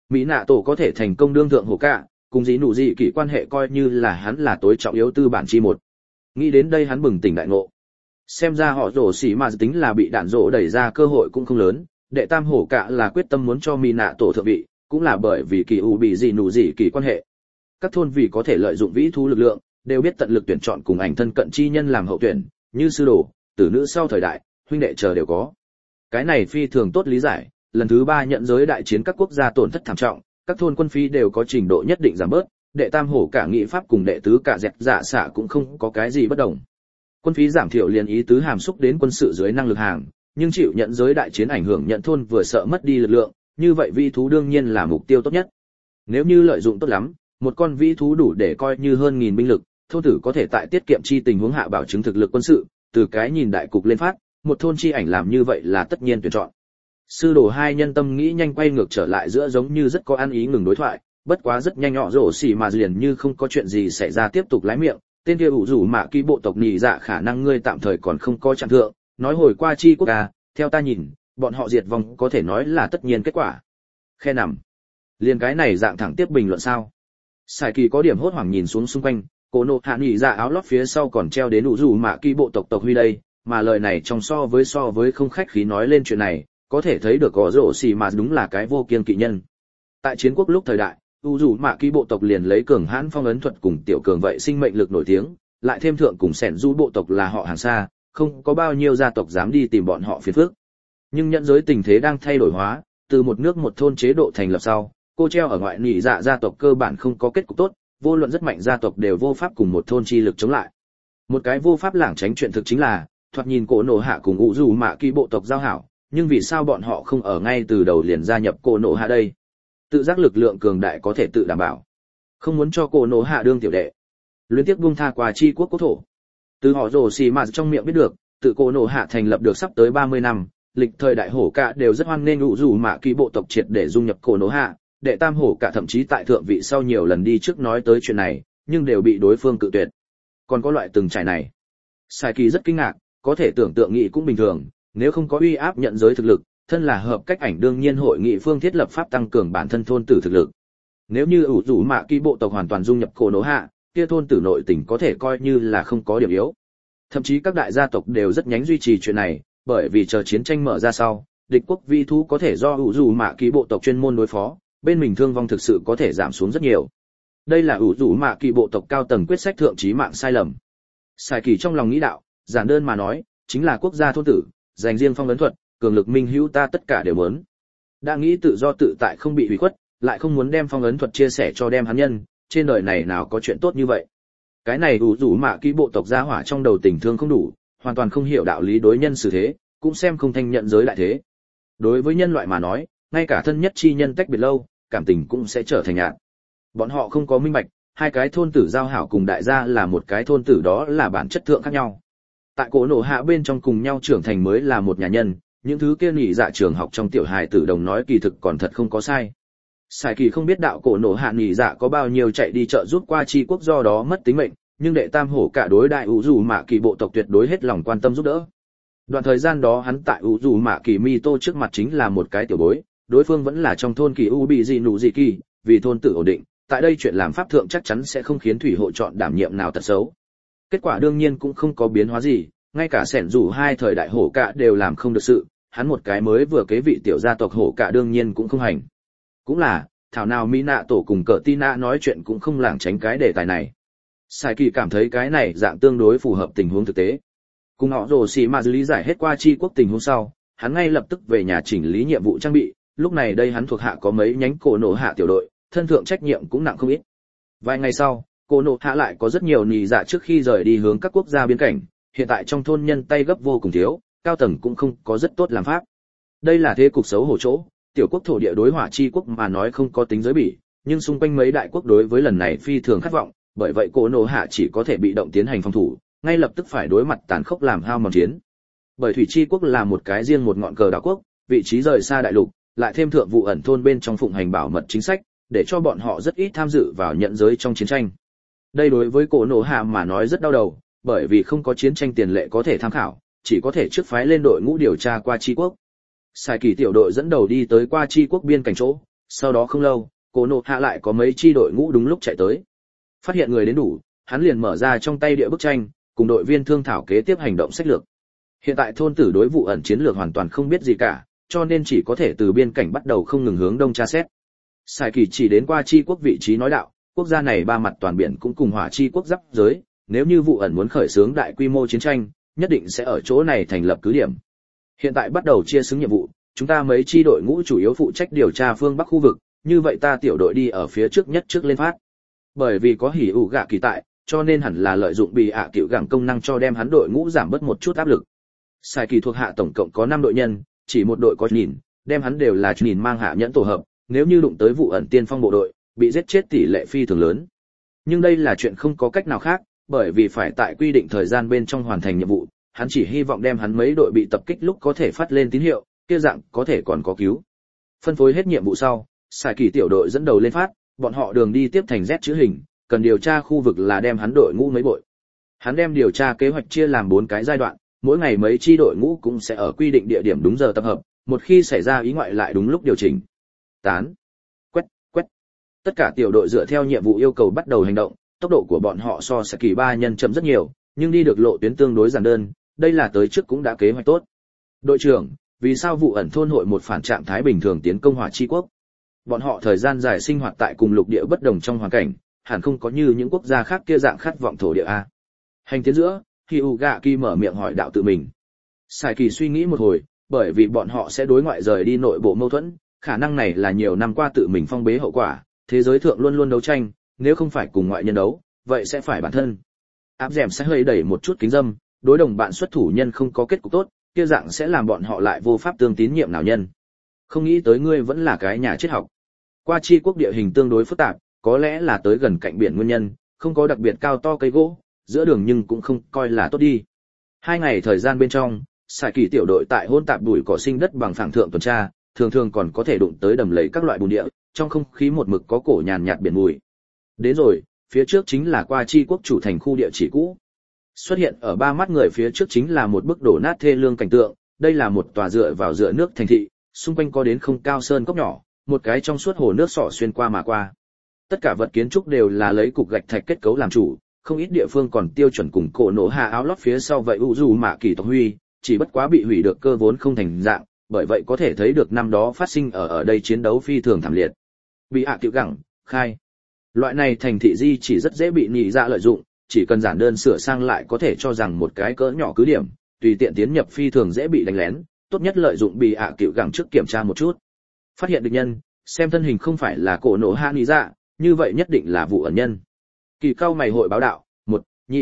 Mỹ nạ tổ có thể thành công đương thượng hổ cả, cùng dĩ nụ dị kỳ quan hệ coi như là hắn là tối trọng yếu tư bản chi một. Nghĩ đến đây hắn bừng tỉnh đại ngộ. Xem ra họ rổ xỉ mà tính là bị đạn rổ đẩy ra cơ hội cũng không lớn, đệ tam hổ cả là quyết tâm muốn cho Mỹ nạ tổ thượng vị, cũng là bởi vì kỳ u bị dĩ nụ dị kỳ quan hệ. Các thôn vì có thể lợi dụng vĩ thú lực lượng, đều biết tận lực tuyển chọn cùng ảnh thân cận chi nhân làm hậu tuyển, như sư đồ, tử nữ sau thời đại, huynh đệ chờ đều có. Cái này phi thường tốt lý giải, lần thứ 3 nhận giới đại chiến các quốc gia tổn thất thảm trọng, các thôn quân phí đều có trình độ nhất định giảm bớt, đệ tam hổ cả nghị pháp cùng đệ tứ cả dẹp dạ xạ cũng không có cái gì bất đồng. Quân phí giảm thiểu liền ý tứ hàm xúc đến quân sự dưới năng lực hàng, nhưng chịu nhận giới đại chiến ảnh hưởng nhận thôn vừa sợ mất đi lực lượng, như vậy vĩ thú đương nhiên là mục tiêu tốt nhất. Nếu như lợi dụng tốt lắm, một con vĩ thú đủ để coi như hơn 1000 binh lực, thôn tử có thể tại tiết kiệm chi tình huống hạ bảo chứng thực lực quân sự, từ cái nhìn đại cục lên phát, một thôn chi ảnh làm như vậy là tất nhiên tuyển chọn. Sư đồ hai nhân tâm nghĩ nhanh quay ngược trở lại giữa giống như rất có ăn ý ngừng đối thoại, bất quá rất nhanh nhỏ rổ xỉ mà liền như không có chuyện gì xảy ra tiếp tục lái miệng, tên kia ủ rủ mạ ký bộ tộc nhị dạ khả năng ngươi tạm thời còn không có trạng thượng, nói hồi qua chi quốc ca, theo ta nhìn, bọn họ diệt vong có thể nói là tất nhiên kết quả. Khe nằm. Liền cái này dạng thẳng tiếp bình luận sao? Sài Kỳ có điểm hốt hoảng nhìn xuống xung quanh, Cổ Nộ Hạ nhị dạ áo lót phía sau còn treo đến ủ rủ mạ ký bộ tộc tộc huy đây, mà lời này trong so với không khách khí nói lên chuyện này, có thể thấy được gõ rổ xì mà đúng là cái vô kiêng kỵ nhân. Tại chiến quốc lúc thời đại, u dù mạ ký bộ tộc liền lấy cường hãn phong ấn thuật cùng tiểu cường vậy sinh mệnh lực nổi tiếng, lại thêm thượng cùng sẻn du bộ tộc là họ hàng xa, không có bao nhiêu gia tộc dám đi tìm bọn họ phiền phức. Nhưng nhận giới tình thế đang thay đổi hóa, từ một nước một thôn chế độ thành lập sau, cô treo ở ngoại nhị dạ gia tộc cơ bản không có kết cục tốt, vô luận rất mạnh gia tộc đều vô pháp cùng một thôn chi lực chống lại. Một cái vô pháp lảng tránh chuyện thực chính là, thoạt nhìn Cổ Nộ Hạ cùng u dù mạ ký bộ tộc giao hảo, nhưng vì sao bọn họ không ở ngay từ đầu liền gia nhập Cổ Nộ Hạ đây? Tự giác lực lượng cường đại có thể tự đảm bảo, không muốn cho Cổ Nộ Hạ đương tiểu đệ, luyến tiếc buông tha qua chi quốc quốc thổ. Từ họ rồ xì mà trong miệng biết được, tự Cổ Nộ Hạ thành lập được sắp tới 30 năm, lịch thời đại hổ cả đều rất hoan nghênh u dù mạ ký bộ tộc triệt để dung nhập Cổ Nộ Hạ, đệ tam hổ cả thậm chí tại thượng vị sau nhiều lần đi trước nói tới chuyện này, nhưng đều bị đối phương cự tuyệt. Còn có loại từng trải này, Sai Kỳ rất kinh ngạc, có thể tưởng tượng nghĩ cũng bình thường, nếu không có uy áp nhận giới thực lực, thân là hợp cách ảnh đương nhiên hội nghị phương thiết lập pháp tăng cường bản thân thôn tử thực lực. Nếu như ủ rủ mạ ký bộ tộc hoàn toàn dung nhập Cổ Nộ Hạ, kia thôn tử nội tình có thể coi như là không có điểm yếu. Thậm chí các đại gia tộc đều rất nhánh duy trì chuyện này, bởi vì chờ chiến tranh mở ra sau, địch quốc vi thú có thể do ủ rủ mạ ký bộ tộc chuyên môn đối phó, bên mình thương vong thực sự có thể giảm xuống rất nhiều. Đây là ủ rủ mạ ký bộ tộc cao tầng quyết sách thượng chí mạng sai lầm. Sai Kỳ trong lòng nghĩ đạo, giản đơn mà nói, chính là quốc gia thôn tử, dành riêng phong ấn thuật, cường lực minh hữu ta tất cả đều muốn. Đã nghĩ tự do tự tại không bị hủy khuất, lại không muốn đem phong ấn thuật chia sẻ cho đem hắn nhân, trên đời này nào có chuyện tốt như vậy. Cái này ủ rủ mạ ký bộ tộc gia hỏa trong đầu tình thương không đủ, hoàn toàn không hiểu đạo lý đối nhân xử thế, cũng xem không thanh nhận giới đại thế. Đối với nhân loại mà nói, ngay cả thân nhất chi nhân tách biệt lâu, cảm tình cũng sẽ trở thành nhạt. Bọn họ không có minh bạch, hai cái thôn tử giao hảo cùng đại gia là một cái thôn tử đó là bản chất thượng khác nhau. Tại Cổ Nộ Hạ bên trong cùng nhau trưởng thành mới là một nhà nhân, những thứ kia nhị dạ trường học trong tiểu hài tử đồng nói kỳ thực còn thật không có sai. Sai Kỳ không biết đạo Cổ Nộ Hạ nhị dạ có bao nhiêu chạy đi chợ giúp qua chi quốc do đó mất tính mệnh, nhưng đệ tam hổ cả đối đại ủ dù mạ kỳ bộ tộc tuyệt đối hết lòng quan tâm giúp đỡ. Đoạn thời gian đó hắn tại ủ dù mạ kỳ Mito trước mặt chính là một cái tiểu bối, đối phương vẫn là trong thôn kỳ u bị gì nụ gì kỳ, vì thôn tử ổn định, tại đây chuyện làm pháp thượng chắc chắn sẽ không khiến thủy hộ chọn đảm nhiệm nào tật xấu. Kết quả đương nhiên cũng không có biến hóa gì, ngay cả sẻn rủ hai thời đại hổ cả đều làm không được sự, hắn một cái mới vừa kế vị tiểu gia tộc hổ cả đương nhiên cũng không hành. Cũng là, thảo nào Mỹ nạ tổ cùng cờ Tina nói chuyện cũng không lảng tránh cái đề tài này. Sai Kỳ cảm thấy cái này dạng tương đối phù hợp tình huống thực tế. Cùng họ rồ xì mà lý giải hết qua chi quốc tình huống sau, hắn ngay lập tức về nhà chỉnh lý nhiệm vụ trang bị, lúc này đây hắn thuộc hạ có mấy nhánh Cổ Nộ Hạ tiểu đội, thân thượng trách nhiệm cũng nặng không ít. Vài ngày sau, Cổ Nộ Hạ lại có rất nhiều nhị dạ trước khi rời đi hướng các quốc gia biên cảnh, hiện tại trong thôn nhân tay gấp vô cùng thiếu, cao tầng cũng không có rất tốt làm pháp. Đây là thế cục xấu hổ chỗ, tiểu quốc thổ địa đối hỏa chi quốc mà nói không có tính giới bỉ, nhưng xung quanh mấy đại quốc đối với lần này phi thường khát vọng, bởi vậy Cổ Nộ Hạ chỉ có thể bị động tiến hành phòng thủ, ngay lập tức phải đối mặt tàn khốc làm hao mòn chiến. Bởi thủy chi quốc là một cái riêng một ngọn cờ đảo quốc, vị trí rời xa đại lục, lại thêm thượng vụ ẩn thôn bên trong phụng hành bảo mật chính sách, để cho bọn họ rất ít tham dự vào nhận giới trong chiến tranh. Đây đối với Cổ Nộ Hạ mà nói rất đau đầu, bởi vì không có chiến tranh tiền lệ có thể tham khảo, chỉ có thể trước phái lên đội ngũ điều tra qua chi quốc. Sai Kỳ tiểu đội dẫn đầu đi tới qua chi quốc biên cảnh chỗ, Sau đó không lâu, Cổ Nộ Hạ lại có mấy chi đội ngũ đúng lúc chạy tới. Phát hiện người đến đủ, hắn liền mở ra trong tay địa bức tranh, cùng đội viên thương thảo kế tiếp hành động sách lược. Hiện tại thôn tử đối vụ ẩn chiến lược hoàn toàn không biết gì cả, cho nên chỉ có thể từ biên cảnh bắt đầu không ngừng hướng đông tra xét. Sai Kỳ chỉ đến qua chi quốc vị trí nói đạo, quốc gia này ba mặt toàn biển cũng cùng hỏa chi quốc giáp giới, nếu như vụ ẩn muốn khởi xướng đại quy mô chiến tranh, nhất định sẽ ở chỗ này thành lập cứ điểm. Hiện tại bắt đầu chia xứng nhiệm vụ, chúng ta mấy chi đội ngũ chủ yếu phụ trách điều tra phương bắc khu vực, như vậy ta tiểu đội đi ở phía trước nhất trước lên phát. Bởi vì có hỉ ủ gạ kỳ tại, cho nên hẳn là lợi dụng bị cựu gẳng công năng cho đem hắn đội ngũ giảm bớt một chút áp lực. Sai Kỳ thuộc hạ tổng cộng có 5 đội nhân, chỉ một đội có nhìn, đem hắn đều là nhìn mang hạ nhẫn tổ hợp, nếu như đụng tới vụ ẩn tiên phong bộ đội, bị giết chết tỷ lệ phi thường lớn. Nhưng đây là chuyện không có cách nào khác, bởi vì phải tại quy định thời gian bên trong hoàn thành nhiệm vụ, hắn chỉ hy vọng đem hắn mấy đội bị tập kích lúc có thể phát lên tín hiệu, kia dạng có thể còn có cứu. Phân phối hết nhiệm vụ sau, Sai Kỳ tiểu đội dẫn đầu lên phát, bọn họ đường đi tiếp thành Z chữ hình, cần điều tra khu vực là đem hắn đội ngũ mấy bội. Hắn đem điều tra kế hoạch chia làm 4 cái giai đoạn, mỗi ngày mấy chi đội ngũ cũng sẽ ở quy định địa điểm đúng giờ tập hợp, một khi xảy ra ý ngoại lại đúng lúc điều chỉnh. Tán, quét. Tất cả tiểu đội dựa theo nhiệm vụ yêu cầu bắt đầu hành động, tốc độ của bọn họ so Sai Kỳ 3 nhân chậm rất nhiều, nhưng đi được lộ tuyến tương đối giản đơn, đây là tới trước cũng đã kế hoạch tốt. Đội trưởng, vì sao vụ ẩn thôn hội một phản trạng thái bình thường tiến công hỏa chi quốc? Bọn họ thời gian dài sinh hoạt tại cùng lục địa bất đồng trong hoàn cảnh, hẳn không có như những quốc gia khác kia dạng khát vọng thổ địa a. Hành tiến giữa, Hyuga Ki mở miệng hỏi đạo tự mình. Sai Kỳ suy nghĩ một hồi, bởi vì bọn họ sẽ đối ngoại rời đi nội bộ mâu thuẫn, khả năng này là nhiều năm qua tự mình phong bế hậu quả, thế giới thượng luôn luôn đấu tranh, nếu không phải cùng ngoại nhân đấu, vậy sẽ phải bản thân. Áp dẻm sẽ hơi đẩy một chút kính dâm, đối đồng bạn xuất thủ nhân không có kết cục tốt, kia dạng sẽ làm bọn họ lại vô pháp tương tín nhiệm nào nhân. Không nghĩ tới ngươi vẫn là cái nhà triết học. Qua chi quốc địa hình tương đối phức tạp, có lẽ là tới gần cạnh biển nguyên nhân, không có đặc biệt cao to cây gỗ, giữa đường nhưng cũng không coi là tốt đi. 2 ngày thời gian bên trong, Sai Kỳ tiểu đội tại hỗn tạp bụi cỏ sinh đất bằng phẳng thượng tuần tra, thường thường còn có thể đụng tới đầm lầy các loại bùn địa, trong không khí một mực có cổ nhàn nhạt biển mùi. Đến rồi, phía trước chính là qua chi quốc chủ thành khu địa chỉ cũ. Xuất hiện ở 3 mắt người phía trước chính là một bức đổ nát thê lương cảnh tượng, đây là một tòa dựa vào dựa nước thành thị, xung quanh có đến không cao sơn cốc nhỏ, một cái trong suốt hồ nước sọ xuyên qua mà qua. Tất cả vật kiến trúc đều là lấy cục gạch thạch kết cấu làm chủ, không ít địa phương còn tiêu chuẩn cùng Cổ Nộ Hạ áo lót phía sau vậy dù mạ kỳ tộc huy, chỉ bất quá bị hủy được cơ vốn không thành dạng, bởi vậy có thể thấy được năm đó phát sinh ở đây chiến đấu phi thường thảm liệt. Bị cựu gẳng khai. Loại này thành thị di chỉ rất dễ bị nhị dạ lợi dụng, chỉ cần giản đơn sửa sang lại có thể cho rằng một cái cỡ nhỏ cứ điểm, tùy tiện tiến nhập phi thường dễ bị đánh lén, tốt nhất lợi dụng bị cựu gẳng trước kiểm tra một chút. Phát hiện địch nhân, xem thân hình không phải là Cổ Nộ Hạ nhị dạ, như vậy nhất định là vụ ẩn nhân. Kỳ cao mày hội báo đạo, 1, 2,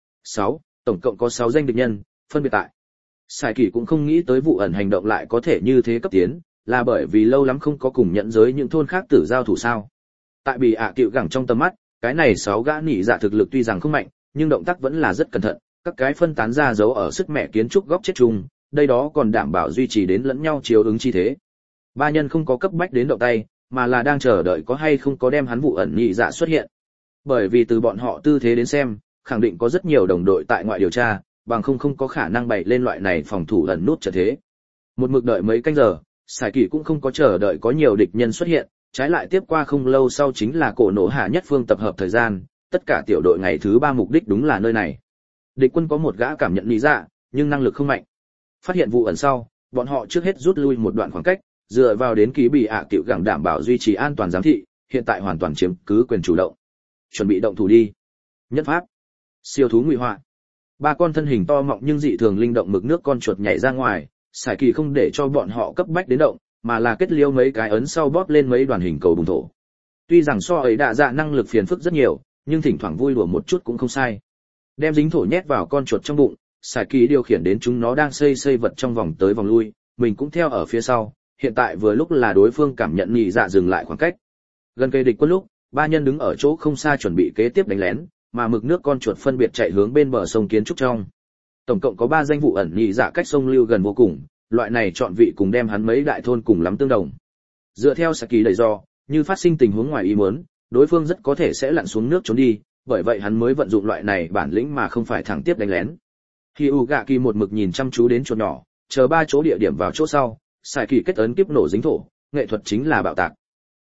6, tổng cộng có 6 danh địch nhân, phân biệt tại. Sai Kỳ cũng không nghĩ tới vụ ẩn hành động lại có thể như thế cấp tiến, là bởi vì lâu lắm không có cùng nhận giới những thôn khác tử giao thủ sao. Tại bị cựu gẳng trong tầm mắt, cái này 6 gã nỉ dạ thực lực tuy rằng không mạnh, nhưng động tác vẫn là rất cẩn thận, các cái phân tán ra giấu ở sức mẹ kiến trúc góc chết chung, đây đó còn đảm bảo duy trì đến lẫn nhau chiếu ứng chi thế. 3 nhân không có cấp bách đến động tay, mà là đang chờ đợi có hay không có đem hắn vụ ẩn nhị dạ xuất hiện. Bởi vì từ bọn họ tư thế đến xem, khẳng định có rất nhiều đồng đội tại ngoại điều tra, bằng không có khả năng bày lên loại này phòng thủ ẩn nút trận thế. Một mực đợi mấy canh giờ, Sai Kỳ cũng không có chờ đợi có nhiều địch nhân xuất hiện, trái lại tiếp qua không lâu sau chính là Cổ Nộ Hạ nhất phương tập hợp thời gian, tất cả tiểu đội ngày thứ 3 mục đích đúng là nơi này. Địch quân có một gã cảm nhận lý dạ, nhưng năng lực không mạnh. Phát hiện vụ ẩn sau, bọn họ trước hết rút lui một đoạn khoảng cách, dựa vào đến ký bị cựu gẳng đảm bảo duy trì an toàn giám thị, hiện tại hoàn toàn chiếm cứ quyền chủ động. Chuẩn bị động thủ đi. Nhất pháp. Siêu thú ngụy họa. 3 con thân hình to mọng nhưng dị thường linh động mực nước con chuột nhảy ra ngoài, Sai Kỳ không để cho bọn họ cấp bách đến động, mà là kết liêu mấy cái ấn sau bóp lên mấy đoàn hình cầu bùng thổ. Tuy rằng so ấy đạ dạ năng lực phiền phức rất nhiều, nhưng thỉnh thoảng vui đùa một chút cũng không sai. Đem dính thổ nhét vào con chuột trong bụng, Sai Kỳ điều khiển đến chúng nó đang xây vật trong vòng tới vòng lui, mình cũng theo ở phía sau. Hiện tại vừa lúc là đối phương cảm nhận nhị dạ dừng lại khoảng cách. Gần cây địch quân lúc, 3 nhân đứng ở chỗ không xa chuẩn bị kế tiếp đánh lén, mà mực nước con chuột phân biệt chạy hướng bên bờ sông kiến trúc trong. Tổng cộng có 3 danh vụ ẩn nhị dạ cách sông lưu gần vô cùng, loại này chọn vị cùng đem hắn mấy đại thôn cùng lắm tương đồng. Dựa theo Sai Kỳ đẩy do, như phát sinh tình huống ngoài ý muốn, đối phương rất có thể sẽ lặn xuống nước trốn đi, bởi vậy hắn mới vận dụng loại này bản lĩnh mà không phải thẳng tiếp đánh lén. Hyuga Ki một mực nhìn chăm chú đến chuột nhỏ, chờ 3 chỗ địa điểm vào chỗ sau, Sai Kỳ kết ấn kiếp nổ dính thổ, nghệ thuật chính là bạo tạc.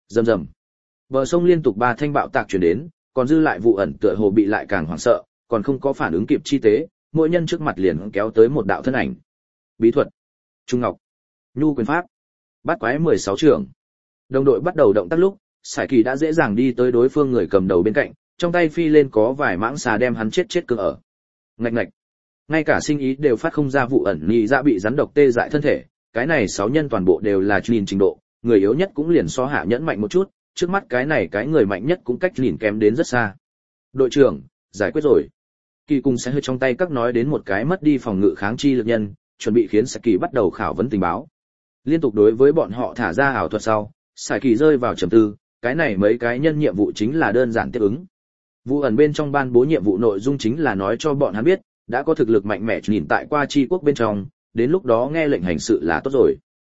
Rầm rầm. Bờ sông liên tục 3 thanh bạo tạc truyền đến, còn dư lại vụ ẩn tựa hồ bị lại càng hoảng sợ, còn không có phản ứng kịp chi tế, mỗi nhân trước mặt liền kéo tới một đạo thân ảnh. Bí thuật, Trung Ngọc, Nhu quyền pháp, Bát quái 16 trưởng. Đồng đội bắt đầu động tác lúc, Sải Kỳ đã dễ dàng đi tới đối phương người cầm đầu bên cạnh, trong tay phi lên có vài mãng xà đem hắn chết cứng ở. Ngạch ngạch. Ngay cả sinh ý đều phát không ra vụ ẩn nhị dạ bị rắn độc tê dại thân thể, cái này 6 nhân toàn bộ đều là nhìn trình độ, người yếu nhất cũng liền so hạ nhẫn mạnh một chút, trước mắt cái này cái người mạnh nhất cũng cách nhìn kém đến rất xa. Đội trưởng, giải quyết rồi. Kỳ cùng sẽ hơi trong tay các nói đến một cái mất đi phòng ngự kháng chi lực nhân, chuẩn bị khiến Sải Kỳ bắt đầu khảo vấn tình báo. Liên tục đối với bọn họ thả ra ảo thuật sau, Sải Kỳ rơi vào trầm tư, cái này mấy cái nhân nhiệm vụ chính là đơn giản tiếp ứng. Vụ ẩn bên trong ban bố nhiệm vụ nội dung chính là nói cho bọn hắn biết, đã có thực lực mạnh mẽ nhìn tại qua chi quốc bên trong, đến lúc đó nghe lệnh hành sự là tốt rồi.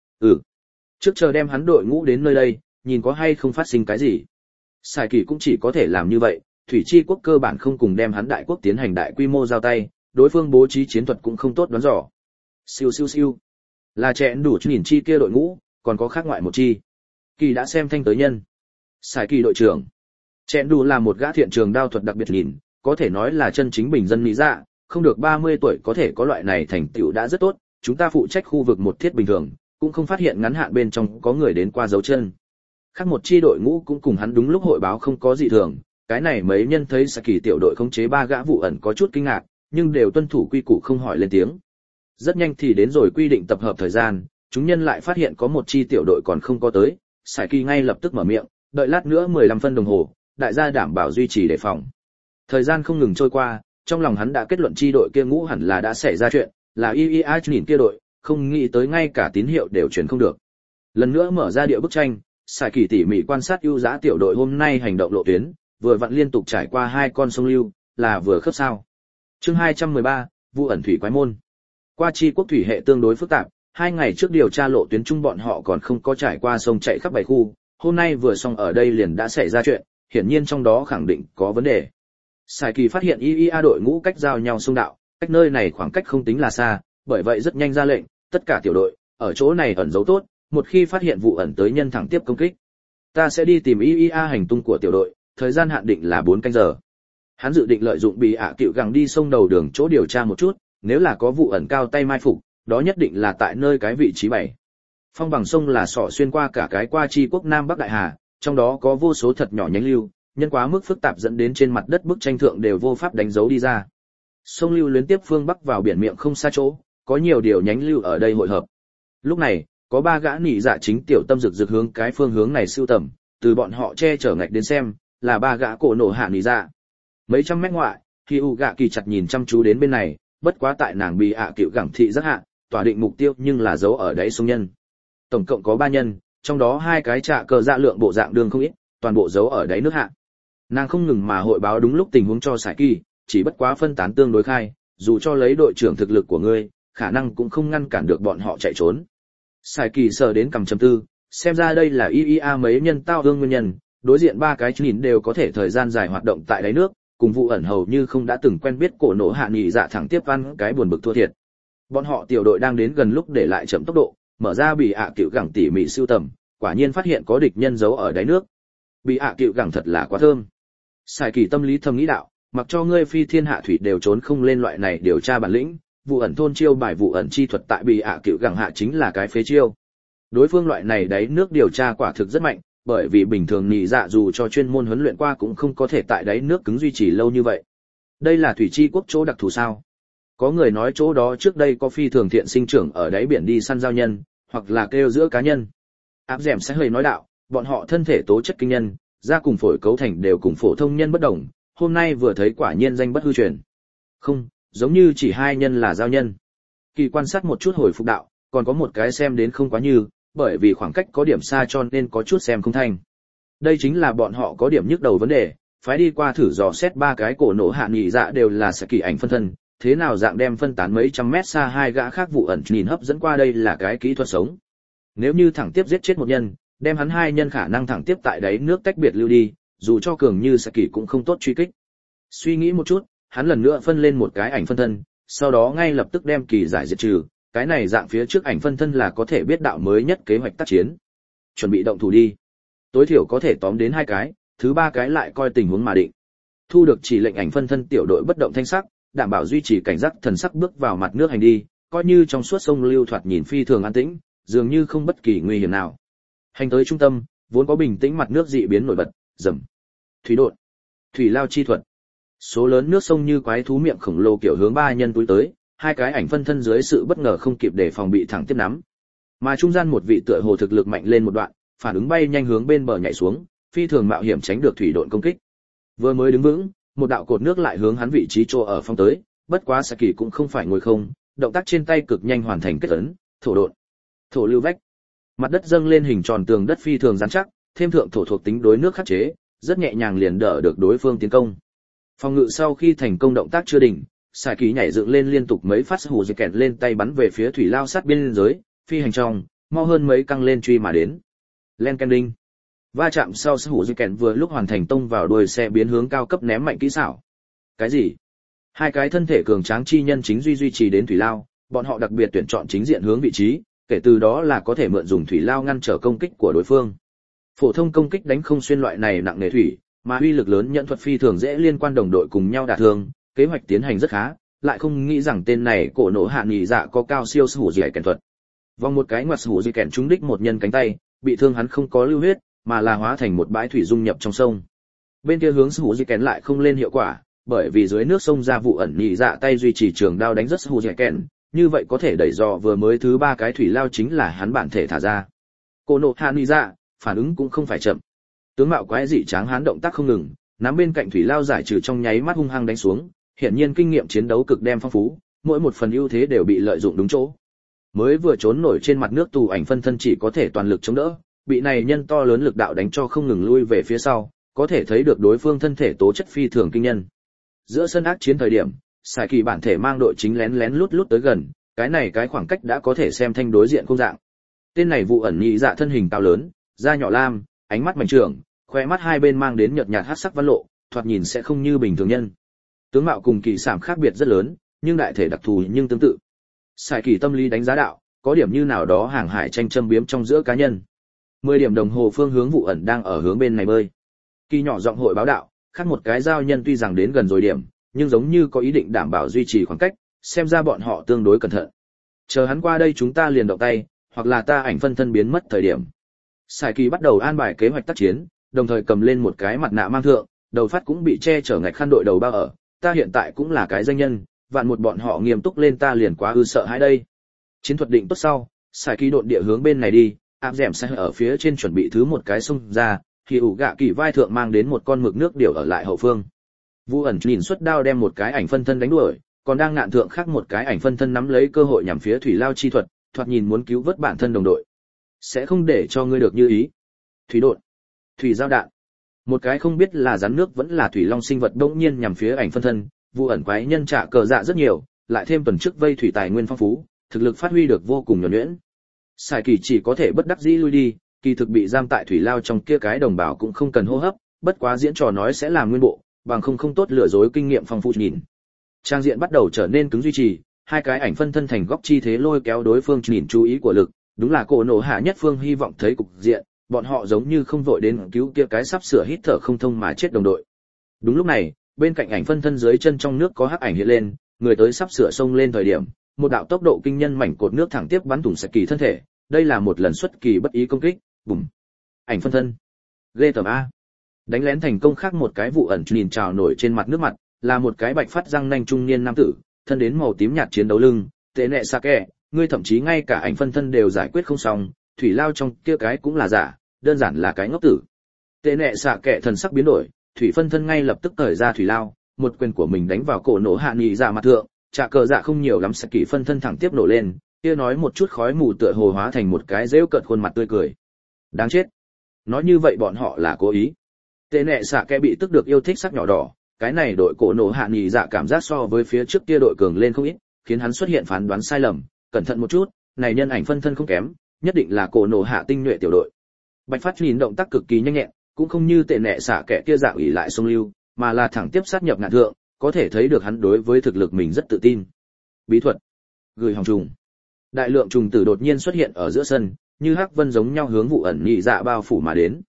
Trước chờ đem hắn đội ngũ đến nơi đây, nhìn có hay không phát sinh cái gì. Sải Kỳ cũng chỉ có thể làm như vậy, thủy chi quốc cơ bản không cùng đem hắn đại quốc tiến hành đại quy mô giao tay, đối phương bố trí chiến thuật cũng không tốt đoán dò. Siêu siêu siêu. Là chẹn đủ nhìn chi kia đội ngũ, còn có khác ngoại một chi. Kỳ đã xem thanh tới nhân. Sải Kỳ đội trưởng. Chẹn đủ là một gã thiện trường đao thuật đặc biệt nhìn, có thể nói là chân chính bình dân mỹ dạ, không được 30 tuổi có thể có loại này thành tựu đã rất tốt, chúng ta phụ trách khu vực một thiết bình thường, cũng không phát hiện ngắn hạn bên trong có người đến qua dấu chân. Khác một chi đội ngũ cũng cùng hắn đúng lúc hội báo không có dị thường, cái này mấy nhân thấy Sải Kỳ tiểu đội khống chế 3 gã vụ ẩn có chút kinh ngạc, nhưng đều tuân thủ quy củ không hỏi lên tiếng. Rất nhanh thì đến rồi quy định tập hợp thời gian, chúng nhân lại phát hiện có một chi tiểu đội còn không có tới, Sải Kỳ ngay lập tức mở miệng, đợi lát nữa 15 phân đồng hồ, đại gia đảm bảo duy trì đề phòng. Thời gian không ngừng trôi qua, trong lòng hắn đã kết luận chi đội kia ngũ hẳn là đã xảy ra chuyện, là IEA nhìn kia đội, không nghĩ tới ngay cả tín hiệu đều truyền không được. Lần nữa mở ra địa bức tranh, Sải Kỳ tỉ mỉ quan sát ưu giá tiểu đội hôm nay hành động lộ tuyến, vừa vặn liên tục trải qua 2 con sông lưu, là vừa khớp sao. Chương 213, vụ ẩn thủy quái môn. Qua chi quốc thủy hệ tương đối phức tạp, 2 ngày trước điều tra lộ tuyến chung bọn họ còn không có trải qua sông chạy khắp 7 khu, hôm nay vừa xong ở đây liền đã xảy ra chuyện, hiển nhiên trong đó khẳng định có vấn đề. Sải Kỳ phát hiện IEA đội ngũ cách giao nhau sông đạo, cách nơi này khoảng cách không tính là xa, bởi vậy rất nhanh ra lệnh, tất cả tiểu đội, ở chỗ này ẩn giấu tốt, một khi phát hiện vụ ẩn tới nhân thẳng tiếp công kích. Ta sẽ đi tìm IEA hành tung của tiểu đội, thời gian hạn định là 4 canh giờ. Hắn dự định lợi dụng bị cựu gẳng đi sông đầu đường chỗ điều tra một chút, nếu là có vụ ẩn cao tay mai phục, đó nhất định là tại nơi cái vị trí 7. Phong bằng sông là sỏ xuyên qua cả cái qua chi quốc Nam Bắc Đại Hà, trong đó có vô số thật nhỏ nhánh lưu, nhân quá mức phức tạp dẫn đến trên mặt đất bức tranh thượng đều vô pháp đánh dấu đi ra. Sông lưu liên tiếp phương bắc vào biển miệng không xa chỗ, có nhiều điều nhánh lưu ở đây hội hợp. Lúc này, có 3 gã nị dạ chính tiểu tâm rực hướng cái phương hướng này sưu tầm, từ bọn họ che chở ngạch đến xem, là 3 gã cổ nổ hạ nị dạ. Mấy trăm mét ngoại, khi u gạ kỳ chặt nhìn chăm chú đến bên này, bất quá tại nàng bị cựu gẳng thị rất hạ, tỏa định mục tiêu nhưng là giấu ở đáy sông nhân. Tổng cộng có 3 nhân, trong đó 2 cái trạ cờ dạ lượng bộ dạng đường không ít, toàn bộ giấu ở đáy nước hạ. Nàng không ngừng mà hội báo đúng lúc tình huống cho Sải Kỳ, chỉ bất quá phân tán tương đối khai, dù cho lấy đội trưởng thực lực của ngươi, khả năng cũng không ngăn cản được bọn họ chạy trốn. Sải Kỳ sờ đến cầm chấm tư, xem ra đây là IEA mấy nhân tao ương nguyên nhân, đối diện 3 cái nhìn đều có thể thời gian dài hoạt động tại đáy nước, cùng vụ ẩn hầu như không đã từng quen biết cổ nổ hạ nhị dạ thẳng tiếp ăn cái buồn bực thua thiệt. Bọn họ tiểu đội đang đến gần lúc để lại chậm tốc độ, mở ra bị cựu gẳng tỉ mỉ sưu tầm, quả nhiên phát hiện có địch nhân giấu ở đáy nước. Bị cựu gẳng thật là quá thơm. Sải Kỳ tâm lý thầm nghĩ đạo, mặc cho ngươi phi thiên hạ thủy đều trốn không lên loại này điều tra bản lĩnh, vụ ẩn thôn chiêu bài vụ ẩn chi thuật tại bị cựu gẳng hạ chính là cái phế chiêu. Đối phương loại này đáy nước điều tra quả thực rất mạnh, bởi vì bình thường nhị dạ dù cho chuyên môn huấn luyện qua cũng không có thể tại đáy nước cứng duy trì lâu như vậy. Đây là thủy chi quốc chỗ đặc thù sao? Có người nói chỗ đó trước đây có phi thường thiện sinh trưởng ở đáy biển đi săn giao nhân, hoặc là kêu giữa cá nhân. Áp dẻm sẽ hơi nói đạo, bọn họ thân thể tố chất kinh nhân, da cùng phổi cấu thành đều cùng phổ thông nhân bất đồng, hôm nay vừa thấy quả nhiên danh bất hư truyền. Không, giống như chỉ 2 nhân là giao nhân. Kỳ quan sát một chút hồi phục đạo, còn có một cái xem đến không quá như, bởi vì khoảng cách có điểm xa cho nên có chút xem không thành. Đây chính là bọn họ có điểm nhức đầu vấn đề, phải đi qua thử dò xét 3 cái cổ nổ hạ nhị dạ đều là Sải Kỳ ảnh phân thân, thế nào dạng đem phân tán mấy trăm mét xa 2 gã khác vụ ẩn nhìn hấp dẫn qua đây là cái kỹ thuật sống. Nếu như thẳng tiếp giết chết một nhân, đem hắn 2 nhân khả năng thẳng tiếp tại đáy nước tách biệt lưu đi, dù cho cường như Sải Kỳ cũng không tốt truy kích. Suy nghĩ một chút, hắn lần nữa phân lên một cái ảnh phân thân, sau đó ngay lập tức đem Kỳ giải diệt trừ, cái này dạng phía trước ảnh phân thân là có thể biết đạo mới nhất kế hoạch tác chiến. Chuẩn bị động thủ đi. Tối thiểu có thể tóm đến 2 cái, thứ 3 cái lại coi tình huống mà định. Thu được chỉ lệnh ảnh phân thân tiểu đội bất động thanh sắc, đảm bảo duy trì cảnh giác thần sắc bước vào mặt nước hành đi, coi như trong suốt sông lưu thoạt nhìn phi thường an tĩnh, dường như không bất kỳ nguy hiểm nào. Hành tới trung tâm, vốn có bình tĩnh mặt nước dị biến nổi bật, rầm. Thủy độn, thủy lao chi thuật. Số lớn nước sông như quái thú miệng khổng lồ kiểu hướng 3 nhân túi tới, 2 cái ảnh phân thân dưới sự bất ngờ không kịp để phòng bị thẳng tiếp nắm. Mà trung gian một vị tựa hồ thực lực mạnh lên một đoạn, phản ứng bay nhanh hướng bên bờ nhảy xuống, phi thường mạo hiểm tránh được thủy độn công kích. Vừa mới đứng vững, một đạo cột nước lại hướng hắn vị trí chỗ ở phong tới, bất quá Saki cũng không phải ngồi không, động tác trên tay cực nhanh hoàn thành kết ấn, thổ độn, thổ lưu vách. Mặt đất dâng lên hình tròn tường đất phi thường rắn chắc, thêm thượng thổ thuộc tính đối nước khắc chế, rất nhẹ nhàng liền đỡ được đối phương tiến công. Phòng ngự sau khi thành công động tác chưa đỉnh, Saki nhảy dựng lên liên tục mấy phát hù dây kẹn lên tay bắn về phía thủy lao sát biên giới, phi hành trong, mau hơn mấy căng lên truy mà đến. Len ken đinh. Va chạm sau hủ dây kèn vừa lúc hoàn thành tông vào đuôi xe biến hướng cao cấp ném mạnh kỹ xảo. Cái gì? 2 cái thân thể cường tráng chi nhân chính duy trì đến thủy lao, bọn họ đặc biệt tuyển chọn chính diện hướng vị trí, kể từ đó là có thể mượn dùng thủy lao ngăn trở công kích của đối phương. Phổ thông công kích đánh không xuyên loại này nặng nề thủy, mà uy lực lớn nhận thuật phi thường dễ liên quan đồng đội cùng nhau đả thương, kế hoạch tiến hành rất khá, lại không nghĩ rằng tên này cổ nổ hạ nhị dạ có cao siêu hủ dây kèn thuật. Vòng một cái ngoặt hủ dây kèn trúng đích một nhân cánh tay, bị thương hắn không có lưu huyết, mà là hóa thành một bãi thủy dung nhập trong sông. Bên kia hướng hủ dây kèn lại không lên hiệu quả, bởi vì dưới nước sông ra vụ ẩn nhị dạ tay duy trì trường đao đánh rất hủ dây kèn, như vậy có thể đẩy dò vừa mới thứ 3 cái thủy lao chính là hắn bản thể thả ra. Cổ nổ hạ nhị dạ phản ứng cũng không phải chậm. Tướng mạo quái dị tráng hán động tác không ngừng, nắm bên cạnh thủy lao giải trừ trong nháy mắt hung hăng đánh xuống, hiển nhiên kinh nghiệm chiến đấu cực đem phong phú, mỗi một phần ưu thế đều bị lợi dụng đúng chỗ. Mới vừa trốn nổi trên mặt nước tù ảnh phân thân chỉ có thể toàn lực chống đỡ, bị này nhân to lớn lực đạo đánh cho không ngừng lui về phía sau, có thể thấy được đối phương thân thể tố chất phi thường kinh nhân. Giữa sân ác chiến thời điểm, Sài Kỳ bản thể mang đội chính lén lén lút lút tới gần, cái khoảng cách đã có thể xem thanh đối diện không dạng. Tên này vụ ẩn nhị dạ thân hình cao lớn, da nhỏ lam, ánh mắt mảnh trưởng, khoe mắt hai bên mang đến nhợt nhạt hắc sắc văn lộ, thoạt nhìn sẽ không như bình thường nhân. Tướng mạo cùng kỳ sản khác biệt rất lớn, nhưng đại thể đặc thù nhưng tương tự. Sài Kỳ tâm lý đánh giá đạo, có điểm như nào đó hàng hải tranh châm biếm trong giữa cá nhân. 10 điểm đồng hồ phương hướng vụ ẩn đang ở hướng bên này bơi. Kỳ nhỏ giọng hội báo đạo, khác một cái giao nhân tuy rằng đến gần rồi điểm, nhưng giống như có ý định đảm bảo duy trì khoảng cách, xem ra bọn họ tương đối cẩn thận. Chờ hắn qua đây chúng ta liền động tay, hoặc là ta ảnh phân thân biến mất thời điểm. Sài Kỳ bắt đầu an bài kế hoạch tác chiến, đồng thời cầm lên một cái mặt nạ mang thượng, đầu phát cũng bị che chở ngạch khăn đội đầu bao ở, ta hiện tại cũng là cái danh nhân, vạn một bọn họ nghiêm túc lên ta liền quá sợ hãi đây. Chiến thuật định tốt sau, Sài Kỳ độn địa hướng bên này đi, áp dẻm sai ở phía trên chuẩn bị thứ một cái xông ra, thì ủ gạ kỳ vai thượng mang đến một con mực nước điểu ở lại hậu phương. Vu ẩn nhìn xuất đao đem một cái ảnh phân thân đánh đuổi, còn đang ngạn thượng khác một cái ảnh phân thân nắm lấy cơ hội nhằm phía thủy lao chi thuật, thoạt nhìn muốn cứu vớt bản thân đồng đội. Sẽ không để cho ngươi được như ý. Thủy độn, thủy giao đạn. Một cái không biết là rắn nước vẫn là thủy long sinh vật đột nhiên nhằm phía ảnh phân thân, Vu ẩn quái nhân trả cờ dạ rất nhiều, lại thêm tuần trước vây thủy tài nguyên phong phú, thực lực phát huy được vô cùng nhuần nhuyễn. Sài Kỳ chỉ có thể bất đắc dĩ lui đi, kỳ thực bị giam tại thủy lao trong kia cái đồng bào cũng không cần hô hấp, bất quá diễn trò nói sẽ làm nguyên bộ, bằng không tốt lừa dối kinh nghiệm phong phú nhìn. Trang diện bắt đầu trở nên cứng duy trì, hai cái ảnh phân thân thành góc chi thế lôi kéo đối phương nhìn chú ý của lực, đúng là cổ nổ hạ nhất phương hy vọng thấy cục diện, bọn họ giống như không vội đến cứu kia cái sắp sửa hít thở không thông mà chết đồng đội. Đúng lúc này, bên cạnh ảnh phân thân dưới chân trong nước có hắc ảnh hiện lên, người tới sắp sửa xông lên thời điểm, một đạo tốc độ kinh nhân mảnh cột nước thẳng tiếp bắn thủng Sài Kỳ thân thể, đây là một lần xuất kỳ bất ý công kích, bùm. Ảnh phân thân. Ghê tởm a. Đánh lén thành công khác một cái vụ ẩn nhìn trào nổi trên mặt nước mặt, là một cái bạch phát răng nanh trung niên nam tử, thân đến màu tím nhạt chiến đấu lưng, tệ nệ Sake, ngươi thậm chí ngay cả ảnh phân thân đều giải quyết không xong, thủy lao trong kia cái cũng là giả, đơn giản là cái ngốc tử. Tệ nệ Sake thần sắc biến đổi, thủy phân thân ngay lập tức cởi ra thủy lao, một quyền của mình đánh vào cổ nổ hạ nhị dạ mặt thượng, trả cờ dạ không nhiều lắm, Saki phân thân thẳng tiếp nổ lên, kia nói một chút khói mù tựa hồ hóa thành một cái rêu cợt khuôn mặt tươi cười. Đáng chết. Nói như vậy bọn họ là cố ý. Tệ nệ Sake bị tức được yêu thích sắc nhỏ đỏ, cái này đội cổ nổ hạ nhị dạ cảm giác so với phía trước kia đội cường lên không ít, khiến hắn xuất hiện phán đoán sai lầm, cẩn thận một chút, này nhân ảnh phân thân không kém, nhất định là cổ nổ hạ tinh nhuệ tiểu đội. Bạch Phát nhìn động tác cực kỳ nhanh nhẹn, cũng không như tệ nệ xả kẻ kia dạng ủy lại sông lưu, mà là thẳng tiếp sát nhập ngạn thượng, có thể thấy được hắn đối với thực lực mình rất tự tin. Bí thuật, gửi hồng trùng. Đại lượng trùng tử đột nhiên xuất hiện ở giữa sân, như hắc vân giống nhau hướng vụ ẩn nhị dạ bao phủ mà đến.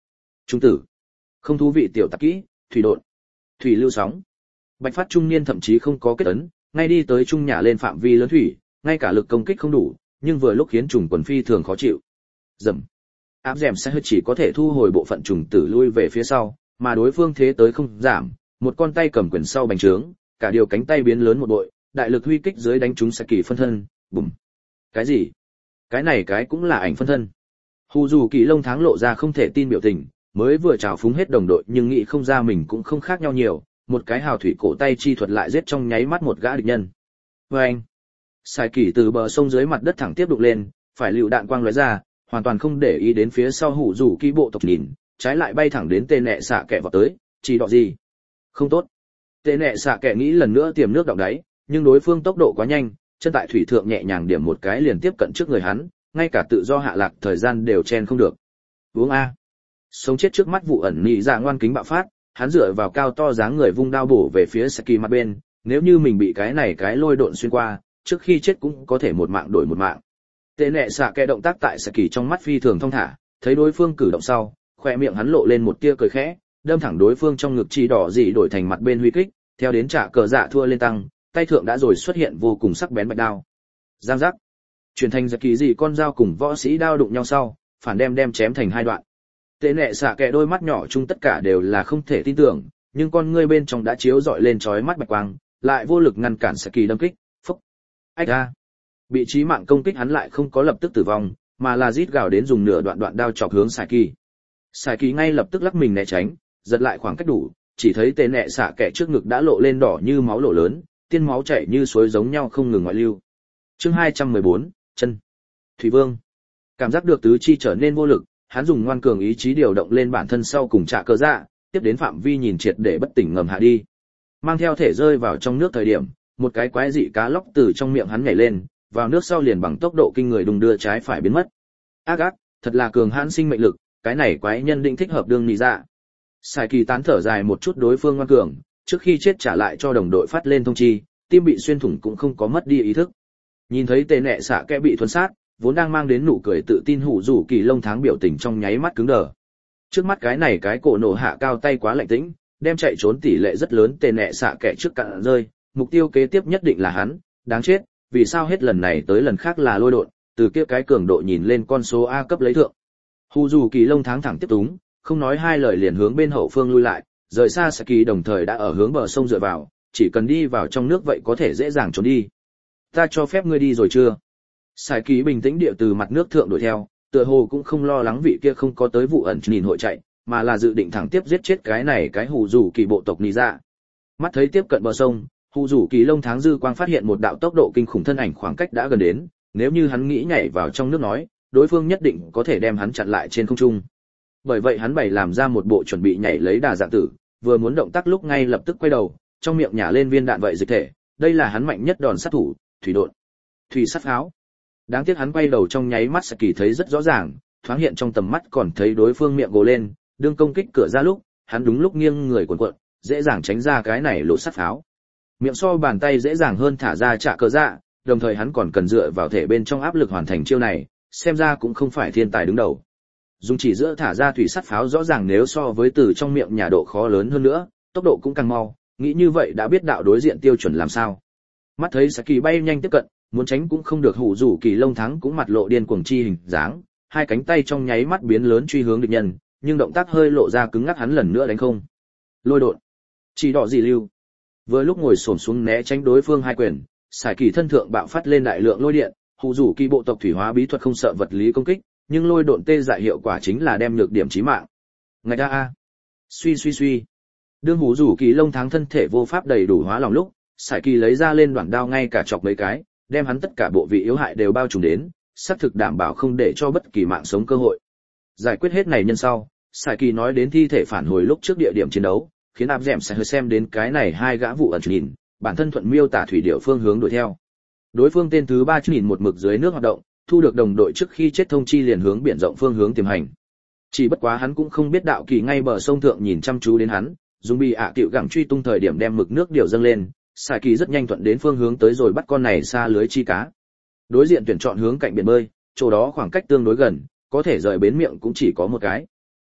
Trung tử. Không thú vị tiểu tạp kỹ, thủy độn. Thủy lưu sóng. Bạch phát trung niên thậm chí không có kết ấn, ngay đi tới trung nhà lên phạm vi lớn thủy, ngay cả lực công kích không đủ, nhưng vừa lúc khiến trùng quần phi thường khó chịu. Dầm. Áp dèm sẽ hơi chỉ có thể thu hồi bộ phận trùng tử lui về phía sau, mà đối phương thế tới không giảm, một con tay cầm quyền sau bành trướng, cả điều cánh tay biến lớn một bội, đại lực huy kích dưới đánh trúng Saki phân thân, bùm. Cái gì? Cái này cái cũng là ảnh phân thân. Hù dù kỳ lông tháng lộ ra không thể tin biểu tình, mới vừa trào phúng hết đồng đội nhưng nghĩ không ra mình cũng không khác nhau nhiều, một cái hào thủy cổ tay chi thuật lại giết trong nháy mắt một gã địch nhân. Vâng! Sài kỳ từ bờ sông dưới mặt đất thẳng tiếp đụng lên, phải lựu đạn quang lóe ra, hoàn toàn không để ý đến phía sau hủ rủ kỳ bộ tộc nhìn, trái lại bay thẳng đến tên nệ xạ kẻ vào tới, chỉ đọ gì? Không tốt. Tên nệ xạ kẻ nghĩ lần nữa tiềm nước đọng đáy, nhưng đối phương tốc độ quá nhanh, chân tại thủy thượng nhẹ nhàng điểm một cái liền tiếp cận trước người hắn, ngay cả tự do hạ lạc thời gian đều chen không được. Uống a. Sống chết trước mắt vụ ẩn nhị dạ ngoan kính bạo phát, hắn dựa vào cao to dáng người vung đao bổ về phía Saki mặt bên, nếu như mình bị cái này cái lôi độn xuyên qua, trước khi chết cũng có thể một mạng đổi một mạng. Tệ nệ xạ kẻ động tác tại Saki trong mắt phi thường thong thả, thấy đối phương cử động sau, khóe miệng hắn lộ lên một tia cười khẽ, đâm thẳng đối phương trong ngực chỉ đỏ dị đổi thành mặt bên huy kích, theo đến trả cờ dạ thua lên tăng, tay thượng đã rồi xuất hiện vô cùng sắc bén bạch đao. Giang giác. Chuyển thành giật kỳ dị con dao cùng võ sĩ đao đụng nhau sau, phản đem chém thành hai đoạn. Tệ nệ xạ kẻ đôi mắt nhỏ chung tất cả đều là không thể tin tưởng, nhưng con ngươi bên trong đã chiếu dọi lên chói mắt bạch quang, lại vô lực ngăn cản Saki đâm kích. Phốc. Ách a. Bị chí mạng công kích hắn lại không có lập tức tử vong, mà là rít gào đến dùng nửa đoạn đao chọc hướng Saki. Saki ngay lập tức lắc mình né tránh, giật lại khoảng cách đủ, chỉ thấy tệ nệ xạ kẻ trước ngực đã lộ lên đỏ như máu lỗ lớn, tiên máu chảy như suối giống nhau không ngừng ngoại lưu. Chương 214, chân. Thủy Vương. Cảm giác được tứ chi trở nên vô lực, hắn dùng ngoan cường ý chí điều động lên bản thân sau cùng trả cơ dạ, tiếp đến phạm vi nhìn triệt để bất tỉnh ngầm hạ đi. Mang theo thể rơi vào trong nước thời điểm, một cái quái dị cá lóc từ trong miệng hắn nhảy lên, vào nước sau liền bằng tốc độ kinh người đùng đưa trái phải biến mất. Ác, thật là cường hãn sinh mệnh lực, cái này quái nhân định thích hợp đương nị dạ. Sai Kỳ tán thở dài một chút đối phương ngoan cường, trước khi chết trả lại cho đồng đội phát lên thông chi, tim bị xuyên thủng cũng không có mất đi ý thức. Nhìn thấy tệ nệ xạ kẻ bị thuần sát, vốn đang mang đến nụ cười tự tin hủ rủ kỳ lông tháng biểu tình trong nháy mắt cứng đờ. Trước mắt cái này cái cổ nổ hạ cao tay quá lạnh tĩnh, đem chạy trốn tỷ lệ rất lớn tệ nệ xạ kẻ trước cạn rơi, mục tiêu kế tiếp nhất định là hắn, đáng chết, vì sao hết lần này tới lần khác là lôi độn, từ kia cái cường độ nhìn lên con số A cấp lấy thượng. Hủ rủ kỳ lông tháng thẳng tiếp túng, không nói hai lời liền hướng bên hậu phương lui lại, rời xa Saki đồng thời đã ở hướng bờ sông dựa vào, chỉ cần đi vào trong nước vậy có thể dễ dàng trốn đi. Ta cho phép ngươi đi rồi chưa? Sài Ký bình tĩnh địa từ mặt nước thượng đuổi theo, tựa hồ cũng không lo lắng vị kia không có tới vụ ẩn nhìn hội chạy, mà là dự định thẳng tiếp giết chết cái này cái hù rủ kỳ bộ tộc nị dạ. Mắt thấy tiếp cận bờ sông, hù rủ kỳ lông tháng dư quang phát hiện một đạo tốc độ kinh khủng thân ảnh khoảng cách đã gần đến, nếu như hắn nghĩ nhảy vào trong nước nói, đối phương nhất định có thể đem hắn chặn lại trên không trung. Bởi vậy hắn bày làm ra một bộ chuẩn bị nhảy lấy đà dạng tử, vừa muốn động tác lúc ngay lập tức quay đầu, trong miệng nhả lên viên đạn vậy dịch thể, đây là hắn mạnh nhất đòn sát thủ, thủy độn, thủy sắt pháo. Đáng tiếc hắn quay đầu trong nháy mắt Saki thấy rất rõ ràng, thoáng hiện trong tầm mắt còn thấy đối phương miệng gồ lên, đương công kích cửa ra lúc, hắn đúng lúc nghiêng người cuộn cuộn, dễ dàng tránh ra cái này lỗ sắt pháo. Miệng so bàn tay dễ dàng hơn thả ra trả cờ dạ, đồng thời hắn còn cần dựa vào thể bên trong áp lực hoàn thành chiêu này, xem ra cũng không phải thiên tài đứng đầu. Dùng chỉ giữa thả ra thủy sắt pháo rõ ràng nếu so với từ trong miệng nhà độ khó lớn hơn nữa, tốc độ cũng càng mau, nghĩ như vậy đã biết đạo đối diện tiêu chuẩn làm sao. Mắt thấy Saki bay nhanh tiếp cận, muốn tránh cũng không được, hủ rủ kỳ lông thắng cũng mặt lộ điên cuồng chi hình dáng, hai cánh tay trong nháy mắt biến lớn truy hướng địch nhân, nhưng động tác hơi lộ ra cứng ngắc, hắn lần nữa đánh không. Lôi độn, chỉ đỏ dị lưu. Vừa lúc ngồi xổm xuống né tránh đối phương hai quyền, Sải Kỳ thân thượng bạo phát lên đại lượng lôi điện, hủ rủ kỳ bộ tộc thủy hóa bí thuật không sợ vật lý công kích, nhưng lôi độn tê dại hiệu quả chính là đem nhược điểm chí mạng. Ngạch a. Suy. Đương hủ rủ kỳ lông thắng thân thể vô pháp đầy đủ hóa lòng lúc, Sải Kỳ lấy ra lên đoạn đao ngay cả chọc mấy cái, đem hắn tất cả bộ vị yếu hại đều bao trùm đến, xác thực đảm bảo không để cho bất kỳ mạng sống cơ hội. Giải quyết hết này nhân sau, Sải Kỳ nói đến thi thể phản hồi lúc trước địa điểm chiến đấu, khiến áp dẻm sẽ hơi xem đến cái này hai gã vụ ẩn nhìn, bản thân thuận miêu tả thủy điệu phương hướng đuổi theo. Đối phương tên thứ 3 nhìn một mực dưới nước hoạt động, thu được đồng đội trước khi chết thông chi liền hướng biển rộng phương hướng tiềm hành. Chỉ bất quá hắn cũng không biết đạo kỳ ngay bờ sông thượng nhìn chăm chú đến hắn, dùng bị cựu gẳng truy tung thời điểm đem mực nước điều dâng lên, Sải Kỳ rất nhanh thuận đến phương hướng tới rồi bắt con này xa lưới chi cá. Đối diện tuyển chọn hướng cạnh biển bơi, chỗ đó khoảng cách tương đối gần, có thể rời bến miệng cũng chỉ có một cái.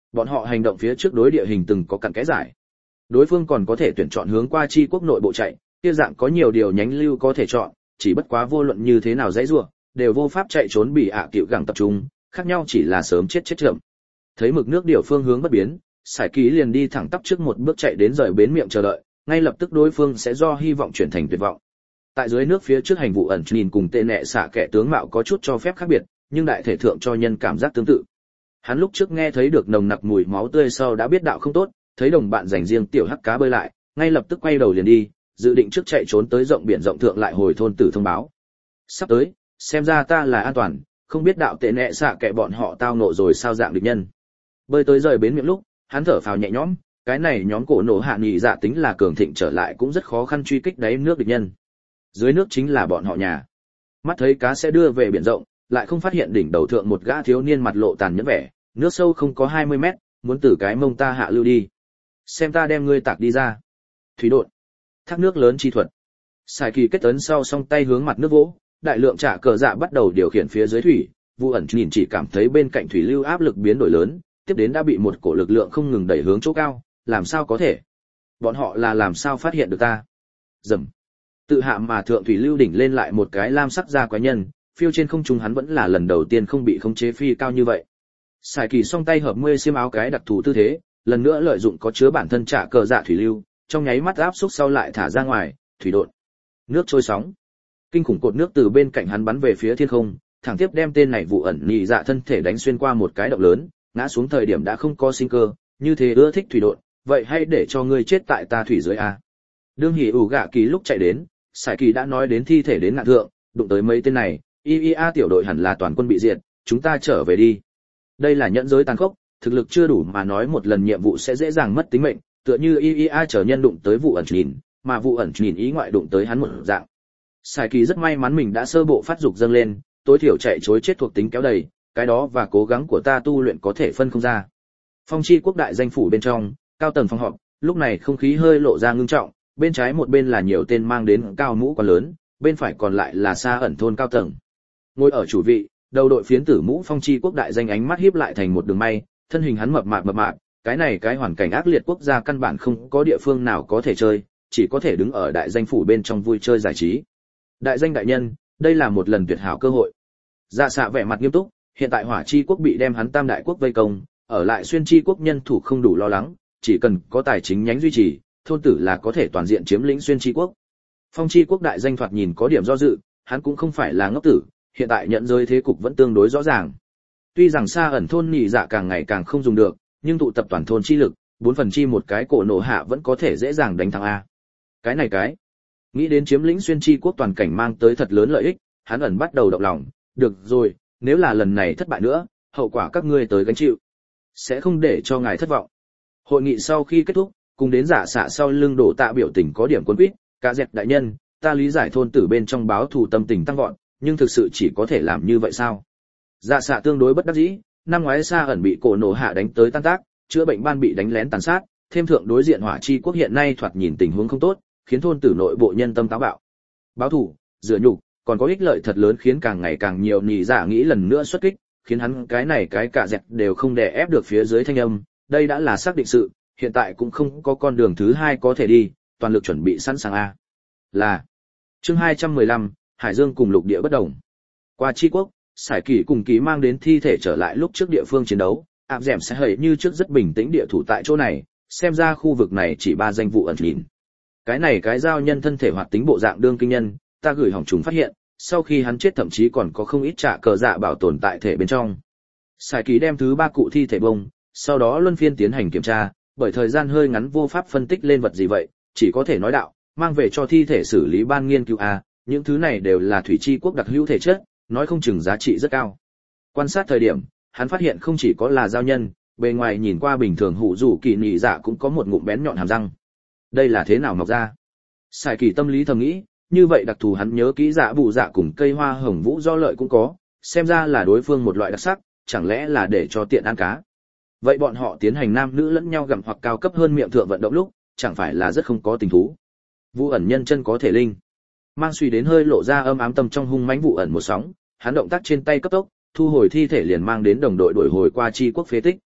Bọn họ hành động phía trước đối địa hình từng có cặn kẽ giải. Đối phương còn có thể tuyển chọn hướng qua chi quốc nội bộ chạy, kia dạng có nhiều điều nhánh lưu có thể chọn, chỉ bất quá vô luận như thế nào dãy rủa, đều vô pháp chạy trốn bị cựu gẳng tập trung, khác nhau chỉ là sớm chết chậm. Thấy mực nước điều phương hướng bất biến, Sải Kỳ liền đi thẳng tắp trước một bước chạy đến rời bến miệng chờ đợi, ngay lập tức đối phương sẽ do hy vọng chuyển thành tuyệt vọng. Tại dưới nước phía trước hành vụ ẩn nhìn cùng tệ nệ xạ kẻ tướng mạo có chút cho phép khác biệt, nhưng đại thể thượng cho nhân cảm giác tương tự. Hắn lúc trước nghe thấy được nồng nặc mùi máu tươi sau đã biết đạo không tốt, thấy đồng bạn dành riêng tiểu hắc cá bơi lại, ngay lập tức quay đầu liền đi, dự định trước chạy trốn tới rộng biển rộng thượng lại hồi thôn tử thông báo. Sắp tới, xem ra ta là an toàn, không biết đạo tệ nệ xạ kẻ bọn họ tao nộ rồi sao dạng địch nhân. Bơi tới rời bến miệng lúc, hắn thở phào nhẹ nhõm, cái này nhóm cổ nổ hạ nghị dạ tính là cường thịnh trở lại cũng rất khó khăn truy kích đáy nước địch nhân. Dưới nước chính là bọn họ nhà. Mắt thấy cá sẽ đưa về biển rộng, lại không phát hiện đỉnh đầu thượng một gã thiếu niên mặt lộ tàn nhẫn vẻ, nước sâu không có 20 mét, muốn từ cái mông ta hạ lưu đi. Xem ta đem ngươi tạc đi ra. Thủy đột. Thác nước lớn chi thuật. Sải Kỳ kết ấn sau song tay hướng mặt nước vỗ, đại lượng trả cờ dạ bắt đầu điều khiển phía dưới thủy, Vu ẩn nhìn chỉ cảm thấy bên cạnh thủy lưu áp lực biến đổi lớn, tiếp đến đã bị một cổ lực lượng không ngừng đẩy hướng chỗ cao, làm sao có thể? Bọn họ là làm sao phát hiện được ta? Rầm. Tự hạ mà thượng thủy lưu đỉnh lên lại một cái lam sắc da quái nhân, phiêu trên không trung hắn vẫn là lần đầu tiên không bị khống chế phi cao như vậy. Sải Kỳ song tay hợp mươi xiêm áo cái đặc thù tư thế, lần nữa lợi dụng có chứa bản thân trả cờ dạ thủy lưu, trong nháy mắt áp xúc sau lại thả ra ngoài, thủy đột. Nước trôi sóng. Kinh khủng cột nước từ bên cạnh hắn bắn về phía thiên không, thẳng tiếp đem tên này vụ ẩn nhị dạ thân thể đánh xuyên qua một cái động lớn, ngã xuống thời điểm đã không có sinh cơ, như thế ưa thích thủy đột, vậy hãy để cho ngươi chết tại ta thủy dưới a. Đương Hỉ ủ gạ kỳ lúc chạy đến, Sải Kỳ đã nói đến thi thể đến ngạn thượng, đụng tới mấy tên này, IA tiểu đội hẳn là toàn quân bị diệt, chúng ta trở về đi. Đây là nhẫn giới tàn khốc, thực lực chưa đủ mà nói một lần nhiệm vụ sẽ dễ dàng mất tính mệnh, tựa như IA trở nhân đụng tới vụ ẩn nhìn, mà vụ ẩn nhìn ý ngoại đụng tới hắn một dạng. Sải Kỳ rất may mắn mình đã sơ bộ phát dục dâng lên, tối thiểu chạy chối chết thuộc tính kéo đầy, cái đó và cố gắng của ta tu luyện có thể phân không ra. Phong chi quốc đại danh phủ bên trong, cao tầng phòng họp, lúc này không khí hơi lộ ra ngưng trọng, bên trái một bên là nhiều tên mang đến cao mũ quá lớn, bên phải còn lại là xa ẩn thôn cao tầng. Ngồi ở chủ vị, đầu đội phiến tử mũ phong chi quốc đại danh ánh mắt híp lại thành một đường may, thân hình hắn mập mạp, cái này cái hoàn cảnh ác liệt quốc gia căn bản không có địa phương nào có thể chơi, chỉ có thể đứng ở đại danh phủ bên trong vui chơi giải trí. Đại danh đại nhân, đây là một lần tuyệt hảo cơ hội. Dạ xạ vẻ mặt nghiêm túc, hiện tại hỏa chi quốc bị đem hắn tam đại quốc vây công, ở lại xuyên chi quốc nhân thủ không đủ lo lắng, chỉ cần có tài chính nhánh duy trì, thôn tử là có thể toàn diện chiếm lĩnh xuyên chi quốc. Phong chi quốc đại danh thoạt nhìn có điểm do dự, hắn cũng không phải là ngốc tử, hiện tại nhận giới thế cục vẫn tương đối rõ ràng. Tuy rằng xa ẩn thôn nhị dạ càng ngày càng không dùng được, nhưng tụ tập toàn thôn chi lực, 4 phần chi một cái cổ nổ hạ vẫn có thể dễ dàng đánh thắng a. Cái nghĩ đến chiếm lĩnh xuyên chi quốc toàn cảnh mang tới thật lớn lợi ích, hắn ẩn bắt đầu động lòng, được rồi, nếu là lần này thất bại nữa, hậu quả các ngươi tới gánh chịu, sẽ không để cho ngài thất vọng. Hội nghị sau khi kết thúc, cùng đến giả xạ sau lưng đổ tạ biểu tình có điểm quân quýt, cả dẹp đại nhân, ta lý giải thôn tử bên trong báo thù tâm tình tăng vọt, nhưng thực sự chỉ có thể làm như vậy sao? Dạ xạ tương đối bất đắc dĩ, năm ngoái xa ẩn bị cổ nổ hạ đánh tới tan tác, chữa bệnh ban bị đánh lén tàn sát, thêm thượng đối diện hỏa chi quốc hiện nay thoạt nhìn tình huống không tốt, khiến thôn tử nội bộ nhân tâm táo bạo. Báo thù, rửa nhục, còn có ích lợi thật lớn khiến càng ngày càng nhiều nhị giả nghĩ lần nữa xuất kích, khiến hắn cái này cái cả dẹp đều không đè ép được phía dưới thanh âm, đây đã là xác định sự, hiện tại cũng không có con đường thứ hai có thể đi, toàn lực chuẩn bị sẵn sàng a. Là chương 215, Hải Dương cùng lục địa bất đồng. Qua chi quốc, Sải Kỳ cùng Ký mang đến thi thể trở lại lúc trước địa phương chiến đấu, áp dẻm sẽ hời như trước rất bình tĩnh địa thủ tại chỗ này, xem ra khu vực này chỉ 3 danh vụ ẩn nhìn. Cái này cái giao nhân thân thể hoạt tính bộ dạng đương kinh nhân, ta gửi hỏng chúng phát hiện, sau khi hắn chết thậm chí còn có không ít trả cờ dạ bảo tồn tại thể bên trong. Sải Kỳ đem thứ 3 cụ thi thể bông, sau đó luân phiên tiến hành kiểm tra, bởi thời gian hơi ngắn vô pháp phân tích lên vật gì vậy, chỉ có thể nói đạo, mang về cho thi thể xử lý ban nghiên cứu a, những thứ này đều là thủy chi quốc đặc hữu thể chất, nói không chừng giá trị rất cao. Quan sát thời điểm, hắn phát hiện không chỉ có là giao nhân, bề ngoài nhìn qua bình thường hủ rủ kỳ nhị dạ cũng có một ngụm bén nhọn hàm răng. Đây là thế nào mọc ra? Sải Kỳ tâm lý thầm nghĩ, như vậy đặc thù hắn nhớ kỹ dạ bù dạ cùng cây hoa hồng vũ do lợi cũng có, xem ra là đối phương một loại đặc sắc, chẳng lẽ là để cho tiện ăn cá. Vậy bọn họ tiến hành nam nữ lẫn nhau gặm hoặc cao cấp hơn miệng thượng vận động lúc, chẳng phải là rất không có tình thú. Vụ ẩn nhân chân có thể linh. Mang suy đến hơi lộ ra âm ám tâm trong hung mãnh vụ ẩn một sóng, hắn động tác trên tay cấp tốc, thu hồi thi thể liền mang đến đồng đội đuổi hồi qua chi quốc phế tích.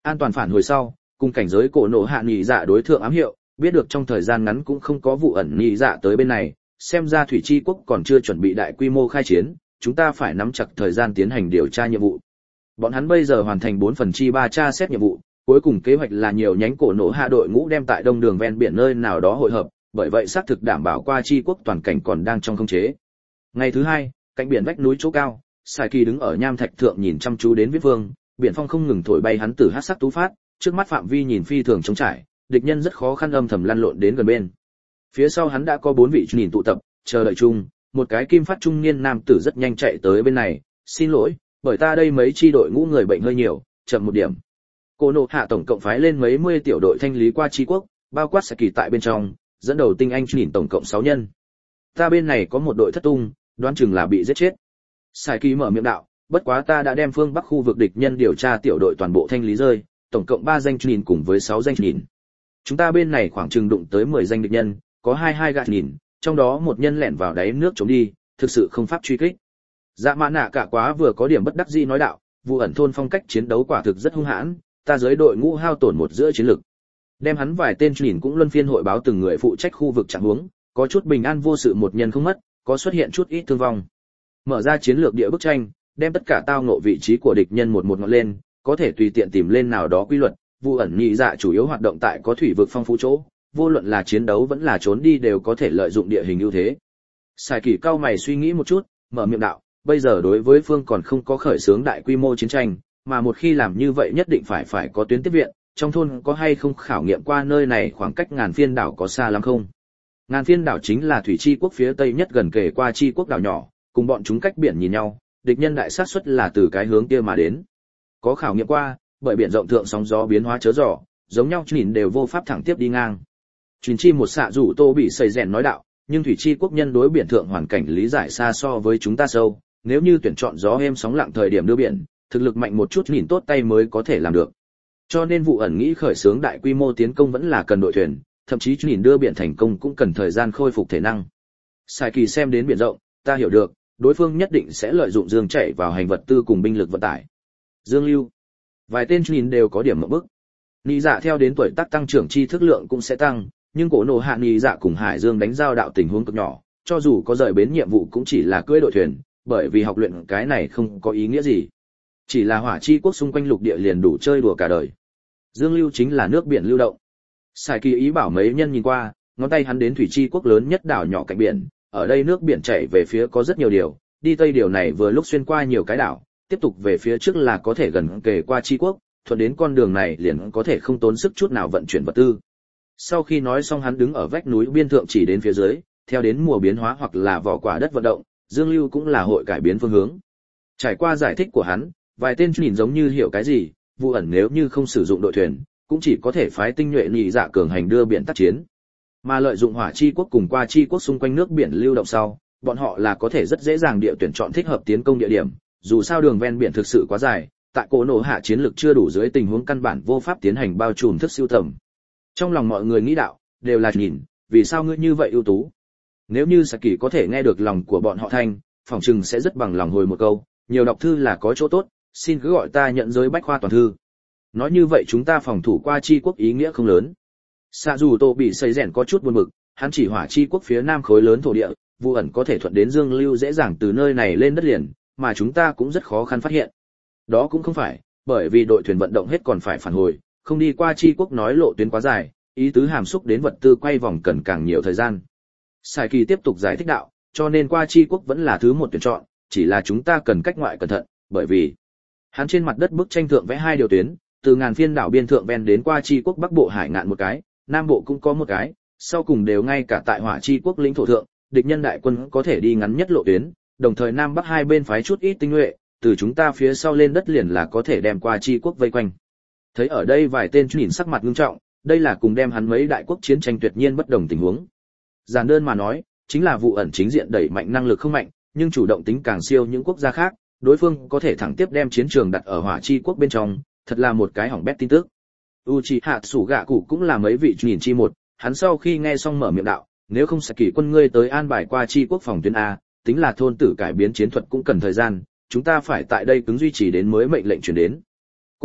An toàn phản hồi sau, cùng cảnh giới cổ nổ hạ nhị dạ đối thượng ám hiệu, biết được trong thời gian ngắn cũng không có vụ ẩn nhị dạ tới bên này, xem ra thủy chi quốc còn chưa chuẩn bị đại quy mô khai chiến, chúng ta phải nắm chặt thời gian tiến hành điều tra nhiệm vụ. Bọn hắn bây giờ hoàn thành 4/3 tra xét nhiệm vụ, cuối cùng kế hoạch là nhiều nhánh cổ nổ hạ đội ngũ đem tại đông đường ven biển nơi nào đó hội hợp, bởi vậy xác thực đảm bảo qua chi quốc toàn cảnh còn đang trong khống chế. Ngày thứ hai, cạnh biển vách núi chỗ cao, Sai Kỳ đứng ở nham thạch thượng nhìn chăm chú đến Viết Vương, biển phong không ngừng thổi bay hắn từ hắc sắc tú phát, trước mắt phạm vi nhìn phi thường trống trải, địch nhân rất khó khăn âm thầm lăn lộn đến gần bên. Phía sau hắn đã có 4 vị nhìn tụ tập, chờ đợi chung, một cái kim phát trung niên nam tử rất nhanh chạy tới bên này, xin lỗi, bởi ta đây mấy chi đội ngũ người bệnh hơi nhiều, chậm một điểm. Cô nộ hạ tổng cộng phái lên mấy mươi tiểu đội thanh lý qua chi quốc, bao quát Sai Kỳ tại bên trong, dẫn đầu tinh anh nhìn tổng cộng 6 nhân. Ta bên này có một đội thất tung, đoán chừng là bị giết chết. Sai Kỳ mở miệng đạo, bất quá ta đã đem phương Bắc khu vực địch nhân điều tra tiểu đội toàn bộ thanh lý rơi, tổng cộng 3 danh nhìn cùng với 6 danh nhìn. Chúng ta bên này khoảng chừng đụng tới 10 danh địch nhân, có 22 gạt nhìn, trong đó một nhân lẻn vào đáy nước trốn đi, thực sự không pháp truy kích. Dạ Mã Nạ cả quá vừa có điểm bất đắc dĩ nói đạo, vụ ẩn thôn phong cách chiến đấu quả thực rất hung hãn, ta dưới đội ngũ hao tổn một giữa chiến lực. Đem hắn vài tên nhìn cũng luân phiên hội báo từng người phụ trách khu vực trạng huống, có chút bình an vô sự một nhân không mất, có xuất hiện chút ít thương vong. Mở ra chiến lược địa bức tranh, đem tất cả tao ngộ vị trí của địch nhân một ngọn lên, có thể tùy tiện tìm lên nào đó quy luật, vụ ẩn nhị dạ chủ yếu hoạt động tại có thủy vực phong phú chỗ, vô luận là chiến đấu vẫn là trốn đi đều có thể lợi dụng địa hình ưu thế. Sai Kỳ cao mày suy nghĩ một chút, mở miệng đạo, bây giờ đối với phương còn không có khởi xướng đại quy mô chiến tranh, mà một khi làm như vậy nhất định phải có tuyến tiếp viện, trong thôn có hay không khảo nghiệm qua nơi này khoảng cách Ngàn Phiên đảo có xa lắm không? Ngàn Phiên đảo chính là thủy chi quốc phía tây nhất gần kề qua chi quốc đảo nhỏ, cùng bọn chúng cách biển nhìn nhau, địch nhân đại xác suất là từ cái hướng kia mà đến. Có khảo nghiệm qua, bởi biển rộng thượng sóng gió biến hóa chớ dò, giống nhau nhìn đều vô pháp thẳng tiếp đi ngang. Truyền chi một xạ rủ Tô bị sầy rèn nói đạo, nhưng thủy chi quốc nhân đối biển thượng hoàn cảnh lý giải xa so với chúng ta sâu, nếu như tuyển chọn gió êm sóng lặng thời điểm đưa biển, thực lực mạnh một chút nhìn tốt tay mới có thể làm được. Cho nên vụ ẩn nghĩ khởi xướng đại quy mô tiến công vẫn là cần đội thuyền, thậm chí nhìn đưa biển thành công cũng cần thời gian khôi phục thể năng. Sai Kỳ xem đến biển rộng, ta hiểu được, đối phương nhất định sẽ lợi dụng dương chạy vào hành vật tư cùng binh lực vận tải. Dương Lưu, vài tên nhìn đều có điểm mộng bức. Nị dạ theo đến tuổi tác tăng trưởng tri thức lượng cũng sẽ tăng, nhưng cổ nổ hạ nị dạ cùng Hải Dương đánh giao đạo tình huống cực nhỏ, cho dù có rời bến nhiệm vụ cũng chỉ là cưỡi đội thuyền, bởi vì học luyện cái này không có ý nghĩa gì. Chỉ là hỏa chi quốc xung quanh lục địa liền đủ chơi đùa cả đời. Dương Lưu chính là nước biển lưu động. Sai Kỳ ý bảo mấy nhân nhìn qua, ngón tay hắn đến thủy chi quốc lớn nhất đảo nhỏ cạnh biển, ở đây nước biển chảy về phía có rất nhiều điều, đi tây điều này vừa lúc xuyên qua nhiều cái đảo, tiếp tục về phía trước là có thể gần kề qua chi quốc, thuận đến con đường này liền có thể không tốn sức chút nào vận chuyển vật tư. Sau khi nói xong hắn đứng ở vách núi biên thượng chỉ đến phía dưới, theo đến mùa biến hóa hoặc là vỏ quả đất vận động, Dương Lưu cũng là hội cải biến phương hướng. Trải qua giải thích của hắn, vài tên nhìn giống như hiểu cái gì, vụ ẩn nếu như không sử dụng đội thuyền, cũng chỉ có thể phái tinh nhuệ nhị dạ cường hành đưa biển tác chiến. Mà lợi dụng hỏa chi quốc cùng qua chi quốc xung quanh nước biển lưu động sau, bọn họ là có thể rất dễ dàng địa tuyển chọn thích hợp tiến công địa điểm, dù sao đường ven biển thực sự quá dài, tại cổ nổ hạ chiến lực chưa đủ dưới tình huống căn bản vô pháp tiến hành bao trùm thức siêu tầm. Trong lòng mọi người nghĩ đạo, đều là nhìn, vì sao ngươi như vậy ưu tú? Nếu như Saki có thể nghe được lòng của bọn họ thanh, phỏng chừng sẽ rất bằng lòng hồi một câu, nhiều đọc thư là có chỗ tốt, xin cứ gọi ta nhận giới bách khoa toàn thư. Nói như vậy chúng ta phòng thủ qua chi quốc ý nghĩa không lớn. Sạ dù Tô bị xây rèn có chút buồn bực, hắn chỉ hỏa chi quốc phía nam khối lớn thổ địa, vụ ẩn có thể thuận đến Dương Lưu dễ dàng từ nơi này lên đất liền, mà chúng ta cũng rất khó khăn phát hiện. Đó cũng không phải, bởi vì đội thuyền vận động hết còn phải phản hồi, không đi qua chi quốc nói lộ tuyến quá dài, ý tứ hàm xúc đến vật tư quay vòng cần càng nhiều thời gian. Sai Kỳ tiếp tục giải thích đạo, cho nên qua chi quốc vẫn là thứ một tuyển chọn, chỉ là chúng ta cần cách ngoại cẩn thận, bởi vì hắn trên mặt đất bức tranh thượng vẽ hai điều tuyến, từ Ngàn Phiên đảo biên thượng ven đến qua chi quốc bắc bộ hải ngạn một cái, nam bộ cũng có một cái, sau cùng đều ngay cả tại hỏa chi quốc lĩnh thổ thượng, địch nhân đại quân có thể đi ngắn nhất lộ tuyến, đồng thời nam bắc hai bên phái chút ít tinh nhuệ, từ chúng ta phía sau lên đất liền là có thể đem qua chi quốc vây quanh. Thấy ở đây vài tên nhìn sắc mặt nghiêm trọng, đây là cùng đem hắn mấy đại quốc chiến tranh tuyệt nhiên bất đồng tình huống. Giản đơn mà nói, chính là vụ ẩn chính diện đẩy mạnh năng lực không mạnh, nhưng chủ động tính càng siêu những quốc gia khác, đối phương có thể thẳng tiếp đem chiến trường đặt ở hỏa chi quốc bên trong, thật là một cái hỏng bét tin tức. Uchiha Tsugaku cũng là mấy vị nhìn chi một, hắn sau khi nghe xong mở miệng đạo, nếu không Saki quân ngươi tới an bài qua chi quốc phòng tuyến a, tính là thôn tử cải biến chiến thuật cũng cần thời gian, chúng ta phải tại đây cứng duy trì đến mới mệnh lệnh truyền đến.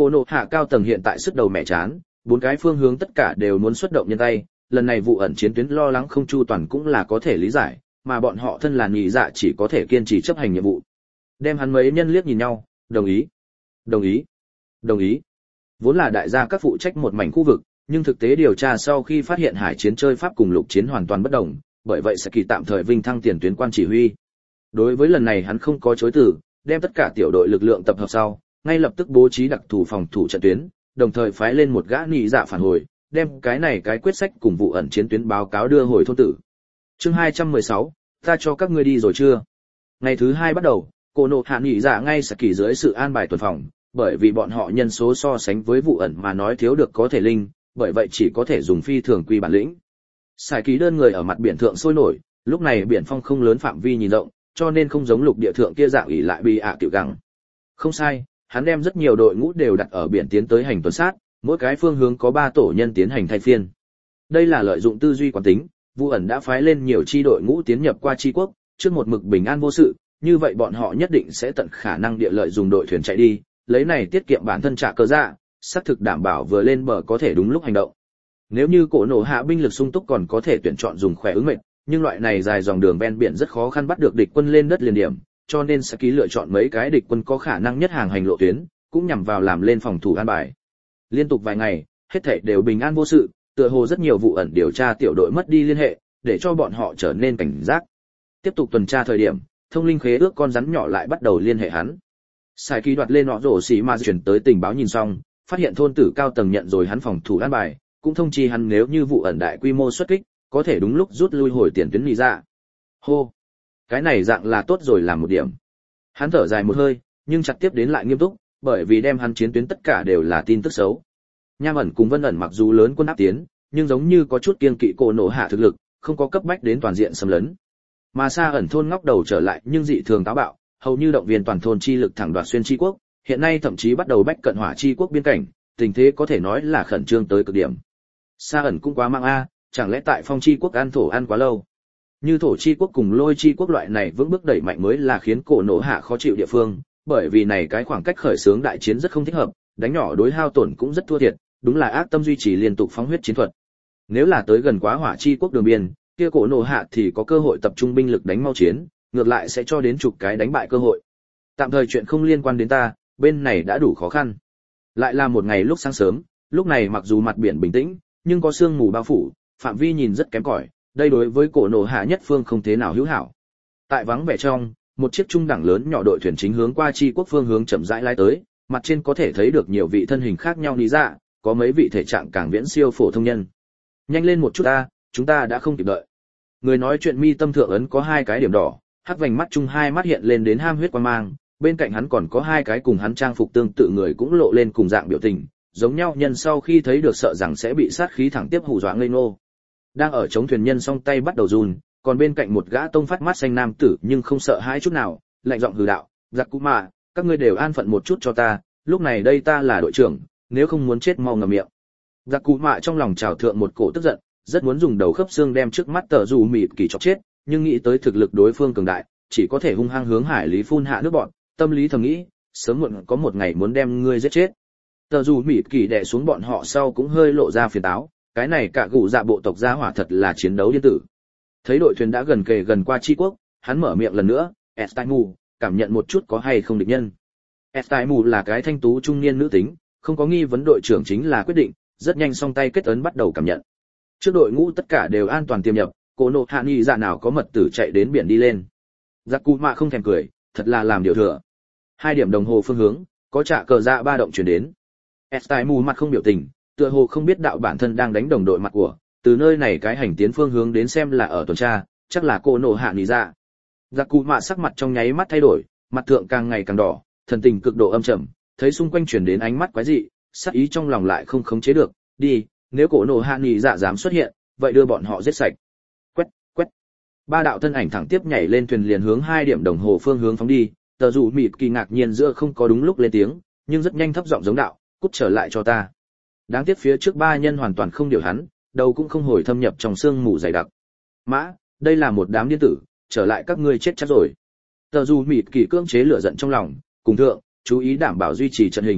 Cô nộ hạ cao tầng hiện tại sức đầu mẹ chán, bốn cái phương hướng tất cả đều muốn xuất động nhân tay, lần này vụ ẩn chiến tuyến lo lắng không chu toàn cũng là có thể lý giải, mà bọn họ thân là nhị dạ chỉ có thể kiên trì chấp hành nhiệm vụ. Đem hắn mấy nhân liếc nhìn nhau, đồng ý, đồng ý, đồng ý. Vốn là đại gia các phụ trách một mảnh khu vực, nhưng thực tế điều tra sau khi phát hiện hải chiến chơi pháp cùng lục chiến hoàn toàn bất đồng, bởi vậy Saki tạm thời vinh thăng tiền tuyến quan chỉ huy. Đối với lần này hắn không có chối từ, đem tất cả tiểu đội lực lượng tập hợp sau, ngay lập tức bố trí đặc thù phòng thủ trận tuyến, đồng thời phái lên một gã nhị dạ phản hồi, đem cái quyết sách cùng vụ ẩn chiến tuyến báo cáo đưa hồi thôn tử. Chương 216, ta cho các ngươi đi rồi chưa? Ngày thứ 2 bắt đầu, Cô nộ hạ nhị dạ ngay Saki dưới sự an bài tuần phòng, bởi vì bọn họ nhân số so sánh với vụ ẩn mà nói thiếu được có thể linh, bởi vậy chỉ có thể dùng phi thường quy bản lĩnh. Sải ký đơn người ở mặt biển thượng sôi nổi, lúc này biển phong không lớn phạm vi nhìn rộng, cho nên không giống lục địa thượng kia dạng ỷ lại bị tiểu gẳng. Không sai, hắn đem rất nhiều đội ngũ đều đặt ở biển tiến tới hành tuần sát, mỗi cái phương hướng có 3 tổ nhân tiến hành thay phiên. Đây là lợi dụng tư duy quán tính, vụ ẩn đã phái lên nhiều chi đội ngũ tiến nhập qua chi quốc, trước một mực bình an vô sự, như vậy bọn họ nhất định sẽ tận khả năng địa lợi dùng đội thuyền chạy đi, lấy này tiết kiệm bản thân trả cơ dạ, xác thực đảm bảo vừa lên bờ có thể đúng lúc hành động. Nếu như cổ nổ hạ binh lực sung túc còn có thể tuyển chọn dùng khỏe ứng mệnh, nhưng loại này dài dòng đường ven biển rất khó khăn bắt được địch quân lên đất liền điểm, cho nên Saki lựa chọn mấy cái địch quân có khả năng nhất hàng hành lộ tuyến, cũng nhằm vào làm lên phòng thủ an bài. Liên tục vài ngày, hết thảy đều bình an vô sự, tựa hồ rất nhiều vụ ẩn điều tra tiểu đội mất đi liên hệ, để cho bọn họ trở nên cảnh giác. Tiếp tục tuần tra thời điểm, thông linh khế ước con rắn nhỏ lại bắt đầu liên hệ hắn. Sai Kỳ đoạt lên nọ rổ xì mà chuyển tới tình báo nhìn xong, phát hiện thôn tử cao tầng nhận rồi hắn phòng thủ an bài, cũng thông chi hắn nếu như vụ ẩn đại quy mô xuất kích, có thể đúng lúc rút lui hồi tiền tuyến nhị dạ. Hô, cái này dạng là tốt rồi làm một điểm. Hắn thở dài một hơi, nhưng chặt tiếp đến lại nghiêm túc, bởi vì đem hắn chiến tuyến tất cả đều là tin tức xấu. Nham ẩn cùng Vân ẩn mặc dù lớn quân áp tiến, nhưng giống như có chút kiêng kỵ cổ nổ hạ thực lực, không có cấp bách đến toàn diện xâm lấn. Mà Sa ẩn thôn ngóc đầu trở lại nhưng dị thường táo bạo, hầu như động viên toàn thôn chi lực thẳng đoạt xuyên chi quốc, hiện nay thậm chí bắt đầu bách cận hỏa chi quốc biên cảnh, tình thế có thể nói là khẩn trương tới cực điểm. Sa ẩn cũng quá mang a, chẳng lẽ tại phong chi quốc ăn thổ ăn quá lâu? Như thổ chi quốc cùng lôi chi quốc loại này vững bước đẩy mạnh mới là khiến cổ nổ hạ khó chịu địa phương, bởi vì này cái khoảng cách khởi xướng đại chiến rất không thích hợp, đánh nhỏ đối hao tổn cũng rất thua thiệt, đúng là ác tâm duy trì liên tục phóng huyết chiến thuật. Nếu là tới gần quá hỏa chi quốc đường biên, kia cổ nổ hạ thì có cơ hội tập trung binh lực đánh mau chiến, ngược lại sẽ cho đến chục cái đánh bại cơ hội. Tạm thời chuyện không liên quan đến ta, bên này đã đủ khó khăn. Lại là một ngày lúc sáng sớm, lúc này mặc dù mặt biển bình tĩnh, nhưng có sương mù bao phủ, phạm vi nhìn rất kém cỏi, đây đối với cổ nổ hạ nhất phương không thế nào hữu hảo. Tại vắng vẻ trong, một chiếc trung đẳng lớn nhỏ đội thuyền chính hướng qua chi quốc phương hướng chậm rãi lái tới, mặt trên có thể thấy được nhiều vị thân hình khác nhau lý dạ, có mấy vị thể trạng càng viễn siêu phổ thông nhân. Nhanh lên một chút ta, chúng ta đã không kịp đợi. Người nói chuyện mi tâm thượng ấn có 2 cái điểm đỏ, hắc vành mắt chung 2 mắt hiện lên đến ham huyết quan mang, bên cạnh hắn còn có 2 cái cùng hắn trang phục tương tự người cũng lộ lên cùng dạng biểu tình, giống nhau nhân sau khi thấy được sợ rằng sẽ bị sát khí thẳng tiếp hù dọa ngây ngô. Đang ở chống thuyền nhân song tay bắt đầu run, còn bên cạnh một gã tông phát mắt xanh nam tử nhưng không sợ hãi chút nào, lạnh giọng hừ đạo, giặc cú mà, các ngươi đều an phận một chút cho ta, lúc này đây ta là đội trưởng, nếu không muốn chết mau ngậm miệng. Giặc cú mạ trong lòng trào thượng một cổ tức giận, rất muốn dùng đầu khớp xương đem trước mắt tờ dù mịt kỳ chọc chết, nhưng nghĩ tới thực lực đối phương cường đại, chỉ có thể hung hăng hướng hải lý phun hạ nước bọn, tâm lý thầm nghĩ, sớm muộn có một ngày muốn đem ngươi giết chết. Tờ dù mịt kỳ đè xuống bọn họ sau cũng hơi lộ ra phiền táo, cái này cả gù dạ bộ tộc gia hỏa thật là chiến đấu điên tử. Thấy đội thuyền đã gần kề gần qua chi quốc, hắn mở miệng lần nữa, Estaimu, cảm nhận một chút có hay không địch nhân. Estaimu là cái thanh tú trung niên nữ tính, không có nghi vấn đội trưởng chính là quyết định, rất nhanh song tay kết ấn bắt đầu cảm nhận. Trước đội ngũ tất cả đều an toàn tiềm nhập, cổ nộ hạ nghi dạ nào có mật tử chạy đến biển đi lên. Giặc cú mạ không thèm cười, thật là làm điều thừa. 2 điểm đồng hồ phương hướng, có trả cờ dạ ba động chuyển đến. Estaimu mặt không biểu tình, tựa hồ không biết đạo bản thân đang đánh đồng đội mặt của, từ nơi này cái hành tiến phương hướng đến xem là ở tuần tra, chắc là cổ nộ hạ nghi dạ. Giặc cú mạ sắc mặt trong nháy mắt thay đổi, mặt thượng càng ngày càng đỏ, thần tình cực độ âm trầm, thấy xung quanh chuyển đến ánh mắt quái dị, sát ý trong lòng lại không khống chế được, đi, nếu cổ nổ hạ nghỉ dạ dám xuất hiện, vậy đưa bọn họ giết sạch. Quét, quét. 3 đạo thân ảnh thẳng tiếp nhảy lên thuyền liền hướng 2 điểm đồng hồ phương hướng phóng đi, tờ dù mịt kỳ ngạc nhiên giữa không có đúng lúc lên tiếng, nhưng rất nhanh thấp giọng giống đạo, cút trở lại cho ta. Đáng tiếc phía trước 3 nhân hoàn toàn không điều hắn, đầu cũng không hồi thâm nhập trong xương mù dày đặc. Mã, đây là một đám điên tử, trở lại các ngươi chết chắc rồi. Tờ dù mịt kỳ cưỡng chế lửa giận trong lòng, cùng thượng, chú ý đảm bảo duy trì trận hình,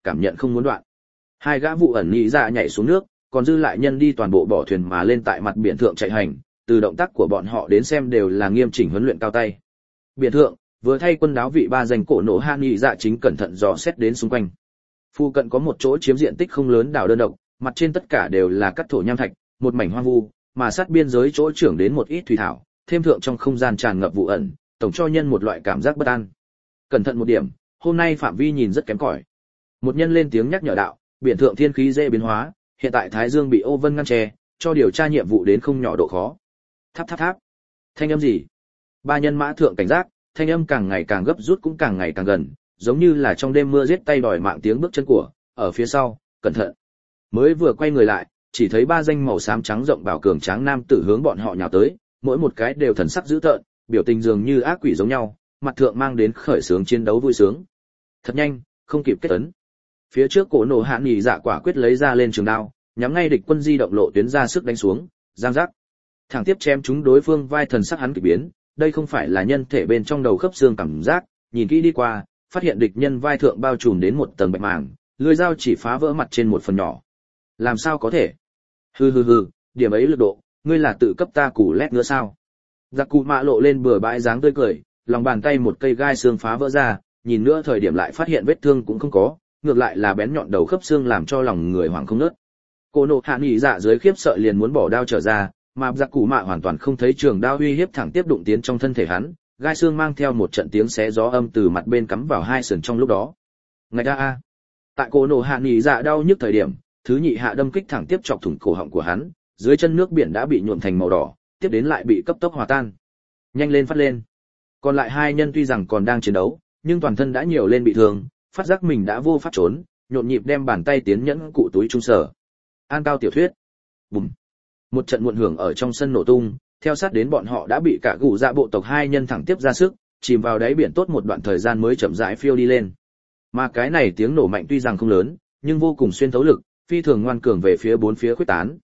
cảm nhận không muốn đoạn. Hai gã vụ ẩn nhị dạ nhảy xuống nước, còn dư lại nhân đi toàn bộ bỏ thuyền mà lên tại mặt biển thượng chạy hành, từ động tác của bọn họ đến xem đều là nghiêm chỉnh huấn luyện cao tay. Biển thượng, vừa thay quân đáo vị ba danh cổ nổ hạ nhị dạ chính cẩn thận dò xét đến xung quanh. Phu cận có một chỗ chiếm diện tích không lớn đảo đơn độc, mặt trên tất cả đều là cát thổ nham thạch, một mảnh hoang vu, mà sát biên giới chỗ trưởng đến một ít thủy thảo, thêm thượng trong không gian tràn ngập vụ ẩn, tổng cho nhân một loại cảm giác bất an. Cẩn thận một điểm, hôm nay phạm vi nhìn rất kém cỏi. Một nhân lên tiếng nhắc nhở đạo, biển thượng thiên khí dễ biến hóa, hiện tại Thái Dương bị ô vân ngăn che, cho điều tra nhiệm vụ đến không nhỏ độ khó. Tháp tháp tháp. Thanh âm gì? Ba nhân mã thượng cảnh giác, thanh âm càng ngày càng gấp rút cũng càng ngày càng gần, giống như là trong đêm mưa giết tay đòi mạng tiếng bước chân của, ở phía sau, cẩn thận. Mới vừa quay người lại, chỉ thấy ba danh màu xám trắng rộng bảo cường tráng nam tử hướng bọn họ nhào tới, mỗi một cái đều thần sắc dữ tợn, biểu tình dường như ác quỷ giống nhau, mặt thượng mang đến khởi sướng chiến đấu vui sướng. Thật nhanh, không kịp kết ấn. Phía trước cổ nổ hạ nhị dạ quả quyết lấy ra lên trường đao, nhắm ngay địch quân di động lộ tuyến ra sức đánh xuống, giang giác. Thẳng tiếp chém chúng đối phương vai thần sắc hắn kỳ biến, đây không phải là nhân thể bên trong đầu khớp xương cảm giác, nhìn kỹ đi qua, phát hiện địch nhân vai thượng bao trùm đến một tầng bạch màng, lưỡi dao chỉ phá vỡ mặt trên một phần nhỏ. Làm sao có thể? Hừ, điểm ấy lực độ, ngươi là tự cấp ta củ lét nữa sao? Giặc cụ mạ lộ lên bừa bãi dáng tươi cười, lòng bàn tay một cây gai xương phá vỡ ra, nhìn nữa thời điểm lại phát hiện vết thương cũng không có, ngược lại là bén nhọn đầu khớp xương làm cho lòng người hoảng không nớt. Cô nộ hạ nhị dạ dưới khiếp sợ liền muốn bỏ đao trở ra, mà giặc cụ mạ hoàn toàn không thấy trường đao uy hiếp thẳng tiếp đụng tiến trong thân thể hắn, gai xương mang theo một trận tiếng xé gió âm từ mặt bên cắm vào hai sườn trong lúc đó. Ngạch a! Tại cô nộ hạ nhị dạ đau nhức thời điểm, thứ nhị hạ đâm kích thẳng tiếp chọc thủng cổ họng của hắn, dưới chân nước biển đã bị nhuộm thành màu đỏ, tiếp đến lại bị cấp tốc hòa tan. Nhanh lên phát lên. Còn lại hai nhân tuy rằng còn đang chiến đấu, nhưng toàn thân đã nhiều lên bị thương, phát giác mình đã vô pháp trốn, nhộn nhịp đem bàn tay tiến nhẫn cụ túi trung sở. An cao tiểu thuyết. Bùm. Một trận muộn hưởng ở trong sân nổ tung, theo sát đến bọn họ đã bị cả gù dạ bộ tộc hai nhân thẳng tiếp ra sức, chìm vào đáy biển tốt một đoạn thời gian mới chậm rãi phiêu đi lên. Mà cái này tiếng nổ mạnh tuy rằng không lớn, nhưng vô cùng xuyên thấu lực, phi thường ngoan cường về phía bốn phía khuếch tán.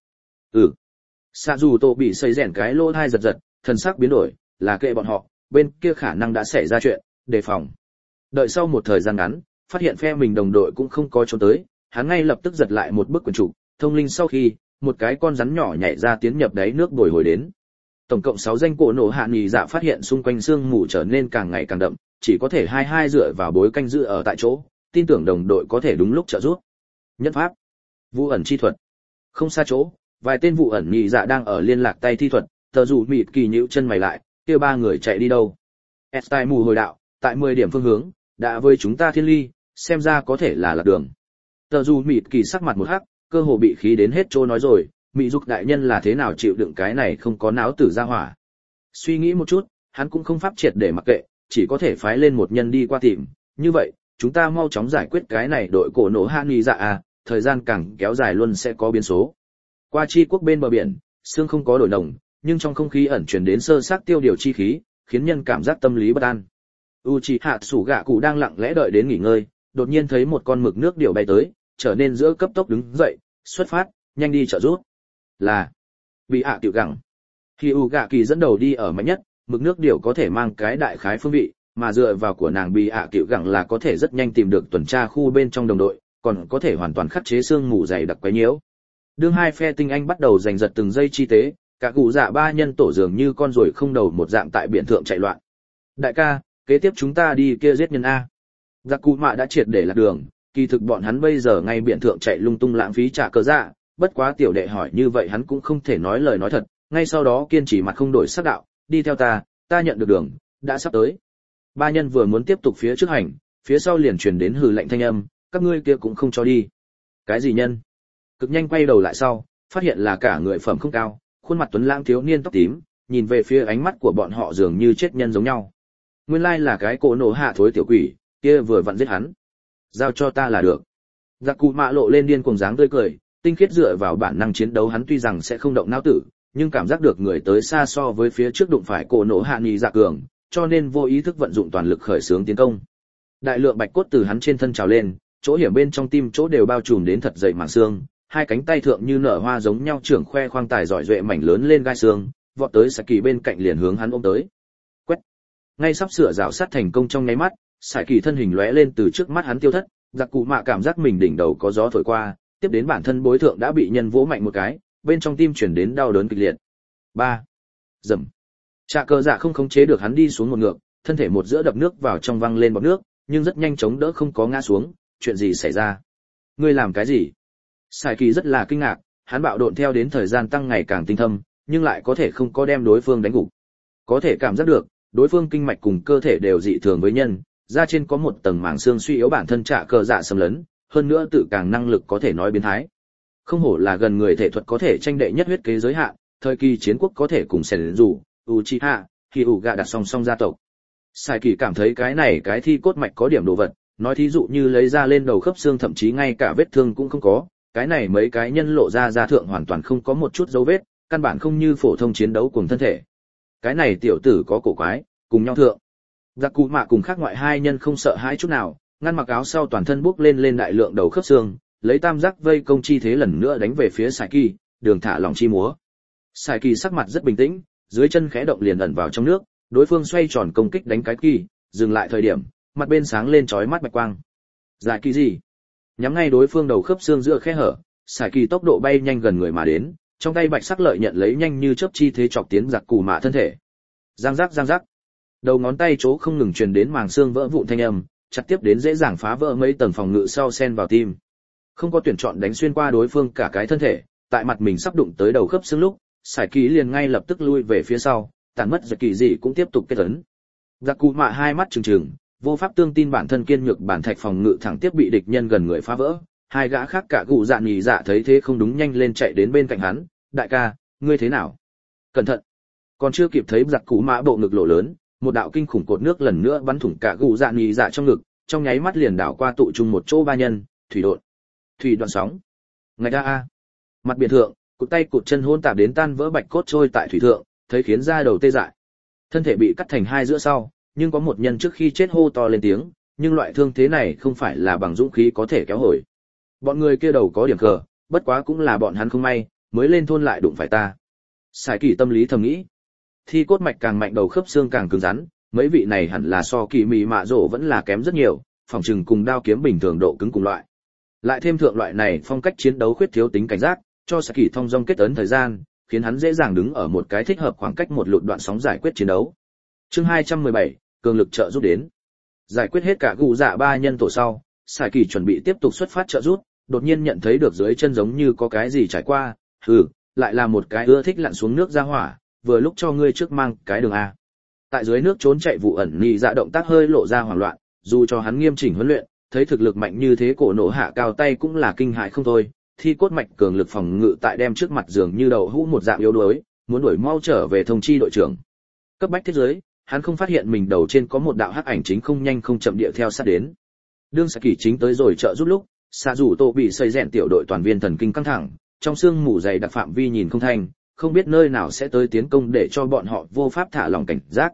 Sạ dù tổ bị xây rèn cái lỗ thai giật, thần sắc biến đổi, là kệ bọn họ, bên kia khả năng đã xảy ra chuyện, đề phòng. Đợi sau một thời gian ngắn, phát hiện phe mình đồng đội cũng không có trốn tới, hắn ngay lập tức giật lại một bức quyển trục, thông linh sau khi, một cái con rắn nhỏ nhảy ra tiến nhập đáy nước bồi hồi đến. Tổng cộng 6 danh cổ nổ hạ nhị dạ phát hiện xung quanh sương mù trở nên càng ngày càng đậm, chỉ có thể hai dựa vào bối canh giữ ở tại chỗ, tin tưởng đồng đội có thể đúng lúc trợ giúp. Nhất pháp, vụ ẩn chi thuật. Không xa chỗ, vài tên vụ ẩn nhị dạ đang ở liên lạc tay thi thuật, tờ dù mịt kỳ nhíu chân mày lại, kia ba người chạy đi đâu? Estai mù hồi đạo, tại 10 điểm phương hướng, đã với chúng ta thiên ly, xem ra có thể là lạc đường. Tờ dù mịt kỳ sắc mặt một hắc, cơ hồ bị khí đến hết trôi nói rồi, mị dục đại nhân là thế nào chịu đựng cái này không có náo tử ra hỏa. Suy nghĩ một chút, hắn cũng không pháp triệt để mặc kệ, chỉ có thể phái lên một nhân đi qua tìm, như vậy, chúng ta mau chóng giải quyết cái này đội cổ nổ hạ nhị dạ à, thời gian càng kéo dài luôn sẽ có biến số. Qua chi quốc bên bờ biển, sương không có đổi nồng, nhưng trong không khí ẩn truyền đến sơ xác tiêu điều chi khí, khiến nhân cảm giác tâm lý bất an. Uchiha Tsugaku đang lặng lẽ đợi đến nghỉ ngơi, đột nhiên thấy một con mực nước điểu bay tới, trở nên giữa cấp tốc đứng dậy, xuất phát, nhanh đi trợ giúp. Là bị hạ tiểu gẳng. Khi Ugaki dẫn đầu đi ở mạnh nhất, mực nước điểu có thể mang cái đại khái phương vị, mà dựa vào của nàng bị hạ tiểu gẳng là có thể rất nhanh tìm được tuần tra khu bên trong đồng đội, còn có thể hoàn toàn khắc chế xương mù dày đặc quấy nhiễu. Đương hai phe tinh anh bắt đầu giành giật từng giây chi tế, cả cụ dạ ba nhân tổ dường như con ruồi không đầu một dạng tại biển thượng chạy loạn. Đại ca, kế tiếp chúng ta đi kia giết nhân a. Giặc cụ mạ đã triệt để lạc đường, kỳ thực bọn hắn bây giờ ngay biển thượng chạy lung tung lãng phí trả cờ dạ, bất quá tiểu đệ hỏi như vậy hắn cũng không thể nói lời nói thật, ngay sau đó kiên trì mặt không đổi sắc đạo, đi theo ta nhận được đường, đã sắp tới. Ba nhân vừa muốn tiếp tục phía trước hành, phía sau liền truyền đến hừ lạnh thanh âm, các ngươi kia cũng không cho đi. Cái gì nhân? Cực nhanh quay đầu lại sau, phát hiện là cả người phẩm không cao, khuôn mặt tuấn lãng thiếu niên tóc tím, nhìn về phía ánh mắt của bọn họ dường như chết nhân giống nhau. Nguyên lai là cái cổ nổ hạ thối tiểu quỷ, kia vừa vặn giết hắn. Giao cho ta là được. Giặc cụ mạ lộ lên điên cuồng dáng tươi cười, tinh khiết dựa vào bản năng chiến đấu hắn tuy rằng sẽ không động não tử, nhưng cảm giác được người tới xa so với phía trước đụng phải cổ nổ hạ nhị dạ cường, cho nên vô ý thức vận dụng toàn lực khởi xướng tiến công. Đại lượng bạch cốt từ hắn trên thân trào lên, chỗ hiểm bên trong tim chỗ đều bao trùm đến thật dày màng xương, hai cánh tay thượng như nở hoa giống nhau trưởng khoe khoang tài giỏi duệ mảnh lớn lên gai xương, vọt tới Saki bên cạnh liền hướng hắn ôm tới. Quét. Ngay sắp sửa rào sát thành công trong nháy mắt, Saki thân hình lóe lên từ trước mắt hắn tiêu thất, Giặc cụ mạ cảm giác mình đỉnh đầu có gió thổi qua, tiếp đến bản thân bối thượng đã bị nhân vỗ mạnh một cái, bên trong tim chuyển đến đau đớn kịch liệt. 3. Dầm. Trạ cờ dạ không khống chế được hắn đi xuống một ngược, thân thể một giữa đập nước vào trong văng lên bọt nước, nhưng rất nhanh chống đỡ không có ngã xuống. Chuyện gì xảy ra? Ngươi làm cái gì? Sải Kỳ rất là kinh ngạc, hắn bạo độn theo đến thời gian tăng ngày càng tinh thâm, nhưng lại có thể không có đem đối phương đánh gục. Có thể cảm giác được, đối phương kinh mạch cùng cơ thể đều dị thường với nhân, da trên có một tầng màng xương suy yếu bản thân trạ cờ dạ xâm lấn, hơn nữa tự càng năng lực có thể nói biến thái. Không hổ là gần người thể thuật có thể tranh đệ nhất huyết kế giới hạn, thời kỳ chiến quốc có thể cùng Sển Dù, Uchiha, Hyuga đặt song song gia tộc. Sải Kỳ cảm thấy cái này cái thi cốt mạch có điểm đồ vật, nói thí dụ như lấy ra lên đầu khớp xương thậm chí ngay cả vết thương cũng không có, cái này mấy cái nhân lộ ra da thượng hoàn toàn không có một chút dấu vết, căn bản không như phổ thông chiến đấu cùng thân thể. Cái này tiểu tử có cổ quái, cùng nhau thượng. Giặc cụ mạ cùng khác ngoại hai nhân không sợ hãi chút nào, ngăn mặc áo sau toàn thân bốc lên đại lượng đầu khớp xương, lấy tam giác vây công chi thế lần nữa đánh về phía Sải Kỳ, đường thả lỏng chi múa. Sải Kỳ sắc mặt rất bình tĩnh, dưới chân khẽ động liền ẩn vào trong nước, đối phương xoay tròn công kích đánh cái kỳ, dừng lại thời điểm, mặt bên sáng lên chói mắt bạch quang. Giải kỳ gì? Nhắm ngay đối phương đầu khớp xương giữa khe hở, Sải Kỳ tốc độ bay nhanh gần người mà đến, trong tay bạch sắc lợi nhận lấy nhanh như chớp chi thế chọc tiến giặc cù mạ thân thể. Giang giác, đầu ngón tay chỗ không ngừng truyền đến màng xương vỡ vụn thanh âm, chặt tiếp đến dễ dàng phá vỡ mấy tầng phòng ngự sau xen vào tim. Không có tuyển chọn đánh xuyên qua đối phương cả cái thân thể, tại mặt mình sắp đụng tới đầu khớp xương lúc, Sải Kỳ liền ngay lập tức lui về phía sau, tản mất giặc kỳ gì cũng tiếp tục kết ấn. Giặc cù mạ hai mắt trừng trừng, vô pháp tương tin bản thân kiên nhược bản thạch phòng ngự thẳng tiếp bị địch nhân gần người phá vỡ. Hai gã khác cả gù dạ nhì dạ thấy thế không đúng nhanh lên chạy đến bên cạnh hắn, đại ca, ngươi thế nào? Cẩn thận! Còn chưa kịp thấy giặc cù mạ bộ ngực lộ lớn, một đạo kinh khủng cột nước lần nữa bắn thủng cả gù dạ nhì dạ trong ngực, trong nháy mắt liền đảo qua tụ chung một chỗ ba nhân, thủy đoạn sóng. Ngạch a! Mặt biển thượng, cụt tay cụt chân hôn tạp đến tan vỡ bạch cốt trôi tại thủy thượng, thấy khiến da đầu tê dại. Thân thể bị cắt thành hai giữa sau, nhưng có một nhân trước khi chết hô to lên tiếng, nhưng loại thương thế này không phải là bằng dũng khí có thể kéo hồi. Bọn người kia đầu có điểm cờ, bất quá cũng là bọn hắn không may, mới lên thôn lại đụng phải ta. Sải Kỳ tâm lý thầm nghĩ, thi cốt mạch càng mạnh đầu khớp xương càng cứng rắn, mấy vị này hẳn là so kỳ mị mạ rổ vẫn là kém rất nhiều, phòng trừng cùng đao kiếm bình thường độ cứng cùng loại. Lại thêm thượng loại này phong cách chiến đấu khuyết thiếu tính cảnh giác, cho Sải Kỳ thông dong kết ấn thời gian, khiến hắn dễ dàng đứng ở một cái thích hợp khoảng cách một lụt đoạn sóng giải quyết chiến đấu. Chương 217, cường lực trợ giúp đến. Giải quyết hết cả gù dạ ba nhân tổ sau, Sải Kỳ chuẩn bị tiếp tục xuất phát trợ giúp, đột nhiên nhận thấy được dưới chân giống như có cái gì trải qua, lại là một cái ưa thích lặn xuống nước ra hỏa, vừa lúc cho ngươi trước mang cái đường a. Tại dưới nước trốn chạy vụ ẩn nhị dạ động tác hơi lộ ra hoảng loạn, dù cho hắn nghiêm chỉnh huấn luyện, thấy thực lực mạnh như thế cổ nổ hạ cao tay cũng là kinh hại không thôi. Thi cốt mạch cường lực phòng ngự tại đem trước mặt giường như đầu hũ một dạng yếu đuối, muốn đuổi mau trở về thông chi đội trưởng. Cấp bách thiết giới, hắn không phát hiện mình đầu trên có một đạo hắc ảnh chính không nhanh không chậm địa theo sát đến. Đương Sạ Kỳ chính tới rồi trợ giúp lúc, Sạ Dụ Tô bị xây rèn tiểu đội toàn viên thần kinh căng thẳng, trong xương mù dày đặc phạm vi nhìn không thanh, không biết nơi nào sẽ tới tiến công để cho bọn họ vô pháp thả lòng cảnh giác.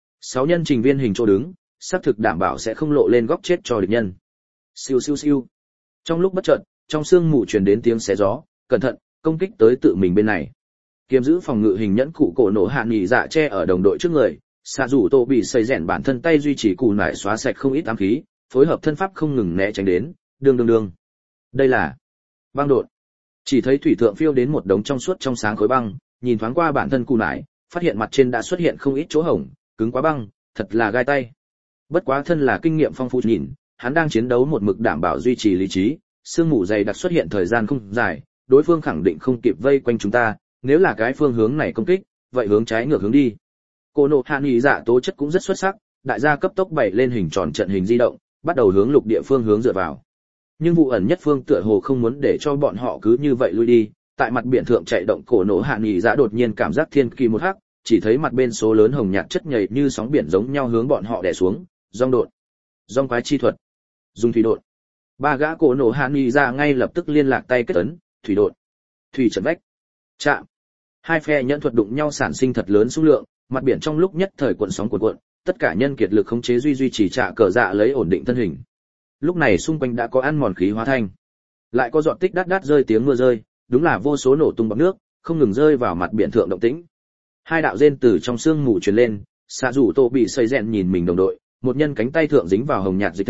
6 nhân trình viên hình chỗ đứng, xác thực đảm bảo sẽ không lộ lên góc chết cho địch nhân. Siêu siêu siêu. Trong lúc bất chợt, trong xương mù truyền đến tiếng xé gió, cẩn thận, công kích tới tự mình bên này. Kiếm giữ phòng ngự hình nhẫn cụ cổ nổ hạ nhị dạ che ở đồng đội trước người, Sạ Dụ Tô bị xây rèn bản thân tay duy trì cù nải xóa sạch không ít ám khí, phối hợp thân pháp không ngừng né tránh đến, đương. Đây là băng đột. Chỉ thấy thủy thượng phiêu đến một đống trong suốt trong sáng khối băng, nhìn thoáng qua bản thân cù nải, phát hiện mặt trên đã xuất hiện không ít chỗ hổng, cứng quá băng, thật là gai tay. Bất quá thân là kinh nghiệm phong phú nhìn, hắn đang chiến đấu một mực đảm bảo duy trì lý trí, sương mù dày đặc xuất hiện thời gian không dài, đối phương khẳng định không kịp vây quanh chúng ta, nếu là cái phương hướng này công kích, vậy hướng trái ngược hướng đi. Cô nộ hạ nhị dạ tố chất cũng rất xuất sắc, đại gia cấp tốc bày lên hình tròn trận hình di động, bắt đầu hướng lục địa phương hướng dựa vào. Nhưng vụ ẩn nhất phương tựa hồ không muốn để cho bọn họ cứ như vậy lui đi, tại mặt biển thượng chạy động cổ nộ hạ nhị dạ đột nhiên cảm giác thiên kỳ một hắc, chỉ thấy mặt bên số lớn hồng nhạt chất nhầy như sóng biển giống nhau hướng bọn họ đè xuống, dong đột, dong quái chi thuật, dùng thủy đột. Ba gã cổ nổ hạ nhị dạ ngay lập tức liên lạc tay kết ấn, thủy đột, thủy trận vách, chạm. Hai phe nhẫn thuật đụng nhau sản sinh thật lớn số lượng, mặt biển trong lúc nhất thời cuộn sóng cuộn, tất cả nhân kiệt lực khống chế duy trì trả cờ dạ lấy ổn định thân hình. Lúc này xung quanh đã có ăn mòn khí hóa thanh, lại có giọt tích đát đát rơi tiếng mưa rơi, đúng là vô số nổ tung bọt nước, không ngừng rơi vào mặt biển thượng động tĩnh. Hai đạo rên từ trong sương mù truyền lên, Sạ Dụ Tô bị xây rèn nhìn mình đồng đội, một nhân cánh tay thượng dính vào hồng nhạt dịch thể,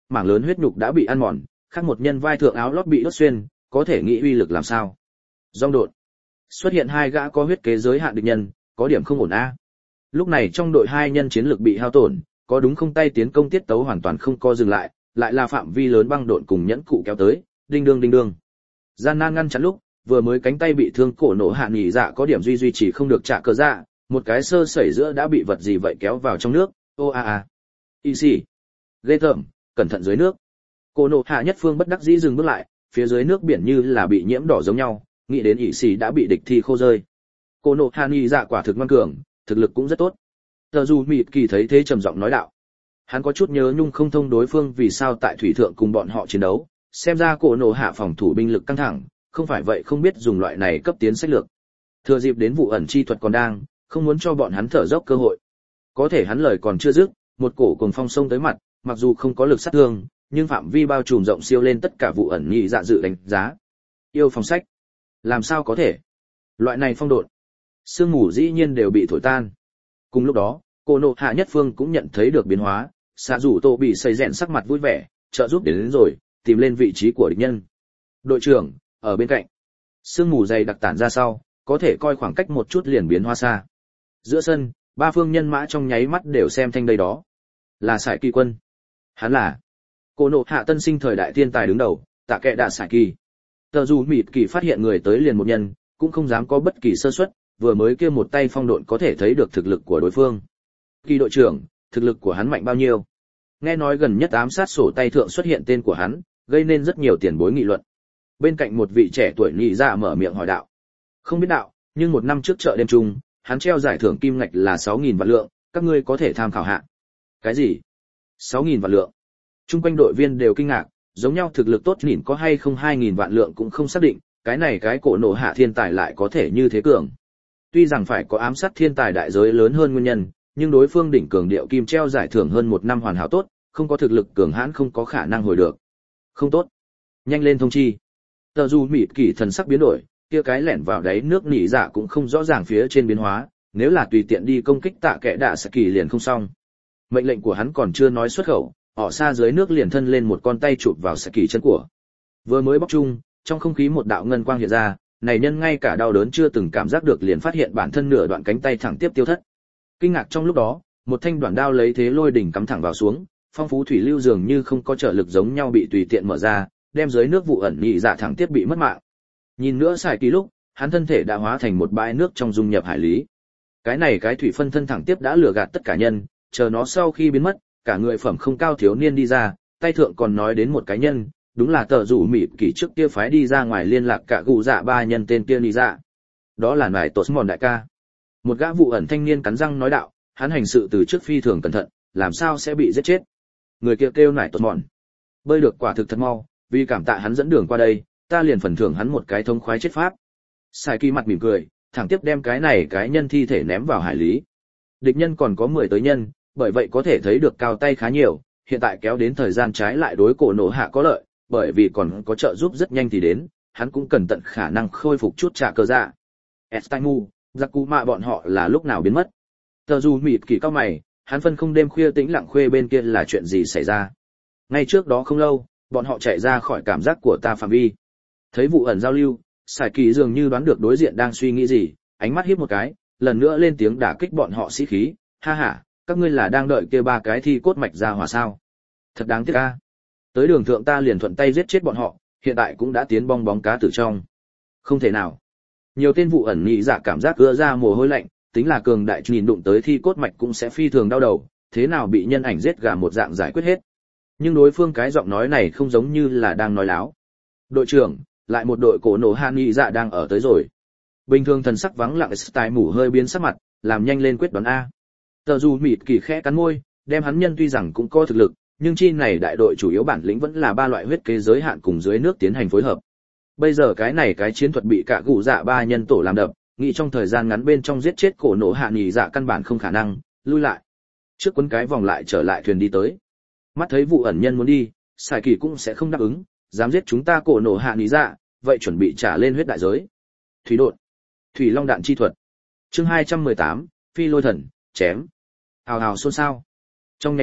mảng lớn huyết nhục đã bị ăn mòn, khác một nhân vai thượng áo lót bị đốt xuyên, có thể nghĩ uy lực làm sao. Dòng đột. Xuất hiện hai gã có huyết kế giới hạn địch nhân, có điểm không ổn a. Lúc này trong đội hai nhân chiến lực bị hao tổn, có đúng không tay tiến công tiết tấu hoàn toàn không co dừng lại là phạm vi lớn băng độn cùng nhẫn cụ kéo tới, đinh đương. Gian nan ngăn chắn lúc, vừa mới cánh tay bị thương cổ nổ hạ nghỉ dạ có điểm duy trì không được trả cờ dạ, một cái sơ sẩy giữa đã bị vật gì vậy kéo vào trong nước, ô a a. Easy. Ghê tởm, cẩn thận dưới nước. Cổ nổ hạ nhất phương bất đắc dĩ dừng bước lại, phía dưới nước biển như là bị nhiễm đỏ giống nhau, nghĩ đến Easy đã bị địch thi khô rơi. Cổ nổ hạ nghỉ dạ quả thực ngoan cường, thực lực cũng rất tốt. Tờ dù mịt kỳ thấy thế trầm giọng nói đạo. Hắn có chút nhớ nhung không thông đối phương vì sao tại thủy thượng cùng bọn họ chiến đấu, xem ra cổ nổ hạ phòng thủ binh lực căng thẳng, không phải vậy không biết dùng loại này cấp tiến sách lược. Thừa dịp đến vụ ẩn chi thuật còn đang, không muốn cho bọn hắn thở dốc cơ hội. Có thể hắn lời còn chưa dứt, một cổ cuồng phong sông tới mặt, mặc dù không có lực sát thương, nhưng phạm vi bao trùm rộng siêu lên tất cả vụ ẩn nhị dạ dự đánh giá. Yêu phòng sách, làm sao có thể? Loại này phong độn, sương mù dĩ nhiên đều bị thổi tan. Cùng lúc đó, cổ nổ hạ nhất phương cũng nhận thấy được biến hóa, xạ rủ tô bị xây rèn sắc mặt vui vẻ, trợ giúp đến rồi, tìm lên vị trí của địch nhân. Đội trưởng ở bên cạnh, sương mù dày đặc tản ra sau, có thể coi khoảng cách một chút liền biến hóa xa. Giữa sân, ba phương nhân mã trong nháy mắt đều xem thanh đây đó, là Sải Kỳ quân. Hắn là cổ nổ hạ tân sinh thời đại thiên tài đứng đầu, Tạ Kệ Đạ Sải Kỳ. Tờ dù mịt kỳ phát hiện người tới liền một nhân, cũng không dám có bất kỳ sơ suất, vừa mới kia một tay phong độn có thể thấy được thực lực của đối phương. Kỳ đội trưởng, thực lực của hắn mạnh bao nhiêu? Nghe nói gần nhất ám sát sổ tay thượng xuất hiện tên của hắn, gây nên rất nhiều tiền bối nghị luận. Bên cạnh một vị trẻ tuổi nhị dạ mở miệng hỏi đạo. Không biết đạo, nhưng một năm trước chợ đêm chung, hắn treo giải thưởng kim ngạch là 6.000 vạn lượng, các ngươi có thể tham khảo hạ. Cái gì? 6.000 vạn lượng? Trung quanh đội viên đều kinh ngạc, giống nhau thực lực tốt nhìn có hay không 2.000 vạn lượng cũng không xác định, cái này cái cổ nổ hạ thiên tài lại có thể như thế cường. Tuy rằng phải có ám sát thiên tài đại giới lớn hơn nguyên nhân, nhưng đối phương đỉnh cường điệu kim treo giải thưởng hơn một năm hoàn hảo tốt, không có thực lực cường hãn không có khả năng hồi được. Không tốt. Nhanh lên thông chi. Tờ dù mịt kỳ thần sắc biến đổi, kia cái lẻn vào đáy nước nỉ dạ cũng không rõ ràng phía trên biến hóa, nếu là tùy tiện đi công kích Tạ Kệ Đạ Sải Kỳ liền không xong. Mệnh lệnh của hắn còn chưa nói xuất khẩu, ở xa dưới nước liền thân lên một con tay chụp vào Sải Kỳ chân của. Vừa mới bóc chung, trong không khí một đạo ngân quang hiện ra, này nhân ngay cả đau đớn chưa từng cảm giác được liền phát hiện bản thân nửa đoạn cánh tay thẳng tiếp tiêu thất. Kinh ngạc trong lúc đó, một thanh đoạn đao lấy thế lôi đỉnh cắm thẳng vào xuống, phong phú thủy lưu dường như không có trợ lực giống nhau bị tùy tiện mở ra, đem dưới nước vụ ẩn nhị dạ thẳng tiếp bị mất mạng. Nhìn nữa Sải Kỳ lúc, hắn thân thể đã hóa thành một bãi nước trong dung nhập hải lý. Cái này cái thủy phân thân thẳng tiếp đã lừa gạt tất cả nhân, chờ nó sau khi biến mất, cả người phẩm không cao thiếu niên đi ra, tay thượng còn nói đến một cái nhân, đúng là tờ rủ mịt kỳ trước kia phái đi ra ngoài liên lạc cả gù dạ ba nhân tên kia đi ra. Đó là nải tốt mòn đại ca. Một gã vụ ẩn thanh niên cắn răng nói đạo, hắn hành sự từ trước phi thường cẩn thận, làm sao sẽ bị giết chết. Người kia kêu nải tốt mòn. Bơi được quả thực thật mau, vì cảm tạ hắn dẫn đường qua đây, ta liền phần thưởng hắn một cái thống khoái chết pháp. Sải Kỳ mặt mỉm cười, thẳng tiếp đem cái này cái nhân thi thể ném vào hải lý. Địch nhân còn có 10 tới nhân, bởi vậy có thể thấy được cao tay khá nhiều, hiện tại kéo đến thời gian trái lại đối cổ nổ hạ có lợi, bởi vì còn có trợ giúp rất nhanh thì đến, hắn cũng cần tận khả năng khôi phục chút trả cơ dạ. Estaimu, Zakuma bọn họ là lúc nào biến mất? Tờ dù mịt kỳ cao mày, hắn phân không đêm khuya tĩnh lặng khuê bên kia là chuyện gì xảy ra. Ngay trước đó không lâu, bọn họ chạy ra khỏi cảm giác của ta phạm vi. Thấy vụ ẩn giao lưu, Sải Kỳ dường như đoán được đối diện đang suy nghĩ gì, ánh mắt híp một cái, lần nữa lên tiếng đả kích bọn họ sĩ khí, ha ha, các ngươi là đang đợi kia ba cái thi cốt mạch ra hỏa sao? Thật đáng tiếc a. Tới đường thượng ta liền thuận tay giết chết bọn họ, hiện tại cũng đã tiến bong bóng cá tử trong. Không thể nào. Nhiều tên vụ ẩn nhị dạ cảm giác ưa ra mồ hôi lạnh, tính là cường đại nhìn đụng tới thi cốt mạch cũng sẽ phi thường đau đầu, thế nào bị nhân ảnh giết gà một dạng giải quyết hết. Nhưng đối phương cái giọng nói này không giống như là đang nói láo. Đội trưởng, lại một đội cổ nổ hạ nhị dạ đang ở tới rồi. Bình thường thần sắc vắng lặng style mủ hơi biến sắc mặt, làm nhanh lên quyết đoán a. Tờ dù mịt kỳ khẽ cắn môi, đem hắn nhân tuy rằng cũng có thực lực, nhưng chi này đại đội chủ yếu bản lĩnh vẫn là ba loại huyết kế giới hạn cùng dưới nước tiến hành phối hợp. Bây giờ cái này cái chiến thuật bị cả gù dạ ba nhân tổ làm đập, nghĩ trong thời gian ngắn bên trong giết chết cổ nổ hạ nhị dạ căn bản không khả năng, lui lại. Trước quấn cái vòng lại trở lại thuyền đi tới. Mắt thấy vụ ẩn nhân muốn đi, Sải Kỳ cũng sẽ không đáp ứng, dám giết chúng ta cổ nổ hạ nhị dạ, vậy chuẩn bị trả lên huyết đại giới. Thủy đột, thủy long đạn chi thuật. Chương 218, Phi Lôi Thần, chém. Hào hào xôn xao. Trong nháy mắt,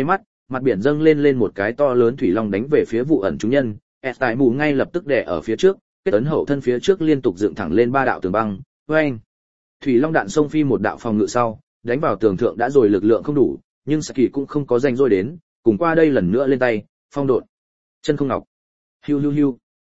mặt biển dâng lên một cái to lớn thủy long đánh về phía vụ ẩn chúng nhân, Tại mù ngay lập tức đè ở phía trước, kết ấn hậu thân phía trước liên tục dựng thẳng lên 3 đạo tường băng, oeng. Thủy long đạn xông phi một đạo phòng ngự sau, đánh vào tường thượng đã rồi lực lượng không đủ, nhưng Saki cũng không có rảnh rỗi đến, cùng qua đây lần nữa lên tay, phong độn, chân không ngọc. Hiu hiu hiu.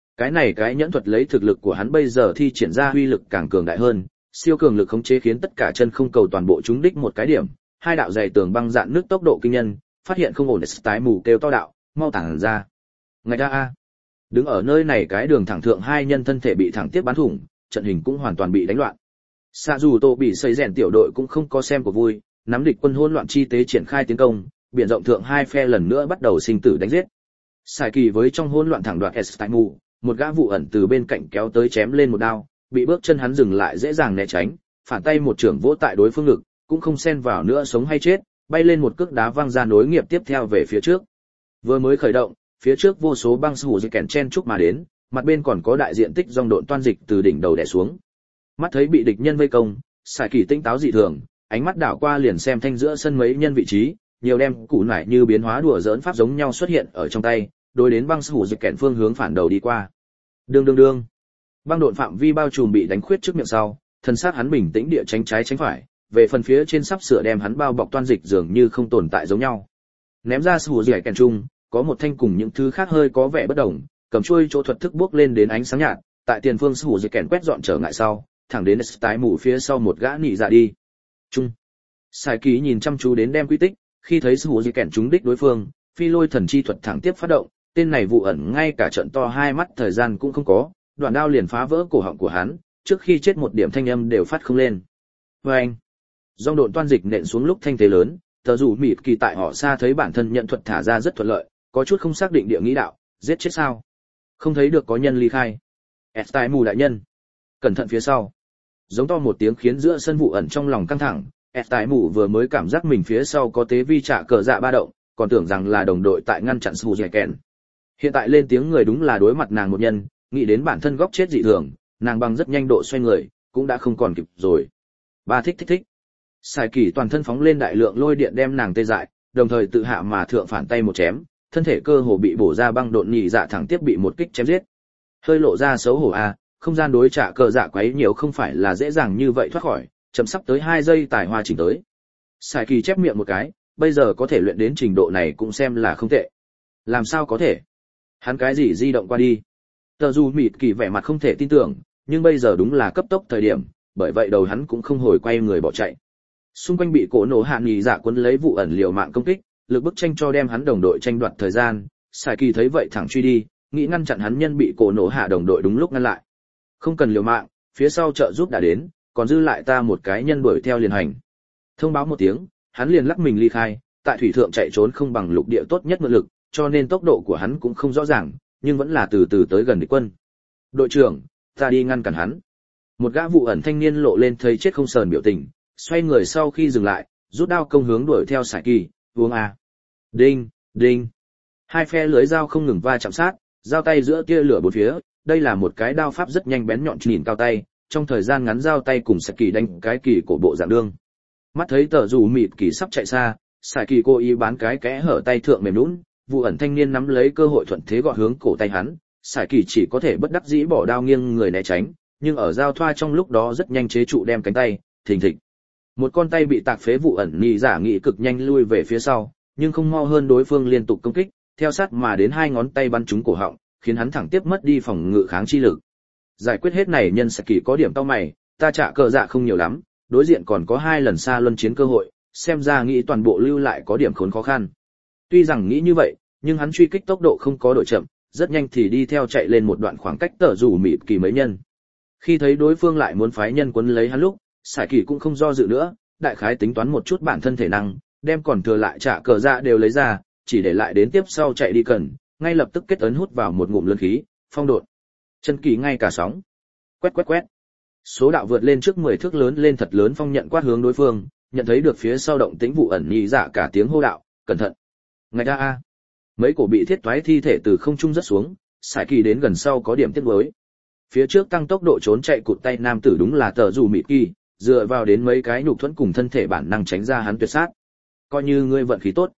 Cái nhẫn thuật lấy thực lực của hắn bây giờ thi triển ra uy lực càng cường đại hơn, siêu cường lực khống chế khiến tất cả chân không cầu toàn bộ trúng đích một cái điểm, hai đạo dày tường băng dạn nước tốc độ kinh nhân, phát hiện không ổn để tái mù kêu to đạo, mau tản ra. Ngay ra a. Đứng ở nơi này cái đường thẳng thượng hai nhân thân thể bị thẳng tiếp bắn thủng, trận hình cũng hoàn toàn bị đánh loạn. Xạ dù Tô bị xây rèn tiểu đội cũng không có xem của vui, nắm địch quân hỗn loạn chi tế triển khai tiến công, biển rộng thượng hai phe lần nữa bắt đầu sinh tử đánh giết. Sai Kỳ với trong hỗn loạn thẳng đoạt Estamu, một gã vụ ẩn từ bên cạnh kéo tới chém lên một đao, bị bước chân hắn dừng lại dễ dàng né tránh, phản tay một trưởng vỗ tại đối phương ngực, cũng không xen vào nữa sống hay chết, bay lên một cước đá văng ra nối nghiệp tiếp theo về phía trước. Vừa mới khởi động, phía trước vô số băng sủ dây kèn chen chúc mà đến, mặt bên còn có đại diện tích dòng độn toan dịch từ đỉnh đầu đè xuống. Mắt thấy bị địch nhân vây công, Sai Kỳ tinh táo dị thường, ánh mắt đảo qua liền xem thanh giữa sân mấy nhân vị trí, nhiều đem củ nải như biến hóa đùa giỡn pháp giống nhau xuất hiện ở trong tay, đối đến băng sủ dây kèn phương hướng phản đầu đi qua. Đương. Băng độn phạm vi bao trùm bị đánh khuyết trước miệng sau, thân xác hắn bình tĩnh địa tránh trái tránh phải, về phần phía trên sắp sửa đem hắn bao bọc toan dịch dường như không tồn tại giống nhau. Ném ra sủ dây kèn chung, có một thanh cùng những thứ khác hơi có vẻ bất đồng, cầm chuôi chỗ thuật thức bước lên đến ánh sáng nhạt, tại tiền phương sủ dây kèn quét dọn trở ngại sau, thẳng đến tái mù phía sau một gã nị dạ đi. Chung. Sai Ký nhìn chăm chú đến đem quy tích, khi thấy sủ dây kèn trúng đích đối phương, phi lôi thần chi thuật thẳng tiếp phát động, tên này vụ ẩn ngay cả trận to hai mắt thời gian cũng không có, đoạn đao liền phá vỡ cổ họng của hắn, trước khi chết một điểm thanh âm đều phát không lên. Oeng. Dòng độn toan dịch nện xuống lúc thanh thế lớn, tờ dù mịt kỳ tại họ xa thấy bản thân nhận thuật thả ra rất thuận lợi, có chút không xác định địa nghĩ đạo, giết chết sao? Không thấy được có nhân ly khai. Estai mù đại nhân, cẩn thận phía sau. Giống to một tiếng khiến giữa sân vụ ẩn trong lòng căng thẳng, Estai mù vừa mới cảm giác mình phía sau có tế vi trả cờ dạ ba động, còn tưởng rằng là đồng đội tại ngăn chặn Sù Dẻ Kèn. Hiện tại lên tiếng người đúng là đối mặt nàng một nhân, nghĩ đến bản thân góc chết dị thường, nàng bằng rất nhanh độ xoay người, cũng đã không còn kịp rồi. Ba thích. Sai Kỳ toàn thân phóng lên đại lượng lôi điện đem nàng tê dại, đồng thời tự hạ mà thượng phản tay một chém, thân thể cơ hồ bị bổ ra băng độn nhị dạ thẳng tiếp bị một kích chém giết. Hơi lộ ra xấu hổ a, không gian đối trả cờ dạ quấy nhiều không phải là dễ dàng như vậy thoát khỏi, chậm sắp tới 2 giây tài hoa chỉnh tới. Sai Kỳ chép miệng một cái, bây giờ có thể luyện đến trình độ này cũng xem là không tệ. Làm sao có thể? Hắn cái gì di động qua đi? Tờ dù mịt kỳ vẻ mặt không thể tin tưởng, nhưng bây giờ đúng là cấp tốc thời điểm, bởi vậy đầu hắn cũng không hồi quay người bỏ chạy. Xung quanh bị cổ nổ hạ nghỉ dạ cuốn lấy vụ ẩn liều mạng công kích, lực bức tranh cho đem hắn đồng đội tranh đoạt thời gian. Sai Kỳ thấy vậy thẳng truy đi, nghĩ ngăn chặn hắn nhân bị cổ nổ hạ đồng đội đúng lúc ngăn lại. Không cần liều mạng, phía sau trợ giúp đã đến, còn dư lại ta một cái nhân đuổi theo liền hành. Thông báo một tiếng, hắn liền lắc mình ly khai, tại thủy thượng chạy trốn không bằng lục địa tốt nhất mượn lực, cho nên tốc độ của hắn cũng không rõ ràng, nhưng vẫn là từ từ tới gần địch quân. Đội trưởng, ta đi ngăn cản hắn. Một gã vụ ẩn thanh niên lộ lên thấy chết không sờn biểu tình, xoay người sau khi dừng lại, rút đao công hướng đuổi theo Sai Kỳ, uống a. Đinh. Hai phe lưới dao không ngừng va chạm sát, giao tay giữa tia lửa bốn phía, đây là một cái đao pháp rất nhanh bén nhọn nhìn cao tay, trong thời gian ngắn giao tay cùng Sai Kỳ đánh cái kỳ cổ bộ dạng đương. Mắt thấy tờ dù mịt kỳ sắp chạy xa, Sai Kỳ cố ý bán cái kẽ hở tay thượng mềm nhũn, vụ ẩn thanh niên nắm lấy cơ hội thuận thế gọt hướng cổ tay hắn, Sai Kỳ chỉ có thể bất đắc dĩ bỏ đao nghiêng người né tránh, nhưng ở giao thoa trong lúc đó rất nhanh chế trụ đem cánh tay, thình thịch. Một con tay bị tạc phế vụ ẩn nhị giả nghị cực nhanh lui về phía sau, nhưng không mau hơn đối phương liên tục công kích, theo sát mà đến 2 ngón tay bắn trúng cổ họng, khiến hắn thẳng tiếp mất đi phòng ngự kháng chi lực. Giải quyết hết này nhân Sai Kỳ có điểm tao mày, ta trả cờ dạ không nhiều lắm, đối diện còn có 2 lần xa luân chiến cơ hội, xem ra nghĩ toàn bộ lưu lại có điểm khốn khó khăn. Tuy rằng nghĩ như vậy, nhưng hắn truy kích tốc độ không có độ chậm, rất nhanh thì đi theo chạy lên một đoạn khoảng cách tờ rủ mịt kỳ mấy nhân. Khi thấy đối phương lại muốn phái nhân quấn lấy hắn lúc, Sai Kỳ cũng không do dự nữa, đại khái tính toán một chút bản thân thể năng, đem còn thừa lại trả cờ dạ đều lấy ra, chỉ để lại đến tiếp sau chạy đi cần, ngay lập tức kết ấn hút vào một ngụm lớn khí, phong độn. Chân kỳ ngay cả sóng. Quét. Số đạo vượt lên trước 10 thước lớn lên thật lớn phong nhận quát hướng đối phương, nhận thấy được phía sau động tĩnh vụ ẩn nhị dạ cả tiếng hô đạo, cẩn thận. Ngay ra a. Mấy cổ bị thiết toái thi thể từ không trung rất xuống, Sai Kỳ đến gần sau có điểm tiếc nuối. Phía trước tăng tốc độ trốn chạy cụt tay nam tử đúng là tờ dù mịt kỳ, dựa vào đến mấy cái nhục thuẫn cùng thân thể bản năng tránh ra hắn tuyệt sát. Coi như ngươi vận khí tốt.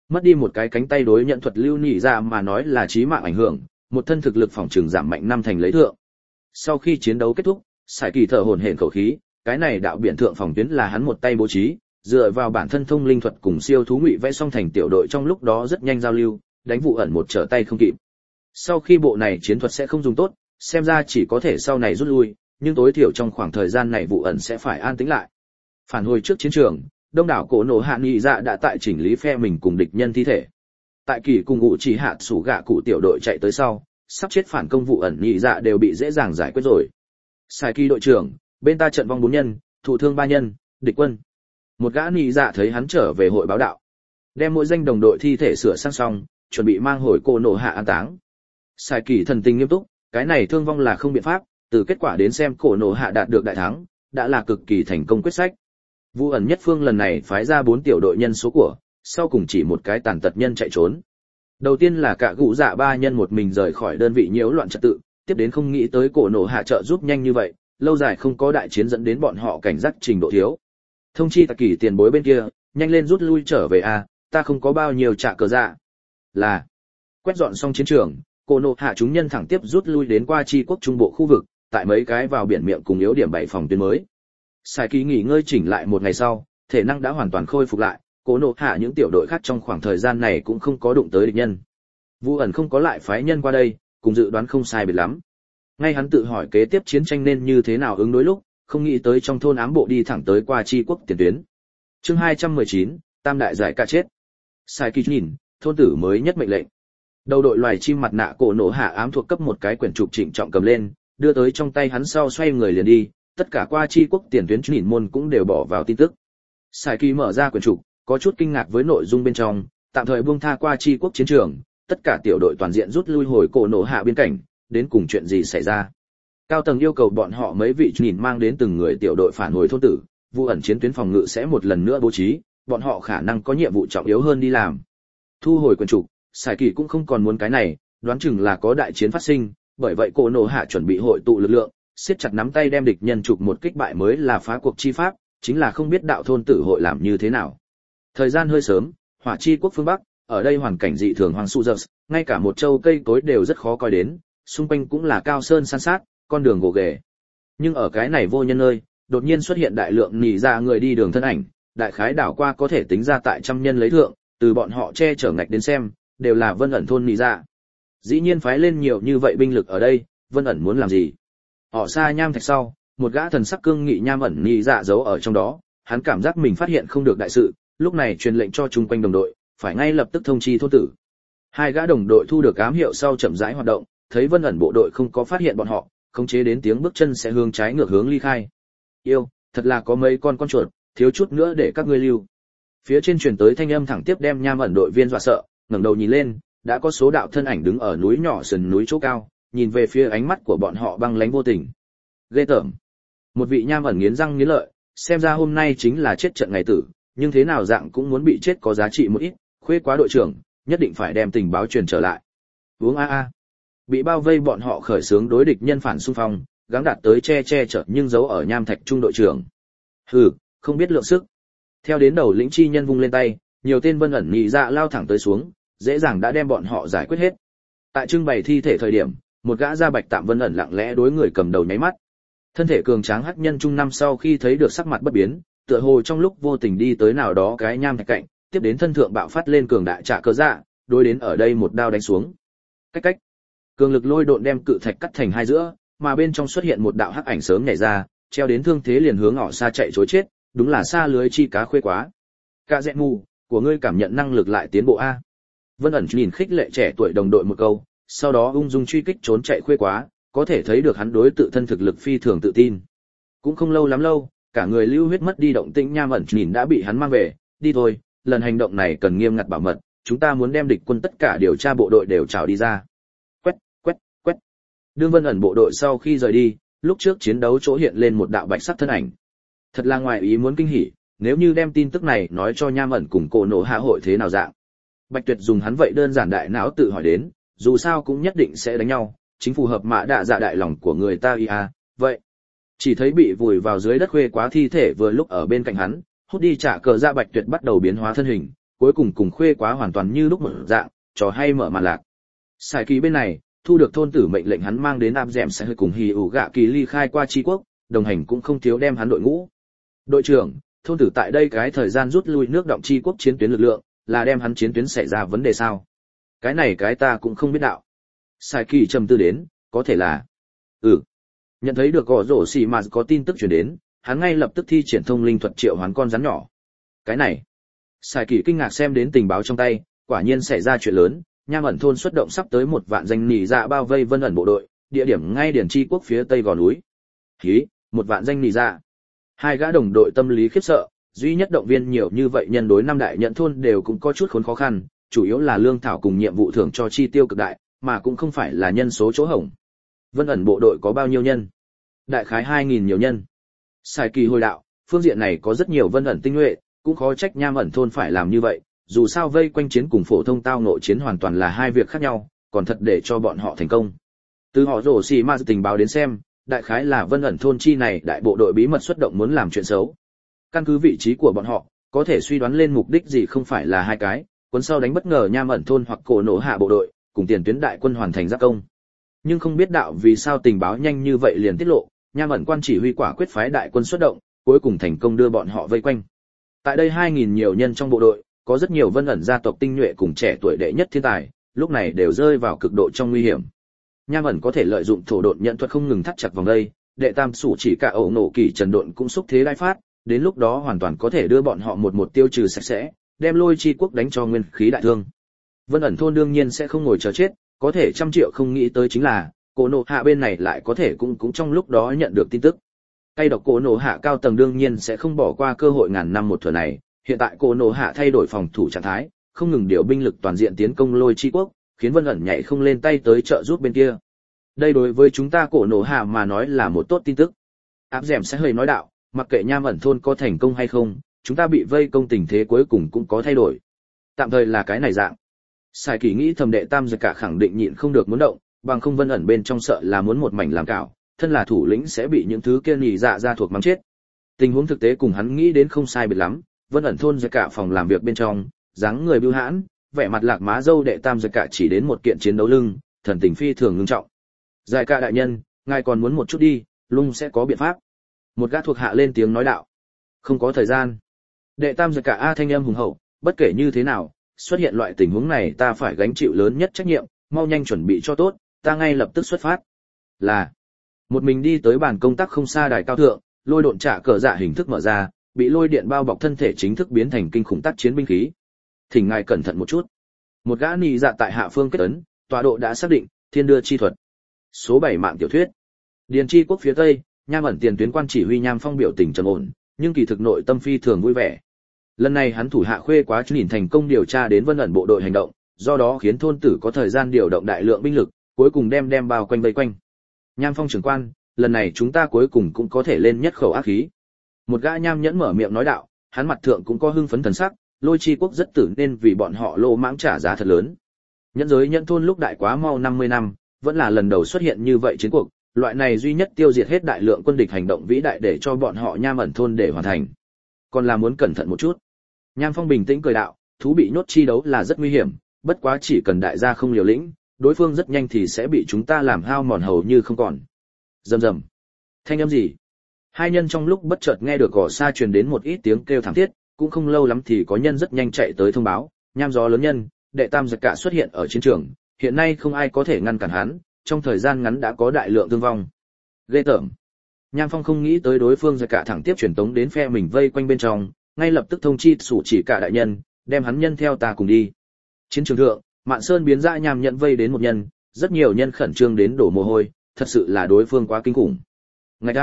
Mất đi một cái cánh tay đối nhận thuật lưu nhị dạ mà nói là chí mạng ảnh hưởng, một thân thực lực phòng trường giảm mạnh năm thành lấy thượng. Sau khi chiến đấu kết thúc, Sải Kỳ thở hổn hển khẩu khí, cái này đạo biển thượng phòng tuyến là hắn một tay bố trí, dựa vào bản thân thông linh thuật cùng siêu thú ngụy vẽ xong thành tiểu đội trong lúc đó rất nhanh giao lưu, đánh Vụ Ẩn một trở tay không kịp. Sau khi bộ này chiến thuật sẽ không dùng tốt, xem ra chỉ có thể sau này rút lui, nhưng tối thiểu trong khoảng thời gian này Vụ Ẩn sẽ phải an tĩnh lại. Phản hồi trước chiến trường, đông đảo cổ nổ hạ nghị dạ đã tại chỉnh lý phe mình cùng địch nhân thi thể. Tại kỳ cùng ngụ chỉ hạ sủ gạ cụ tiểu đội chạy tới sau, sắp chết phản công Vụ Ẩn nghị dạ đều bị dễ dàng giải quyết rồi. Sai Kỳ đội trưởng, bên ta trận vong 4 nhân, thụ thương 3 nhân, địch quân. Một gã nghị dạ thấy hắn trở về hội báo đạo, đem mỗi danh đồng đội thi thể sửa sang xong, chuẩn bị mang hồi cổ nổ hạ an táng. Sai Kỳ thần tình nghiêm túc, cái này thương vong là không biện pháp, từ kết quả đến xem cổ nổ hạ đạt được đại thắng, đã là cực kỳ thành công quyết sách. Vụ Ẩn nhất phương lần này phái ra 4 tiểu đội nhân số của, sau cùng chỉ một cái tàn tật nhân chạy trốn. Đầu tiên là cả gụ dạ 3 nhân một mình rời khỏi đơn vị nhiễu loạn trật tự, tiếp đến không nghĩ tới cổ nổ hạ trợ giúp nhanh như vậy, lâu dài không có đại chiến dẫn đến bọn họ cảnh giác trình độ thiếu. Thông chi Tạ Kỳ tiền bối bên kia, nhanh lên rút lui trở về a, ta không có bao nhiêu trả cờ dạ. Là quét dọn xong chiến trường, cổ nổ hạ chúng nhân thẳng tiếp rút lui đến qua chi quốc trung bộ khu vực, tại mấy cái vào biển miệng cùng yếu điểm 7 phòng tuyến mới. Sai Kỳ nghỉ ngơi chỉnh lại một ngày sau, thể năng đã hoàn toàn khôi phục lại, cổ nổ hạ những tiểu đội khác trong khoảng thời gian này cũng không có đụng tới địch nhân. Vụ Ẩn không có lại phái nhân qua đây, cùng dự đoán không sai biệt lắm. Ngay hắn tự hỏi kế tiếp chiến tranh nên như thế nào ứng đối lúc, không nghĩ tới trong thôn ám bộ đi thẳng tới qua chi quốc tiền tuyến. Chương 219, Tam đại giải cả chết. Sai Kỳ nhìn, thôn tử mới nhất mệnh lệnh. Đầu đội loài chim mặt nạ cổ nổ hạ ám thuộc cấp một cái quyển trục trịnh trọng cầm lên, đưa tới trong tay hắn sau xoay người liền đi, tất cả qua chi quốc tiền tuyến nhìn môn cũng đều bỏ vào tin tức. Sai Kỳ mở ra quyển trục, có chút kinh ngạc với nội dung bên trong, tạm thời buông tha qua chi quốc chiến trường, tất cả tiểu đội toàn diện rút lui hồi cổ nổ hạ biên cảnh, đến cùng chuyện gì xảy ra. Cao tầng yêu cầu bọn họ mấy vị nhìn mang đến từng người tiểu đội phản hồi thôn tử, Vụ Ẩn chiến tuyến phòng ngự sẽ một lần nữa bố trí, bọn họ khả năng có nhiệm vụ trọng yếu hơn đi làm. Thu hồi quyển trục, Sải Kỳ cũng không còn muốn cái này, đoán chừng là có đại chiến phát sinh, bởi vậy cổ nổ hạ chuẩn bị hội tụ lực lượng, siết chặt nắm tay đem địch nhân trục một kích bại mới là phá cuộc chi pháp, chính là không biết đạo thôn tử hội làm như thế nào. Thời gian hơi sớm, Hỏa chi quốc phương Bắc, ở đây hoàn cảnh dị thường hoang su dơ, ngay cả một châu cây cối đều rất khó coi đến, xung quanh cũng là cao sơn san sát, con đường gồ ghề. Nhưng ở cái này vô nhân nơi, đột nhiên xuất hiện đại lượng nỉ ra người đi đường thân ảnh, đại khái đảo qua có thể tính ra tại trăm nhân lấy thượng, từ bọn họ che chở ngạch đến xem, đều là Vân Ẩn thôn nỉ ra. Dĩ nhiên phái lên nhiều như vậy binh lực ở đây, Vân Ẩn muốn làm gì? Ở xa nham thạch sau, một gã thần sắc cương nghị nham ẩn nỉ dạ giấu ở trong đó, hắn cảm giác mình phát hiện không được đại sự, lúc này truyền lệnh cho chung quanh đồng đội, phải ngay lập tức thông chi thôn tử. Hai gã đồng đội thu được ám hiệu sau chậm rãi hoạt động, thấy Vân Ẩn bộ đội không có phát hiện bọn họ, khống chế đến tiếng bước chân sẽ hướng trái ngược hướng ly khai. Yêu, thật là có mấy con chuột, thiếu chút nữa để các ngươi lưu. Phía trên truyền tới thanh âm thẳng tiếp đem nham ẩn đội viên dọa sợ, ngẩng đầu nhìn lên, đã có số đạo thân ảnh đứng ở núi nhỏ sườn núi chỗ cao, nhìn về phía ánh mắt của bọn họ băng lãnh vô tình. Ghê tởm. Một vị nham ẩn nghiến răng nghiến lợi, xem ra hôm nay chính là chết trận ngày tử, nhưng thế nào dạng cũng muốn bị chết có giá trị một ít, khuê quá đội trưởng, nhất định phải đem tình báo truyền trở lại. Uống a. Bị bao vây bọn họ khởi xướng đối địch nhân phản xung phong, gắng đạt tới che chở nhưng giấu ở nham thạch trung đội trưởng. Hừ, không biết lượng sức. Theo đến đầu lĩnh chi nhân vung lên tay, nhiều tên Vân Ẩn nhị dạ lao thẳng tới xuống, dễ dàng đã đem bọn họ giải quyết hết. Tại trưng bày thi thể thời điểm, một gã da bạch tạm Vân Ẩn lặng lẽ đối người cầm đầu nháy mắt. Thân thể cường tráng hắc nhân trung năm sau khi thấy được sắc mặt bất biến, tựa hồ trong lúc vô tình đi tới nào đó cái nham thạch cạnh, tiếp đến thân thượng bạo phát lên cường đại trả cơ dạ, đối đến ở đây một đao đánh xuống. Cách. Cường lực lôi độn đem cự thạch cắt thành hai giữa, mà bên trong xuất hiện một đạo hắc ảnh sớm nhảy ra, treo đến thương thế liền hướng ngọ xa chạy trối chết, đúng là xa lưới chi cá khuê quá. Cả dẹn mù, của ngươi cảm nhận năng lực lại tiến bộ a. Vân Ẩn nhìn khích lệ trẻ tuổi đồng đội một câu, sau đó ung dung truy kích trốn chạy khuê quá, có thể thấy được hắn đối tự thân thực lực phi thường tự tin. Cũng không lâu lắm lâu, cả người lưu huyết mất đi động tĩnh nham ẩn nhìn đã bị hắn mang về, đi thôi, lần hành động này cần nghiêm ngặt bảo mật, chúng ta muốn đem địch quân tất cả điều tra bộ đội đều trào đi ra. Quét. Đương Vân Ẩn bộ đội sau khi rời đi, lúc trước chiến đấu chỗ hiện lên một đạo bạch sắc thân ảnh. Thật là ngoài ý muốn kinh hỉ, nếu như đem tin tức này nói cho nham ẩn cùng cổ nổ hạ hội thế nào dạng. Bạch Tuyệt dùng hắn vậy đơn giản đại não tự hỏi đến, dù sao cũng nhất định sẽ đánh nhau, chính phù hợp mã đạ dạ đại lòng của người ta vậy. Chỉ thấy bị vùi vào dưới đất khuê quá thi thể vừa lúc ở bên cạnh hắn, hút đi trả cờ ra Bạch Tuyệt bắt đầu biến hóa thân hình, cuối cùng cùng khuê quá hoàn toàn như lúc một dạng, trò hay mở màn lạc. Sải kỳ bên này, thu được thôn tử mệnh lệnh hắn mang đến áp dẻm sẽ hơi cùng hì ủ gạ kỳ ly khai qua tri quốc, đồng hành cũng không thiếu đem hắn đội ngũ. Đội trưởng, thôn tử tại đây cái thời gian rút lui nước động tri quốc chiến tuyến lực lượng, là đem hắn chiến tuyến xảy ra vấn đề sao? Cái này cái ta cũng không biết đạo. Sải kỳ trầm tư đến, có thể là nhận thấy được gõ rổ xì mà có tin tức truyền đến, hắn ngay lập tức thi triển thông linh thuật triệu hoán con rắn nhỏ. Cái này, Sải kỳ kinh ngạc xem đến tình báo trong tay, quả nhiên xảy ra chuyện lớn. Nham ẩn thôn xuất động sắp tới 1 vạn danh nỉ dạ bao vây Vân ẩn bộ đội, địa điểm ngay điển tri quốc phía tây gò núi. Hí, 1 vạn danh nỉ dạ. Hai gã đồng đội tâm lý khiếp sợ, duy nhất động viên nhiều như vậy nhân đối 5 đại nhận thôn đều cũng có chút khốn khó khăn, chủ yếu là lương thảo cùng nhiệm vụ thưởng cho chi tiêu cực đại, mà cũng không phải là nhân số chỗ hổng. Vân ẩn bộ đội có bao nhiêu nhân? Đại khái 2000 nhiều nhân. Sải kỳ hồi đạo, phương diện này có rất nhiều Vân ẩn tinh nhuệ, cũng khó trách Nham ẩn thôn phải làm như vậy. Dù sao vây quanh chiến cùng phổ thông tao nội chiến hoàn toàn là hai việc khác nhau, còn thật để cho bọn họ thành công. Từ họ rổ xì ma tình báo đến xem, đại khái là Vân ẩn thôn chi này đại bộ đội bí mật xuất động muốn làm chuyện xấu. Căn cứ vị trí của bọn họ, có thể suy đoán lên mục đích gì không phải là hai cái, quân sau đánh bất ngờ Nham ẩn thôn hoặc cổ nổ hạ bộ đội, cùng tiền tuyến đại quân hoàn thành giáp công. Nhưng không biết đạo vì sao tình báo nhanh như vậy liền tiết lộ, Nham ẩn quan chỉ huy quả quyết phái đại quân xuất động, cuối cùng thành công đưa bọn họ vây quanh. Tại đây 2000 nhiều nhân trong bộ đội, có rất nhiều Vân ẩn gia tộc tinh nhuệ cùng trẻ tuổi đệ nhất thiên tài, lúc này đều rơi vào cực độ trong nguy hiểm. Nham ẩn có thể lợi dụng thổ độn nhận thuật không ngừng thắt chặt vòng đây, đệ tam sủ chỉ cả ẩu nổ kỳ trần độn cũng xúc thế đại phát, đến lúc đó hoàn toàn có thể đưa bọn họ một tiêu trừ sạch sẽ, đem Lôi Chi quốc đánh cho nguyên khí đại thương. Vân ẩn thôn đương nhiên sẽ không ngồi chờ chết, có thể 100 triệu không nghĩ tới chính là, cổ nổ hạ bên này lại có thể cũng trong lúc đó nhận được tin tức. Tay độc cổ nổ hạ cao tầng đương nhiên sẽ không bỏ qua cơ hội ngàn năm một thửa này. Hiện tại cổ nổ hạ thay đổi phòng thủ trạng thái, không ngừng điều binh lực toàn diện tiến công Lôi Chi quốc, khiến Vân ẩn nhảy không lên tay tới trợ giúp bên kia. Đây đối với chúng ta cổ nổ hạ mà nói là một tốt tin tức. Áp dẻm sẽ hơi nói đạo, mặc kệ Nham ẩn thôn có thành công hay không, chúng ta bị vây công tình thế cuối cùng cũng có thay đổi. Tạm thời là cái này dạng. Sải kỳ nghĩ thầm đệ tam giật cả khẳng định nhịn không được muốn động, bằng không Vân ẩn bên trong sợ là muốn một mảnh làm cảo, thân là thủ lĩnh sẽ bị những thứ kia nhì dạ ra thuộc mắng chết. Tình huống thực tế cùng hắn nghĩ đến không sai biệt lắm. Vân ẩn thôn giật cả phòng làm việc bên trong, dáng người bưu hãn, vẻ mặt lạc má dâu đệ tam giật cả chỉ đến một kiện chiến đấu lưng, thần tình phi thường ngưng trọng. Giải cả đại nhân, ngài còn muốn một chút đi, lung sẽ có biện pháp. Một gã thuộc hạ lên tiếng nói đạo. Không có thời gian. Đệ tam giật cả a thanh âm hùng hậu, bất kể như thế nào, xuất hiện loại tình huống này ta phải gánh chịu lớn nhất trách nhiệm, mau nhanh chuẩn bị cho tốt, ta ngay lập tức xuất phát. Là. Một mình đi tới bàn công tác không xa đài cao thượng, lôi độn trả cờ dạ hình thức mở ra, bị lôi điện bao bọc thân thể chính thức biến thành kinh khủng tác chiến binh khí. Thỉnh ngài cẩn thận một chút. Một gã nị dạ tại hạ phương kết ấn, tọa độ đã xác định, thiên đưa chi thuật. Số 7 mạng tiểu thuyết. Điền Chi quốc phía tây, Nham ẩn tiền tuyến quan chỉ huy Nham Phong biểu tình trầm ổn, nhưng kỳ thực nội tâm phi thường vui vẻ. Lần này hắn thủ hạ khuê quá nhìn thành công điều tra đến Vân ẩn bộ đội hành động, do đó khiến thôn tử có thời gian điều động đại lượng binh lực, cuối cùng đem bao quanh vây quanh. Nham Phong trưởng quan, lần này chúng ta cuối cùng cũng có thể lên nhất khẩu ác khí. Một gã nham nhẫn mở miệng nói đạo, hắn mặt thượng cũng có hưng phấn thần sắc, Lôi Chi quốc rất tử nên vì bọn họ lô mãng trả giá thật lớn. Nhẫn giới nhẫn thôn lúc đại quá mau 50 năm, vẫn là lần đầu xuất hiện như vậy chiến cuộc, loại này duy nhất tiêu diệt hết đại lượng quân địch hành động vĩ đại để cho bọn họ Nham ẩn thôn để hoàn thành. Còn là muốn cẩn thận một chút. Nham Phong bình tĩnh cười đạo, thú bị nhốt chi đấu là rất nguy hiểm, bất quá chỉ cần đại gia không liều lĩnh, đối phương rất nhanh thì sẽ bị chúng ta làm hao mòn hầu như không còn. Rầm rầm. Thanh âm gì? Hai nhân trong lúc bất chợt nghe được gò xa truyền đến một ít tiếng kêu thảm thiết, cũng không lâu lắm thì có nhân rất nhanh chạy tới thông báo, Nham gió lớn nhân, đệ tam giật cả xuất hiện ở chiến trường, hiện nay không ai có thể ngăn cản hắn, trong thời gian ngắn đã có đại lượng thương vong. Ghê tởm. Nham Phong không nghĩ tới đối phương giật cả thẳng tiếp truyền tống đến phe mình vây quanh bên trong, ngay lập tức thông chi sủ chỉ cả đại nhân, đem hắn nhân theo ta cùng đi. Chiến trường thượng, Mạn Sơn biến ra Nham nhận vây đến một nhân, rất nhiều nhân khẩn trương đến đổ mồ hôi, thật sự là đối phương quá kinh khủng. Ngạch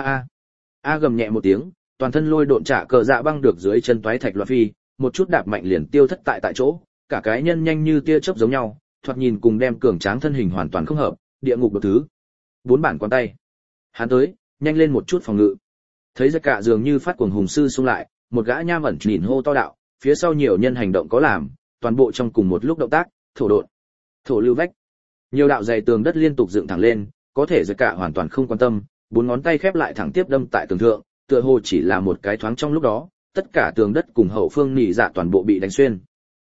a gầm nhẹ một tiếng, toàn thân lôi độn trả cờ dạ băng được dưới chân toái thạch loạn phi, một chút đạp mạnh liền tiêu thất tại chỗ, cả cái nhân nhanh như tia chớp giống nhau, thoạt nhìn cùng đem cường tráng thân hình hoàn toàn không hợp, địa ngục độc thứ. 4 bản quan tay. Hắn tới, nhanh lên một chút phòng ngự. Thấy giật cả dường như phát cuồng hùng sư xung lại, một gã nham ẩn nhìn hô to đạo, phía sau nhiều nhân hành động có làm, toàn bộ trong cùng một lúc động tác, thổ độn, thổ lưu vách. Nhiều đạo dày tường đất liên tục dựng thẳng lên, có thể giật cả hoàn toàn không quan tâm, 4 ngón tay khép lại thẳng tiếp đâm tại tường thượng, tựa hồ chỉ là một cái thoáng trong lúc đó, tất cả tường đất cùng hậu phương nỉ dạ toàn bộ bị đánh xuyên.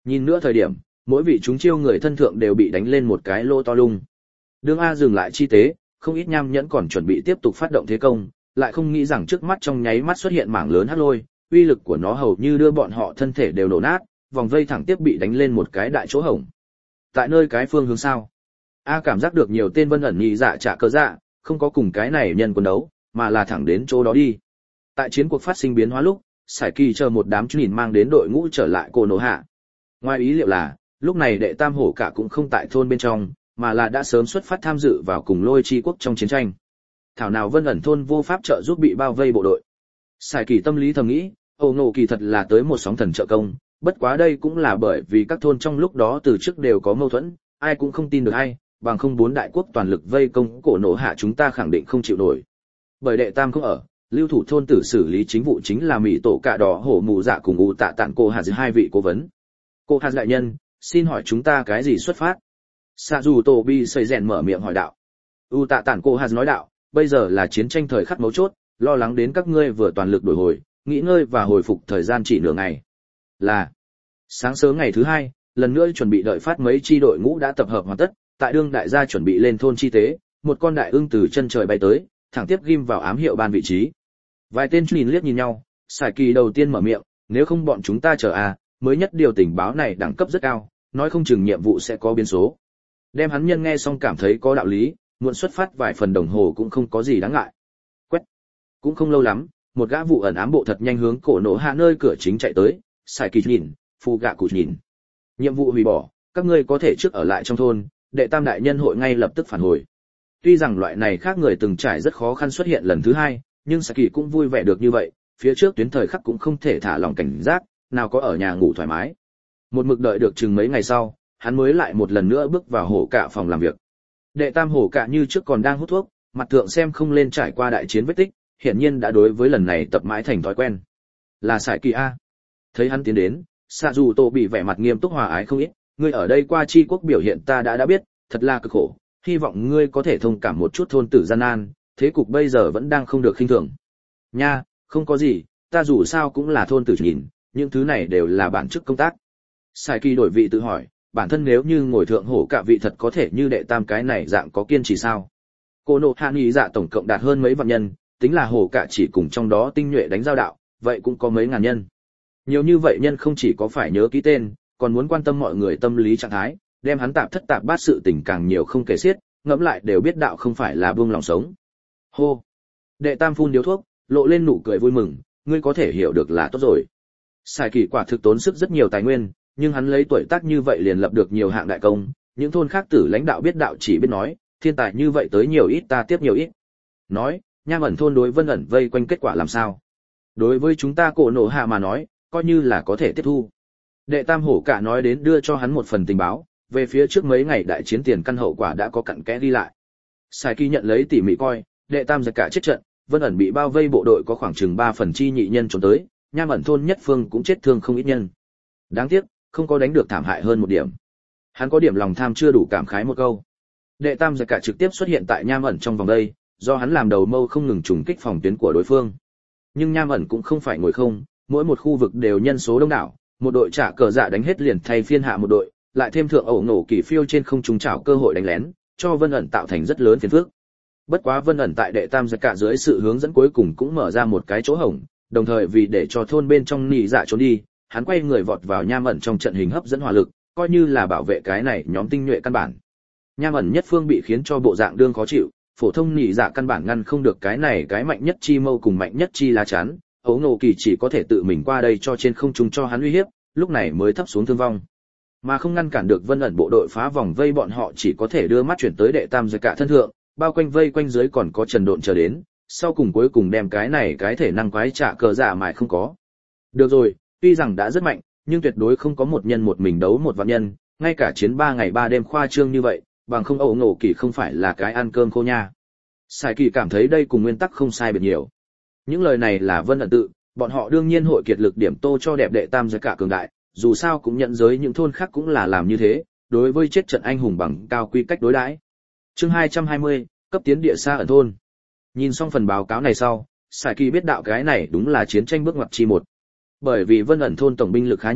Nhìn nữa thời điểm, mỗi vị chúng chiêu người thân thượng đều bị đánh lên một cái lỗ to lung. Đương A dừng lại chi tế, không ít nham nhẫn còn chuẩn bị tiếp tục phát động thế công, lại không nghĩ rằng trước mắt trong nháy mắt xuất hiện mảng lớn hắc lôi, uy lực của nó hầu như đưa bọn họ thân thể đều nổ nát, vòng vây thẳng tiếp bị đánh lên một cái đại chỗ hổng. Tại nơi cái phương hướng sao? A cảm giác được nhiều tên vân ẩn nhị dạ trả cờ dạ, không có cùng cái này nhân quân đấu, mà là thẳng đến chỗ đó đi. Tại chiến cuộc phát sinh biến hóa lúc, Sải Kỳ chờ một đám chú nhìn mang đến đội ngũ trở lại Cô Nô Hạ. Ngoài ý liệu là, lúc này đệ tam hổ cả cũng không tại thôn bên trong, mà là đã sớm xuất phát tham dự vào cùng Lôi Chi quốc trong chiến tranh. Thảo nào vân ẩn thôn vô pháp trợ giúp bị bao vây bộ đội. Sải Kỳ tâm lý thầm nghĩ, Âu Nộ Kỳ thật là tới một sóng thần trợ công, bất quá đây cũng là bởi vì các thôn trong lúc đó từ trước đều có mâu thuẫn, ai cũng không tin được ai, bằng không bốn đại quốc toàn lực vây công Cổ Nô Hạ chúng ta khẳng định không chịu nổi. Bởi đệ tam không ở, lưu thủ thôn tử xử lý chính vụ chính là Mỹ tổ cạ đỏ hổ mù dạ cùng U Tạ Tản cô Hà hai vị cố vấn. Cô Hà đại nhân, xin hỏi chúng ta cái gì xuất phát? Sạ dù Tô Bi xây rèn mở miệng hỏi đạo. U Tạ Tản cô Hà nói đạo, bây giờ là chiến tranh thời khắc mấu chốt, lo lắng đến các ngươi vừa toàn lực đổi hồi, nghỉ ngơi và hồi phục thời gian chỉ nửa ngày. Là sáng sớm ngày thứ hai, lần nữa chuẩn bị đợi phát mấy chi đội ngũ đã tập hợp hoàn tất, tại đương đại gia chuẩn bị lên thôn chi tế, một con đại ưng từ chân trời bay tới, thẳng tiếp ghim vào ám hiệu ban vị trí. Vài tên nhìn liếc nhìn nhau, Sải Kỳ đầu tiên mở miệng, nếu không bọn chúng ta chờ à, mới nhất điều tình báo này đẳng cấp rất cao, nói không chừng nhiệm vụ sẽ có biến số. Đem hắn nhân nghe xong cảm thấy có đạo lý, muộn xuất phát vài phần đồng hồ cũng không có gì đáng ngại. Quét. Cũng không lâu lắm, một gã vụ ẩn ám bộ thật nhanh hướng Cổ Nổ Hạ nơi cửa chính chạy tới, Sải Kỳ nhìn, Phu Gạ Cụ nhìn. Nhiệm vụ hủy bỏ, các ngươi có thể trước ở lại trong thôn, đệ tam đại nhân hội ngay lập tức phản hồi. Tuy rằng loại này khác người từng trải rất khó khăn xuất hiện lần thứ hai, nhưng Saki cũng vui vẻ được như vậy, phía trước tuyến thời khắc cũng không thể thả lỏng cảnh giác, nào có ở nhà ngủ thoải mái. Một mực đợi được chừng mấy ngày sau, hắn mới lại một lần nữa bước vào hổ cạ phòng làm việc. Đệ tam hổ cạ như trước còn đang hút thuốc, mặt thượng xem không lên trải qua đại chiến vết tích, hiển nhiên đã đối với lần này tập mãi thành thói quen. Là Saki a. Thấy hắn tiến đến, Sạ dù Tô bị vẻ mặt nghiêm túc hòa ái không ít, ngươi ở đây qua chi quốc biểu hiện ta đã biết, thật là cực khổ, hy vọng ngươi có thể thông cảm một chút thôn tử gian nan, thế cục bây giờ vẫn đang không được khinh thường. Nha, không có gì, ta dù sao cũng là thôn tử nhìn, những thứ này đều là bản chức công tác. Sai Kỳ đổi vị tự hỏi, bản thân nếu như ngồi thượng hổ cả vị thật có thể như đệ tam cái này dạng có kiên trì sao? Cô nộ hạ nghị dạ tổng cộng đạt hơn mấy vạn nhân, tính là hổ cả chỉ cùng trong đó tinh nhuệ đánh giao đạo, vậy cũng có mấy ngàn nhân. Nhiều như vậy nhân không chỉ có phải nhớ ký tên, còn muốn quan tâm mọi người tâm lý trạng thái, đem hắn tạp thất tạp bát sự tình càng nhiều không kể xiết, ngẫm lại đều biết đạo không phải là buông lòng sống. Hô. Đệ tam phun điếu thuốc, lộ lên nụ cười vui mừng, ngươi có thể hiểu được là tốt rồi. Sai Kỳ quả thực tốn sức rất nhiều tài nguyên, nhưng hắn lấy tuổi tác như vậy liền lập được nhiều hạng đại công, những thôn khác tử lãnh đạo biết đạo chỉ biết nói, thiên tài như vậy tới nhiều ít ta tiếp nhiều ít. Nói, Nham ẩn thôn đối Vân ẩn vây quanh kết quả làm sao? Đối với chúng ta Cổ Nổ Hạ mà nói, coi như là có thể tiếp thu. Đệ tam hổ cả nói đến đưa cho hắn một phần tình báo, về phía trước mấy ngày đại chiến tiền căn hậu quả đã có cặn kẽ đi lại. Sai Kỳ nhận lấy tỉ mỉ coi, đệ tam giật cả chết trận, Vân ẩn bị bao vây bộ đội có khoảng chừng 3 phần chi nhị nhân trốn tới, Nham ẩn thôn nhất phương cũng chết thương không ít nhân. Đáng tiếc, không có đánh được thảm hại hơn một điểm. Hắn có điểm lòng tham chưa đủ cảm khái một câu. Đệ tam giật cả trực tiếp xuất hiện tại Nham ẩn trong vòng đây, do hắn làm đầu mâu không ngừng trùng kích phòng tuyến của đối phương. Nhưng Nham ẩn cũng không phải ngồi không, mỗi một khu vực đều nhân số đông đảo, một đội trả cờ dạ đánh hết liền thay phiên hạ một đội, lại thêm thượng ẩu nổ kỳ phiêu trên không trúng chảo cơ hội đánh lén, cho Vân ẩn tạo thành rất lớn phiền phức. Bất quá Vân ẩn tại đệ tam giật cả dưới sự hướng dẫn cuối cùng cũng mở ra một cái chỗ hổng, đồng thời vì để cho thôn bên trong nị dạ trốn đi, hắn quay người vọt vào Nham ẩn trong trận hình hấp dẫn hỏa lực, coi như là bảo vệ cái này nhóm tinh nhuệ căn bản. Nham ẩn nhất phương bị khiến cho bộ dạng đương khó chịu, phổ thông nị dạ căn bản ngăn không được cái này cái mạnh nhất chi mâu cùng mạnh nhất chi lá chắn, ấu nổ kỳ chỉ có thể tự mình qua đây cho trên không trung cho hắn uy hiếp, lúc này mới thấp xuống thương vong. Mà không ngăn cản được Vân ẩn bộ đội phá vòng vây, bọn họ chỉ có thể đưa mắt chuyển tới đệ tam giật cả thân thượng, bao quanh vây quanh dưới còn có Trần Độn chờ đến, sau cùng cuối cùng đem cái này cái thể năng quái trả cờ giả mài không có. Được rồi, tuy rằng đã rất mạnh, nhưng tuyệt đối không có một nhân một mình đấu một vạn nhân, ngay cả chiến 3 ngày 3 đêm khoa trương như vậy, bằng không ẩu nổ kỳ không phải là cái ăn cơm khô nha. Sai Kỳ cảm thấy đây cùng nguyên tắc không sai biệt nhiều. Những lời này là Vân ẩn tự, bọn họ đương nhiên hội kiệt lực điểm tô cho đẹp đệ tam giật cả cường đại, dù sao cũng nhận giới những thôn khác cũng là làm như thế, đối với chết trận anh hùng bằng cao quy cách đối đãi. Chương 220, cấp tiến địa xa ẩn thôn. Nhìn xong phần báo cáo này sau, Sai Kỳ biết đạo cái này đúng là chiến tranh bước ngoặt chi một. Bởi vì Vân ẩn thôn tổng binh lực khá nhiều,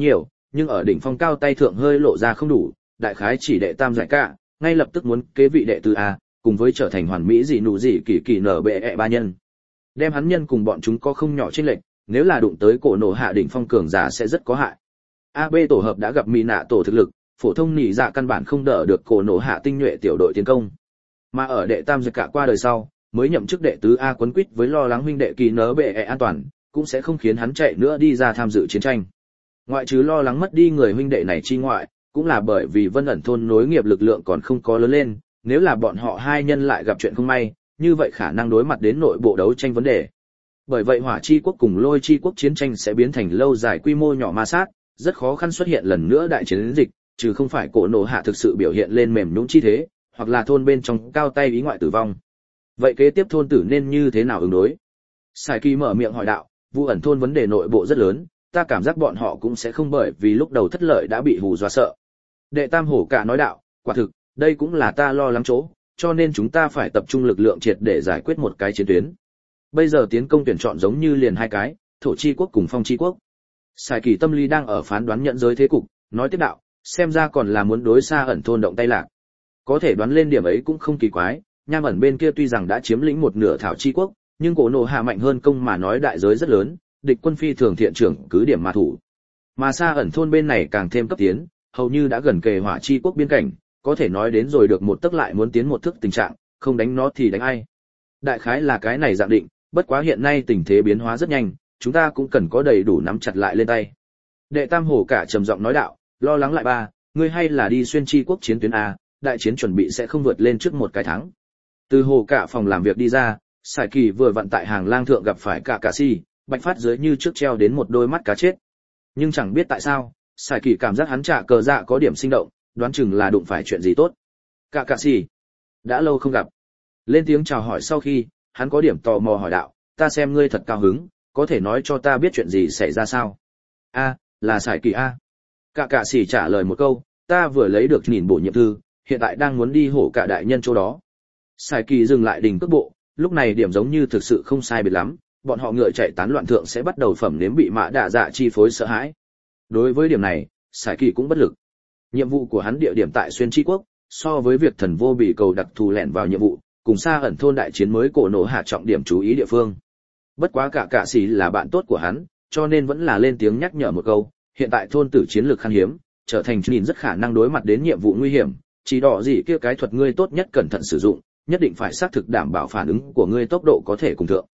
nhưng ở đỉnh phong cao tay thượng hơi lộ ra không đủ, đại khái chỉ đệ tam giải cả, ngay lập tức muốn kế vị đệ tứ a, cùng với trở thành hoàn mỹ dị nụ dị kỳ kỳ nở bệ ba nhân. Đem hắn nhân cùng bọn chúng có không nhỏ chênh lệch, nếu là đụng tới cổ nổ hạ đỉnh phong cường giả sẽ rất có hại. AB tổ hợp đã gặp mỹ nạ tổ thực lực, phổ thông nỉ dạ căn bản không đỡ được cổ nổ hạ tinh nhuệ tiểu đội tiến công. Mà ở đệ tam giật cả qua đời sau, mới nhậm chức đệ tứ A quấn quýt với lo lắng huynh đệ kỳ nở bệ an toàn, cũng sẽ không khiến hắn chạy nữa đi ra tham dự chiến tranh. Ngoại trừ lo lắng mất đi người huynh đệ này chi ngoại, cũng là bởi vì Vân ẩn thôn nối nghiệp lực lượng còn không có lớn lên, nếu là bọn họ hai nhân lại gặp chuyện không may, như vậy khả năng đối mặt đến nội bộ đấu tranh vấn đề. Bởi vậy Hỏa Chi quốc cùng Lôi Chi quốc chiến tranh sẽ biến thành lâu dài quy mô nhỏ ma sát, rất khó khăn xuất hiện lần nữa đại chiến dịch, trừ không phải cổ nổ hạ thực sự biểu hiện lên mềm nhũn chi thế, hoặc là thôn bên trong cao tay ý ngoại tử vong. Vậy kế tiếp thôn tử nên như thế nào ứng đối? Sải Kỳ mở miệng hỏi đạo, Vu ẩn thôn vấn đề nội bộ rất lớn, ta cảm giác bọn họ cũng sẽ không bởi vì lúc đầu thất lợi đã bị hù dọa sợ. Đệ Tam Hổ Cả nói đạo, quả thực, đây cũng là ta lo lắng chỗ, cho nên chúng ta phải tập trung lực lượng triệt để giải quyết một cái chiến tuyến. Bây giờ tiến công tuyển chọn giống như liền hai cái, Thổ Chi quốc cùng Phong Chi quốc. Sải Kỳ tâm lý đang ở phán đoán nhận giới thế cục, nói tiếp đạo, xem ra còn là muốn đối xa ẩn thôn động tay lạc. Có thể đoán lên điểm ấy cũng không kỳ quái, Nham ẩn bên kia tuy rằng đã chiếm lĩnh một nửa Thảo Chi quốc, nhưng cổ nổ hạ mạnh hơn công mà nói đại giới rất lớn, địch quân phi thường thiện trưởng cứ điểm mà thủ. Mà xa ẩn thôn bên này càng thêm cấp tiến, hầu như đã gần kề Hỏa Chi quốc biên cảnh, có thể nói đến rồi được một tức lại muốn tiến một thước tình trạng, không đánh nó thì đánh ai. Đại khái là cái này dạng định, bất quá hiện nay tình thế biến hóa rất nhanh, chúng ta cũng cần có đầy đủ nắm chặt lại lên tay. Đệ Tam Hổ Cả trầm giọng nói đạo, lo lắng lại ba, ngươi hay là đi xuyên chi quốc chiến tuyến a, đại chiến chuẩn bị sẽ không vượt lên trước một cái tháng. Từ Hổ Cả phòng làm việc đi ra, Sải Kỳ vừa vặn tại hàng lang thượng gặp phải cả si, bạch phát dưới như trước treo đến một đôi mắt cá chết. Nhưng chẳng biết tại sao, Sải Kỳ cảm giác hắn trả cờ dạ có điểm sinh động, đoán chừng là đụng phải chuyện gì tốt. Cả si, đã lâu không gặp. Lên tiếng chào hỏi sau khi, hắn có điểm tò mò hỏi đạo, ta xem ngươi thật cao hứng, có thể nói cho ta biết chuyện gì xảy ra sao? A, là Sải Kỳ a. Cả sĩ trả lời một câu, ta vừa lấy được nhìn bổ nhiệm thư, hiện tại đang muốn đi Hổ Cả đại nhân chỗ đó. Sải Kỳ dừng lại đình cước bộ, lúc này điểm giống như thực sự không sai biệt lắm, bọn họ ngựa chạy tán loạn thượng sẽ bắt đầu phẩm nếm bị mã đạ dạ chi phối sợ hãi. Đối với điểm này, Sải Kỳ cũng bất lực. Nhiệm vụ của hắn địa điểm tại Xuyên Chi quốc, so với việc thần vô bị cầu đặc thù lẻn vào nhiệm vụ, cùng xa ẩn thôn đại chiến mới cổ nổ hạ trọng điểm chú ý địa phương. Bất quá cả sĩ là bạn tốt của hắn, cho nên vẫn là lên tiếng nhắc nhở một câu, hiện tại thôn tử chiến lược khan hiếm, trở thành nhìn rất khả năng đối mặt đến nhiệm vụ nguy hiểm, chỉ đỏ gì kia cái thuật ngươi tốt nhất cẩn thận sử dụng, nhất định phải xác thực đảm bảo phản ứng của ngươi tốc độ có thể cùng thượng.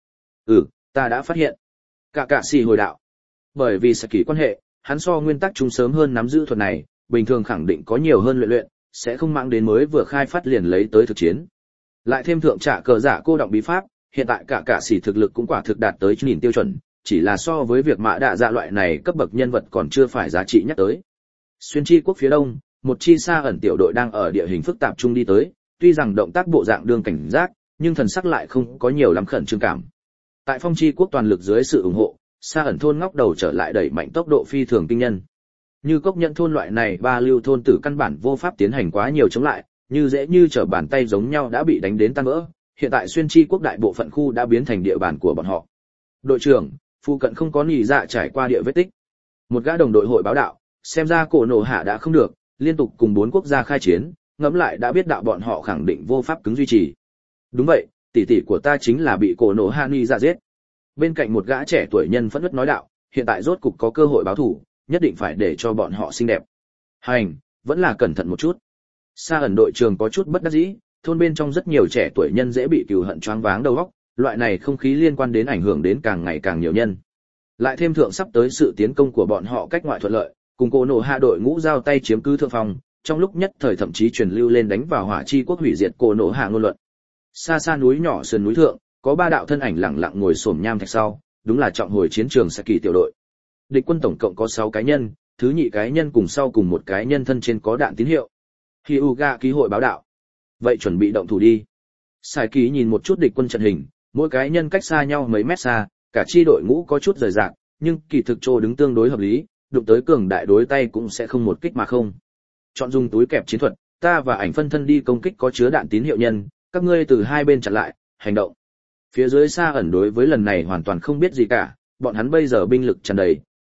Ta đã phát hiện. Cả sĩ hồi đạo. Bởi vì Sải Kỳ quan hệ, hắn so nguyên tắc chúng sớm hơn nắm giữ thuật này, bình thường khẳng định có nhiều hơn luyện, sẽ không mang đến mới vừa khai phát liền lấy tới thực chiến. Lại thêm thượng trả cờ giả cô động bí pháp, hiện tại cả sĩ thực lực cũng quả thực đạt tới nhìn tiêu chuẩn, chỉ là so với việc mã đạ dạ loại này cấp bậc nhân vật còn chưa phải giá trị nhắc tới. Xuyên Chi quốc phía đông, một chi xa ẩn tiểu đội đang ở địa hình phức tạp chung đi tới, tuy rằng động tác bộ dạng đương cảnh giác, nhưng thần sắc lại không có nhiều lắm khẩn trương cảm. Tại Phong Chi quốc toàn lực dưới sự ủng hộ, xa ẩn thôn ngóc đầu trở lại đẩy mạnh tốc độ phi thường kinh nhân. Như Cốc Nhận thôn loại này ba lưu thôn tử căn bản vô pháp tiến hành quá nhiều chống lại, như dễ như trở bàn tay giống nhau đã bị đánh đến tan vỡ. Hiện tại Xuyên Chi quốc đại bộ phận khu đã biến thành địa bàn của bọn họ. Đội trưởng, phụ cận không có nỉ dạ trải qua địa vết tích. Một gã đồng đội hội báo đạo, xem ra cổ nổ hạ đã không được, liên tục cùng 4 quốc gia khai chiến, ngẫm lại đã biết đạo bọn họ khẳng định vô pháp cứng duy trì. Đúng vậy, tỷ tỷ của ta chính là bị cổ nổ hạ nỉ dạ giết. Bên cạnh một gã trẻ tuổi nhân phẫn nộ nói đạo, hiện tại rốt cục có cơ hội báo thù, nhất định phải để cho bọn họ xinh đẹp. Hành, vẫn là cẩn thận một chút. Sa ẩn đội trường có chút bất đắc dĩ, thôn bên trong rất nhiều trẻ tuổi nhân dễ bị cừu hận choáng váng đầu óc, loại này không khí liên quan đến ảnh hưởng đến càng ngày càng nhiều nhân. Lại thêm thượng sắp tới sự tiến công của bọn họ cách ngoại thuận lợi, cùng cổ nổ hạ đội ngũ giao tay chiếm cứ thượng phòng, trong lúc nhất thời thậm chí truyền lưu lên đánh vào Hỏa Chi quốc hủy diệt cổ nổ hạ ngôn luận. Xa xa núi nhỏ sườn núi thượng, có 3 đạo thân ảnh lặng lặng ngồi xổm nham thạch sau, đúng là trọng hồi chiến trường Saki tiểu đội. Địch quân tổng cộng có 6 cá nhân, thứ nhị cái nhân cùng sau cùng một cái nhân thân trên có đạn tín hiệu. Hyuga ký hội báo đạo. Vậy chuẩn bị động thủ đi. Saki nhìn một chút địch quân trận hình, mỗi cái nhân cách xa nhau mấy mét xa, cả chi đội ngũ có chút rời rạc, nhưng kỳ thực trô đứng tương đối hợp lý, đụng tới cường đại đối tay cũng sẽ không một kích mà không. Chọn dùng túi kẹp chiến thuật, ta và ảnh phân thân đi công kích có chứa đạn tín hiệu nhân, các ngươi từ hai bên chặn lại, hành động. Phía dưới xa ẩn đối với lần này hoàn toàn không biết gì cả, bọn hắn bây giờ binh lực tràn đầy,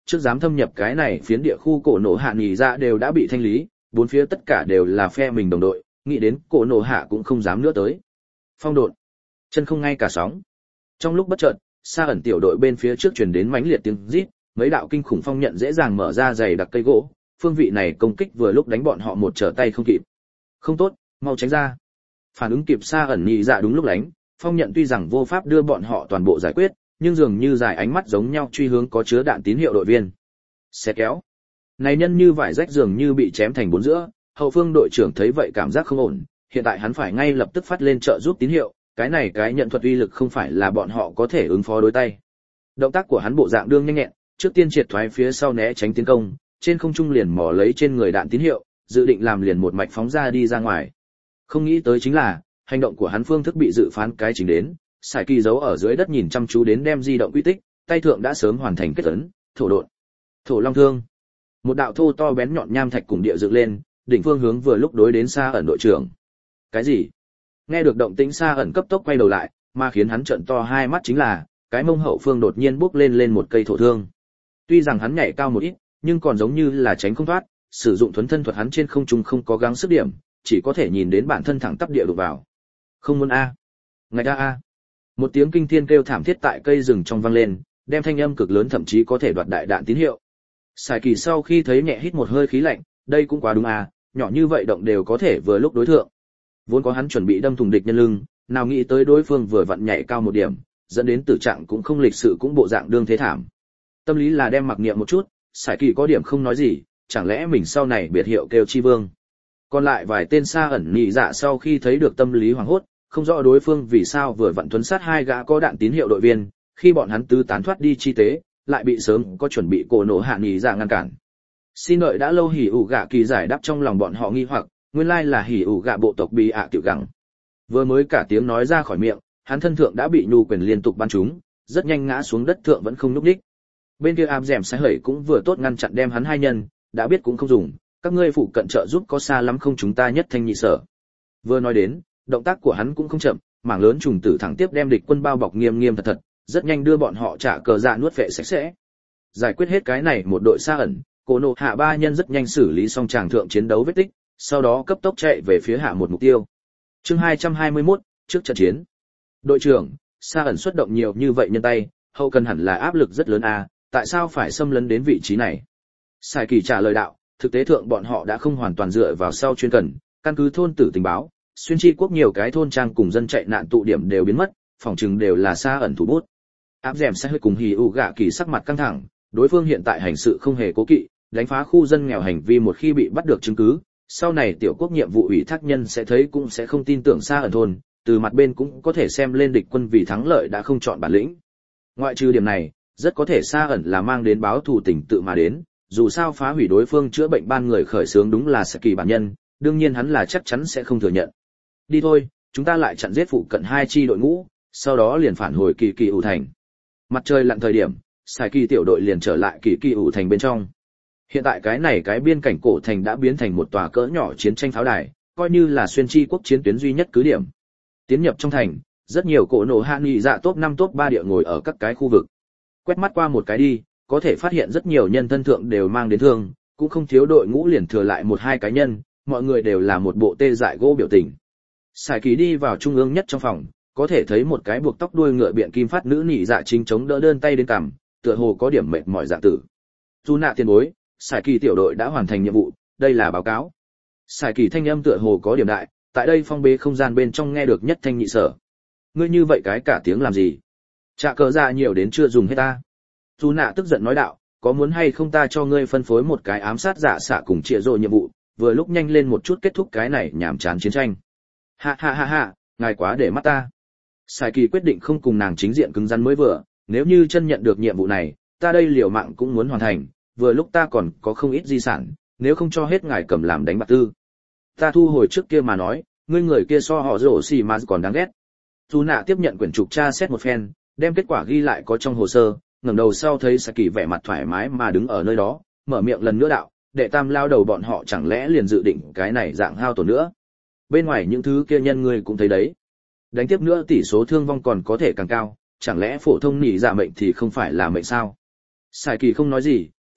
trước dám thâm nhập cái này phiến địa khu cổ nổ hạ nghỉ dạ đều đã bị thanh lý, bốn phía tất cả đều là phe mình đồng đội, nghĩ đến cổ nổ hạ cũng không dám nữa tới. Phong độn, chân không ngay cả sóng. Trong lúc bất chợt, Sa ẩn tiểu đội bên phía trước truyền đến mãnh liệt tiếng rít, mấy đạo kinh khủng phong nhận dễ dàng mở ra dày đặc cây gỗ, phương vị này công kích vừa lúc đánh bọn họ một trở tay không kịp. Không tốt, mau tránh ra. Phản ứng kịp Sa ẩn nhị dạ đúng lúc đánh, phong nhận tuy rằng vô pháp đưa bọn họ toàn bộ giải quyết, nhưng dường như dài ánh mắt giống nhau truy hướng có chứa đạn tín hiệu đội viên. Xé kéo. Này nhân như vải rách dường như bị chém thành bốn giữa, hậu phương đội trưởng thấy vậy cảm giác không ổn, hiện tại hắn phải ngay lập tức phát lên trợ giúp tín hiệu, cái nhận thuật uy lực không phải là bọn họ có thể ứng phó đối tay. Động tác của hắn bộ dạng đương nhanh nhẹn, trước tiên triệt thoái phía sau né tránh tiến công, trên không trung liền mò lấy trên người đạn tín hiệu, dự định làm liền một mạch phóng ra đi ra ngoài. Không nghĩ tới chính là, hành động của hắn phương thức bị dự phán cái chính đến, Sải Kỳ giấu ở dưới đất nhìn chăm chú đến đem di động quy tích, tay thượng đã sớm hoàn thành kết ấn, thổ độn, thổ long thương. Một đạo thô to bén nhọn nham thạch cùng địa dựng lên, đỉnh phương hướng vừa lúc đối đến Sa ẩn đội trưởng. Cái gì? Nghe được động tĩnh Sa ẩn cấp tốc quay đầu lại, mà khiến hắn trợn to hai mắt chính là, cái mông hậu phương đột nhiên bốc lên một cây thổ thương. Tuy rằng hắn nhảy cao một ít, nhưng còn giống như là tránh không thoát, sử dụng thuấn thân thuật hắn trên không trung không có gắng sức điểm, chỉ có thể nhìn đến bản thân thẳng tắp địa đụng vào. Không muốn a. Ngạch a. Một tiếng kinh thiên kêu thảm thiết tại cây rừng trong vang lên, đem thanh âm cực lớn thậm chí có thể đoạt đại đạn tín hiệu. Sải Kỳ sau khi thấy nhẹ hít một hơi khí lạnh, đây cũng quá đúng a, nhỏ như vậy động đều có thể vừa lúc đối thượng. Vốn có hắn chuẩn bị đâm thủng địch nhân lưng, nào nghĩ tới đối phương vừa vặn nhảy cao một điểm, dẫn đến tử trạng cũng không lịch sự cũng bộ dạng đương thế thảm. Tâm lý là đem mặc niệm một chút, Sải Kỳ có điểm không nói gì, chẳng lẽ mình sau này biệt hiệu kêu chi vương. Còn lại vài tên Sa ẩn nhị dạ sau khi thấy được tâm lý hoảng hốt, không rõ đối phương vì sao vừa vặn thuấn sát hai gã có đạn tín hiệu đội viên, khi bọn hắn tứ tán thoát đi chi tế, lại bị sớm có chuẩn bị cổ nổ hạ nhị dạ ngăn cản. Xin đợi đã lâu Hỉ ủ gạ kỳ giải đáp trong lòng bọn họ nghi hoặc, nguyên lai là Hỉ ủ gạ bộ tộc bị tiểu gẳng. Vừa mới cả tiếng nói ra khỏi miệng, hắn thân thượng đã bị nhu quyền liên tục bắn trúng, rất nhanh ngã xuống đất thượng vẫn không nhúc nhích. Bên kia ám dẻm sai hởi cũng vừa tốt ngăn chặn đem hắn hai nhân, đã biết cũng không dùng, các ngươi phụ cận trợ giúp có xa lắm không chúng ta nhất thanh nhị sở. Vừa nói đến, động tác của hắn cũng không chậm, mảng lớn trùng tử thẳng tiếp đem địch quân bao bọc nghiêm nghiêm thật thật, rất nhanh đưa bọn họ trả cờ dạ nuốt vệ sạch sẽ. Giải quyết hết cái này một đội Sa ẩn, cổ nổ hạ ba nhân rất nhanh xử lý xong tràng thượng chiến đấu vết tích, sau đó cấp tốc chạy về phía hạ một mục tiêu. Chương 221, trước trận chiến. Đội trưởng, Sa ẩn xuất động nhiều như vậy nhân tay, hậu cần hẳn là áp lực rất lớn a, tại sao phải xâm lấn đến vị trí này? Sải Kỳ trả lời đạo, thực tế thượng bọn họ đã không hoàn toàn dựa vào sau chuyên cần, căn cứ thôn tử tình báo, xuyên tri quốc nhiều cái thôn trang cùng dân chạy nạn tụ điểm đều biến mất, phòng trừng đều là Sa ẩn thủ bút. Áp dẻm sẽ hơi cùng Hỉ ủ gạ kỳ sắc mặt căng thẳng, đối phương hiện tại hành sự không hề cố kỵ, đánh phá khu dân nghèo hành vi một khi bị bắt được chứng cứ, sau này tiểu quốc nhiệm vụ ủy thác nhân sẽ thấy cũng sẽ không tin tưởng Sa ẩn thôn, từ mặt bên cũng có thể xem lên địch quân vì thắng lợi đã không chọn bản lĩnh. Ngoại trừ điểm này, rất có thể Sa ẩn là mang đến báo thù tình tự mà đến, dù sao phá hủy đối phương chữa bệnh ban người khởi xướng đúng là Saki bản nhân, đương nhiên hắn là chắc chắn sẽ không thừa nhận. Đi thôi, chúng ta lại chặn giết phụ cận hai chi đội ngũ, sau đó liền phản hồi kỳ kỳ ủ thành. Mặt trời lặn thời điểm, Saki tiểu đội liền trở lại kỳ kỳ ủ thành bên trong. Hiện tại cái biên cảnh cổ thành đã biến thành một tòa cỡ nhỏ chiến tranh pháo đài, coi như là xuyên chi quốc chiến tuyến duy nhất cứ điểm. Tiến nhập trong thành, rất nhiều cổ nổ hạ nghị dạ top 5 top 3 địa ngồi ở các cái khu vực. Quét mắt qua một cái đi, có thể phát hiện rất nhiều nhân thân thượng đều mang đến thương, cũng không thiếu đội ngũ liền thừa lại một hai cá nhân, mọi người đều là một bộ tê dại gỗ biểu tình. Sải Kỳ đi vào trung ương nhất trong phòng, có thể thấy một cái buộc tóc đuôi ngựa biện kim phát nữ nhị dạ chính chống đỡ đơn tay đến cằm, tựa hồ có điểm mệt mỏi dạ tử. Dù nạ tiền bối, Sải Kỳ tiểu đội đã hoàn thành nhiệm vụ, đây là báo cáo. Sải Kỳ thanh âm tựa hồ có điểm đại, tại đây phong bế không gian bên trong nghe được nhất thanh nhị sở. Ngươi như vậy cái cả tiếng làm gì? Trả cờ dạ nhiều đến chưa dùng hết ta. Dù nạ tức giận nói đạo, có muốn hay không ta cho ngươi phân phối một cái ám sát giả xạ cùng chia rồi nhiệm vụ, vừa lúc nhanh lên một chút kết thúc cái này nhảm chán chiến tranh. Ha ha ha ha, ngài quá để mắt ta. Sải Kỳ quyết định không cùng nàng chính diện cứng rắn mới vừa, nếu như chân nhận được nhiệm vụ này, ta đây liều mạng cũng muốn hoàn thành, vừa lúc ta còn có không ít di sản, nếu không cho hết ngài cầm làm đánh bạc tư. Ta thu hồi trước kia mà nói, ngươi người kia so họ rổ xì mà còn đáng ghét. Dù nạ tiếp nhận quyển trục tra xét một phen, đem kết quả ghi lại có trong hồ sơ, ngẩng đầu sau thấy Saki vẻ mặt thoải mái mà đứng ở nơi đó, mở miệng lần nữa đạo, đệ tam lao đầu bọn họ chẳng lẽ liền dự định cái này dạng hao tổn nữa. Bên ngoài những thứ kia nhân ngươi cũng thấy đấy. Đánh tiếp nữa tỷ số thương vong còn có thể càng cao, chẳng lẽ phổ thông nhị dạ mệnh thì không phải là mệnh sao? Saki không nói gì,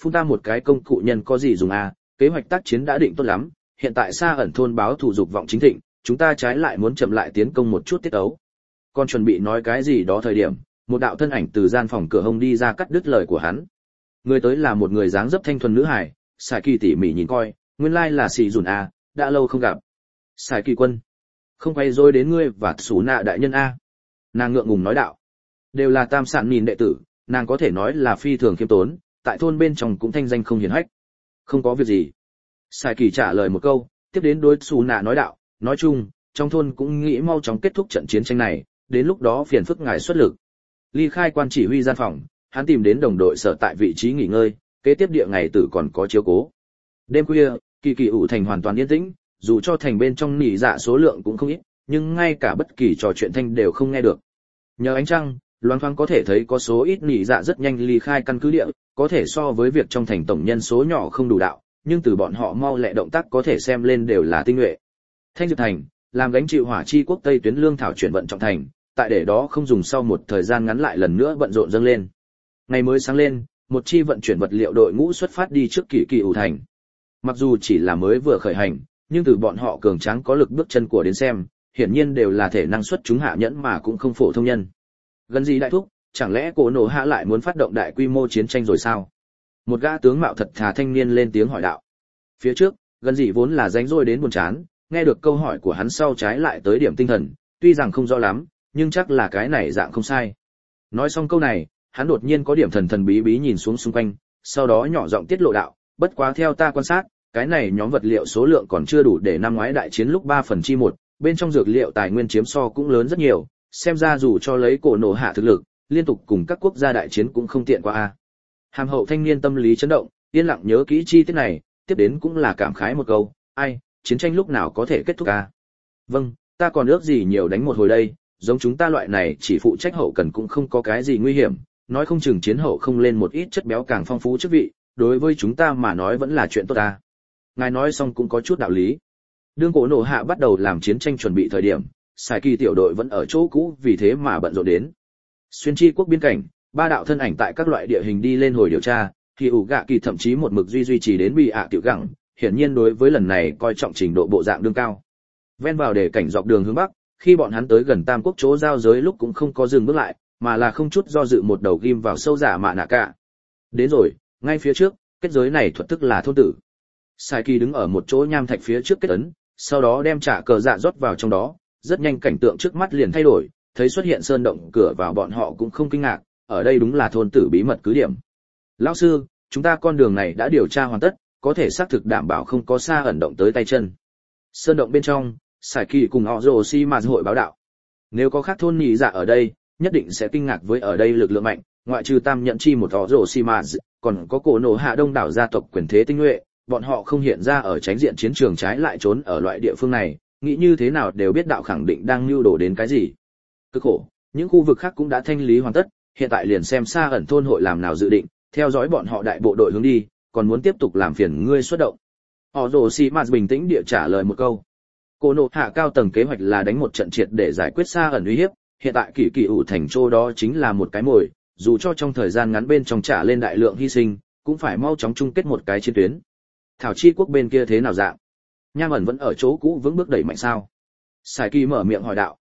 phun ta một cái công cụ nhân có gì dùng à, kế hoạch tác chiến đã định tốt lắm, hiện tại Sa ẩn thôn báo thù dục vọng chính thịnh, chúng ta trái lại muốn chậm lại tiến công một chút tiết ấu. Còn chuẩn bị nói cái gì đó thời điểm, một đạo thân ảnh từ gian phòng cửa hông đi ra cắt đứt lời của hắn. Người tới là một người dáng dấp thanh thuần nữ hài, Sải Kỳ tỉ mỉ nhìn coi, nguyên lai là Sĩ Dùn a, đã lâu không gặp. Sải Kỳ quân, không quay rồi đến ngươi và Sú Nạ đại nhân a. Nàng ngượng ngùng nói đạo. Đều là Tam Sạn nhìn đệ tử, nàng có thể nói là phi thường khiêm tốn, tại thôn bên trong cũng thanh danh không hiển hách. Không có việc gì. Sải Kỳ trả lời một câu, tiếp đến đối Sú Nạ nói đạo, nói chung, trong thôn cũng nghĩ mau chóng kết thúc trận chiến tranh này, đến lúc đó phiền phức ngài xuất lực. Ly khai quan chỉ huy gian phòng, hắn tìm đến đồng đội sở tại vị trí nghỉ ngơi, kế tiếp địa ngày tử còn có chiếu cố. Đêm khuya, kỳ kỳ ủ thành hoàn toàn yên tĩnh, dù cho thành bên trong nỉ dạ số lượng cũng không ít, nhưng ngay cả bất kỳ trò chuyện thanh đều không nghe được. Nhờ ánh trăng, loáng thoáng có thể thấy có số ít nỉ dạ rất nhanh ly khai căn cứ địa, có thể so với việc trong thành tổng nhân số nhỏ không đủ đạo, nhưng từ bọn họ mau lẹ động tác có thể xem lên đều là tinh nhuệ. Thanh Diệp thành, làm gánh chịu hỏa chi quốc Tây tuyến lương thảo chuyển vận trọng thành, tại để đó không dùng sau một thời gian ngắn lại lần nữa bận rộn dâng lên. Ngày mới sáng lên, một chi vận chuyển vật liệu đội ngũ xuất phát đi trước kỳ kỳ ủ thành. Mặc dù chỉ là mới vừa khởi hành, nhưng từ bọn họ cường tráng có lực bước chân của đến xem, hiển nhiên đều là thể năng xuất chúng hạ nhẫn mà cũng không phổ thông nhân. Gần gì đại thúc, chẳng lẽ Cổ Nổ Hạ lại muốn phát động đại quy mô chiến tranh rồi sao? Một gã tướng mạo thật thà thanh niên lên tiếng hỏi đạo. Phía trước, gần gì vốn là rảnh rỗi đến buồn chán, nghe được câu hỏi của hắn sau trái lại tới điểm tinh thần, tuy rằng không rõ lắm, nhưng chắc là cái này dạng không sai. Nói xong câu này, hắn đột nhiên có điểm thần thần bí bí nhìn xuống xung quanh, sau đó nhỏ giọng tiết lộ đạo, bất quá theo ta quan sát, cái này nhóm vật liệu số lượng còn chưa đủ để năm ngoái đại chiến lúc 3/1, bên trong dược liệu tài nguyên chiếm so cũng lớn rất nhiều, xem ra dù cho lấy Cổ Nổ Hạ thực lực, liên tục cùng các quốc gia đại chiến cũng không tiện qua a. Hàm hậu thanh niên tâm lý chấn động, yên lặng nhớ kỹ chi tiết này, tiếp đến cũng là cảm khái một câu, ai, chiến tranh lúc nào có thể kết thúc a? Vâng, ta còn ước gì nhiều đánh một hồi đây, giống chúng ta loại này chỉ phụ trách hậu cần cũng không có cái gì nguy hiểm, nói không chừng chiến hậu không lên một ít chất béo càng phong phú chức vị, đối với chúng ta mà nói vẫn là chuyện tốt ta. Ngài nói xong cũng có chút đạo lý. Đương Cổ Nổ Hạ bắt đầu làm chiến tranh chuẩn bị thời điểm, Sải Kỳ tiểu đội vẫn ở chỗ cũ vì thế mà bận rộn đến. Xuyên chi quốc biên cảnh, ba đạo thân ảnh tại các loại địa hình đi lên hồi điều tra, thì ủ gạ kỳ thậm chí một mực duy trì đến bị tiểu gẳng, hiển nhiên đối với lần này coi trọng trình độ bộ dạng đương cao. Ven vào để cảnh dọc đường hướng bắc, khi bọn hắn tới gần Tam Quốc chỗ giao giới lúc cũng không có dừng bước lại, mà là không chút do dự một đầu ghim vào sâu giả mạ nạ cả. Đến rồi, ngay phía trước, kết giới này thuật thức là thôn tử. Sai Kỳ đứng ở một chỗ nham thạch phía trước kết ấn, sau đó đem trả cờ dạ rót vào trong đó, rất nhanh cảnh tượng trước mắt liền thay đổi, thấy xuất hiện sơn động cửa vào bọn họ cũng không kinh ngạc, ở đây đúng là thôn tử bí mật cứ điểm. Lão sư, chúng ta con đường này đã điều tra hoàn tất, có thể xác thực đảm bảo không có xa ẩn động tới tay chân. Sơn động bên trong, Sải Kỳ cùng họ Orochimaru hội báo đạo. Nếu có khác thôn nhị dạ ở đây, nhất định sẽ kinh ngạc với ở đây lực lượng mạnh, ngoại trừ Tam Nhận Chi một Orochimaru, còn có Cổ Nổ Hạ đông đảo gia tộc quyền thế tinh nhuệ, bọn họ không hiện ra ở tránh diện chiến trường trái lại trốn ở loại địa phương này, nghĩ như thế nào đều biết đạo khẳng định đang mưu đồ đến cái gì. Cực khổ, những khu vực khác cũng đã thanh lý hoàn tất, hiện tại liền xem xa ẩn thôn hội làm nào dự định, theo dõi bọn họ đại bộ đội hướng đi, còn muốn tiếp tục làm phiền ngươi xuất động. Orochimaru bình tĩnh địa trả lời một câu. Cổ Nổ Hạ cao tầng kế hoạch là đánh một trận triệt để giải quyết xa ẩn uy hiếp, hiện tại kỳ kỳ ủ thành châu đó chính là một cái mồi, dù cho trong thời gian ngắn bên trong trả lên đại lượng hy sinh, cũng phải mau chóng chung kết một cái chiến tuyến. Thảo chi quốc bên kia thế nào dạng? Nham ẩn vẫn ở chỗ cũ vững bước đẩy mạnh sao? Sải Kỳ mở miệng hỏi đạo.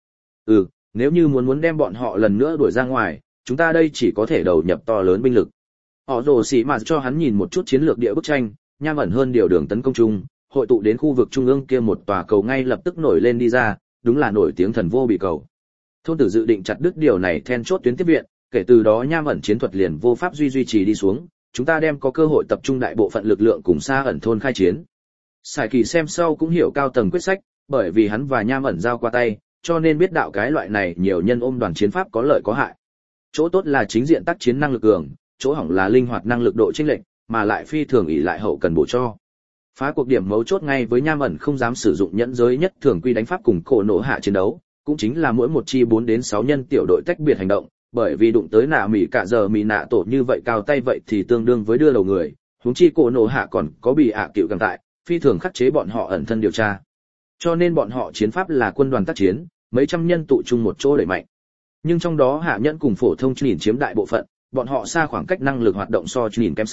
Nếu như muốn đem bọn họ lần nữa đuổi ra ngoài, chúng ta đây chỉ có thể đầu nhập to lớn binh lực. Họ rồ xỉ mà cho hắn nhìn một chút chiến lược địa bức tranh, Nham ẩn hơn điều đường tấn công chung, hội tụ đến khu vực trung ương kia một tòa cầu ngay lập tức nổi lên đi ra, đúng là nổi tiếng thần vô bị cầu. Thôn tử dự định chặt đứt điều này then chốt tuyến tiếp viện, kể từ đó Nham ẩn chiến thuật liền vô pháp duy trì đi xuống, chúng ta đem có cơ hội tập trung đại bộ phận lực lượng cùng xa ẩn thôn khai chiến. Sải Kỳ xem sau cũng hiểu cao tầng quyết sách, bởi vì hắn và Nham ẩn giao qua tay, cho nên biết đạo cái loại này nhiều nhân ôm đoàn chiến pháp có lợi có hại. Chỗ tốt là chính diện tác chiến năng lực cường, chỗ hỏng là linh hoạt năng lực độ chênh lệch, mà lại phi thường ỷ lại hậu cần bổ cho. Phá cuộc điểm mấu chốt ngay với Nham ẩn không dám sử dụng nhẫn giới nhất thường quy đánh pháp cùng Cổ Nổ Hạ chiến đấu, cũng chính là mỗi một chi 4 đến 6 nhân tiểu đội tách biệt hành động, bởi vì đụng tới nạ mỉ cả giờ mỉ nạ tổ như vậy cao tay vậy thì tương đương với đưa đầu người, huống chi Cổ Nổ Hạ còn có bị ạ cựu càng tại, phi thường khắc chế bọn họ ẩn thân điều tra. Cho nên bọn họ chiến pháp là quân đoàn tác chiến, mấy trăm nhân tụ chung một chỗ đẩy mạnh. Nhưng trong đó hạ nhẫn cùng phổ thông nhìn chiếm đại bộ phận, bọn họ xa khoảng cách năng lực hoạt động so nhìn kém xa,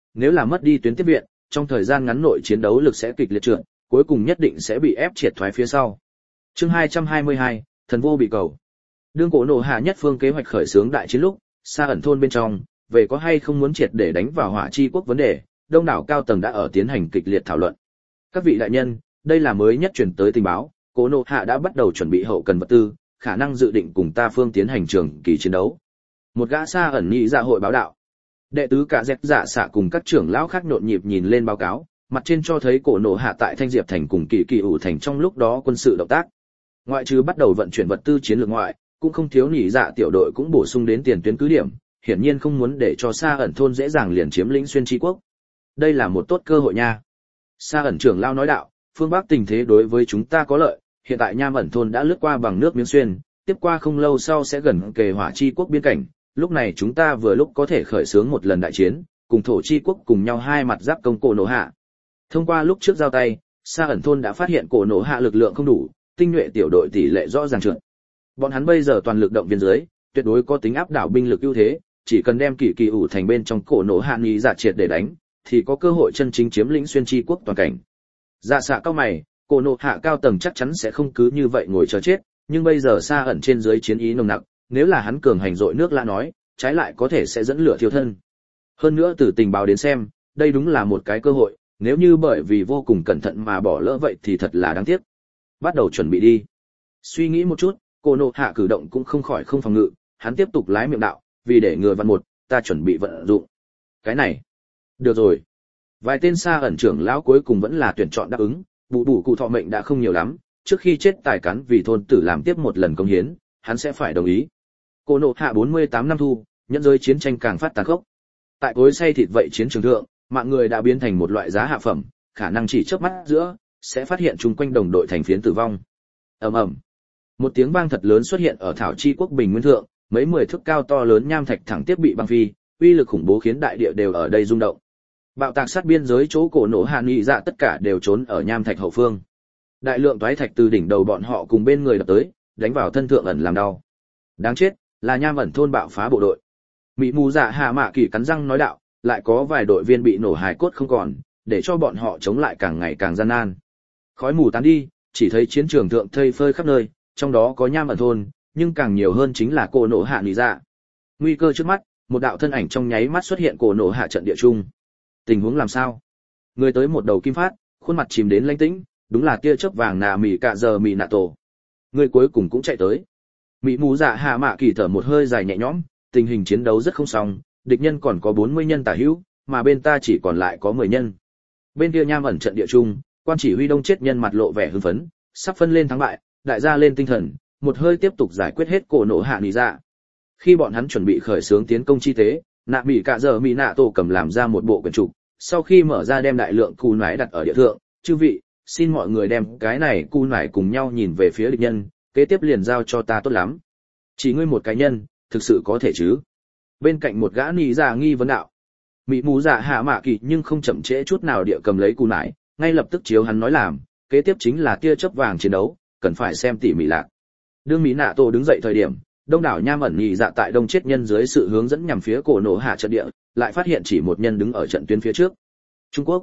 nếu là mất đi tuyến tiếp viện, trong thời gian ngắn nội chiến đấu lực sẽ kịch liệt trượt, cuối cùng nhất định sẽ bị ép triệt thoái phía sau. Chương 222, thần vô bị cầu. Đương Cổ Nộ Hạ nhất phương kế hoạch khởi xướng đại chiến lúc, Sa ẩn thôn bên trong, về có hay không muốn triệt để đánh vào Hỏa Chi quốc vấn đề, đông đảo cao tầng đã ở tiến hành kịch liệt thảo luận. Các vị đại nhân, đây là mới nhất truyền tới tình báo, Cổ Nộ Hạ đã bắt đầu chuẩn bị hậu cần vật tư, khả năng dự định cùng ta phương tiến hành trường kỳ chiến đấu. Một gã Sa ẩn nhị dạ hội báo đạo. Đệ tứ cả dẹp dạ xạ cùng các trưởng lão khác nhộn nhịp nhìn lên báo cáo, mặt trên cho thấy Cổ Nộ Hạ tại Thanh Diệp thành cùng Kỳ Kỳ ủ thành trong lúc đó quân sự động tác. Ngoại trừ bắt đầu vận chuyển vật tư chiến lược ngoại, cũng không thiếu nhị dạ tiểu đội cũng bổ sung đến tiền tuyến cứ điểm, hiển nhiên không muốn để cho Sa ẩn thôn dễ dàng liền chiếm lĩnh xuyên tri quốc. Đây là một tốt cơ hội nha. Sa ẩn trưởng lão nói đạo, phương Bắc tình thế đối với chúng ta có lợi, hiện tại Nham ẩn thôn đã lướt qua bằng nước miếng xuyên, tiếp qua không lâu sau sẽ gần kề Hỏa Chi quốc biên cảnh, lúc này chúng ta vừa lúc có thể khởi xướng một lần đại chiến, cùng Thổ Chi quốc cùng nhau hai mặt giáp công Cổ Nộ Hạ. Thông qua lúc trước giao tay, Sa ẩn thôn đã phát hiện Cổ Nộ Hạ lực lượng không đủ, tinh nhuệ tiểu đội tỷ lệ rõ ràng trượt. Bọn hắn bây giờ toàn lực động viên dưới, tuyệt đối có tính áp đảo binh lực ưu thế, chỉ cần đem Kỳ Kỳ ủ thành bên trong Cổ Nộ Hạ nhị dạ triệt để đánh, thì có cơ hội chân chính chiếm lĩnh xuyên tri quốc toàn cảnh. Dạ xạ cao mày, Cổ Nộ Hạ cao tầng chắc chắn sẽ không cứ như vậy ngồi chờ chết, nhưng bây giờ Sa ẩn trên dưới chiến ý nồng nặc, nếu là hắn cường hành dội nước lã nói, trái lại có thể sẽ dẫn lửa thiêu thân. Hơn nữa từ tình báo đến xem, đây đúng là một cái cơ hội, nếu như bởi vì vô cùng cẩn thận mà bỏ lỡ vậy thì thật là đáng tiếc. Bắt đầu chuẩn bị đi. Suy nghĩ một chút, Cổ Nộ Hạ cử động cũng không khỏi không phòng ngự, hắn tiếp tục lái miệng đạo, vì để ngừa vạn một, ta chuẩn bị vận dụng. Cái này, được rồi. Vài tên Sa ẩn trưởng lão cuối cùng vẫn là tuyển chọn đáp ứng, bù cụ thọ mệnh đã không nhiều lắm, trước khi chết tài cán vì thôn tử làm tiếp một lần công hiến, hắn sẽ phải đồng ý. Cổ Nộ Hạ 48 năm thu, nhân giới chiến tranh càng phát tàn khốc. Tại cối xay thịt vậy chiến trường thượng, mạng người đã biến thành một loại giá hạ phẩm, khả năng chỉ chớp mắt giữa sẽ phát hiện chung quanh đồng đội thành phiến tử vong. Ầm ầm. Một tiếng vang thật lớn xuất hiện ở Thảo Chi quốc bình nguyên thượng, mấy 10 thước cao to lớn nham thạch thẳng tiếp bị băng phi, uy lực khủng bố khiến đại địa đều ở đây rung động. Bạo tạc sát biên giới chỗ Cổ Nộ Hạ nhị dạ tất cả đều trốn ở nham thạch hậu phương. Đại lượng toái thạch từ đỉnh đầu bọn họ cùng bên người đập tới, đánh vào thân thượng ẩn làm đau. Đáng chết, là Nham ẩn thôn bạo phá bộ đội. Mị mù dạ hạ mạ kỳ cắn răng nói đạo, lại có vài đội viên bị nổ hài cốt không còn, để cho bọn họ chống lại càng ngày càng gian nan. Khói mù tán đi, chỉ thấy chiến trường thượng thây phơi khắp nơi, trong đó có Nham ẩn thôn, nhưng càng nhiều hơn chính là Cổ Nộ Hạ nhị dạ. Nguy cơ trước mắt, một đạo thân ảnh trong nháy mắt xuất hiện Cổ Nộ Hạ trận địa trung. Tình huống làm sao? Người tới một đầu kim phát, khuôn mặt chìm đến lãnh tĩnh, đúng là tia chớp vàng nà mì cạ giờ mì nạ tổ. Người cuối cùng cũng chạy tới. Mị mù dạ hạ mạ kỳ thở một hơi dài nhẹ nhõm, tình hình chiến đấu rất không xong, địch nhân còn có 40 nhân tả hữu, mà bên ta chỉ còn lại có 10 nhân. Bên kia Nham ẩn trận địa trung, quan chỉ huy đông chết nhân mặt lộ vẻ hưng phấn, sắp phân lên thắng bại, đại gia lên tinh thần, một hơi tiếp tục giải quyết hết Cổ Nộ Hạ nhị dạ. Khi bọn hắn chuẩn bị khởi xướng tiến công chi tế, nạ mỉ cạ giờ mỉ nạ tổ cầm làm ra một bộ quyển trục, sau khi mở ra đem đại lượng cù nải đặt ở địa thượng, chư vị, xin mọi người đem cái này cù nải cùng nhau nhìn về phía địch nhân, kế tiếp liền giao cho ta tốt lắm. Chỉ ngươi một cái nhân, thực sự có thể chứ? Bên cạnh một gã nị dạ nghi vấn đạo. Mị mù dạ hạ mạ kỳ nhưng không chậm trễ chút nào địa cầm lấy cù nải, ngay lập tức chiếu hắn nói làm, kế tiếp chính là tia chớp vàng chiến đấu, cần phải xem tỉ mỉ lạc. Đương Mỹ nạ tổ đứng dậy thời điểm, đông đảo Nham ẩn nhị dạ tại đông chết nhân dưới sự hướng dẫn nhằm phía Cổ Nộ Hạ trận địa, lại phát hiện chỉ một nhân đứng ở trận tuyến phía trước. Trung Quốc.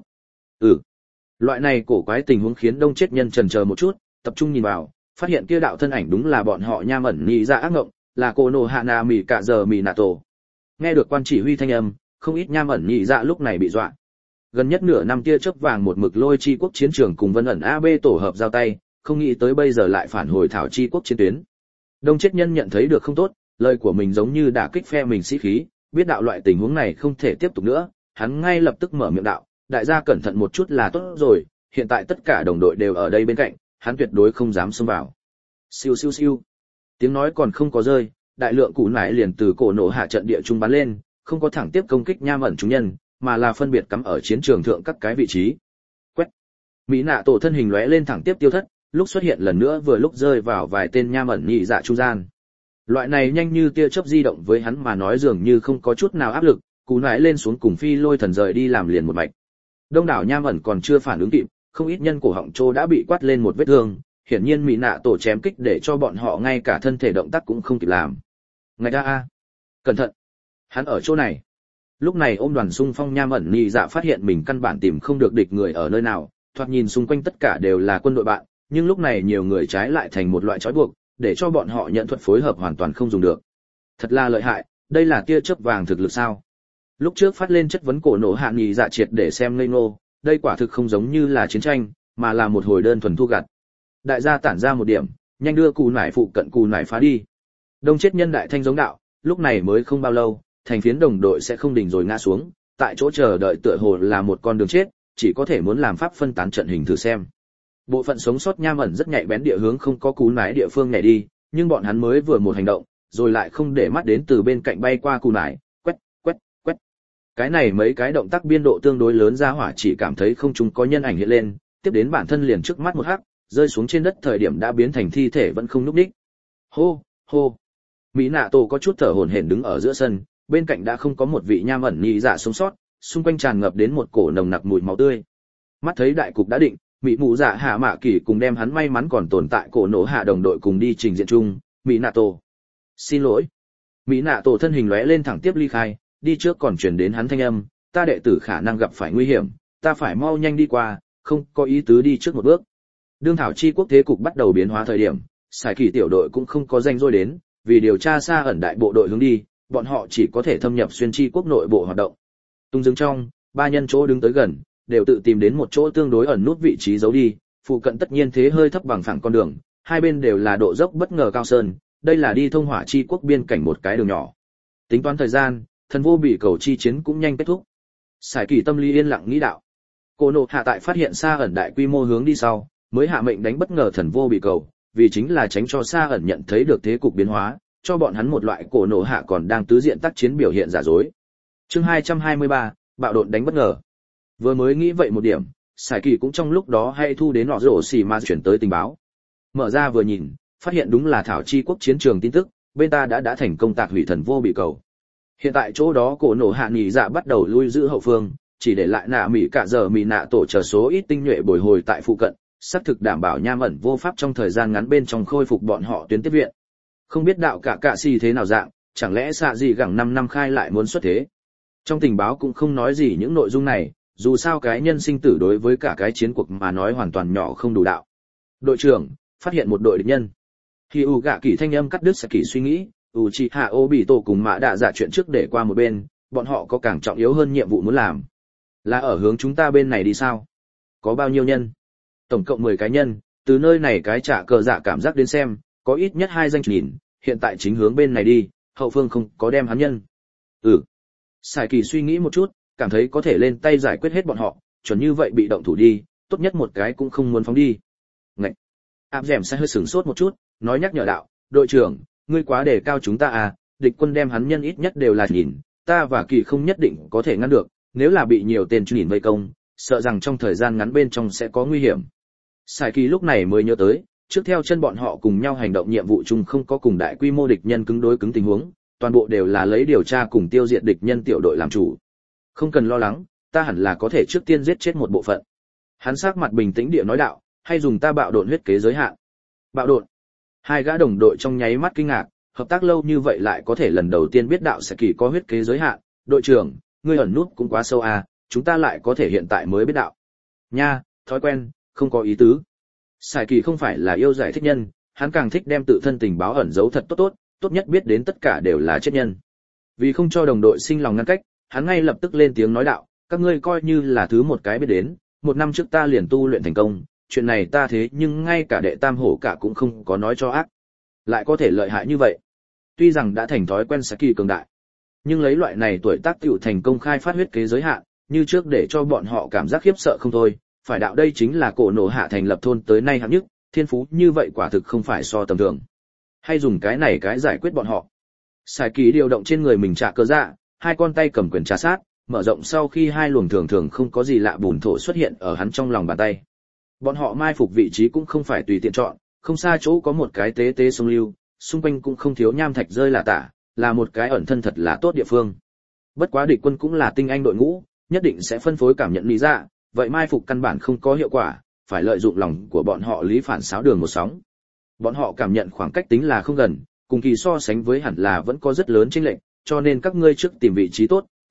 Loại này cổ quái tình huống khiến đông chết nhân chần chờ một chút, tập trung nhìn vào, phát hiện kia đạo thân ảnh đúng là bọn họ Nham ẩn nhị dạ ác ngộng, là Cổ Nộ Hạ nà mỉ cạ giờ mỉ nạ tổ. Nghe được quan chỉ huy thanh âm, không ít Nham ẩn nhị dạ lúc này bị dọa. Gần nhất nửa năm tia chớp vàng một mực lôi chi quốc chiến trường cùng Vân ẩn AB tổ hợp giao tay, không nghĩ tới bây giờ lại phản hồi Thảo Chi quốc chiến tuyến. Đông chết nhân nhận thấy được không tốt, lời của mình giống như đả kích phe mình sĩ khí, biết đạo loại tình huống này không thể tiếp tục nữa, hắn ngay lập tức mở miệng đạo, đại gia cẩn thận một chút là tốt rồi, hiện tại tất cả đồng đội đều ở đây bên cạnh, hắn tuyệt đối không dám xông vào. Siêu siêu siêu. Tiếng nói còn không có rơi, đại lượng củ nải liền từ Cổ Nộ Hạ trận địa trung bắn lên, không có thẳng tiếp công kích Nham ẩn chúng nhân, mà là phân biệt cắm ở chiến trường thượng các cái vị trí. Quét. Mỹ nạ tổ thân hình lóe lên thẳng tiếp tiêu thất, lúc xuất hiện lần nữa vừa lúc rơi vào vài tên Nham ẩn nhị dạ trung gian. Loại này nhanh như tia chớp di động với hắn mà nói dường như không có chút nào áp lực, cú nải lên xuống cùng phi lôi thần rời đi làm liền một mạch. Đông đảo Nham ẩn còn chưa phản ứng kịp, không ít nhân cổ họng trô đã bị quát lên một vết thương, hiển nhiên Mỹ nạ tổ chém kích để cho bọn họ ngay cả thân thể động tác cũng không kịp làm. Ngài a, cẩn thận, hắn ở chỗ này. Lúc này ôm đoàn xung phong nham ẩn nhị dạ phát hiện mình căn bản tìm không được địch người ở nơi nào, thoạt nhìn xung quanh tất cả đều là quân đội bạn, nhưng lúc này nhiều người trái lại thành một loại trói buộc, để cho bọn họ nhận thuật phối hợp hoàn toàn không dùng được. Thật là lợi hại, đây là tia chớp vàng thực lực sao? Lúc trước phát lên chất vấn cổ nổ hạ nhị dạ triệt để xem ngây ngô, đây quả thực không giống như là chiến tranh, mà là một hồi đơn thuần thu gặt. Đại gia tản ra một điểm, nhanh đưa cù nải phụ cận cù nải phá đi. Đông chết nhân đại thanh giống đạo, lúc này mới không bao lâu, thành phiến đồng đội sẽ không đỉnh rồi ngã xuống, tại chỗ chờ đợi tựa hồ là một con đường chết, chỉ có thể muốn làm pháp phân tán trận hình thử xem. Bộ phận sống sót nham ẩn rất nhạy bén địa hướng không có cú nải địa phương nhảy đi, nhưng bọn hắn mới vừa một hành động, rồi lại không để mắt đến từ bên cạnh bay qua cú nải, quét, quét, quét. Cái này mấy cái động tác biên độ tương đối lớn ra hỏa chỉ cảm thấy không trung có nhân ảnh hiện lên, tiếp đến bản thân liền trước mắt một hắc, rơi xuống trên đất thời điểm đã biến thành thi thể vẫn không nhúc nhích. Hô, hô. Mỹ Nạ Tổ có chút thở hổn hển đứng ở giữa sân, bên cạnh đã không có một vị nham ẩn nhị dạ sống sót, xung quanh tràn ngập đến một cổ nồng nặc mùi máu tươi. Mắt thấy đại cục đã định, Mỹ Mụ Dạ Hạ Mạ Kỳ cùng đem hắn may mắn còn tồn tại cổ nổ hạ đồng đội cùng đi trình diện chung, Mỹ Nạ Tổ. Xin lỗi. Mỹ Nạ Tổ thân hình lóe lên thẳng tiếp ly khai, đi trước còn truyền đến hắn thanh âm, ta đệ tử khả năng gặp phải nguy hiểm, ta phải mau nhanh đi qua, không có ý tứ đi trước một bước. Đương thảo chi quốc thế cục bắt đầu biến hóa thời điểm, Sải Kỳ tiểu đội cũng không có danh rôi đến, vì điều tra xa ẩn đại bộ đội hướng đi, bọn họ chỉ có thể thâm nhập xuyên chi quốc nội bộ hoạt động. Tung dừng trong, ba nhân chỗ đứng tới gần, đều tự tìm đến một chỗ tương đối ẩn nút vị trí giấu đi, phụ cận tất nhiên thế hơi thấp bằng phẳng con đường, hai bên đều là độ dốc bất ngờ cao sơn, đây là đi thông hỏa chi quốc biên cảnh một cái đường nhỏ. Tính toán thời gian, thần vô bị cầu chi chiến cũng nhanh kết thúc. Sải Kỳ tâm lý yên lặng nghĩ đạo. Cô nộ hạ tại phát hiện xa ẩn đại quy mô hướng đi sau, mới hạ mệnh đánh bất ngờ thần vô bị cầu, vì chính là tránh cho xa ẩn nhận thấy được thế cục biến hóa, cho bọn hắn một loại cổ nổ hạ còn đang tứ diện tác chiến biểu hiện giả dối. Chương 223, bạo độn đánh bất ngờ. Vừa mới nghĩ vậy một điểm, Sải Kỳ cũng trong lúc đó hay thu đến nọ rổ xì ma chuyển tới tình báo. Mở ra vừa nhìn, phát hiện đúng là thảo chi quốc chiến trường tin tức, bên ta đã thành công tạc hủy thần vô bị cầu. Hiện tại chỗ đó cổ nổ hạ nhị dạ bắt đầu lui giữ hậu phương, chỉ để lại nạ mỹ cả giờ mỹ nạ tổ chờ số ít tinh nhuệ bồi hồi tại phụ cận, xác thực đảm bảo nham ẩn vô pháp trong thời gian ngắn bên trong khôi phục bọn họ tuyến tiếp viện. Không biết đạo cả si thế nào dạng, chẳng lẽ xạ gì gẳng 5 năm khai lại muốn xuất thế. Trong tình báo cũng không nói gì những nội dung này, dù sao cái nhân sinh tử đối với cả cái chiến cuộc mà nói hoàn toàn nhỏ không đủ đạo. Đội trưởng, phát hiện một đội địch nhân. Khi U gạ kỳ thanh âm cắt đứt Sạ Kỳ suy nghĩ, Uchiha Obito cùng Mã Đạ Dạ chuyện trước để qua một bên, bọn họ có càng trọng yếu hơn nhiệm vụ muốn làm. Là ở hướng chúng ta bên này đi sao? Có bao nhiêu nhân? Tổng cộng 10 cái nhân, từ nơi này cái trả cờ dạ cảm giác đến xem, có ít nhất 2 danh nhìn, hiện tại chính hướng bên này đi, hậu phương không có đem hắn nhân. Sải Kỳ suy nghĩ một chút, cảm thấy có thể lên tay giải quyết hết bọn họ, chuẩn như vậy bị động thủ đi, tốt nhất một cái cũng không muốn phóng đi. Ngậy. Áp dẻm sẽ hơi sửng sốt một chút, nói nhắc nhở đạo, đội trưởng, ngươi quá đề cao chúng ta à, địch quân đem hắn nhân ít nhất đều là nhìn, ta và Kỳ không nhất định có thể ngăn được, nếu là bị nhiều tên nhìn vây công, sợ rằng trong thời gian ngắn bên trong sẽ có nguy hiểm. Sải Kỳ lúc này mới nhớ tới, trước theo chân bọn họ cùng nhau hành động nhiệm vụ chung không có cùng đại quy mô địch nhân cứng đối cứng tình huống, toàn bộ đều là lấy điều tra cùng tiêu diệt địch nhân tiểu đội làm chủ. Không cần lo lắng, ta hẳn là có thể trước tiên giết chết một bộ phận. Hắn sắc mặt bình tĩnh địa nói đạo, hay dùng ta bạo độn huyết kế giới hạn. Bạo độn. Hai gã đồng đội trong nháy mắt kinh ngạc, hợp tác lâu như vậy lại có thể lần đầu tiên biết đạo Sạ Kỳ có huyết kế giới hạn. Đội trưởng, ngươi ẩn nút cũng quá sâu à, chúng ta lại có thể hiện tại mới biết đạo. Nha, thói quen, không có ý tứ. Sạ Kỳ không phải là yêu giải thích nhân, hắn càng thích đem tự thân tình báo ẩn giấu thật tốt nhất biết đến tất cả đều là chết nhân. Vì không cho đồng đội sinh lòng ngăn cách, hắn ngay lập tức lên tiếng nói đạo, các ngươi coi như là thứ một cái biết đến, 1 năm trước ta liền tu luyện thành công, chuyện này ta thế nhưng ngay cả đệ tam hổ cả cũng không có nói cho ác. Lại có thể lợi hại như vậy. Tuy rằng đã thành thói quen Sạ Kỳ cường đại, nhưng lấy loại này tuổi tác tiểu thành công khai phát huyết kế giới hạn, như trước để cho bọn họ cảm giác khiếp sợ không thôi, phải đạo đây chính là cổ nổ hạ thành lập thôn tới nay hạng nhất, thiên phú như vậy quả thực không phải so tầm thường. Hay dùng cái này cái giải quyết bọn họ. Sải Kỳ điều động trên người mình trả cơ dạ, 2 con tay cầm quyền trà sát, mở rộng sau khi 2 luồng thường không có gì lạ bùn thổ xuất hiện ở hắn trong lòng bàn tay. Bọn họ mai phục vị trí cũng không phải tùy tiện chọn, không xa chỗ có một cái tế sông lưu, xung quanh cũng không thiếu nham thạch rơi lả tả, là một cái ẩn thân thật là tốt địa phương. Bất quá địch quân cũng là tinh anh đội ngũ, nhất định sẽ phân phối cảm nhận lý ra, vậy mai phục căn bản không có hiệu quả, phải lợi dụng lòng của bọn họ lý phản xáo đường một sóng. Bọn họ cảm nhận khoảng cách tính là không gần, cùng Kỳ so sánh với hẳn là vẫn có rất lớn chênh lệch, cho nên các ngươi trước tìm vị trí tốt,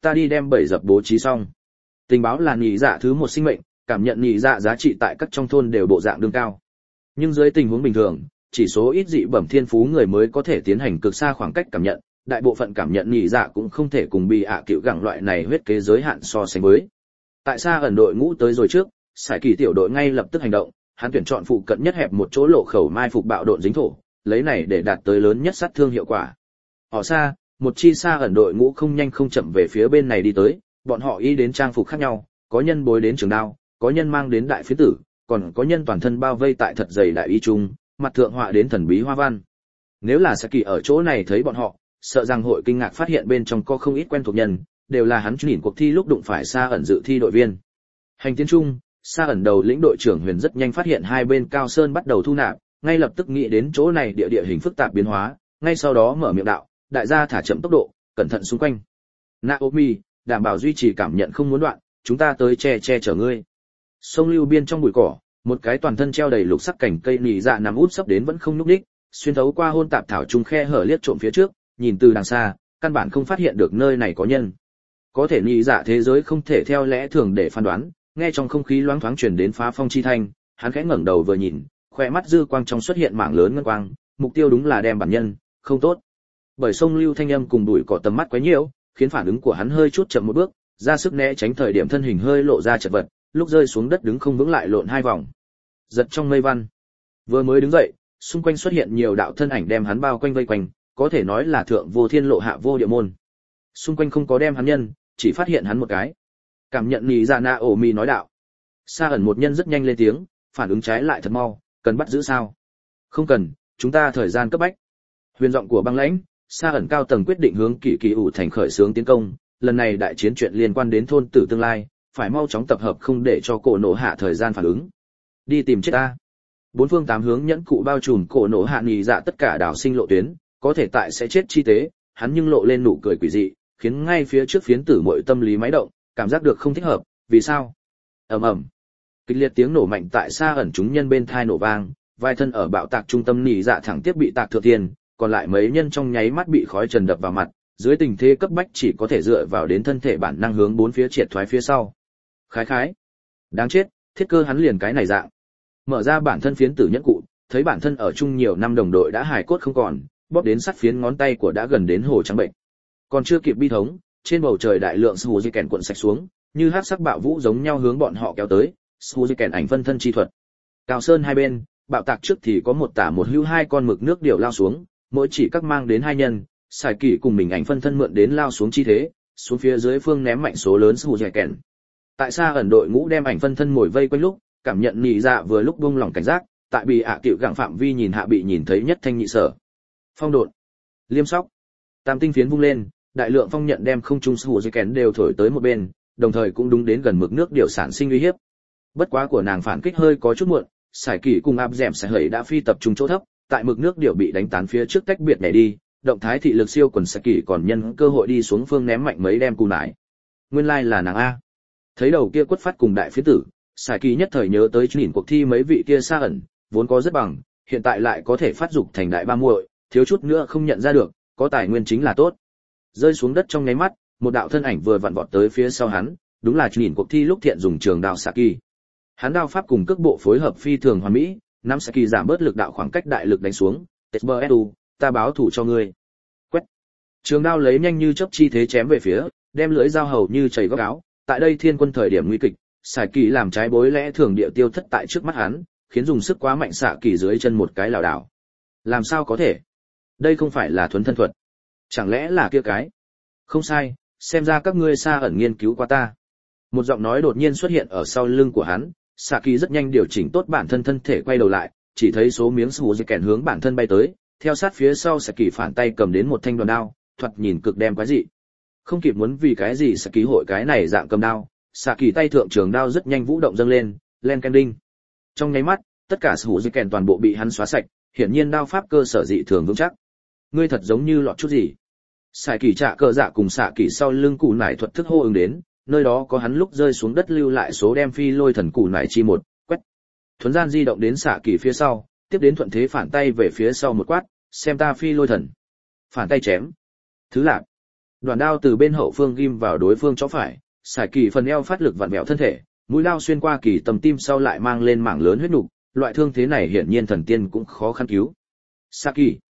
ta đi đem bẫy dập bố trí xong. Tình báo là nhị dạ thứ một sinh mệnh, cảm nhận nhị dạ giá trị tại các trong thôn đều bộ dạng đương cao. Nhưng dưới tình huống bình thường, chỉ số ít dị bẩm thiên phú người mới có thể tiến hành cực xa khoảng cách cảm nhận, đại bộ phận cảm nhận nhị dạ cũng không thể cùng bị ạ cựu gẳng loại này huyết kế giới hạn so sánh với. Tại sao ẩn đội ngũ tới rồi trước, Sải Kỳ tiểu đội ngay lập tức hành động, hắn tuyển chọn phụ cận nhất hẹp một chỗ lộ khẩu mai phục bạo độn dính thổ, lấy này để đạt tới lớn nhất sát thương hiệu quả. Ở xa, một chi xa ẩn đội ngũ không nhanh không chậm về phía bên này đi tới, bọn họ y đến trang phục khác nhau, có nhân bối đến trường đao, có nhân mang đến đại phiến tử, còn có nhân toàn thân bao vây tại thật dày đại y trung, mặt thượng họa đến thần bí hoa văn. Nếu là Saki ở chỗ này thấy bọn họ, sợ rằng hội kinh ngạc phát hiện bên trong có không ít quen thuộc nhân, đều là hắn nhìn cuộc thi lúc đụng phải xa ẩn dự thi đội viên. Hành tiến trung, xa ẩn đầu lĩnh đội trưởng Huyền rất nhanh phát hiện hai bên cao sơn bắt đầu thu nạp, ngay lập tức nghĩ đến chỗ này địa hình phức tạp biến hóa, ngay sau đó mở miệng đạo, đại gia thả chậm tốc độ, cẩn thận xung quanh. Naomi, đảm bảo duy trì cảm nhận không muốn đoạn, chúng ta tới che chở ngươi. Sông lưu biên trong bụi cỏ, một cái toàn thân treo đầy lục sắc cảnh cây nỉ dạ nằm úp sấp đến vẫn không nhúc nhích, xuyên thấu qua hôn tạp thảo trùng khe hở liếc trộm phía trước, nhìn từ đằng xa, căn bản không phát hiện được nơi này có nhân. Có thể nỉ dạ thế giới không thể theo lẽ thường để phán đoán, nghe trong không khí loáng thoáng truyền đến phá phong chi thanh, hắn khẽ ngẩng đầu vừa nhìn, khoe mắt dư quang trong xuất hiện mảng lớn ngân quang, mục tiêu đúng là đem bản nhân, không tốt. Bởi sông lưu thanh âm cùng bụi cỏ tầm mắt quá nhiều, khiến phản ứng của hắn hơi chút chậm một bước, ra sức né tránh thời điểm thân hình hơi lộ ra chật vật, lúc rơi xuống đất đứng không vững lại lộn hai vòng. Giật trong mây văn. Vừa mới đứng dậy, xung quanh xuất hiện nhiều đạo thân ảnh đem hắn bao quanh vây quanh, có thể nói là thượng vô thiên lộ hạ vô địa môn. Xung quanh không có đem hắn nhân, chỉ phát hiện hắn một cái. Cảm nhận nhị dạ Naomi nói đạo. Sa ẩn một nhân rất nhanh lên tiếng, phản ứng trái lại thật mau, cần bắt giữ sao? Không cần, chúng ta thời gian cấp bách. Huyền giọng của băng lãnh, Sa ẩn cao tầng quyết định hướng Kỳ Kỳ ủ thành khởi xướng tiến công, lần này đại chiến chuyện liên quan đến thôn tử tương lai, phải mau chóng tập hợp không để cho cổ nổ hạ thời gian phản ứng. Đi tìm chết ta. Bốn phương tám hướng nhẫn cụ bao trùm cổ nổ hạ nhị dạ tất cả đảo sinh lộ tuyến, có thể tại sẽ chết chi tế, hắn nhưng lộ lên nụ cười quỷ dị, khiến ngay phía trước phiến tử muội tâm lý máy động, cảm giác được không thích hợp, vì sao? Ầm ầm. Kịch liệt tiếng nổ mạnh tại Sa ẩn chúng nhân bên thai nổ vang, vai thân ở bạo tạc trung tâm nhị dạ thẳng tiếp bị tạc thượng tiền, còn lại mấy nhân trong nháy mắt bị khói trần đập vào mặt, dưới tình thế cấp bách chỉ có thể dựa vào đến thân thể bản năng hướng bốn phía triệt thoái phía sau. Khái. Đáng chết, thiết cơ hắn liền cái này dạng. Mở ra bản thân phiến tử nhẫn cụ, thấy bản thân ở chung nhiều năm đồng đội đã hài cốt không còn, bóp đến sắt phiến ngón tay của đã gần đến hồ trắng bệnh. Còn chưa kịp bi thống, trên bầu trời đại lượng Suzuken cuộn sạch xuống, như hắc sắc bạo vũ giống nhau hướng bọn họ kéo tới, Suzuken ảnh phân thân chi thuật. Cao sơn hai bên, bạo tạc trước thì có một tả một hữu hai con mực nước điểu lao xuống, mỗi chỉ các mang đến hai nhân, Sải Kỳ cùng mình ảnh phân thân mượn đến lao xuống chi thế, xuống phía dưới phương ném mạnh số lớn Suzuken. Tại Sa ẩn đội ngũ đem ảnh phân thân ngồi vây quanh lúc, cảm nhận nhị dạ vừa lúc buông lỏng cảnh giác, tại bị ạ tiểu gặng phạm vi nhìn hạ bị nhìn thấy nhất thanh nhị sở. Phong độn, liêm sóc, tam tinh phiến vung lên, đại lượng phong nhận đem không trung Suzuken đều thổi tới một bên, đồng thời cũng đúng đến gần mực nước điều sản sinh uy hiếp. Bất quá của nàng phản kích hơi có chút muộn, Sải Kỳ cùng áp dẻm sẽ hẩy đã phi tập trung chỗ thấp, tại mực nước điều bị đánh tán phía trước tách biệt nhảy đi, động thái thị lực siêu quần Sải Kỳ còn nhân cơ hội đi xuống phương ném mạnh mấy đem cù nải. Nguyên lai là nàng a. Thấy đầu kia quất phát cùng đại phiến tử, Sải Kỳ nhất thời nhớ tới nhìn cuộc thi mấy vị kia Sa ẩn, vốn có rất bằng, hiện tại lại có thể phát dục thành đại ba muội, thiếu chút nữa không nhận ra được, có tài nguyên chính là tốt. Rơi xuống đất trong nháy mắt, một đạo thân ảnh vừa vặn vọt tới phía sau hắn, đúng là nhìn cuộc thi lúc thiện dùng trường đao Saki. Hắn đao pháp cùng cước bộ phối hợp phi thường hoàn mỹ, nắm Saki giảm bớt lực đạo khoảng cách đại lực đánh xuống, "Tetsubu, ta báo thủ cho ngươi." Quét. Trường đao lấy nhanh như chớp chi thế chém về phía, đem lưỡi dao hầu như chảy góc áo, tại đây thiên quân thời điểm nguy kịch, Saki làm trái bối lẽ thường địa tiêu thất tại trước mắt hắn, khiến dùng sức quá mạnh xạ kỳ dưới chân một cái lảo đảo. Làm sao có thể? Đây không phải là thuần thân thuật. Chẳng lẽ là kia cái? Không sai, xem ra các ngươi Sa ẩn nghiên cứu qua ta. Một giọng nói đột nhiên xuất hiện ở sau lưng của hắn, Saki rất nhanh điều chỉnh tốt bản thân thân thể quay đầu lại, chỉ thấy số miếng Suzuken hướng bản thân bay tới, theo sát phía sau Saki phản tay cầm đến một thanh đoàn đao, thoạt nhìn cực đem quái dị. Không kịp muốn vì cái gì Saki hội cái này dạng cầm đao, Saki tay thượng trường đao rất nhanh vũ động dâng lên, len ken đinh. Trong nháy mắt, tất cả Suzuken toàn bộ bị hắn xóa sạch, hiển nhiên đao pháp cơ sở dị thường vững chắc. Ngươi thật giống như lọt chút gì. Sải Kỳ trả cờ dạ cùng xạ kỳ sau lưng củ nải thuật thức hô ứng đến, nơi đó có hắn lúc rơi xuống đất lưu lại số đem phi lôi thần củ nải chi một, quét. Thuấn gian di động đến xạ kỳ phía sau, tiếp đến thuận thế phản tay về phía sau một quát, xem ta phi lôi thần. Phản tay chém. Thứ lạc. Đoạn đao từ bên hậu phương ghim vào đối phương chó phải, Sải Kỳ phần eo phát lực vặn vẹo thân thể, mũi lao xuyên qua kỳ tầm tim sau lại mang lên mảng lớn huyết nục, loại thương thế này hiển nhiên thần tiên cũng khó khăn cứu. Saki,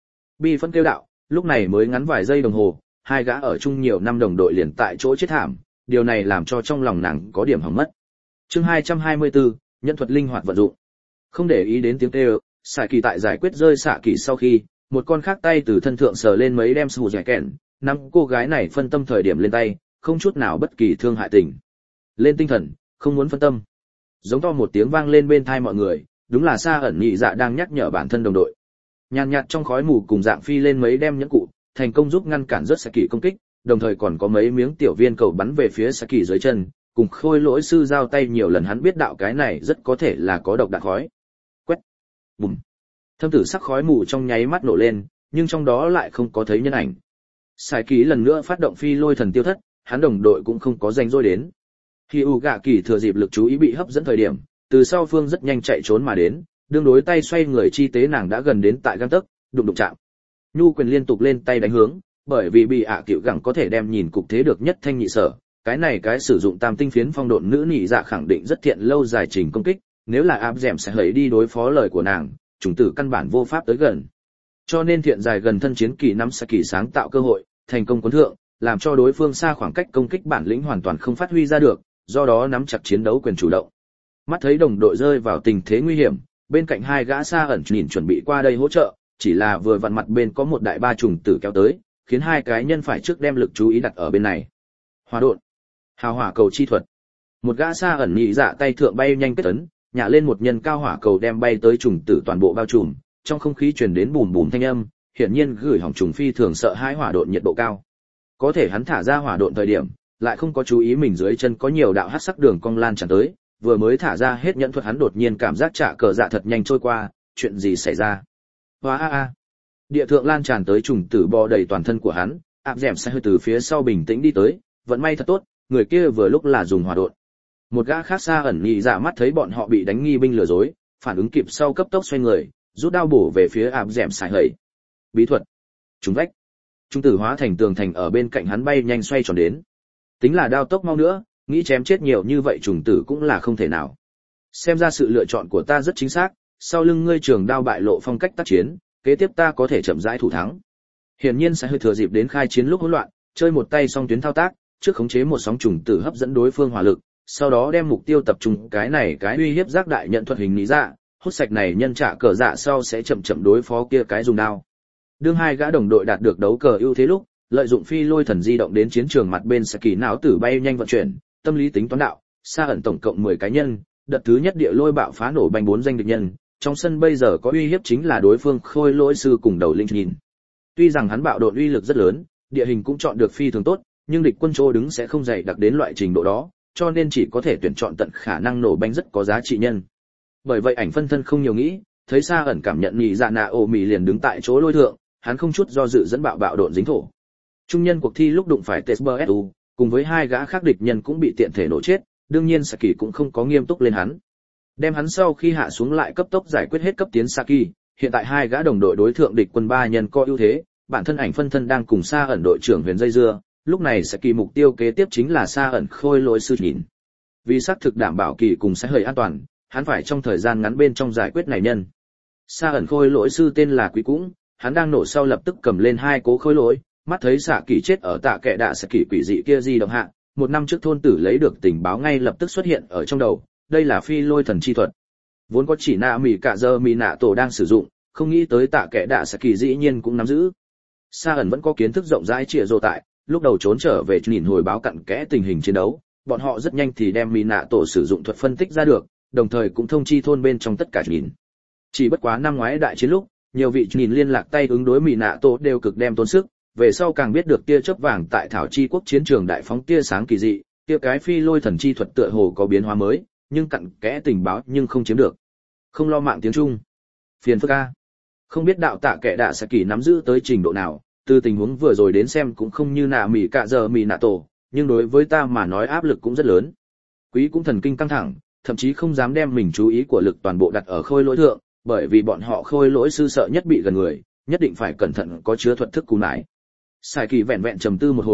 bi phân kêu đạo, lúc này mới ngắn vài giây đồng hồ, hai gã ở chung nhiều năm đồng đội liền tại chỗ chết thảm, điều này làm cho trong lòng nàng có điểm hỏng mất. Chương 224, nhân thuật linh hoạt vận dụng. Không để ý đến tiếng kêu, Sải Kỳ tại giải quyết rơi xạ kỳ sau khi, một con khác tay từ thân thượng sờ lên mấy đem sù dẻ kẹn, nắm cô gái này phân tâm thời điểm lên tay, không chút nào bất kỳ thương hại tình. Lên tinh thần, không muốn phân tâm. Giống to một tiếng vang lên bên tai mọi người, đúng là Sa ẩn nhị dạ đang nhắc nhở bản thân đồng đội. Nhàn nhạt trong khói mù cùng dạng phi lên mấy đem nhẫn cụ, thành công giúp ngăn cản rất Saki công kích, đồng thời còn có mấy miếng tiểu viên cầu bắn về phía Saki dưới chân, cùng khôi lỗi sư giao tay nhiều lần, hắn biết đạo cái này rất có thể là có độc đạn khói. Quét, bùm. Thâm tử sắc khói mù trong nháy mắt nổ lên, nhưng trong đó lại không có thấy nhân ảnh. Saki lần nữa phát động phi lôi thần tiêu thất, hắn đồng đội cũng không có rảnh rỗi đến. Khi Gạ Kỳ thừa dịp lực chú ý bị hấp dẫn thời điểm, từ sau phương rất nhanh chạy trốn mà đến, đương đối tay xoay người chi tế nàng đã gần đến tại gang tấc, đụng chạm. Nhu quyền liên tục lên tay đánh hướng, bởi vì bị cựu gẳng có thể đem nhìn cục thế được nhất thanh nhị sở, cái sử dụng tam tinh phiến phong độn nữ nhị dạ khẳng định rất thiện lâu dài trình công kích, nếu là áp dẻm sẽ hấy đi đối phó lời của nàng, chủng tử căn bản vô pháp tới gần. Cho nên thiện dài gần thân chiến kỳ nắm Saki sáng tạo cơ hội, thành công cuốn thượng, làm cho đối phương xa khoảng cách công kích bản lĩnh hoàn toàn không phát huy ra được, do đó nắm chặt chiến đấu quyền chủ động. Mắt thấy đồng đội rơi vào tình thế nguy hiểm, bên cạnh hai gã Sa ẩn nhìn chuẩn bị qua đây hỗ trợ, chỉ là vừa vặn mặt bên có một đại ba trùng tử kéo tới, khiến hai cái nhân phải trước đem lực chú ý đặt ở bên này. Hỏa độn, hào hỏa cầu chi thuật. Một gã Sa ẩn nhị dạ tay thượng bay nhanh kết tấn, nhả lên một nhân cao hỏa cầu đem bay tới trùng tử toàn bộ bao trùm, trong không khí truyền đến bùm bùm thanh âm, hiển nhiên gửi hỏng trùng phi thường sợ hãi hỏa độn nhiệt độ cao. Có thể hắn thả ra hỏa độn thời điểm, lại không có chú ý mình dưới chân có nhiều đạo hắc sắc đường cong lan tràn tới, vừa mới thả ra hết nhẫn thuật hắn đột nhiên cảm giác trả cờ dạ thật nhanh trôi qua, chuyện gì xảy ra? Hoa a a. Địa thượng lan tràn tới trùng tử bò đầy toàn thân của hắn, áp dẻm sẽ hơi từ phía sau bình tĩnh đi tới, vận may thật tốt, người kia vừa lúc là dùng hỏa độn. Một gã khác Sa ẩn nhị dạ mắt thấy bọn họ bị đánh nghi binh lừa dối, phản ứng kịp sau cấp tốc xoay người, rút đao bổ về phía áp dẻm sai hầy. Bí thuật, trúng vách. Trung tử hóa thành tường thành ở bên cạnh hắn bay nhanh xoay tròn đến. Tính là đao tốc mau nữa, nghĩ chém chết nhiều như vậy trùng tử cũng là không thể nào. Xem ra sự lựa chọn của ta rất chính xác, sau lưng ngươi trường đao bại lộ phong cách tác chiến, kế tiếp ta có thể chậm rãi thủ thắng. Hiển nhiên sẽ hơi thừa dịp đến khai chiến lúc hỗn loạn, chơi một tay song tuyến thao tác, trước khống chế một sóng trùng tử hấp dẫn đối phương hỏa lực, sau đó đem mục tiêu tập trung cái uy hiếp giác đại nhận thuật hình lý dạ, hút sạch này nhân trả cờ dạ sau sẽ chậm chậm đối phó kia cái dùng đao. Đương hai gã đồng đội đạt được đấu cờ ưu thế lúc, lợi dụng phi lôi thần di động đến chiến trường mặt bên Saki não tử bay nhanh vận chuyển, tâm lý tính toán đạo, Sa ẩn tổng cộng 10 cá nhân, đợt thứ nhất địa lôi bạo phá nổ banh 4 danh địch nhân, trong sân bây giờ có uy hiếp chính là đối phương khôi lỗi sư cùng đầu linh nhìn. Tuy rằng hắn bạo độn uy lực rất lớn, địa hình cũng chọn được phi thường tốt, nhưng địch quân chỗ đứng sẽ không dày đặc đến loại trình độ đó, cho nên chỉ có thể tuyển chọn tận khả năng nổ banh rất có giá trị nhân. Bởi vậy ảnh phân thân không nhiều nghĩ, thấy Sa ẩn cảm nhận nhị dạ nạ ổ mì liền đứng tại chỗ lôi thượng, hắn không chút do dự dẫn bạo độn dính thổ. Trung nhân cuộc thi lúc đụng phải Tetsubu, cùng với hai gã khác địch nhân cũng bị tiện thể nổ chết, đương nhiên Saki cũng không có nghiêm túc lên hắn. Đem hắn sau khi hạ xuống lại cấp tốc giải quyết hết cấp tiến Saki, hiện tại hai gã đồng đội đối thượng địch quân ba nhân có ưu thế, bản thân ảnh phân thân đang cùng Sa ẩn đội trưởng huyền dây dưa, lúc này Saki mục tiêu kế tiếp chính là Sa ẩn khôi lỗi sư nhìn. Vì xác thực đảm bảo kỳ cùng sẽ hơi an toàn, hắn phải trong thời gian ngắn bên trong giải quyết này nhân. Sa ẩn khôi lỗi sư tên là Quý Cũng, hắn đang nổ sau lập tức cầm lên hai cố khôi lỗi, mắt thấy xạ kỳ chết ở tạ kệ đạ xạ kỳ quỷ dị kia di động hạ, một năm trước thôn tử lấy được tình báo ngay lập tức xuất hiện ở trong đầu, đây là phi lôi thần chi thuật. Vốn có chỉ nạ mỉ cả giờ mỉ nạ tổ đang sử dụng, không nghĩ tới tạ kệ đạ xạ kỳ dĩ nhiên cũng nắm giữ. Sa ẩn vẫn có kiến thức rộng rãi chìa rồ tại, lúc đầu trốn trở về nhìn hồi báo cặn kẽ tình hình chiến đấu, bọn họ rất nhanh thì đem mỉ nạ tổ sử dụng thuật phân tích ra được, đồng thời cũng thông chi thôn bên trong tất cả nhìn. Chỉ bất quá năm ngoái đại chiến lúc, nhiều vị nhìn liên lạc tay ứng đối mỉ nạ tổ đều cực đem tốn sức, về sau càng biết được tia chớp vàng tại thảo chi quốc chiến trường đại phóng tia sáng kỳ dị, kia cái phi lôi thần chi thuật tựa hồ có biến hóa mới, nhưng cặn kẽ tình báo nhưng không chiếm được. Không lo mạng tiếng Trung. Phiền phức a. Không biết đạo tạ kệ đạ sẽ kỳ nắm giữ tới trình độ nào, từ tình huống vừa rồi đến xem cũng không như nạ mỉ cả giờ mỉ nạ tổ, nhưng đối với ta mà nói áp lực cũng rất lớn. Quý cũng thần kinh căng thẳng, thậm chí không dám đem mình chú ý của lực toàn bộ đặt ở khôi lỗi thượng, bởi vì bọn họ khôi lỗi sư sợ nhất bị gần người, nhất định phải cẩn thận có chứa thuật thức cú nải. Sai kỳ vẹn vẹn trầm tư một hồi,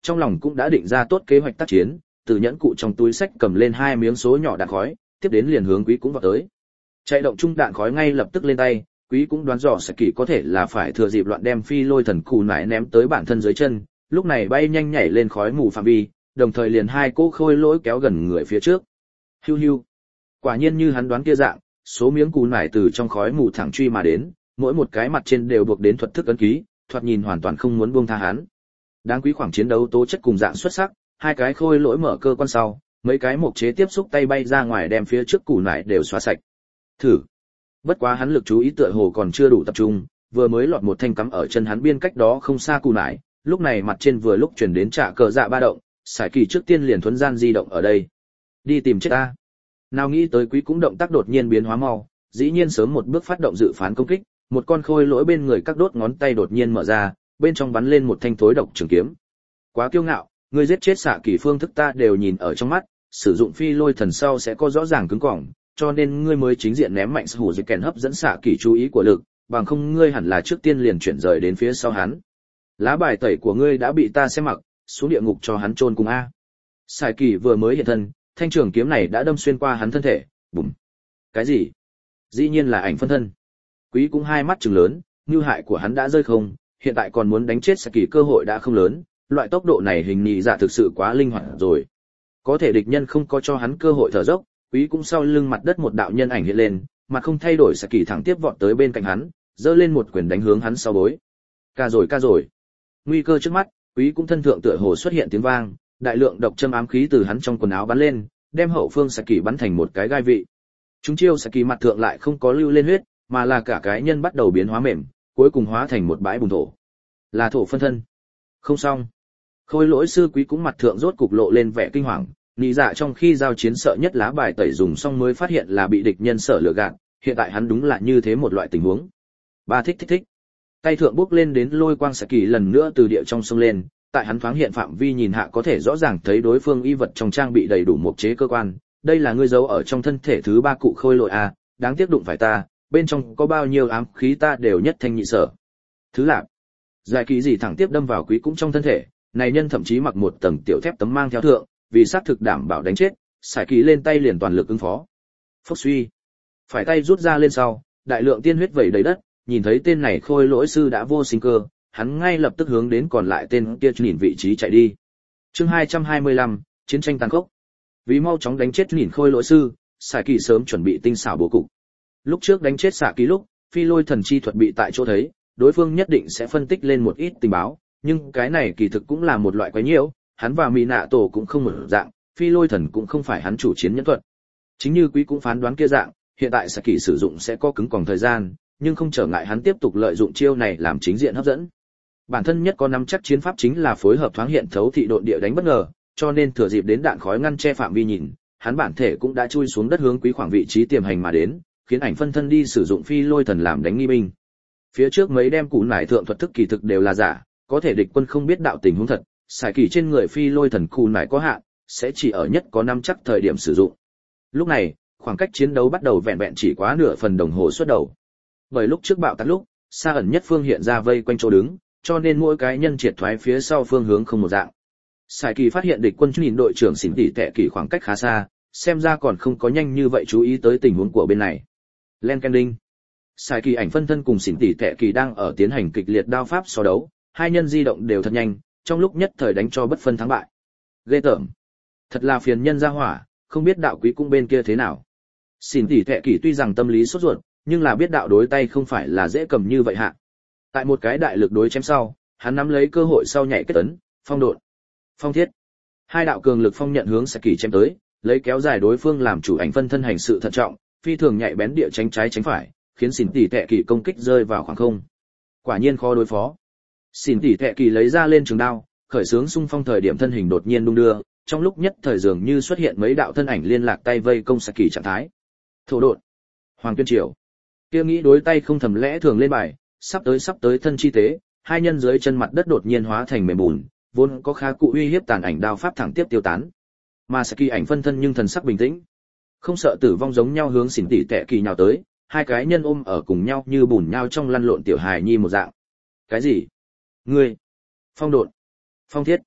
trong lòng cũng đã định ra tốt kế hoạch tác chiến, từ nhẫn cụ trong túi sách cầm lên 2 miếng số nhỏ đạn khói, tiếp đến liền hướng Quý cũng vào tới. Chạy động trung đạn khói ngay lập tức lên tay, Quý cũng đoán rõ Saki có thể là phải thừa dịp loạn đem phi lôi thần cù nải ném tới bản thân dưới chân, lúc này bay nhanh nhảy lên khói mù phạm vi, đồng thời liền 2 cỗ khôi lỗi kéo gần người phía trước. Hiu hiu. Quả nhiên như hắn đoán kia dạng, số miếng cù nải từ trong khói mù thẳng truy mà đến, mỗi một cái mặt trên đều buộc đến thuật thức ấn ký, thoạt nhìn hoàn toàn không muốn buông tha hắn. Đáng quý khoảng chiến đấu tố chất cùng dạng xuất sắc, 2 cái khôi lỗi mở cơ quan sau, mấy cái mộc chế tiếp xúc tay bay ra ngoài đem phía trước cù nải đều xóa sạch. Thử. Bất quá hắn lực chú ý tựa hồ còn chưa đủ tập trung, vừa mới lọt một thanh cắm ở chân hắn biên cách đó không xa cù nải, lúc này mặt trên vừa lúc truyền đến trả cờ dạ ba động, Sải Kỳ trước tiên liền thuấn gian di động ở đây. Đi tìm chết ta. Nào nghĩ tới Quý cũng động tác đột nhiên biến hóa mau, dĩ nhiên sớm một bước phát động dự phán công kích, một con khôi lỗi bên người các đốt ngón tay đột nhiên mở ra, bên trong bắn lên một thanh thối độc trường kiếm. Quá kiêu ngạo, ngươi giết chết Sạ Kỳ phương thức ta đều nhìn ở trong mắt, sử dụng phi lôi thần sau sẽ có rõ ràng cứng cỏi, cho nên ngươi mới chính diện ném mạnh hủ dịch kèn hấp dẫn Sạ Kỳ chú ý của lực, bằng không ngươi hẳn là trước tiên liền chuyển rời đến phía sau hắn. Lá bài tẩy của ngươi đã bị ta xem mặc, xuống địa ngục cho hắn chôn cùng a. Sải Kỳ vừa mới hiện thân, thanh trường kiếm này đã đâm xuyên qua hắn thân thể, bùm. Cái gì? Dĩ nhiên là ảnh phân thân. Quý cũng hai mắt trừng lớn, như hại của hắn đã rơi không, hiện tại còn muốn đánh chết Sải Kỳ cơ hội đã không lớn, loại tốc độ này hình nhị dạ thực sự quá linh hoạt rồi. Có thể địch nhân không có cho hắn cơ hội thở dốc, Quý cũng sau lưng mặt đất một đạo nhân ảnh hiện lên, mặt không thay đổi Sải Kỳ thẳng tiếp vọt tới bên cạnh hắn, giơ lên một quyền đánh hướng hắn sau bối. Ca rồi. Nguy cơ trước mắt, Quý cũng thân thượng tựa hồ xuất hiện tiếng vang, đại lượng độc châm ám khí từ hắn trong quần áo bắn lên, đem hậu phương Saki bắn thành một cái gai vị. Chúng chiêu Saki mặt thượng lại không có lưu lên huyết, mà là cả cái nhân bắt đầu biến hóa mềm, cuối cùng hóa thành một bãi bùn thổ. Là thổ phân thân. Không xong. Khôi lỗi sư Quý cũng mặt thượng rốt cục lộ lên vẻ kinh hoàng, nị dạ trong khi giao chiến sợ nhất lá bài tẩy dùng xong mới phát hiện là bị địch nhân sở lừa gạt, hiện tại hắn đúng là như thế một loại tình huống. Ba thích. Tay thượng bước lên đến lôi quang Saki lần nữa từ địa trong sông lên, tại hắn thoáng hiện phạm vi nhìn hạ có thể rõ ràng thấy đối phương y vật trong trang bị đầy đủ mộc chế cơ quan, đây là ngươi giấu ở trong thân thể thứ 3 cụ khôi lỗi a, đáng tiếc đụng phải ta, bên trong có bao nhiêu ám khí ta đều nhất thanh nhị sở. Thứ lạp. Giải kỳ gì thẳng tiếp đâm vào Quý cũng trong thân thể, này nhân thậm chí mặc một tầng tiểu thép tấm mang theo thượng, vì xác thực đảm bảo đánh chết, Sải Kỳ lên tay liền toàn lực ứng phó. Phốc suy. Phải tay rút ra lên sau, đại lượng tiên huyết vẩy đầy đất, nhìn thấy tên này khôi lỗi sư đã vô sinh cơ, hắn ngay lập tức hướng đến còn lại tên kia nhìn vị trí chạy đi. Chương 225, chiến tranh tàn khốc. Vì mau chóng đánh chết nhìn khôi lỗi sư, Sải Kỳ sớm chuẩn bị tinh xảo bố cục. Lúc trước đánh chết Sạ Kỳ lúc, phi lôi thần chi thuật bị tại chỗ thấy, đối phương nhất định sẽ phân tích lên một ít tình báo, nhưng cái này kỳ thực cũng là một loại quái nhiễu, hắn và Mỹ Nạ Tổ cũng không một dạng, phi lôi thần cũng không phải hắn chủ chiến nhân thuật. Chính như Quý cũng phán đoán kia dạng, hiện tại Sạ Kỳ sử dụng sẽ có cứng còng thời gian, nhưng không trở ngại hắn tiếp tục lợi dụng chiêu này làm chính diện hấp dẫn. Bản thân nhất có nắm chắc chiến pháp chính là phối hợp thoáng hiện thấu thị độn địa đánh bất ngờ, cho nên thừa dịp đến đạn khói ngăn che phạm vi nhìn, hắn bản thể cũng đã chui xuống đất hướng Quý khoảng vị trí tiềm hành mà đến, khiến ảnh phân thân đi sử dụng phi lôi thần làm đánh nghi binh. Phía trước mấy đem củ nải thượng thuật thức kỳ thực đều là giả, có thể địch quân không biết đạo tình huống thật, Sải Kỳ trên người phi lôi thần củ nải có hạn, sẽ chỉ ở nhất có nắm chắc thời điểm sử dụng. Lúc này, khoảng cách chiến đấu bắt đầu vẹn vẹn chỉ quá nửa phần đồng hồ xuất đầu. Bởi lúc trước bạo tạc lúc, xa ẩn nhất phương hiện ra vây quanh chỗ đứng, cho nên mỗi cái nhân triệt thoái phía sau phương hướng không một dạng. Sải Kỳ phát hiện địch quân nhìn đội trưởng xỉn tỉ tệ kỳ khoảng cách khá xa, xem ra còn không có nhanh như vậy chú ý tới tình huống của bên này. Len Kending. Sải Kỳ ảnh phân thân cùng xỉn tỉ tệ kỳ đang ở tiến hành kịch liệt đao pháp so đấu, hai nhân di động đều thật nhanh, trong lúc nhất thời đánh cho bất phân thắng bại. Ghê tởm. Thật là phiền nhân ra hỏa, không biết đạo quý cung bên kia thế nào. Xỉn tỉ tệ kỳ tuy rằng tâm lý sốt ruột, nhưng là biết đạo đối tay không phải là dễ cầm như vậy hạ. Tại một cái đại lực đối chém sau, hắn nắm lấy cơ hội sau nhảy kết ấn, phong độn, phong thiết. Hai đạo cường lực phong nhận hướng Sạ Kỳ chém tới, lấy kéo dài đối phương làm chủ ảnh phân thân hành sự thận trọng, phi thường nhạy bén địa tránh trái tránh phải, khiến xỉn tỉ tệ kỳ công kích rơi vào khoảng không. Quả nhiên khó đối phó. Xỉn tỉ tệ kỳ lấy ra lên trường đao, khởi xướng xung phong thời điểm thân hình đột nhiên đung đưa, trong lúc nhất thời dường như xuất hiện mấy đạo thân ảnh liên lạc tay vây công Sạ Kỳ trạng thái. Thổ độn, Hoàng Tuyên Triều. Kia nghĩ đối tay không thầm lẽ thường lên bài, sắp tới thân chi tế, hai nhân dưới chân mặt đất đột nhiên hóa thành mềm bùn, vốn có khá cụ uy hiếp tàn ảnh đao pháp thẳng tiếp tiêu tán. Mà Sạ Kỳ ảnh phân thân nhưng thần sắc bình tĩnh, không sợ tử vong giống nhau hướng xỉn tỉ tệ kỳ nhào tới, hai cái nhân ôm ở cùng nhau như bùn nhau trong lăn lộn tiểu hài nhi một dạng. Cái gì? Ngươi? Phong độn, phong thiết.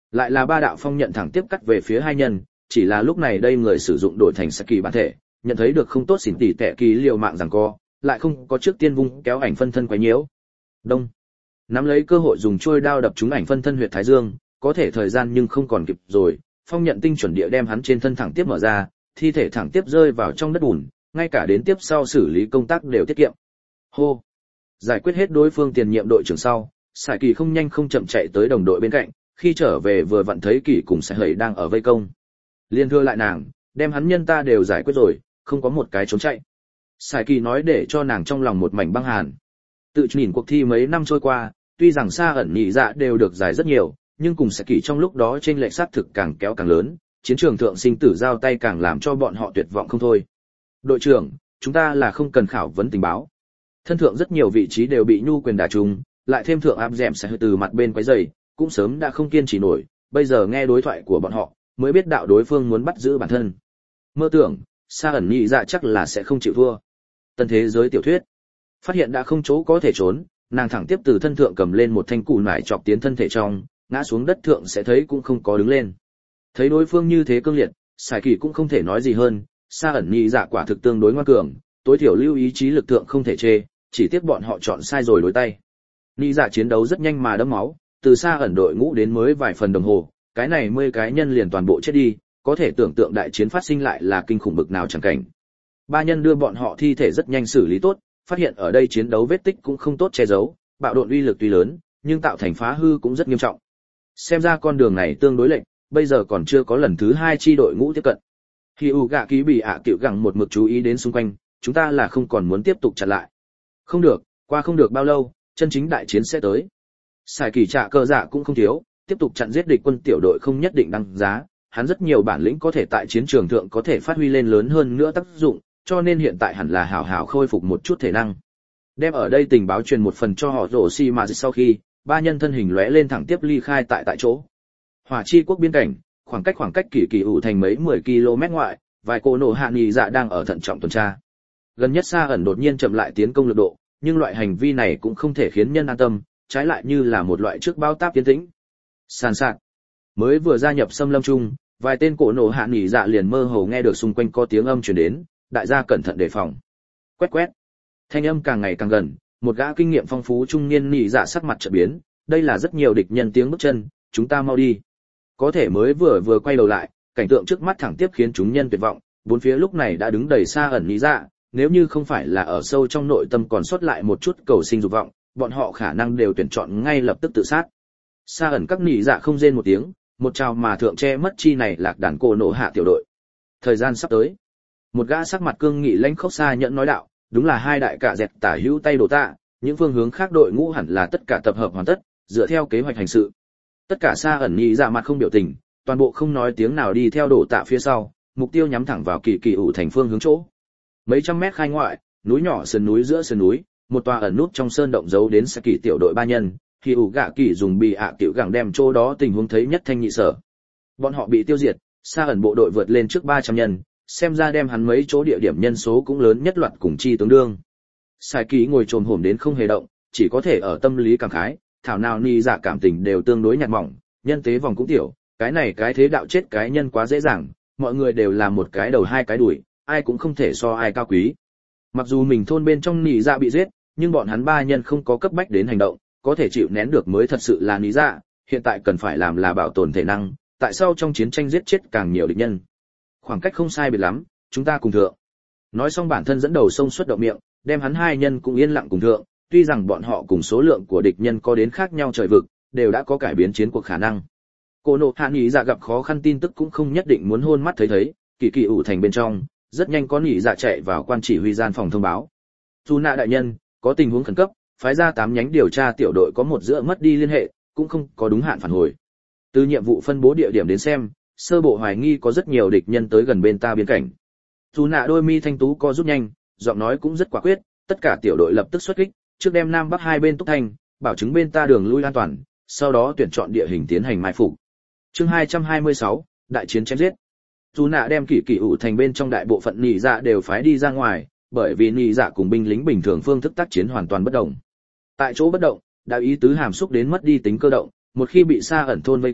Lại là ba đạo phong nhận thẳng tiếp cắt về phía hai nhân, chỉ là lúc này đây người sử dụng đổi thành Saki bản thể, nhận thấy được không tốt xỉn tỉ tệ kỳ liều mạng giằng co, lại không có trước tiên vung kéo ảnh phân thân quấy nhiễu. Đông. Nắm lấy cơ hội dùng chuôi đao đập trúng ảnh phân thân huyệt thái dương, có thể thời gian nhưng không còn kịp rồi, phong nhận tinh chuẩn địa đem hắn trên thân thẳng tiếp mở ra, thi thể thẳng tiếp rơi vào trong đất bùn, ngay cả đến tiếp sau xử lý công tác đều tiết kiệm. Hô. Giải quyết hết đối phương tiền nhiệm đội trưởng sau, Sải Kỳ không nhanh không chậm chạy tới đồng đội bên cạnh, khi trở về vừa vặn thấy Kỳ cùng Sải Hẩy đang ở vây công. Liên thưa lại nàng, đem hắn nhân ta đều giải quyết rồi, không có một cái trốn chạy. Sải Kỳ nói để cho nàng trong lòng một mảnh băng hàn. Tự nhìn cuộc thi mấy năm trôi qua, tuy rằng xa ẩn nhị dạ đều được giải rất nhiều, nhưng cùng Sải Kỳ trong lúc đó trên lệch xác thực càng kéo càng lớn, chiến trường thượng sinh tử giao tay càng làm cho bọn họ tuyệt vọng không thôi. Đội trưởng, chúng ta là không cần khảo vấn tình báo. Thân thượng rất nhiều vị trí đều bị nhu quyền đả trúng, lại thêm thượng áp dẻm sẽ từ mặt bên quấy rầy, cũng sớm đã không kiên trì nổi, bây giờ nghe đối thoại của bọn họ, mới biết đạo đối phương muốn bắt giữ bản thân. Mơ tưởng, Sa ẩn nhị dạ chắc là sẽ không chịu thua. Tân thế giới tiểu thuyết. Phát hiện đã không chỗ có thể trốn, nàng thẳng tiếp từ thân thượng cầm lên một thanh củ nải chọc tiến thân thể trong, ngã xuống đất thượng sẽ thấy cũng không có đứng lên. Thấy đối phương như thế cương liệt, Sải Kỳ cũng không thể nói gì hơn, Sa ẩn nhị dạ quả thực tương đối ngoan cường, tối thiểu lưu ý chí lực thượng không thể chê, chỉ tiếc bọn họ chọn sai rồi đối tay. Nhị dạ chiến đấu rất nhanh mà đẫm máu, từ Sa ẩn đội ngũ đến mới vài phần đồng hồ, cái này 10 cái nhân liền toàn bộ chết đi, có thể tưởng tượng đại chiến phát sinh lại là kinh khủng bực nào chẳng cảnh. Ba nhân đưa bọn họ thi thể rất nhanh xử lý tốt, phát hiện ở đây chiến đấu vết tích cũng không tốt che giấu, bạo độn uy lực tuy lớn, nhưng tạo thành phá hư cũng rất nghiêm trọng. Xem ra con đường này tương đối lệch, bây giờ còn chưa có lần thứ 2 chi đội ngũ tiếp cận. Khi U gạ ký bị ạ tiểu gẳng một mực chú ý đến xung quanh, chúng ta là không còn muốn tiếp tục chặn lại. Không được, qua không được bao lâu, chân chính đại chiến sẽ tới. Sải Kỳ trả cơ dạ cũng không thiếu, tiếp tục chặn giết địch quân tiểu đội không nhất định đăng giá, hắn rất nhiều bản lĩnh có thể tại chiến trường thượng có thể phát huy lên lớn hơn nữa tác dụng, cho nên hiện tại hẳn là hảo hảo khôi phục một chút thể năng. Đem ở đây tình báo truyền một phần cho họ rổ xi mà sau khi, ba nhân thân hình lóe lên thẳng tiếp ly khai tại chỗ. Hỏa chi quốc biên cảnh, khoảng cách kỳ ủ thành mấy 10 km ngoại, vài cô nổ hạ nhị dạ đang ở thận trọng tuần tra. Gần nhất Sa ẩn đột nhiên chậm lại tiến công lực độ, nhưng loại hành vi này cũng không thể khiến nhân an tâm, trái lại như là một loại trước bao táp tiến tĩnh. Sàn sạt. Mới vừa gia nhập xâm lâm trung, vài tên cổ nổ hạ nhị dạ liền mơ hồ nghe được xung quanh có tiếng âm truyền đến, đại gia cẩn thận đề phòng. Quét quét. Thanh âm càng ngày càng gần, một gã kinh nghiệm phong phú trung niên nhị dạ sắc mặt chợt biến, đây là rất nhiều địch nhân tiếng bước chân, chúng ta mau đi. Có thể mới vừa quay đầu lại, cảnh tượng trước mắt thẳng tiếp khiến chúng nhân tuyệt vọng, bốn phía lúc này đã đứng đầy Sa ẩn nhị dạ, nếu như không phải là ở sâu trong nội tâm còn sót lại một chút cầu sinh dục vọng, bọn họ khả năng đều tuyển chọn ngay lập tức tự sát. Sa ẩn các nhị dạ không rên một tiếng, một trào mà thượng che mất chi này lạc đàn cổ nổ hạ tiểu đội. Thời gian sắp tới. Một gã sắc mặt cương nghị lãnh khốc Sa nhẫn nói đạo, đúng là hai đại cả dẹt tả hữu tay đổ tạ, những phương hướng khác đội ngũ hẳn là tất cả tập hợp hoàn tất, dựa theo kế hoạch hành sự. Tất cả Sa ẩn nhị dạ mặt không biểu tình, toàn bộ không nói tiếng nào đi theo đổ tạ phía sau, mục tiêu nhắm thẳng vào kỳ ủ thành phương hướng chỗ. Mấy trăm mét khai ngoại, núi nhỏ sườn núi giữa sườn núi, một tòa ẩn nút trong sơn động giấu đến Saki tiểu đội ba nhân, khi ủ gạ kỳ dùng bị ạ tiểu gẳng đem chỗ đó tình huống thấy nhất thanh nhị sở. Bọn họ bị tiêu diệt, Sa ẩn bộ đội vượt lên trước 300 nhân, xem ra đem hắn mấy chỗ địa điểm nhân số cũng lớn nhất loạt cùng chi tướng đương. Saki ngồi trồm hổm đến không hề động, chỉ có thể ở tâm lý cảm khái, thảo nào ni dạ cảm tình đều tương đối nhạt mỏng, nhân tế vòng cũng tiểu, cái này cái thế đạo chết cái nhân quá dễ dàng, mọi người đều là một cái đầu hai cái đuổi, ai cũng không thể so ai cao quý. Mặc dù mình thôn bên trong nị dạ bị giết, nhưng bọn hắn ba nhân không có cấp bách đến hành động, có thể chịu nén được mới thật sự là nị dạ, hiện tại cần phải làm là bảo tồn thể năng, tại sao trong chiến tranh giết chết càng nhiều địch nhân. Khoảng cách không sai biệt lắm, chúng ta cùng thượng. Nói xong bản thân dẫn đầu xông xuất động miệng, đem hắn hai nhân cũng yên lặng cùng thượng, tuy rằng bọn họ cùng số lượng của địch nhân có đến khác nhau trời vực, đều đã có cải biến chiến cuộc khả năng. Cô nộ hạ nị dạ gặp khó khăn tin tức cũng không nhất định muốn hôn mắt thấy, kỳ ủ thành bên trong, rất nhanh có nị dạ chạy vào quan chỉ huy gian phòng thông báo. Dù nạ đại nhân, có tình huống khẩn cấp, phái ra 8 nhánh điều tra tiểu đội có một giữa mất đi liên hệ, cũng không có đúng hạn phản hồi. Từ nhiệm vụ phân bố địa điểm đến xem, sơ bộ hoài nghi có rất nhiều địch nhân tới gần bên ta biên cảnh. Dù nạ đôi mi thanh tú co rút nhanh, giọng nói cũng rất quả quyết, tất cả tiểu đội lập tức xuất kích, trước đem nam bắc hai bên túc thanh, bảo chứng bên ta đường lui an toàn, sau đó tuyển chọn địa hình tiến hành mai phục. Chương 226, đại chiến chém giết. Dù nạ đem kỳ ủ thành bên trong đại bộ phận nị dạ đều phái đi ra ngoài, bởi vì nị dạ cùng binh lính bình thường phương thức tác chiến hoàn toàn bất đồng. Tại chỗ bất động, đạo ý tứ hàm xúc đến mất đi tính cơ động, một khi bị Sa ẩn thôn vây quanh,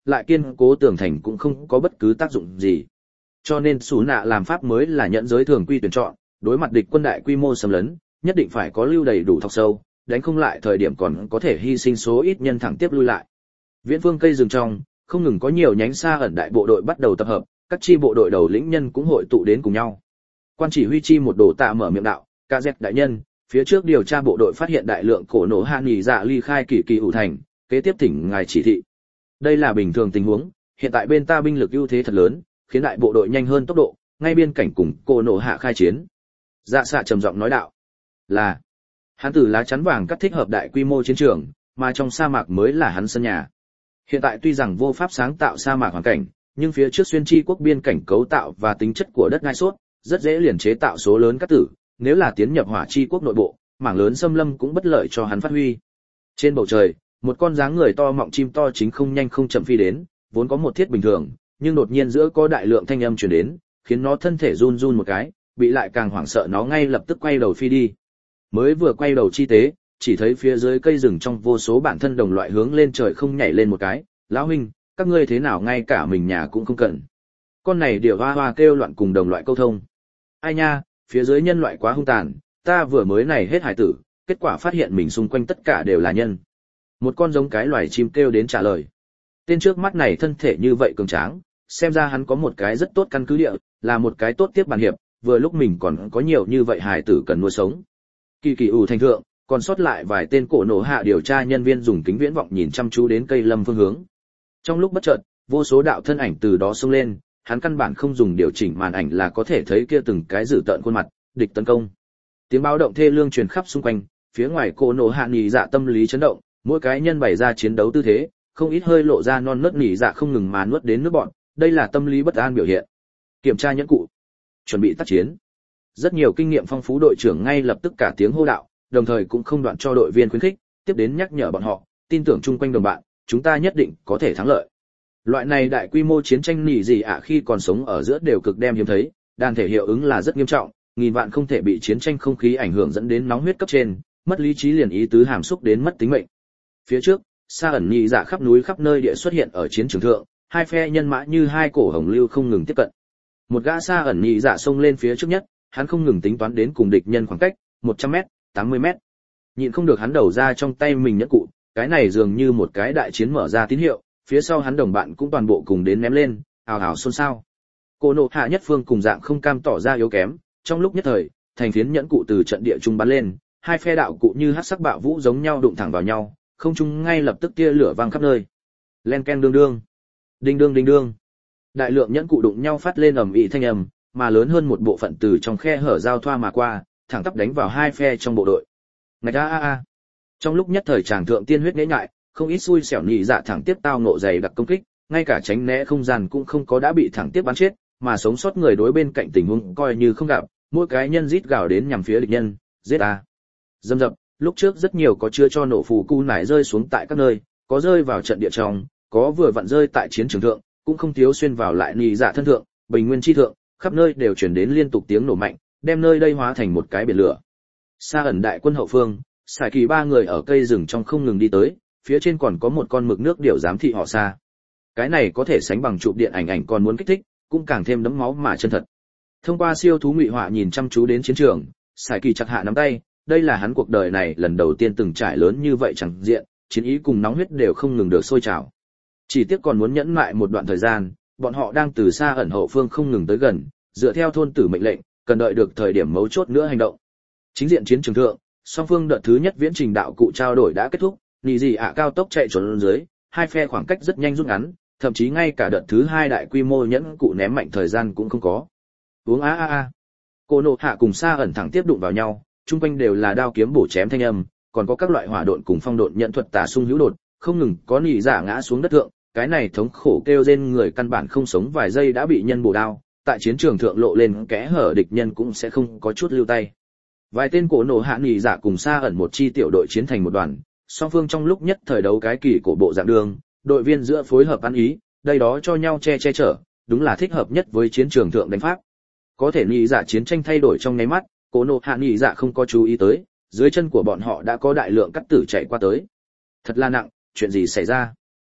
lại kiên cố tường thành cũng không có bất cứ tác dụng gì. Cho nên Sú Nạ làm pháp mới là nhận giới thường quy tuyển chọn, đối mặt địch quân đại quy mô xâm lấn, nhất định phải có lưu đầy đủ thọc sâu, đánh không lại thời điểm còn có thể hy sinh số ít nhân thẳng tiếp lui lại. Viễn phương cây rừng trong, không ngừng có nhiều nhánh xa ẩn đại bộ đội bắt đầu tập hợp, các chi bộ đội đầu lĩnh nhân cũng hội tụ đến cùng nhau. Quan chỉ huy chi một đồ tạ mở miệng đạo, "Cả dẹp đại nhân, phía trước điều tra bộ đội phát hiện đại lượng cổ nổ hạ nghỉ dạ ly khai kỳ kỳ ủ thành, kế tiếp thỉnh ngài chỉ thị." Đây là bình thường tình huống, hiện tại bên ta binh lực ưu thế thật lớn, khiến đại bộ đội nhanh hơn tốc độ, ngay biên cảnh cùng cổ nổ hạ khai chiến. Dạ xạ trầm giọng nói đạo, là hắn từ lá chắn vàng cắt thích hợp đại quy mô chiến trường, mà trong sa mạc mới là hắn sân nhà. Hiện tại tuy rằng vô pháp sáng tạo sa mạc hoàn cảnh, nhưng phía trước xuyên chi quốc biên cảnh cấu tạo và tính chất của đất ngai sốt, rất dễ liền chế tạo số lớn cát tử, nếu là tiến nhập hỏa chi quốc nội bộ, mảng lớn xâm lâm cũng bất lợi cho hắn phát huy. Trên bầu trời, một con dáng người to mọng chim to chính không nhanh không chậm phi đến, vốn có một thiết bình thường, nhưng đột nhiên giữa có đại lượng thanh âm truyền đến, khiến nó thân thể run run một cái, bị lại càng hoảng sợ nó ngay lập tức quay đầu phi đi. Mới vừa quay đầu chi tế, chỉ thấy phía dưới cây rừng trong vô số bản thân đồng loại hướng lên trời không nhảy lên một cái, "Lão huynh, các ngươi thế nào ngay cả mình nhà cũng không cần." Con này điều hoa hoa kêu loạn cùng đồng loại câu thông. "Ai nha, phía dưới nhân loại quá hung tàn, ta vừa mới này hết hải tử, kết quả phát hiện mình xung quanh tất cả đều là nhân." Một con giống cái loài chim kêu đến trả lời. Tên trước mắt này thân thể như vậy cường tráng, xem ra hắn có một cái rất tốt căn cứ địa, là một cái tốt tiếp bàn hiệp, vừa lúc mình còn có nhiều như vậy hải tử cần nuôi sống. Kỳ kỳ ủ thành thượng, còn sót lại vài tên cổ nổ hạ điều tra nhân viên dùng kính viễn vọng nhìn chăm chú đến cây lâm phương hướng. Trong lúc bất chợt, vô số đạo thân ảnh từ đó xông lên, hắn căn bản không dùng điều chỉnh màn ảnh là có thể thấy kia từng cái dữ tợn khuôn mặt, địch tấn công. Tiếng báo động thê lương truyền khắp xung quanh, phía ngoài cổ nổ hạ nhị dạ tâm lý chấn động, mỗi cái nhân bày ra chiến đấu tư thế, không ít hơi lộ ra non nớt nhị dạ không ngừng mà nuốt đến nước bọt, đây là tâm lý bất an biểu hiện. Kiểm tra nhẫn cụ, chuẩn bị tác chiến. Rất nhiều kinh nghiệm phong phú đội trưởng ngay lập tức cả tiếng hô đạo, đồng thời cũng không đoạn cho đội viên khuyến khích, tiếp đến nhắc nhở bọn họ, tin tưởng chung quanh đồng bạn, chúng ta nhất định có thể thắng lợi. Loại này đại quy mô chiến tranh nỉ gì khi còn sống ở giữa đều cực đem hiếm thấy, đàn thể hiệu ứng là rất nghiêm trọng, nghìn vạn không thể bị chiến tranh không khí ảnh hưởng dẫn đến nóng huyết cấp trên, mất lý trí liền ý tứ hàm xúc đến mất tính mệnh. Phía trước, xa ẩn nhị dạ khắp núi khắp nơi địa xuất hiện ở chiến trường thượng, hai phe nhân mã như hai cổ hồng lưu không ngừng tiếp cận. Một gã xa ẩn nhị dạ xông lên phía trước nhất, hắn không ngừng tính toán đến cùng địch nhân khoảng cách 100m, 80m. Nhịn không được hắn đầu ra trong tay mình nhẫn cụ, cái này dường như một cái đại chiến mở ra tín hiệu, phía sau hắn đồng bạn cũng toàn bộ cùng đến ném lên, ào ào xôn xao. Cô nộ hạ nhất phương cùng dạng không cam tỏ ra yếu kém, trong lúc nhất thời, thành phiến nhẫn cụ từ trận địa trung bắn lên, hai phe đạo cụ như hắc sắc bạo vũ giống nhau đụng thẳng vào nhau, không trung ngay lập tức tia lửa vang khắp nơi. Len ken đương đương, đinh đương đinh đương. Đại lượng nhẫn cụ đụng nhau phát lên ầm ĩ thanh âm, mà lớn hơn một bộ phận từ trong khe hở giao thoa mà qua, thẳng tắp đánh vào hai phe trong bộ đội. Ngạch a. Trong lúc nhất thời tràng thượng tiên huyết nhễ nhại, không ít xui xẻo nhị dạ thẳng tiếp tao nộ dày đặc công kích, ngay cả tránh né không gian cũng không có đã bị thẳng tiếp bắn chết, mà sống sót người đối bên cạnh tình huống coi như không gặp, mỗi cái nhân rít gào đến nhằm phía địch nhân, giết a. Dâm dập, lúc trước rất nhiều có chưa cho nổ phù cu nải rơi xuống tại các nơi, có rơi vào trận địa trong, có vừa vặn rơi tại chiến trường thượng, cũng không thiếu xuyên vào lại nhị dạ thân thượng, bình nguyên chi thượng, khắp nơi đều truyền đến liên tục tiếng nổ mạnh, đem nơi đây hóa thành một cái biển lửa. Xa ẩn đại quân hậu phương, Sải Kỳ ba người ở cây rừng trong không ngừng đi tới, phía trên còn có một con mực nước điểu giám thị họ xa. Cái này có thể sánh bằng chụp điện ảnh còn muốn kích thích, cũng càng thêm đẫm máu mà chân thật. Thông qua siêu thú ngụy họa nhìn chăm chú đến chiến trường, Sải Kỳ chặt hạ nắm tay, đây là hắn cuộc đời này lần đầu tiên từng trải lớn như vậy chẳng diện, chiến ý cùng nóng huyết đều không ngừng được sôi trào. Chỉ tiếc còn muốn nhẫn lại một đoạn thời gian, bọn họ đang từ xa ẩn hậu phương không ngừng tới gần, dựa theo thôn tử mệnh lệnh, cần đợi được thời điểm mấu chốt nữa hành động. Chính diện chiến trường thượng, song phương đợt thứ nhất viễn trình đạo cụ trao đổi đã kết thúc, nhị gì cao tốc chạy trốn dưới, hai phe khoảng cách rất nhanh rút ngắn, thậm chí ngay cả đợt thứ hai đại quy mô nhẫn cụ ném mạnh thời gian cũng không có. Uống a. Cô nộ hạ cùng xa ẩn thẳng tiếp đụng vào nhau, chung quanh đều là đao kiếm bổ chém thanh âm, còn có các loại hỏa độn cùng phong độn nhận thuật tà xung hữu đột, không ngừng có nhị giả ngã xuống đất thượng, cái này thống khổ kêu rên người căn bản không sống vài giây đã bị nhân bổ đao, tại chiến trường thượng lộ lên kẽ hở địch nhân cũng sẽ không có chút lưu tay. Vài tên cổ nổ hạ nhị giả cùng xa ẩn một chi tiểu đội chiến thành một đoàn, song phương trong lúc nhất thời đấu cái kỳ cổ bộ dạng đường, đội viên giữa phối hợp ăn ý, đây đó cho nhau che chở, đúng là thích hợp nhất với chiến trường thượng đánh pháp. Có thể nhị giả chiến tranh thay đổi trong nháy mắt, cổ nổ hạ nhị giả không có chú ý tới, dưới chân của bọn họ đã có đại lượng cắt tử chạy qua tới. Thật là nặng, chuyện gì xảy ra?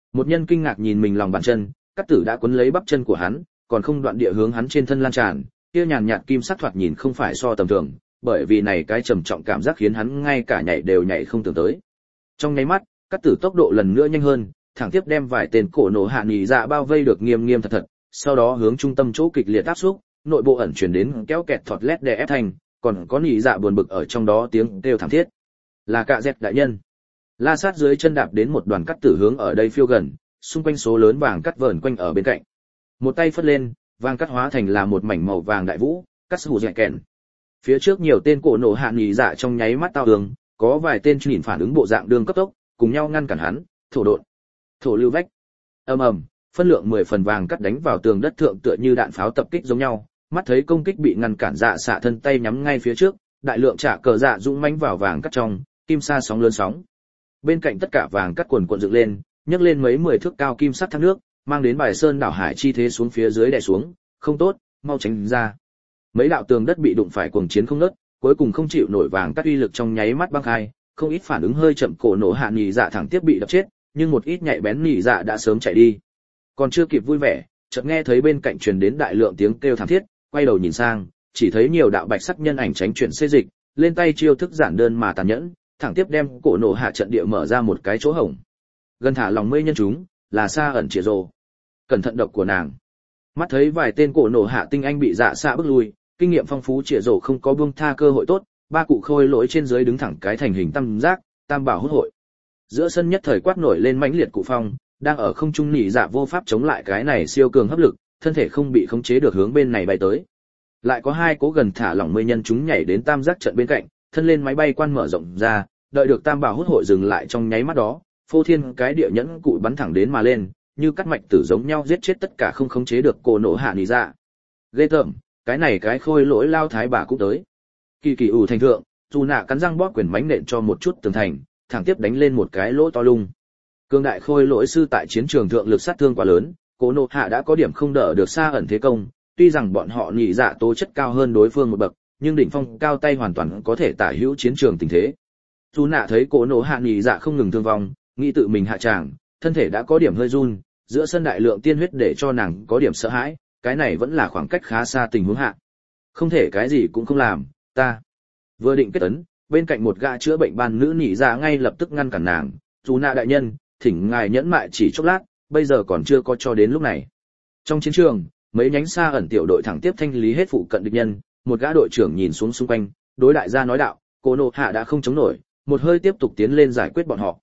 Một nhân kinh ngạc nhìn mình lòng bàn chân, cắt tử đã quấn lấy bắp chân của hắn, còn không đoạn địa hướng hắn trên thân lan tràn, kia nhàn nhạt kim sắc thoạt nhìn không phải so tầm thường, bởi vì này cái trầm trọng cảm giác khiến hắn ngay cả nhảy đều nhảy không tưởng tới. Trong nháy mắt, cắt tử tốc độ lần nữa nhanh hơn, thẳng tiếp đem vài tên cổ nổ hạ nhị dạ bao vây được nghiêm nghiêm thật thật, sau đó hướng trung tâm chỗ kịch liệt áp xúc, nội bộ ẩn truyền đến kéo kẹt thọt lét đè ép thành, còn có nhị dạ buồn bực ở trong đó tiếng kêu thảm thiết. Là cạ dẹt đại nhân. La Sát dưới chân đạp đến một đoàn cắt tử hướng ở đây phiêu gần, xung quanh số lớn vàng cắt vờn quanh ở bên cạnh. Một tay phất lên, vàng cắt hóa thành là một mảnh màu vàng đại vũ, cắt hù dẻ kèn. Phía trước nhiều tên cổ nổ hạ nhị dạ trong nháy mắt tao đường, có vài tên nhìn phản ứng bộ dạng đường cấp tốc, cùng nhau ngăn cản hắn, thổ độn, thổ lưu vách. Ầm ầm, phân lượng 10 phần vàng cắt đánh vào tường đất thượng tựa như đạn pháo tập kích giống nhau, mắt thấy công kích bị ngăn cản dạ xạ thân tay nhắm ngay phía trước, đại lượng trả cờ dạ dũng mãnh vào vàng cắt trong, kim sa sóng lớn sóng. Bên cạnh tất cả vàng cắt cuồn cuộn dựng lên, nhấc lên mấy 10 thước cao kim sắt thác nước, mang đến bài sơn đảo hải chi thế xuống phía dưới đè xuống, không tốt, mau tránh ra. Mấy đạo tường đất bị đụng phải cuồng chiến không ngớt, cuối cùng không chịu nổi vàng cắt uy lực trong nháy mắt băng khai, không ít phản ứng hơi chậm cổ nổ hạ nhị dạ thẳng tiếp bị đập chết, nhưng một ít nhạy bén nhị dạ đã sớm chạy đi. Còn chưa kịp vui vẻ, chợt nghe thấy bên cạnh truyền đến đại lượng tiếng kêu thảm thiết, quay đầu nhìn sang, chỉ thấy nhiều đạo bạch sắc nhân ảnh tránh chuyển xê dịch, lên tay chiêu thức giản đơn mà tàn nhẫn, thẳng tiếp đem cổ nổ hạ trận địa mở ra một cái chỗ hổng. Gần thả lòng mây nhân chúng, là xa ẩn Chĩa Rồ. Cẩn thận độc của nàng. Mắt thấy vài tên cổ nổ hạ tinh anh bị dạ xạ bước lui, kinh nghiệm phong phú Chĩa Rồ không có buông tha cơ hội tốt, ba cụ khôi lỗi trên dưới đứng thẳng cái thành hình tam giác, tam bảo hút hội. Giữa sân nhất thời quát nổi lên mãnh liệt cụ phong, đang ở không trung nhị dạ vô pháp chống lại cái này siêu cường hấp lực, thân thể không bị khống chế được hướng bên này bay tới. Lại có hai cố gần thả lỏng mây nhân chúng nhảy đến tam giác trận bên cạnh, thân lên máy bay quan mở rộng ra, đợi được tam bảo hút hội dừng lại trong nháy mắt đó, phô thiên cái địa nhẫn cụ bắn thẳng đến mà lên, như cắt mạch tử giống nhau giết chết tất cả không khống chế được cổ nổ hạ nhị dạ. Ghê tởm, cái này cái khôi lỗi lao thái bà cũng tới. Kỳ kỳ ủ thành thượng, dù nạ cắn răng bóp quyền mánh nện cho một chút tường thành, thẳng tiếp đánh lên một cái lỗ to lung. Cương đại khôi lỗi sư tại chiến trường thượng lực sát thương quá lớn, cổ nổ hạ đã có điểm không đỡ được xa ẩn thế công, tuy rằng bọn họ nhị dạ tố chất cao hơn đối phương một bậc, nhưng đỉnh phong cao tay hoàn toàn có thể tả hữu chiến trường tình thế. Dù nạ thấy cổ nổ hạ nhị dạ không ngừng thương vong, nghĩ tự mình hạ tràng, thân thể đã có điểm hơi run, giữa sân đại lượng tiên huyết để cho nàng có điểm sợ hãi, cái này vẫn là khoảng cách khá xa tình huống hạ. Không thể cái gì cũng không làm, ta vừa định kết ấn, bên cạnh một gã chữa bệnh ban nữ nhị dạ ngay lập tức ngăn cản nàng, dù nạ đại nhân, thỉnh ngài nhẫn mại chỉ chốc lát, bây giờ còn chưa có cho đến lúc này. Trong chiến trường, mấy nhánh xa ẩn tiểu đội thẳng tiếp thanh lý hết phụ cận địch nhân, một gã đội trưởng nhìn xuống xung quanh, đối đại gia nói đạo, cổ nổ hạ đã không chống nổi, một hơi tiếp tục tiến lên giải quyết bọn họ.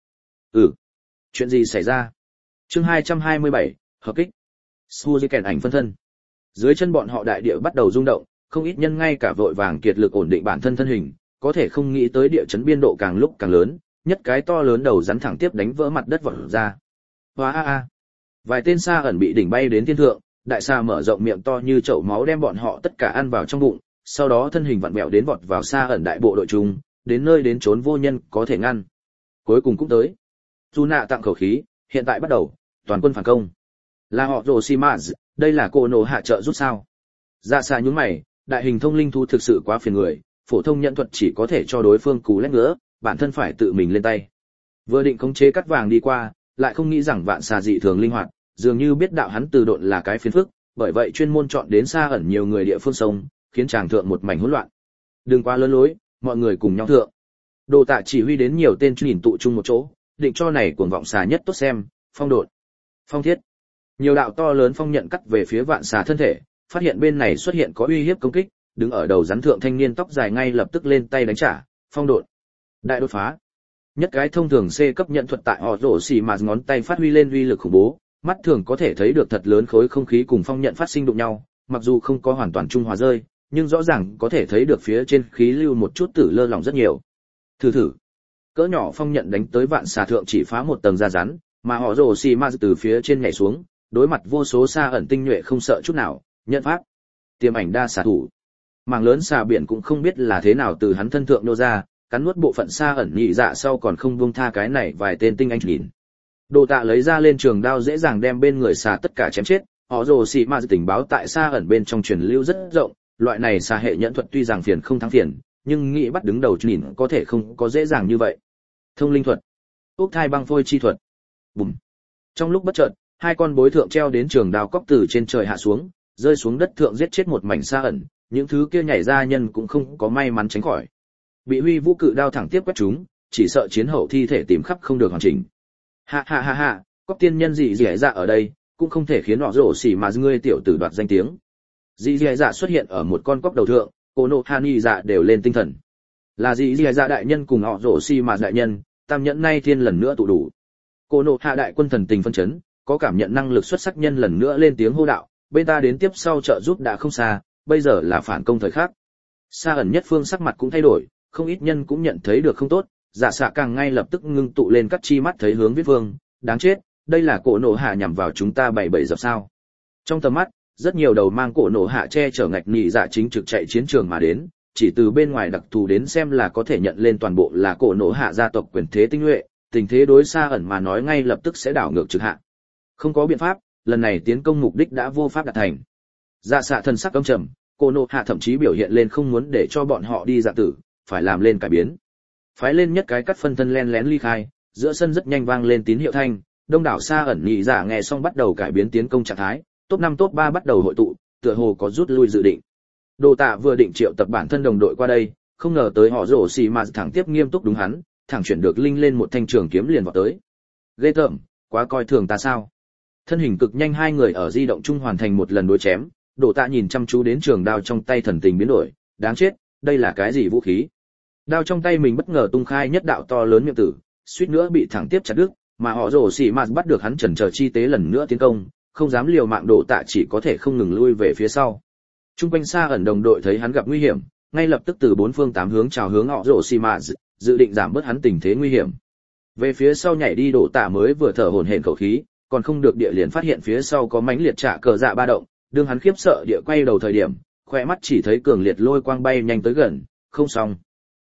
Chuyện gì xảy ra? Chương 227, hợp kích. Suzy kèn ảnh phân thân. Dưới chân bọn họ đại địa bắt đầu rung động, không ít nhân ngay cả vội vàng kiệt lực ổn định bản thân thân hình, có thể không nghĩ tới địa chấn biên độ càng lúc càng lớn, nhất cái to lớn đầu rắn thẳng tiếp đánh vỡ mặt đất vọt ra. Hoa a a. Vài tên xa ẩn bị đỉnh bay đến thiên thượng, đại xa mở rộng miệng to như chậu máu đem bọn họ tất cả ăn vào trong bụng, sau đó thân hình vặn vẹo đến vọt vào xa ẩn đại bộ đội chung, đến nơi đến trốn vô nhân có thể ngăn. Cuối cùng cũng tới. Chu nạ tặng khẩu khí, hiện tại bắt đầu, toàn quân phản công. Là họ Roshimaz, đây là cô nổ hạ trợ rút sao? Dạ xa nhún mày, đại hình thông linh thú thực sự quá phiền người, phổ thông nhận thuật chỉ có thể cho đối phương cú lét ngứa, bản thân phải tự mình lên tay. Vừa định khống chế cắt vàng đi qua, lại không nghĩ rằng vạn xà dị thường linh hoạt, dường như biết đạo hắn từ độn là cái phiền phức, bởi vậy chuyên môn chọn đến xa ẩn nhiều người địa phương sông, khiến chàng thượng một mảnh hỗn loạn. Đừng quá lớn lối, mọi người cùng nhau thượng. Đồ Tạ chỉ huy đến nhiều tên nhìn tụ chung một chỗ, định cho này cuồng vọng xà nhất tốt xem, phong độn, phong thiết. Nhiều đạo to lớn phong nhận cắt về phía vạn xà thân thể, phát hiện bên này xuất hiện có uy hiếp công kích, đứng ở đầu rắn thượng thanh niên tóc dài ngay lập tức lên tay đánh trả, phong độn. Đại đột phá. Nhất cái thông thường C cấp nhận thuật tại họ rổ xì mà ngón tay phát huy lên uy lực khủng bố, mắt thường có thể thấy được thật lớn khối không khí cùng phong nhận phát sinh đụng nhau, mặc dù không có hoàn toàn trung hòa rơi, nhưng rõ ràng có thể thấy được phía trên khí lưu một chút tử lơ lỏng rất nhiều. Thử. Cỡ nhỏ phong nhận đánh tới vạn xà thượng chỉ phá một tầng da rắn, mà họ rổ xì mà từ phía trên nhảy xuống, đối mặt vô số xa ẩn tinh nhuệ không sợ chút nào, nhận pháp. Tiềm ảnh đa xà thủ. Mảng lớn xà biển cũng không biết là thế nào từ hắn thân thượng nô ra, cắn nuốt bộ phận xa ẩn nhị dạ sau còn không buông tha cái này vài tên tinh anh nhìn. Đồ Tạ lấy ra lên trường đao dễ dàng đem bên người xà tất cả chém chết, họ rồ xì mà tình báo tại xa ẩn bên trong truyền lưu rất rộng, loại này xà hệ nhẫn thuật tuy rằng phiền không thắng phiền, nhưng nghĩ bắt đứng đầu nhìn có thể không có dễ dàng như vậy. Thông linh thuật, ốc thai băng phôi chi thuật. Bùm. Trong lúc bất chợt, hai con bối thượng treo đến trường đao cóc từ trên trời hạ xuống, rơi xuống đất thượng giết chết một mảnh Sa ẩn, những thứ kia nhảy ra nhân cũng không có may mắn tránh khỏi. Bị Huy Vũ cự đao thẳng tiếp quét chúng, chỉ sợ chiến hậu thi thể tìm khắp không được hoàn chỉnh. Ha ha ha ha, cóc tiên nhân gì dẻ dạ ở đây, cũng không thể khiến họ rổ xỉ mà ngươi tiểu tử đoạt danh tiếng. Dị dẻ dạ xuất hiện ở một con cóc đầu thượng, cô nộ hạ nghi dạ đều lên tinh thần. Là dị dẻ dạ đại nhân cùng họ rổ xỉ mà đại nhân, tam nhẫn nay thiên lần nữa tụ đủ. Cô nộ hạ đại quân thần tình phân chấn, có cảm nhận năng lực xuất sắc nhân lần nữa lên tiếng hô đạo, bên ta đến tiếp sau trợ giúp đã không xa, bây giờ là phản công thời khắc. Sa ẩn nhất phương sắc mặt cũng thay đổi, không ít nhân cũng nhận thấy được không tốt, dạ xạ càng ngay lập tức ngưng tụ lên các chi mắt thấy hướng viết vương, đáng chết, đây là cổ nổ hạ nhằm vào chúng ta bảy dập sao. Trong tầm mắt, rất nhiều đầu mang cổ nổ hạ che chở ngạch nhị dạ chính trực chạy chiến trường mà đến, chỉ từ bên ngoài đặc thù đến xem là có thể nhận lên toàn bộ là cổ nổ hạ gia tộc quyền thế tinh nhuệ, tình thế đối Sa ẩn mà nói ngay lập tức sẽ đảo ngược trực hạ. Không có biện pháp, lần này tiến công mục đích đã vô pháp đạt thành. Dạ xạ thần sắc âm trầm, cổ nổ hạ thậm chí biểu hiện lên không muốn để cho bọn họ đi dạ tử, phải làm lên cải biến. Phái lên nhất cái cắt phân thân len lén ly khai, giữa sân rất nhanh vang lên tín hiệu thanh, đông đảo Sa ẩn nhị dạ nghe xong bắt đầu cải biến tiến công trạng thái, top 5 top 3 bắt đầu hội tụ, tựa hồ có rút lui dự định. Đồ Tạ vừa định triệu tập bản thân đồng đội qua đây, không ngờ tới họ rổ xì mà thẳng tiếp nghiêm túc đúng hắn, thẳng chuyển được linh lên một thanh trường kiếm liền vào tới. Ghê tởm, quá coi thường ta sao? Thân hình cực nhanh hai người ở di động chung hoàn thành một lần đối chém, Đồ Tạ nhìn chăm chú đến trường đao trong tay thần tình biến đổi, đáng chết, đây là cái gì vũ khí? Đao trong tay mình bất ngờ tung khai nhất đạo to lớn miệng tử, suýt nữa bị thẳng tiếp chặt đứt, mà họ rổ xì mà bắt được hắn chần chờ chi tế lần nữa tiến công, không dám liều mạng Đồ Tạ chỉ có thể không ngừng lui về phía sau. Trung quanh Sa ẩn đồng đội thấy hắn gặp nguy hiểm, ngay lập tức từ bốn phương tám hướng chào hướng họ rổ xì mà, dự định giảm bớt hắn tình thế nguy hiểm. Về phía sau nhảy đi Đồ Tạ mới vừa thở hổn hển khẩu khí, còn không được địa liền phát hiện phía sau có mãnh liệt trả cờ dạ ba động, đương hắn khiếp sợ địa quay đầu thời điểm, khóe mắt chỉ thấy cường liệt lôi quang bay nhanh tới gần, không xong.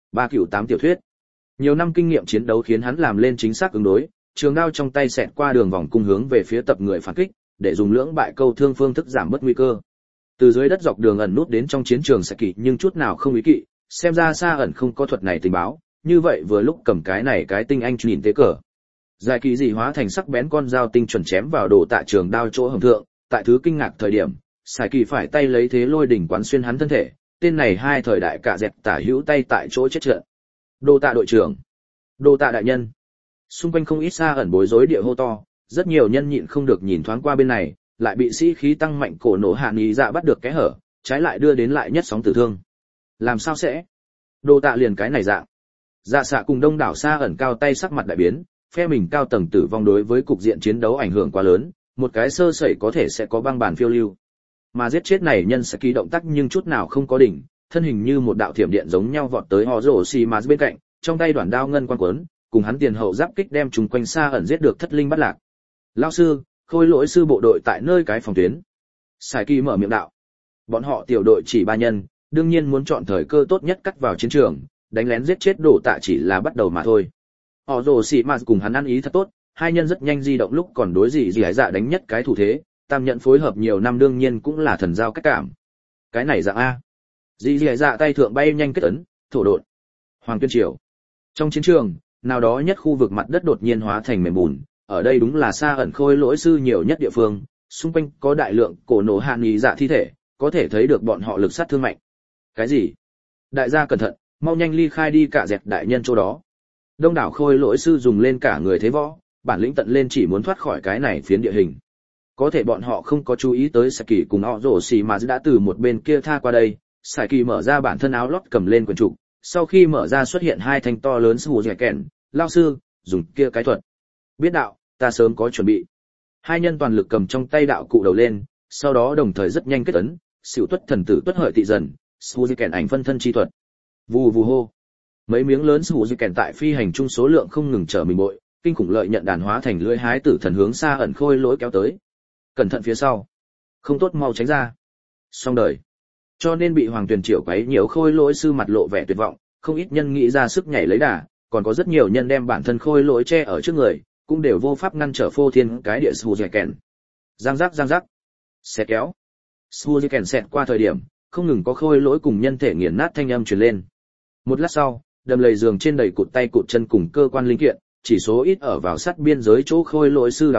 398 tiểu thuyết. Nhiều năm kinh nghiệm chiến đấu khiến hắn làm lên chính xác ứng đối, trường đao trong tay xẹt qua đường vòng cung hướng về phía tập người phản kích, để dùng lưỡng bại câu thương phương thức giảm bớt nguy cơ. Từ dưới đất dọc đường ẩn nút đến trong chiến trường sẽ kỵ nhưng chút nào không ý kỵ, xem ra Sa ẩn không có thuật này tình báo, như vậy vừa lúc cầm cái này cái tinh anh nhìn tế cờ. Dài kỳ dị hóa thành sắc bén con dao tinh chuẩn chém vào Đồ Tạ trường đao chỗ hầm thượng, tại thứ kinh ngạc thời điểm, Sải kỳ phải tay lấy thế lôi đỉnh quán xuyên hắn thân thể, tên này hai thời đại cả dẹp tả hữu tay tại chỗ chết trận. Đồ Tạ đội trưởng, Đồ Tạ đại nhân. Xung quanh không ít Sa ẩn bối rối địa hô to, rất nhiều nhân nhịn không được nhìn thoáng qua bên này, lại bị sĩ khí tăng mạnh cổ nổ hạ nghi dạ bắt được cái hở, trái lại đưa đến lại nhất sóng tử thương. Làm sao sẽ? Đồ Tạ liền cái này dạng. Dạ xạ cùng đông đảo Sa ẩn cao tay sắc mặt đại biến, phe mình cao tầng tử vong đối với cục diện chiến đấu ảnh hưởng quá lớn, một cái sơ sẩy có thể sẽ có băng bàn phiêu lưu. Mà giết chết này nhân sẽ ký động tác nhưng chút nào không có đỉnh, thân hình như một đạo thiểm điện giống nhau vọt tới họ rổ xì mà bên cạnh, trong tay đoạn đao ngân quan quấn, cùng hắn tiền hậu giáp kích đem chúng quanh Sa ẩn giết được thất linh bắt lạc. Lão sư, khôi lỗi sư bộ đội tại nơi cái phòng tuyến. Sải kỳ mở miệng đạo. Bọn họ tiểu đội chỉ 3 nhân, đương nhiên muốn chọn thời cơ tốt nhất cắt vào chiến trường, đánh lén giết chết Đồ Tạ chỉ là bắt đầu mà thôi. Họ rồ xì mà cùng hắn ăn ý thật tốt, hai nhân rất nhanh di động lúc còn đối dị dị dạ đánh nhất cái thủ thế, tam nhận phối hợp nhiều năm đương nhiên cũng là thần giao cách cảm. Cái này dạng a. Dị dị dạ tay thượng bay nhanh kết ấn, thổ độn. Hoàng tuyên triều. Trong chiến trường, nào đó nhất khu vực mặt đất đột nhiên hóa thành mềm bùn, ở đây đúng là Sa ẩn khôi lỗi sư nhiều nhất địa phương, xung quanh có đại lượng cổ nổ hạ nghi dạ thi thể, có thể thấy được bọn họ lực sát thương mạnh. Cái gì? Đại gia cẩn thận, mau nhanh ly khai đi cả dẹp đại nhân chỗ đó. Đông đảo khôi lỗi sư dùng lên cả người thế võ, bản lĩnh tận lên chỉ muốn thoát khỏi cái này phiến địa hình. Có thể bọn họ không có chú ý tới Saki cùng họ rổ xì mà đã từ một bên kia tha qua đây. Saki mở ra bản thân áo lót cầm lên quyển trục, sau khi mở ra xuất hiện hai thanh to lớn sù dẻ kèn, lao sư, dùng kia cái thuật. Biết đạo, ta sớm có chuẩn bị. Hai nhân toàn lực cầm trong tay đạo cụ đầu lên, sau đó đồng thời rất nhanh kết ấn, xỉu tuất thần tử tuất hợi tị dần, sù dẻ kèn ảnh phân thân chi thuật. Vù vù hô. Mấy miếng lớn sù dẻ kèn tại phi hành chung số lượng không ngừng trở mình bội, kinh khủng lợi nhận đàn hóa thành lưỡi hái tử thần hướng Sa ẩn khôi lỗi kéo tới. Cẩn thận phía sau, không tốt mau tránh ra. Xong đời. Cho nên bị Hoàng Tuyền Triều quấy nhiều khôi lỗi sư mặt lộ vẻ tuyệt vọng, không ít nhân nghĩ ra sức nhảy lấy đà, còn có rất nhiều nhân đem bản thân khôi lỗi che ở trước người, cũng đều vô pháp ngăn trở phô thiên cái địa sù dẻ kèn. Giang giác, xẹt kéo. Sù dẻ kèn xẹt qua thời điểm, không ngừng có khôi lỗi cùng nhân thể nghiền nát thanh âm truyền lên. Một lát sau, đầm lầy giường trên đầy cụt tay cụt chân cùng cơ quan linh kiện, chỉ số ít ở vào sát biên giới chỗ khôi lỗi sư đào thoát,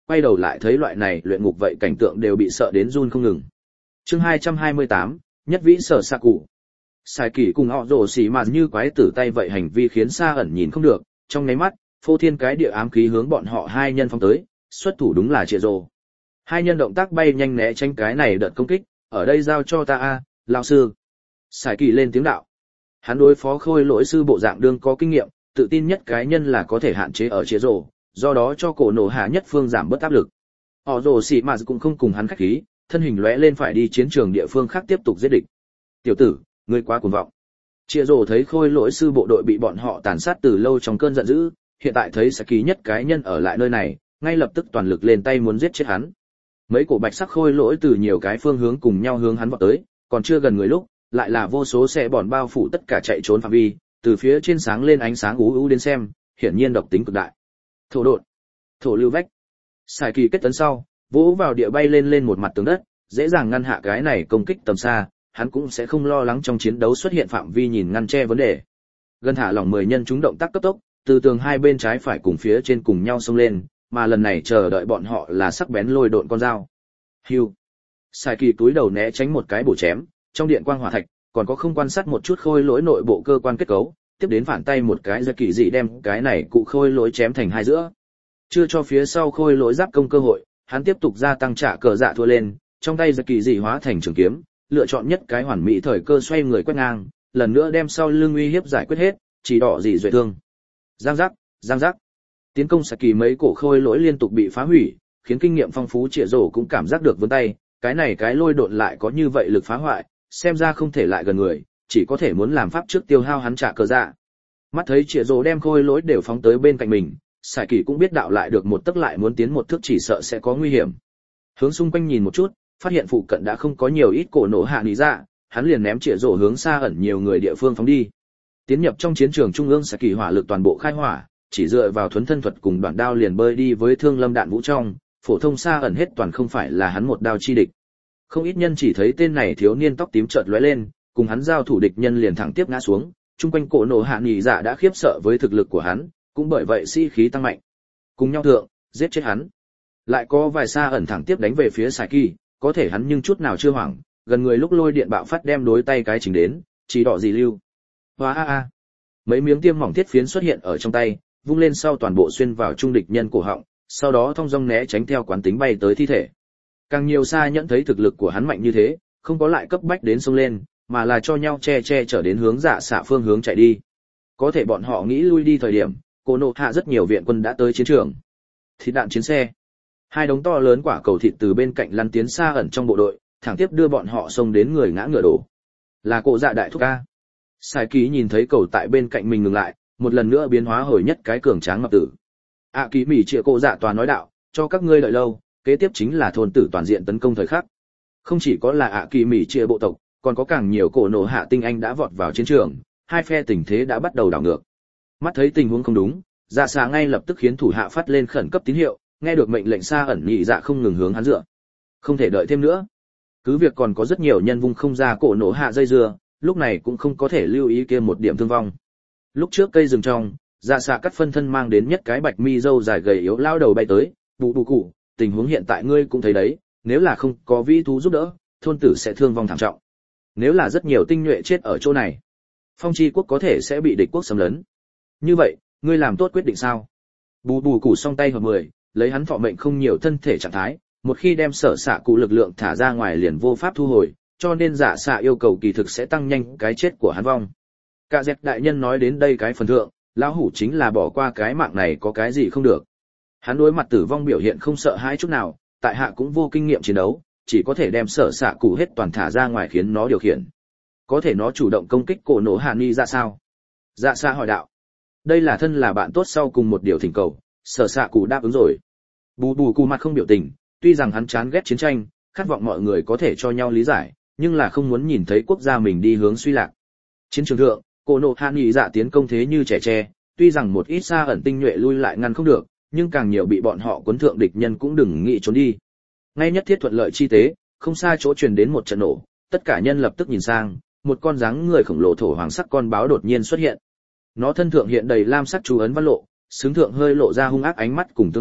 quay đầu lại thấy loại này luyện ngục vậy cảnh tượng đều bị sợ đến run không ngừng. Chương 228, nhất vĩ sở xạ cụ. Sai Kỳ cùng họ rồ xì mà như quái tử tay vậy hành vi khiến Sa ẩn nhìn không được, trong nháy mắt, phô thiên cái địa ám khí hướng bọn họ hai nhân phóng tới, xuất thủ đúng là Triệu Rồ. Hai nhân động tác bay nhanh né tránh cái này đợt công kích, ở đây giao cho ta a, lão sư. Sai Kỳ lên tiếng đạo. Hắn đối phó khôi lỗi sư bộ dạng đương có kinh nghiệm, tự tin nhất cái nhân là có thể hạn chế ở Triệu Rồ, do đó cho cổ nổ hạ nhất phương giảm bớt áp lực. Họ rồ xì mà cũng không cùng hắn khách khí, thân hình lóe lên phải đi chiến trường địa phương khác tiếp tục giết địch. Tiểu tử, ngươi quá cuồng vọng. Triệu Rồ thấy khôi lỗi sư bộ đội bị bọn họ tàn sát từ lâu trong cơn giận dữ, hiện tại thấy Saki nhất cái nhân ở lại nơi này, ngay lập tức toàn lực lên tay muốn giết chết hắn. Mấy cổ bạch sắc khôi lỗi từ nhiều cái phương hướng cùng nhau hướng hắn vọt tới, còn chưa gần người lúc, lại là vô số xe bòn bao phủ tất cả chạy trốn phạm vi, từ phía trên sáng lên ánh sáng ú ú đến xem, hiển nhiên độc tính cực đại. Thổ độn, thổ lưu vách. Sai Kỳ kết tấn sau, vỗ vào địa bay lên một mặt tường đất, dễ dàng ngăn hạ cái này công kích tầm xa, hắn cũng sẽ không lo lắng trong chiến đấu xuất hiện phạm vi nhìn ngăn che vấn đề. Gần thả lỏng 10 nhân chúng động tác cấp tốc, từ tường hai bên trái phải cùng phía trên cùng nhau xông lên, mà lần này chờ đợi bọn họ là sắc bén lôi độn con dao. Hưu. Sai Kỳ túi đầu né tránh một cái bổ chém, trong điện quang hỏa thạch, còn có không quan sát một chút khôi lỗi nội bộ cơ quan kết cấu, tiếp đến phản tay một cái giật kỳ dị đem cái này cụ khôi lỗi chém thành hai giữa. Chưa cho phía sau khôi lỗi giáp công cơ hội, hắn tiếp tục gia tăng trả cờ dạ thua lên, trong tay giật kỳ dị hóa thành trường kiếm, lựa chọn nhất cái hoàn mỹ thời cơ xoay người quét ngang, lần nữa đem sau lưng uy hiếp giải quyết hết, chỉ đỏ dị duệ thương. Giang giác. Tiến công Saki mấy cổ khôi lỗi liên tục bị phá hủy, khiến kinh nghiệm phong phú Triệu Rồ cũng cảm giác được vươn tay, cái này cái lôi độn lại có như vậy lực phá hoại, xem ra không thể lại gần người, chỉ có thể muốn làm pháp trước tiêu hao hắn trả cờ dạ. Mắt thấy Triệu Rồ đem khôi lỗi đều phóng tới bên cạnh mình, Sải Kỳ cũng biết đạo lại được một tấc lại muốn tiến một thước chỉ sợ sẽ có nguy hiểm. Hướng xung quanh nhìn một chút, phát hiện phụ cận đã không có nhiều ít cổ nổ hạ nỉ dạ, hắn liền ném Triệu Rồ hướng xa ẩn nhiều người địa phương phóng đi. Tiến nhập trong chiến trường trung ương Sải Kỳ hỏa lực toàn bộ khai hỏa, chỉ dựa vào thuấn thân thuật cùng đoạn đao liền bơi đi với thương lâm đạn vũ trong, phổ thông xa ẩn hết toàn không phải là hắn một đao chi địch. Không ít nhân chỉ thấy tên này thiếu niên tóc tím chợt lóe lên, cùng hắn giao thủ địch nhân liền thẳng tiếp ngã xuống, chung quanh cổ nổ hạ nỉ dạ đã khiếp sợ với thực lực của hắn, cũng bởi vậy sĩ khí tăng mạnh. Cùng nhau thượng, giết chết hắn. Lại có vài xa ẩn thẳng tiếp đánh về phía Sải Kỳ, có thể hắn nhưng chút nào chưa hoảng, gần người lúc lôi điện bạo phát đem đối tay cái chính đến, chỉ đỏ gì lưu. Hoa a. Mấy miếng tiêm mỏng thiết phiến xuất hiện ở trong tay, vung lên sau toàn bộ xuyên vào trung địch nhân cổ họng, sau đó thong dong né tránh theo quán tính bay tới thi thể. Càng nhiều xa nhẫn thấy thực lực của hắn mạnh như thế, không có lại cấp bách đến sông lên, mà là cho nhau che trở đến hướng dạ xạ phương hướng chạy đi. Có thể bọn họ nghĩ lui đi thời điểm, cổ nổ hạ rất nhiều viện quân đã tới chiến trường. Thịt đạn chiến xe. Hai đống to lớn quả cầu thịt từ bên cạnh lăn tiến xa ẩn trong bộ đội, thẳng tiếp đưa bọn họ xông đến người ngã ngựa đổ. Là cổ dạ đại thúc ca. Sai Kỳ nhìn thấy cầu tại bên cạnh mình ngừng lại, một lần nữa biến hóa hồi nhất cái cường tráng ngập tử. Kỳ mỉ trịa cổ dạ tòa nói đạo, cho các ngươi đợi lâu, kế tiếp chính là thôn tử toàn diện tấn công thời khắc. Không chỉ có là kỳ mỉ trịa bộ tộc, còn có càng nhiều cổ nổ hạ tinh anh đã vọt vào chiến trường, hai phe tình thế đã bắt đầu đảo ngược. Mắt thấy tình huống không đúng, dạ xạ ngay lập tức khiến thủ hạ phát lên khẩn cấp tín hiệu, nghe được mệnh lệnh xa ẩn nhị dạ không ngừng hướng hắn dựa. Không thể đợi thêm nữa. Cứ việc còn có rất nhiều nhân vung không ra cổ nổ hạ dây dưa, lúc này cũng không có thể lưu ý kia một điểm thương vong. Lúc trước cây rừng trong, dạ xạ cắt phân thân mang đến nhất cái bạch mi râu dài gầy yếu lao đầu bay tới, bù cụ, tình huống hiện tại ngươi cũng thấy đấy, nếu là không có vĩ thú giúp đỡ, thôn tử sẽ thương vong thảm trọng. Nếu là rất nhiều tinh nhuệ chết ở chỗ này, phong chi quốc có thể sẽ bị địch quốc xâm lấn. Như vậy, ngươi làm tốt quyết định sao? Bù cụ song tay hợp 10, lấy hắn thọ mệnh không nhiều thân thể trạng thái, một khi đem sở xạ cụ lực lượng thả ra ngoài liền vô pháp thu hồi, cho nên dạ xạ yêu cầu kỳ thực sẽ tăng nhanh cái chết của hắn vong. Cả dẹp đại nhân nói đến đây cái phần thượng, lão hủ chính là bỏ qua cái mạng này có cái gì không được. Hắn đối mặt tử vong biểu hiện không sợ hãi chút nào, tại hạ cũng vô kinh nghiệm chiến đấu, chỉ có thể đem sở xạ cụ hết toàn thả ra ngoài khiến nó điều khiển. Có thể nó chủ động công kích cổ nổ hạ ni ra sao? Dạ xạ hỏi đạo. Đây là thân là bạn tốt sau cùng một điều thỉnh cầu, sở xạ cụ đáp ứng rồi. Bù cụ mặt không biểu tình, tuy rằng hắn chán ghét chiến tranh, khát vọng mọi người có thể cho nhau lý giải, nhưng là không muốn nhìn thấy quốc gia mình đi hướng suy lạc. Chiến trường thượng, cổ nổ hạ nghị dạ tiến công thế như trẻ tre, tuy rằng một ít xa ẩn tinh nhuệ lui lại ngăn không được, nhưng càng nhiều bị bọn họ cuốn thượng địch nhân cũng đừng nghĩ trốn đi. Ngay nhất thiết thuận lợi chi tế, không xa chỗ truyền đến một trận nổ, tất cả nhân lập tức nhìn sang, một con dáng người khổng lồ thổ hoàng sắc con báo đột nhiên xuất hiện. Nó thân thượng hiện đầy lam sắc chú ấn văn lộ, xứng thượng hơi lộ ra hung ác ánh mắt cùng tướng mạo,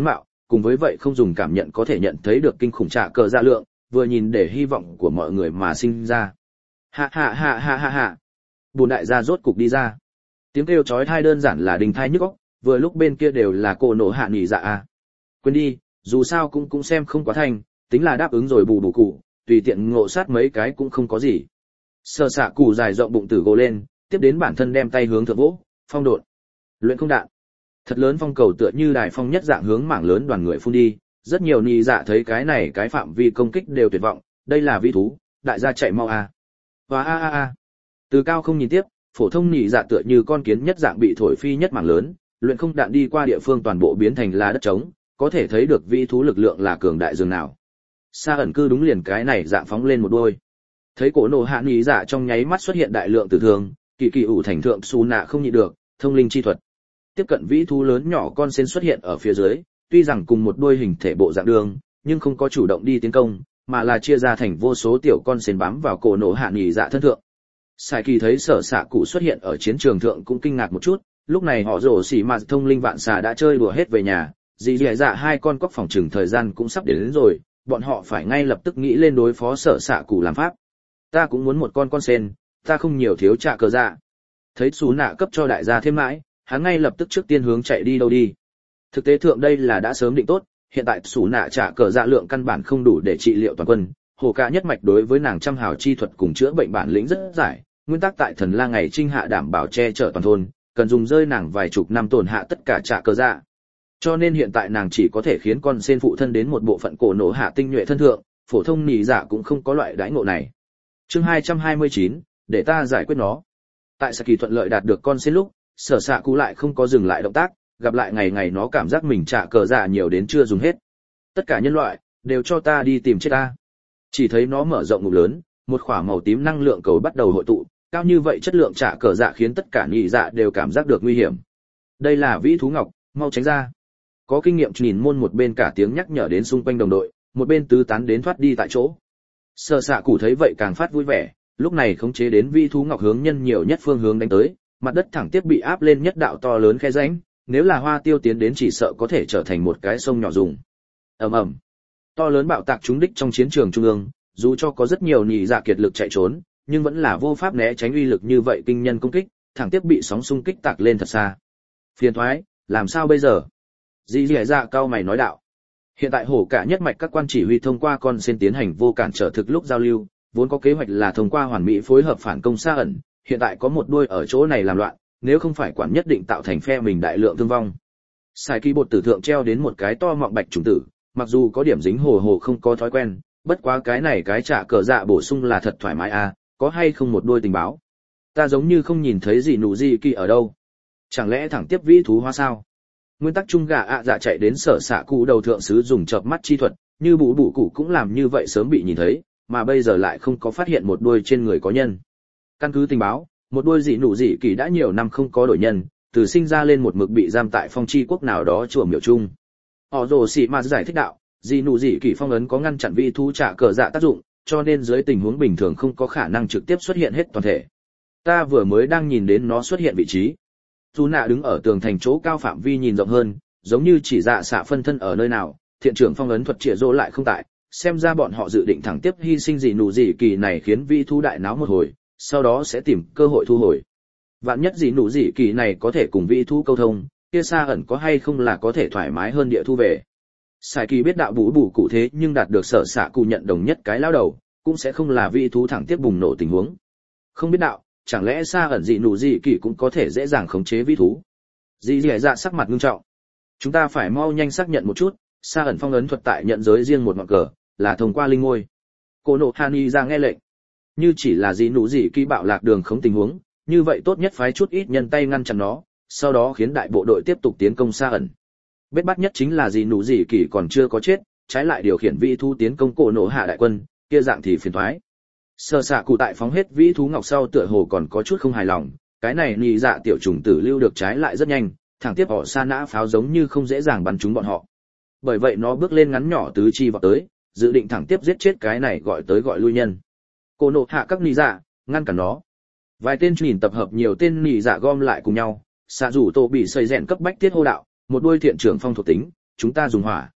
cùng với vậy không dùng cảm nhận có thể nhận thấy được kinh khủng trả cờ dạ lượng, vừa nhìn để hy vọng của mọi người mà sinh ra. Ha ha ha ha ha ha. Bùn đại gia rốt cục đi ra. Tiếng kêu chói tai đơn giản là đình thai nhức óc, vừa lúc bên kia đều là cô nổ hạ nghỉ dạ à. Quên đi, dù sao cũng xem không quá thành, tính là đáp ứng rồi bù bù cụ, tùy tiện ngộ sát mấy cái cũng không có gì. Sở xạ cụ dài rộng bụng tử gồ lên, tiếp đến bản thân đem tay hướng thượng vỗ, phong độn. Luyện không đạn. Thật lớn phong cầu tựa như đài phong nhất dạng hướng mảng lớn đoàn người phun đi, rất nhiều nị dạ thấy cái này cái phạm vi công kích đều tuyệt vọng, đây là vĩ thú, đại gia chạy mau a. Và a. Từ cao không nhìn tiếp, phổ thông nị dạ tựa như con kiến nhất dạng bị thổi phi nhất mảng lớn, luyện không đạn đi qua địa phương toàn bộ biến thành là đất trống, có thể thấy được vĩ thú lực lượng là cường đại dường nào. Sa ẩn cư đúng liền cái này dạng phóng lên một đôi. Thấy cổ nổ hạ nị dạ trong nháy mắt xuất hiện đại lượng tử thương, kỳ kỳ ủ thành thượng su nạ không nhịn được, thông linh chi thuật. Tiếp cận vĩ thú lớn nhỏ con sen xuất hiện ở phía dưới, tuy rằng cùng một đôi hình thể bộ dạng đường, nhưng không có chủ động đi tiến công, mà là chia ra thành vô số tiểu con sen bám vào cổ nổ hạ nị dạ thân thượng. Sai Kỳ thấy sở xạ cụ xuất hiện ở chiến trường thượng cũng kinh ngạc một chút, lúc này họ rồ xỉ mà thông linh vạn xà đã chơi đùa hết về nhà, dì dì dạ hai con cóc phòng trừng thời gian cũng sắp đến rồi, bọn họ phải ngay lập tức nghĩ lên đối phó sở xạ cụ làm pháp. Ta cũng muốn một con sen, ta không nhiều thiếu trả cờ dạ. Thấy xú nạ cấp cho đại gia thêm mãi, hắn ngay lập tức trước tiên hướng chạy đi đâu đi. Thực tế thượng đây là đã sớm định tốt, hiện tại xú nạ trả cờ dạ lượng căn bản không đủ để trị liệu toàn quân. Hồ ca nhất mạch đối với nàng trăm hào chi thuật cùng chữa bệnh bản lĩnh rất giải, nguyên tắc tại thần la ngày trinh hạ đảm bảo che chở toàn thôn, cần dùng rơi nàng vài chục năm tổn hạ tất cả trả cờ dạ. Cho nên hiện tại nàng chỉ có thể khiến con sen phụ thân đến một bộ phận cổ nổ hạ tinh nhuệ thân thượng, phổ thông nỉ dạ cũng không có loại đãi ngộ này. Chương 229, để ta giải quyết nó. Tại Saki thuận lợi đạt được con sen lúc, sở xạ cụ lại không có dừng lại động tác, gặp lại ngày ngày nó cảm giác mình trả cờ dạ nhiều đến chưa dùng hết. Tất cả nhân loại đều cho ta đi tìm chết ta. Chỉ thấy nó mở rộng ngụm lớn, một khỏa màu tím năng lượng cầu bắt đầu hội tụ, cao như vậy chất lượng trả cờ dạ khiến tất cả nhị dạ đều cảm giác được nguy hiểm. Đây là vĩ thú ngọc, mau tránh ra. Có kinh nghiệm nhìn môn một bên cả tiếng nhắc nhở đến xung quanh đồng đội, một bên tứ tán đến thoát đi tại chỗ. Sở xạ cụ thấy vậy càng phát vui vẻ, lúc này khống chế đến vĩ thú ngọc hướng nhân nhiều nhất phương hướng đánh tới, mặt đất thẳng tiếp bị áp lên nhất đạo to lớn khe rãnh, nếu là hoa tiêu tiến đến chỉ sợ có thể trở thành một cái sông nhỏ dùng. Ầm ầm. To lớn bạo tạc trúng đích trong chiến trường trung ương, dù cho có rất nhiều nhị dạ kiệt lực chạy trốn, nhưng vẫn là vô pháp né tránh uy lực như vậy kinh nhân công kích, thẳng tiếp bị sóng xung kích tạc lên thật xa. Phiền thoái, làm sao bây giờ? Dì dì dạ cao mày nói đạo. Hiện tại hổ cả nhất mạch các quan chỉ huy thông qua con sen tiến hành vô cản trở thực lúc giao lưu, vốn có kế hoạch là thông qua hoàn mỹ phối hợp phản công Sa ẩn, hiện tại có một đuôi ở chỗ này làm loạn, nếu không phải quản nhất định tạo thành phe mình đại lượng thương vong. Sai Kỳ bột tử thượng treo đến một cái to mọng bạch trùng tử, mặc dù có điểm dính hồ hồ không có thói quen, bất quá cái này cái trả cờ dạ bổ sung là thật thoải mái à, có hay không một đôi tình báo. Ta giống như không nhìn thấy gì nụ gì kỳ ở đâu. Chẳng lẽ thẳng tiếp vĩ thú hoa sao? Nguyên tắc chung gà dạ chạy đến sở xạ cụ đầu thượng sứ dùng chợp mắt chi thuật, như bụ bụ cụ cũng làm như vậy sớm bị nhìn thấy, mà bây giờ lại không có phát hiện một đôi trên người có nhân. Căn cứ tình báo, một đôi dị nụ dị kỳ đã nhiều năm không có đổi nhân, từ sinh ra lên một mực bị giam tại phong chi quốc nào đó chùa miểu chung. Họ rồ xì mà giải thích đạo, dị nụ dị kỳ phong ấn có ngăn chặn vi thú trả cờ dạ tác dụng, cho nên dưới tình huống bình thường không có khả năng trực tiếp xuất hiện hết toàn thể. Ta vừa mới đang nhìn đến nó xuất hiện vị trí. Dù nạ đứng ở tường thành chỗ cao phạm vi nhìn rộng hơn, giống như chỉ dạ xạ phân thân ở nơi nào, thiện trưởng phong ấn thuật trịa rô lại không tại, xem ra bọn họ dự định thẳng tiếp hy sinh dị nụ dị kỳ này khiến vi thú đại náo một hồi, sau đó sẽ tìm cơ hội thu hồi. Vạn nhất dị nụ dị kỳ này có thể cùng vi thú câu thông, kia Sa ẩn có hay không là có thể thoải mái hơn địa thu về. Sai Kỳ biết đạo bú bù cụ thế nhưng đạt được sở xạ cụ nhận đồng nhất cái lao đầu, cũng sẽ không là vi thú thẳng tiếp bùng nổ tình huống. Không biết đạo, chẳng lẽ Sa ẩn dị nụ dị kỳ cũng có thể dễ dàng khống chế vi thú. Dị dẻ dạ sắc mặt nghiêm trọng. Chúng ta phải mau nhanh xác nhận một chút, Sa ẩn phong ấn thuật tại nhận giới riêng một ngọn cờ, là thông qua linh ngôi. Cô nộ Hani ra nghe lệnh. Như chỉ là dị nụ dị kỳ bạo lạc đường không tình huống, như vậy tốt nhất phái chút ít nhân tay ngăn chặn nó, sau đó khiến đại bộ đội tiếp tục tiến công Sa ẩn. Bết bắt nhất chính là dị nụ dị kỳ còn chưa có chết, trái lại điều khiển vi thú tiến công cổ nổ hạ đại quân, kia dạng thì phiền toái. Sở xạ cụ tại phóng hết vĩ thú ngọc sau tựa hồ còn có chút không hài lòng, cái này nhị dạ tiểu trùng tử lưu được trái lại rất nhanh, thẳng tiếp họ sa nã pháo giống như không dễ dàng bắn trúng bọn họ. Bởi vậy nó bước lên ngắn nhỏ tứ chi vào tới, dự định thẳng tiếp giết chết cái này gọi tới gọi lui nhân. Cổ nổ hạ các nhị dạ, ngăn cản nó. Vài tên nhìn tập hợp nhiều tên nhị dạ gom lại cùng nhau, xạ rủ tổ bị xây rèn cấp bách tiết hô đạo, một đuôi thiện trưởng phong thuộc tính, chúng ta dùng hỏa.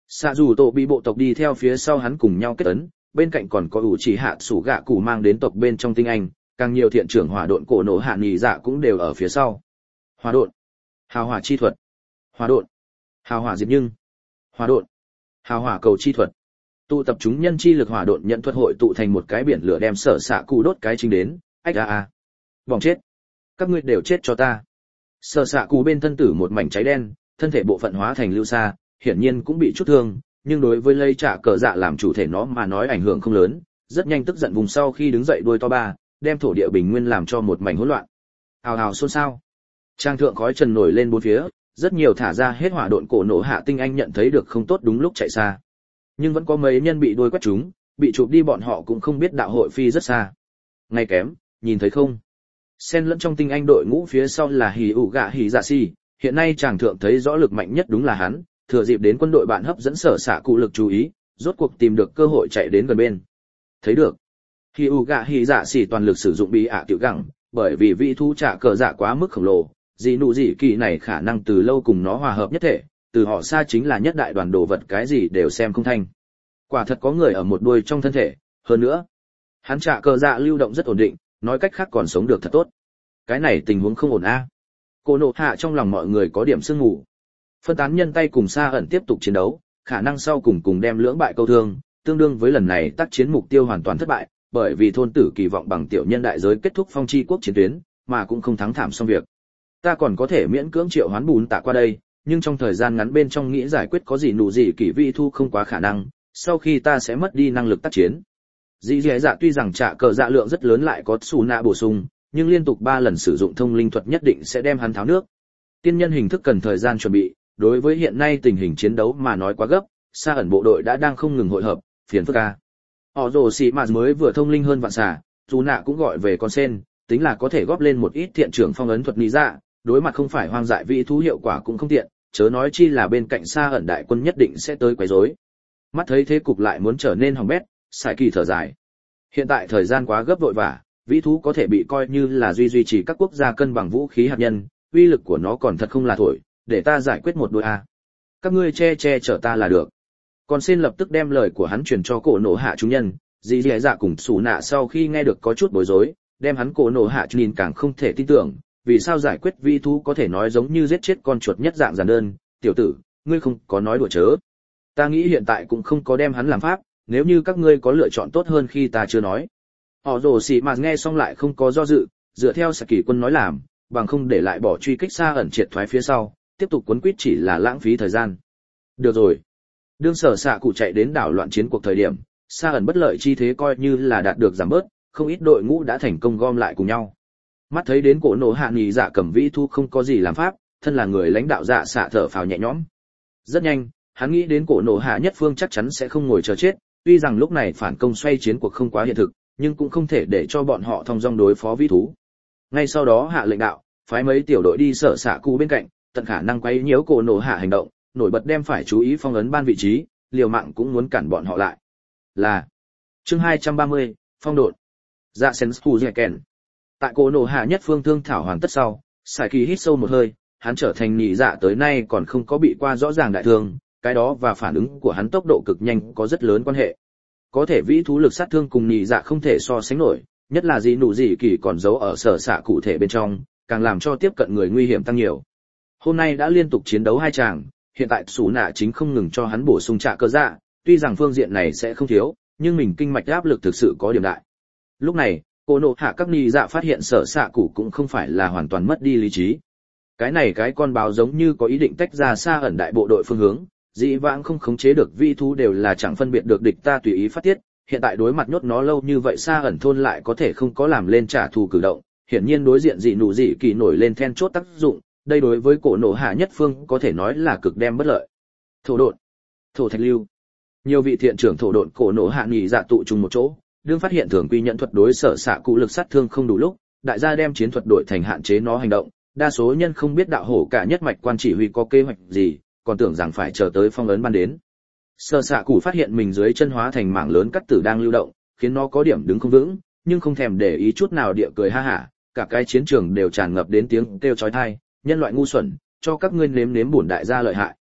Sạ dù tổ bị bộ tộc đi theo phía sau hắn cùng nhau kết ấn, bên cạnh còn có ủ chỉ hạ sủ gạ cụ mang đến tộc bên trong tinh anh, càng nhiều thiện trưởng hỏa độn cổ nổ hạ nghỉ dạ cũng đều ở phía sau. Hỏa độn, hào hỏa chi thuật, hỏa độn, hào hỏa diệp nhưng, hỏa độn, hào hỏa cầu chi thuật. Tụ tập chúng nhân chi lực hỏa độn nhận thuật hội tụ thành một cái biển lửa đem sở xạ cụ đốt cái chính đến, ách a. Vòng chết. Các ngươi đều chết cho ta. Sở xạ cụ bên thân tử một mảnh cháy đen, thân thể bộ phận hóa thành lưu sa, hiển nhiên cũng bị chút thương, nhưng đối với lây trả cờ dạ làm chủ thể nó mà nói ảnh hưởng không lớn, rất nhanh tức giận vùng sau khi đứng dậy đuôi to ba, đem thổ địa bình nguyên làm cho một mảnh hỗn loạn. Hào hào xôn xao. Trang thượng khói trần nổi lên bốn phía, rất nhiều thả ra hết hỏa độn cổ nổ hạ tinh anh nhận thấy được không tốt đúng lúc chạy xa. Nhưng vẫn có mấy nhân bị đuôi quét trúng, bị chụp đi bọn họ cũng không biết đạo hội phi rất xa. Ngay kém, nhìn thấy không? Xen lẫn trong tinh anh đội ngũ phía sau là Hỉ ủ gạ Hỉ Dạ Si, hiện nay chàng thượng thấy rõ lực mạnh nhất đúng là hắn, thừa dịp đến quân đội bạn hấp dẫn sở xạ cụ lực chú ý, rốt cuộc tìm được cơ hội chạy đến gần bên. Thấy được. Hỉ ủ gạ Hỉ Dạ Si toàn lực sử dụng bí ạ tiểu gẳng, bởi vì vị thú trả cờ dạ quá mức khổng lồ, dị nụ dị kỳ này khả năng từ lâu cùng nó hòa hợp nhất thể, từ họ xa chính là nhất đại đoàn đồ vật cái gì đều xem không thanh. Quả thật có người ở một đuôi trong thân thể, hơn nữa, hắn trả cờ dạ lưu động rất ổn định, nói cách khác còn sống được thật tốt. Cái này tình huống không ổn a. Cô nộ hạ trong lòng mọi người có điểm sương ngủ. Phân tán nhân tay cùng xa ẩn tiếp tục chiến đấu, khả năng sau cùng đem lưỡng bại câu thương, tương đương với lần này tác chiến mục tiêu hoàn toàn thất bại, bởi vì thôn tử kỳ vọng bằng tiểu nhân đại giới kết thúc phong chi quốc chiến tuyến, mà cũng không thắng thảm xong việc. Ta còn có thể miễn cưỡng triệu hoán bùn tạ qua đây, nhưng trong thời gian ngắn bên trong nghĩ giải quyết có gì nụ gì kỳ vị thu không quá khả năng, sau khi ta sẽ mất đi năng lực tác chiến. Dĩ dẻ dạ tuy rằng trả cờ dạ lượng rất lớn lại có xù nạ bổ sung, nhưng liên tục 3 lần sử dụng thông linh thuật nhất định sẽ đem hắn tháo nước. Tiên nhân hình thức cần thời gian chuẩn bị, đối với hiện nay tình hình chiến đấu mà nói quá gấp, xa ẩn bộ đội đã đang không ngừng hội hợp, phiền phức ca. Họ rồ xì mà mới vừa thông linh hơn vạn xà, dù nạ cũng gọi về con sen, tính là có thể góp lên một ít thiện trưởng phong ấn thuật lý dạ, đối mặt không phải hoang dại vị thú hiệu quả cũng không tiện, chớ nói chi là bên cạnh xa ẩn đại quân nhất định sẽ tới quấy rối. Mắt thấy thế cục lại muốn trở nên hỏng bét, Sải Kỳ thở dài. Hiện tại thời gian quá gấp vội vã, vĩ thú có thể bị coi như là duy trì các quốc gia cân bằng vũ khí hạt nhân, uy lực của nó còn thật không là thổi, để ta giải quyết một đôi a. Các ngươi che chở ta là được. Còn xin lập tức đem lời của hắn truyền cho cổ nổ hạ chúng nhân, dì dì dạ cùng xù nạ sau khi nghe được có chút bối rối, đem hắn cổ nổ hạ nhìn càng không thể tin tưởng, vì sao giải quyết vĩ thú có thể nói giống như giết chết con chuột nhất dạng giản đơn, tiểu tử, ngươi không có nói đùa chớ. Ta nghĩ hiện tại cũng không có đem hắn làm pháp, nếu như các ngươi có lựa chọn tốt hơn khi ta chưa nói. Họ rồ xì mà nghe xong lại không có do dự, dựa theo Sạ Kỳ quân nói làm, bằng không để lại bỏ truy kích xa ẩn triệt thoái phía sau, tiếp tục cuốn quýt chỉ là lãng phí thời gian. Được rồi. Đương sở xạ cụ chạy đến đảo loạn chiến cuộc thời điểm, xa ẩn bất lợi chi thế coi như là đạt được giảm bớt, không ít đội ngũ đã thành công gom lại cùng nhau. Mắt thấy đến cổ nổ hạ nghỉ dạ cầm vĩ thu không có gì làm pháp, thân là người lãnh đạo dạ xạ thở phào nhẹ nhõm. Rất nhanh, hắn nghĩ đến cổ nổ hạ nhất phương chắc chắn sẽ không ngồi chờ chết, tuy rằng lúc này phản công xoay chiến cuộc không quá hiện thực, nhưng cũng không thể để cho bọn họ thông dong đối phó vĩ thú. Ngay sau đó hạ lệnh đạo, phái mấy tiểu đội đi sở xạ cụ bên cạnh, tận khả năng quấy nhiễu cổ nổ hạ hành động, nổi bật đem phải chú ý phong ấn ban vị trí, liều mạng cũng muốn cản bọn họ lại. Là chương 230, phong độn. Dạ Sensu Zeken. Tại cổ nổ hạ nhất phương thương thảo hoàn tất sau, Sải Kỳ hít sâu một hơi, hắn trở thành nhị dạ tới nay còn không có bị qua rõ ràng đại thương, cái đó và phản ứng của hắn tốc độ cực nhanh có rất lớn quan hệ. Có thể vĩ thú lực sát thương cùng nhị dạ không thể so sánh nổi, nhất là gì nụ gì kỳ còn giấu ở sở xạ cụ thể bên trong, càng làm cho tiếp cận người nguy hiểm tăng nhiều. Hôm nay đã liên tục chiến đấu 2 tràng, hiện tại Sủ Nạ chính không ngừng cho hắn bổ sung trả cơ dạ, tuy rằng phương diện này sẽ không thiếu, nhưng mình kinh mạch áp lực thực sự có điểm đại. Lúc này, cô nộ hạ các nhị dạ phát hiện sở xạ cụ cũng không phải là hoàn toàn mất đi lý trí. Cái này cái con báo giống như có ý định tách ra xa ẩn đại bộ đội phương hướng, dĩ vãng không khống chế được vi thú đều là chẳng phân biệt được địch ta tùy ý phát tiết, hiện tại đối mặt nhốt nó lâu như vậy xa ẩn thôn lại có thể không có làm lên trả thù cử động, hiển nhiên đối diện dị nụ dị kỳ nổi lên then chốt tác dụng, đây đối với cổ nổ hạ nhất phương có thể nói là cực đem bất lợi. Thổ độn, thổ thạch lưu, nhiều vị thiện trưởng thổ độn cổ nổ hạ nhị dạ tụ chung một chỗ, đương phát hiện thường quy nhận thuật đối sở xạ cụ lực sát thương không đủ lúc, đại gia đem chiến thuật đổi thành hạn chế nó hành động, đa số nhân không biết đạo hổ cả nhất mạch quan chỉ huy có kế hoạch gì, còn tưởng rằng phải chờ tới phong ấn ban đến. Sở xạ cụ phát hiện mình dưới chân hóa thành mảng lớn cắt tử đang lưu động, khiến nó có điểm đứng không vững, nhưng không thèm để ý chút nào địa cười ha hả, cả cái chiến trường đều tràn ngập đến tiếng kêu chói tai, nhân loại ngu xuẩn, cho các ngươi nếm bổn đại gia lợi hại.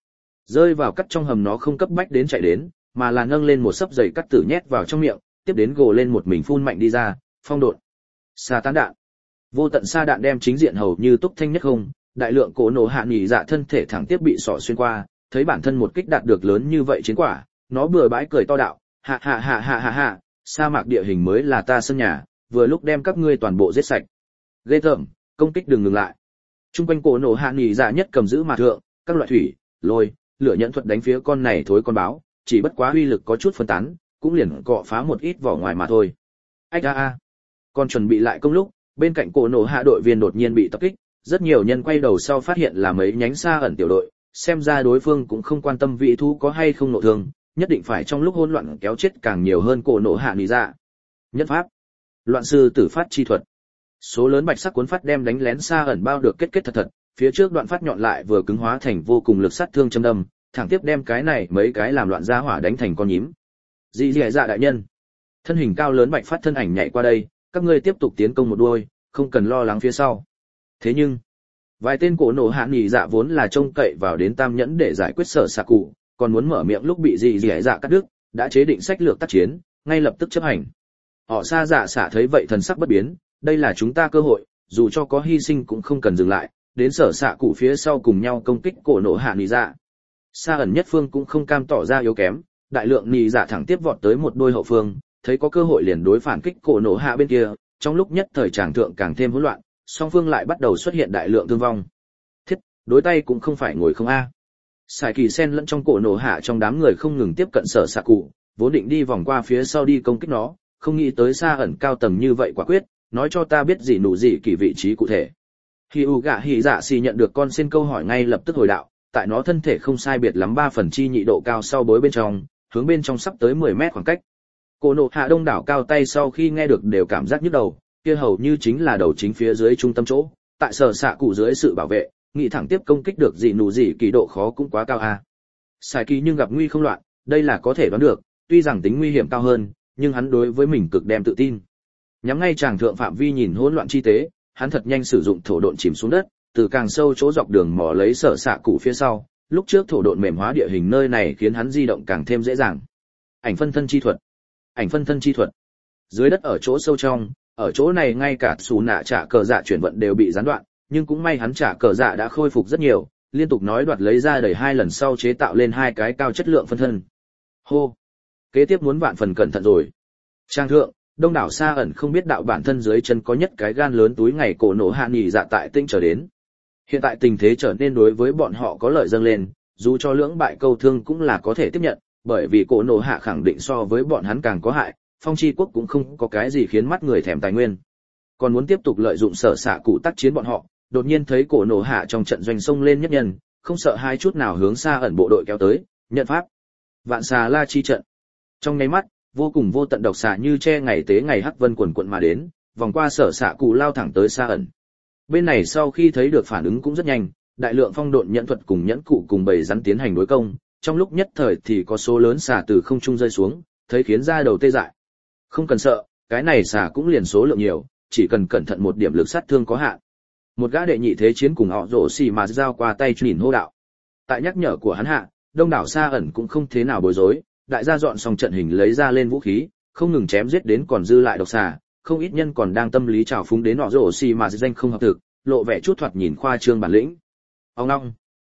Rơi vào cắt trong hầm nó không cấp bách đến chạy đến, mà là nâng lên một sấp dày cắt tử nhét vào trong miệng, tiếp đến gồ lên một mình phun mạnh đi ra, phong độn. Sa tán đạn. Vô tận sa đạn đem chính diện hầu như túc thanh nhất không, đại lượng cổ nổ hạ nghỉ dạ thân thể thẳng tiếp bị sỏ xuyên qua, thấy bản thân một kích đạt được lớn như vậy chiến quả, nó bừa bãi cười to đạo, hạ hạ hạ hạ hạ hạ, sa mạc địa hình mới là ta sân nhà, vừa lúc đem các ngươi toàn bộ giết sạch. Ghê tởm, công kích đừng ngừng lại. Trung quanh cổ nổ hạ nghỉ dạ nhất cầm giữ mà thượng, các loại thủy, lôi, lửa nhẫn thuật đánh phía con này thối con báo, chỉ bất quá uy lực có chút phân tán, cũng liền cọ phá một ít vỏ ngoài mà thôi. Ách a a. Còn chuẩn bị lại công lúc, bên cạnh cổ nổ hạ đội viên đột nhiên bị tập kích, rất nhiều nhân quay đầu sau phát hiện là mấy nhánh xa ẩn tiểu đội, xem ra đối phương cũng không quan tâm vị thú có hay không nộ thương, nhất định phải trong lúc hỗn loạn kéo chết càng nhiều hơn cổ nổ hạ nghỉ dạ. Nhất pháp, loạn sư tử phát chi thuật. Số lớn bạch sắc cuốn phát đem đánh lén xa ẩn bao được kết thật, phía trước đoạn phát nhọn lại vừa cứng hóa thành vô cùng lực sát thương châm đâm, thẳng tiếp đem cái này mấy cái làm loạn gia hỏa đánh thành con nhím. Dị dạ đại nhân, thân hình cao lớn bạch phát thân ảnh nhảy qua đây, các ngươi tiếp tục tiến công một đuôi, không cần lo lắng phía sau. Thế nhưng, vài tên cổ nổ hạ nghỉ dạ vốn là trông cậy vào đến tam nhẫn để giải quyết sở xạ cụ, còn muốn mở miệng lúc bị dị dạ cắt đứt, đã chế định sách lược tác chiến, ngay lập tức chấp hành. Họ xa dạ xạ thấy vậy thần sắc bất biến, đây là chúng ta cơ hội, dù cho có hy sinh cũng không cần dừng lại, đến sở xạ cụ phía sau cùng nhau công kích cổ nổ hạ nghỉ dạ. Xa ẩn nhất phương cũng không cam tỏ ra yếu kém, đại lượng nghỉ dạ thẳng tiếp vọt tới một đôi hậu phương, thấy có cơ hội liền đối phản kích cổ nổ hạ bên kia, trong lúc nhất thời tràng thượng càng thêm hỗn loạn, song phương lại bắt đầu xuất hiện đại lượng thương vong. Thiết, đối tay cũng không phải ngồi không a. Sải kỳ sen lẫn trong cổ nổ hạ trong đám người không ngừng tiếp cận sở xạ cụ, vốn định đi vòng qua phía sau đi công kích nó, không nghĩ tới xa ẩn cao tầng như vậy quả quyết, nói cho ta biết gì nụ gì kỳ vị trí cụ thể. Khi u gạ hỉ dạ xì nhận được con xin câu hỏi ngay lập tức hồi đạo, tại nó thân thể không sai biệt lắm 3 phần chi nhị độ cao sau bối bên trong, hướng bên trong sắp tới 10 mét khoảng cách. Cổ nổ hạ đông đảo cao tay sau khi nghe được đều cảm giác nhức đầu, kia hầu như chính là đầu chính phía dưới trung tâm chỗ, tại sở xạ cụ dưới sự bảo vệ, nghĩ thẳng tiếp công kích được gì nụ gì kỳ độ khó cũng quá cao a. Sai kỳ nhưng gặp nguy không loạn, đây là có thể đoán được, tuy rằng tính nguy hiểm cao hơn, nhưng hắn đối với mình cực đem tự tin. Nhắm ngay chàng thượng phạm vi nhìn hỗn loạn chi tế, hắn thật nhanh sử dụng thổ độn chìm xuống đất, từ càng sâu chỗ dọc đường mò lấy sở xạ cụ phía sau, lúc trước thổ độn mềm hóa địa hình nơi này khiến hắn di động càng thêm dễ dàng. Ảnh phân thân chi thuật. Ảnh phân thân chi thuật. Dưới đất ở chỗ sâu trong, ở chỗ này ngay cả xù nạ trả cờ dạ chuyển vận đều bị gián đoạn, nhưng cũng may hắn trả cờ dạ đã khôi phục rất nhiều, liên tục nói đoạt lấy ra đẩy 2 lần sau chế tạo lên 2 cái cao chất lượng phân thân. Hô. Kế tiếp muốn vạn phần cẩn thận rồi. Trang thượng, đông đảo xa ẩn không biết đạo bản thân dưới chân có nhất cái gan lớn túi ngày cổ nổ hạ nghỉ dạ tại tinh trở đến. Hiện tại tình thế trở nên đối với bọn họ có lợi dâng lên, dù cho lưỡng bại câu thương cũng là có thể tiếp nhận, bởi vì cổ nổ hạ khẳng định so với bọn hắn càng có hại, phong chi quốc cũng không có cái gì khiến mắt người thèm tài nguyên. Còn muốn tiếp tục lợi dụng sở xạ cụ tác chiến bọn họ, đột nhiên thấy cổ nổ hạ trong trận doanh sông lên nhất nhân, không sợ hai chút nào hướng xa ẩn bộ đội kéo tới, nhận pháp. Vạn xà la chi trận. Trong nháy mắt, vô cùng vô tận độc xà như che ngày tế ngày hắc vân quần quận mà đến, vòng qua sở xạ cụ lao thẳng tới xa ẩn. Bên này sau khi thấy được phản ứng cũng rất nhanh, đại lượng phong độn nhẫn thuật cùng nhẫn cụ cùng bầy rắn tiến hành đối công, trong lúc nhất thời thì có số lớn xà từ không trung rơi xuống, thấy khiến da đầu tê dại. Không cần sợ, cái này xà cũng liền số lượng nhiều, chỉ cần cẩn thận một điểm lực sát thương có hạn. Một gã đệ nhị thế chiến cùng họ rổ xì mà giao qua tay nhìn hô đạo. Tại nhắc nhở của hắn hạ, đông đảo xa ẩn cũng không thế nào bối rối, đại gia dọn xong trận hình lấy ra lên vũ khí, không ngừng chém giết đến còn dư lại độc xà, không ít nhân còn đang tâm lý trào phúng đến họ rổ xì mà danh không hợp thực, lộ vẻ chút thoạt nhìn khoa trương bản lĩnh. Ông long.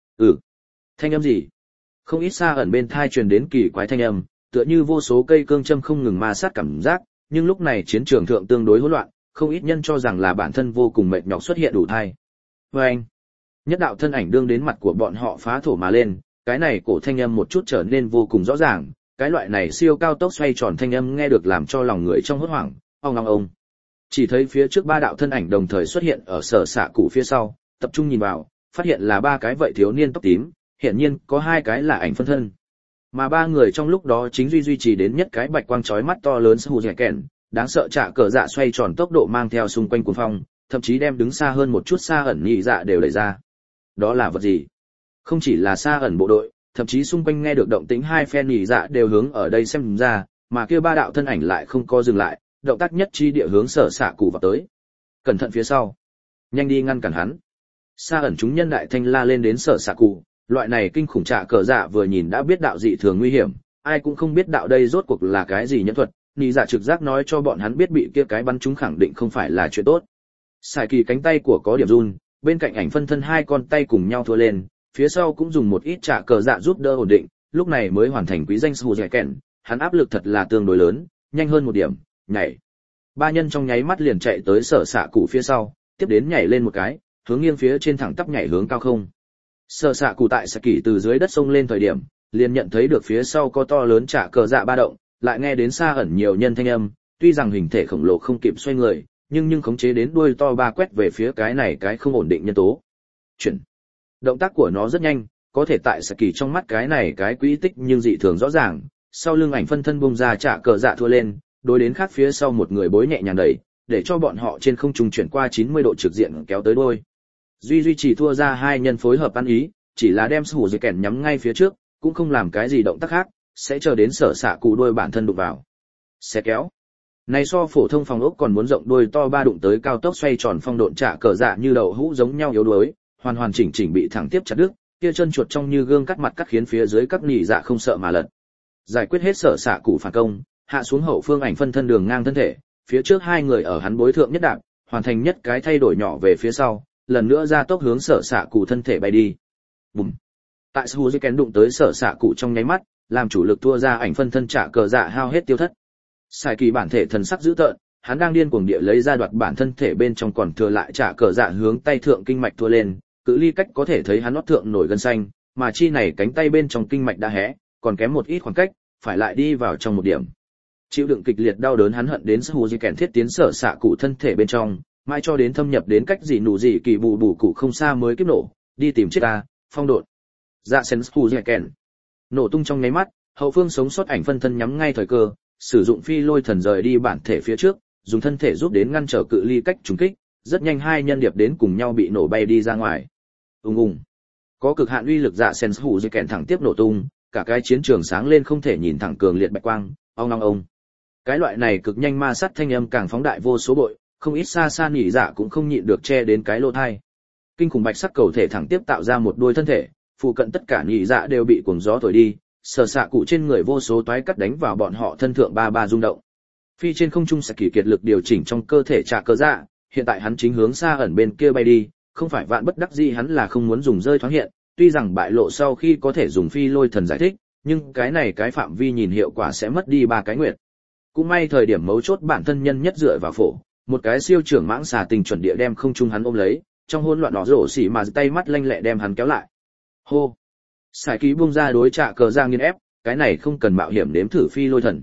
Thanh âm gì? Không ít xa ẩn bên thai truyền đến kỳ quái thanh âm, tựa như vô số cây cương châm không ngừng ma sát cảm giác, nhưng lúc này chiến trường thượng tương đối hỗn loạn, không ít nhân cho rằng là bản thân vô cùng mệt nhọc xuất hiện đủ thai. Vâng! Nhất đạo thân ảnh đương đến mặt của bọn họ phá thổ mà lên, cái này cổ thanh âm một chút trở nên vô cùng rõ ràng, cái loại này siêu cao tốc xoay tròn thanh âm nghe được làm cho lòng người trong hốt hoảng, ông. Chỉ thấy phía trước 3 đạo thân ảnh đồng thời xuất hiện ở sở xạ cụ phía sau, tập trung nhìn vào, phát hiện là 3 cái vậy thiếu niên tóc tím, hiển nhiên có 2 cái là ảnh phân thân. Mà 3 người trong lúc đó chính duy trì đến nhất cái bạch quang chói mắt to lớn hù dẻ kèn, đáng sợ trả cờ dạ xoay tròn tốc độ mang theo xung quanh cuồng phong, thậm chí đem đứng xa hơn một chút xa ẩn nhị dạ đều đẩy ra. Đó là vật gì? Không chỉ là xa ẩn bộ đội, thậm chí xung quanh nghe được động tĩnh 2 phe nhị dạ đều hướng ở đây xem ra, mà kia 3 đạo thân ảnh lại không có dừng lại, động tác nhất chi địa hướng sở xạ cụ vào tới. Cẩn thận phía sau, nhanh đi ngăn cản hắn. Xa ẩn chúng nhân đại thanh la lên đến sở xạ cụ, loại này kinh khủng trạ cờ dạ vừa nhìn đã biết đạo dị thường nguy hiểm, ai cũng không biết đạo đây rốt cuộc là cái gì nhẫn thuật, nị dạ trực giác nói cho bọn hắn biết bị kia cái bắn chúng khẳng định không phải là chuyện tốt. Sải Kỳ cánh tay của có điểm run, bên cạnh ảnh phân thân hai con tay cùng nhau thua lên, phía sau cũng dùng một ít trạ cờ dạ giúp đỡ ổn định, lúc này mới hoàn thành quý danh Sù Dẻ Kèn, hắn áp lực thật là tương đối lớn, nhanh hơn một điểm, nhảy. Ba nhân trong nháy mắt liền chạy tới sở xạ cụ phía sau, tiếp đến nhảy lên một cái, hướng nghiêng phía trên thẳng tắp nhảy hướng cao không. Sở xạ cụ tại Sải Kỳ từ dưới đất sông lên thời điểm, liền nhận thấy được phía sau có to lớn trạ cờ dạ ba động, lại nghe đến xa ẩn nhiều nhân thanh âm, tuy rằng hình thể khổng lồ không kịp xoay người, nhưng khống chế đến đuôi to ba quét về phía cái này cái không ổn định nhân tố. Chuyển. Động tác của nó rất nhanh, có thể tại Saki trong mắt cái này cái quỹ tích nhưng dị thường rõ ràng, sau lưng ảnh phân thân bung ra trả cờ dạ thua lên, đối đến khác phía sau một người bối nhẹ nhàng đẩy, để cho bọn họ trên không trung chuyển qua 90 độ trực diện kéo tới đôi. Duy chỉ thua ra hai nhân phối hợp ăn ý, chỉ là đem Sủ Dì Kèn nhắm ngay phía trước, cũng không làm cái gì động tác khác, sẽ chờ đến sở xạ cụ đôi bản thân đụng vào. Sẽ kéo. Này so phổ thông phòng ốc còn muốn rộng đuôi to ba đụng tới cao tốc xoay tròn phong độn trả cờ dạ như đậu hũ giống nhau yếu đuối, hoàn hoàn chỉnh chỉnh bị thẳng tiếp chặt đứt, kia chân chuột trong như gương cắt mặt cắt khiến phía dưới các nỉ dạ không sợ mà lật. Giải quyết hết sở xạ cụ phản công, hạ xuống hậu phương ảnh phân thân đường ngang thân thể, phía trước hai người ở hắn bối thượng nhất đạp, hoàn thành nhất cái thay đổi nhỏ về phía sau, lần nữa ra tốc hướng sở xạ cụ thân thể bay đi. Bùm. Tại Suzuki đụng tới sở xạ cụ trong nháy mắt, làm chủ lực thua ra ảnh phân thân trả cờ dạ hao hết tiêu thất. Sai Kỳ bản thể thần sắc dữ tợn, hắn đang điên cuồng địa lấy ra đoạt bản thân thể bên trong còn thừa lại trả cờ dạ hướng tay thượng kinh mạch thua lên, cự ly cách có thể thấy hắn nót thượng nổi gân xanh, mà chi này cánh tay bên trong kinh mạch đã hé, còn kém một ít khoảng cách, phải lại đi vào trong một điểm. Chịu đựng kịch liệt đau đớn hắn hận đến Suzuki kèn thiết tiến sở xạ cụ thân thể bên trong, mãi cho đến thâm nhập đến cách gì nụ gì kỳ bù bù cụ không xa mới kiếp nổ, đi tìm chết ta, phong độn. Dạ sen Suzuki kèn. Nổ tung trong nháy mắt, hậu phương sống sót ảnh phân thân nhắm ngay thời cơ, sử dụng phi lôi thần rời đi bản thể phía trước, dùng thân thể giúp đến ngăn trở cự ly cách trùng kích, rất nhanh hai nhân điệp đến cùng nhau bị nổ bay đi ra ngoài. Ùng ùng. Có cực hạn uy lực dạ sen hủ dây kèn thẳng tiếp nổ tung, cả cái chiến trường sáng lên không thể nhìn thẳng cường liệt bạch quang, ông. Cái loại này cực nhanh ma sát thanh âm càng phóng đại vô số bội, không ít xa xa nhị dạ cũng không nhịn được che đến cái lỗ tai. Kinh khủng bạch sắc cầu thể thẳng tiếp tạo ra một đôi thân thể, phụ cận tất cả nhị dạ đều bị cuồng gió thổi đi. Sở xạ cụ trên người vô số toái cắt đánh vào bọn họ thân thượng ba rung động. Phi trên không trung Saki kiệt lực điều chỉnh trong cơ thể trả cơ dạ, hiện tại hắn chính hướng xa ẩn bên kia bay đi, không phải vạn bất đắc dĩ hắn là không muốn dùng rơi thoáng hiện, tuy rằng bại lộ sau khi có thể dùng phi lôi thần giải thích, nhưng cái này cái phạm vi nhìn hiệu quả sẽ mất đi 3 cái nguyệt. Cũng may thời điểm mấu chốt bản thân nhân nhất dựa vào phổ, một cái siêu trưởng mãng xà tình chuẩn địa đem không trung hắn ôm lấy, trong hỗn loạn nó rổ xỉ mà tay mắt lanh lẹ đem hắn kéo lại. Hô. Sải Ký buông ra đối trả cờ ra nghiên ép, cái này không cần mạo hiểm nếm thử phi lôi thần.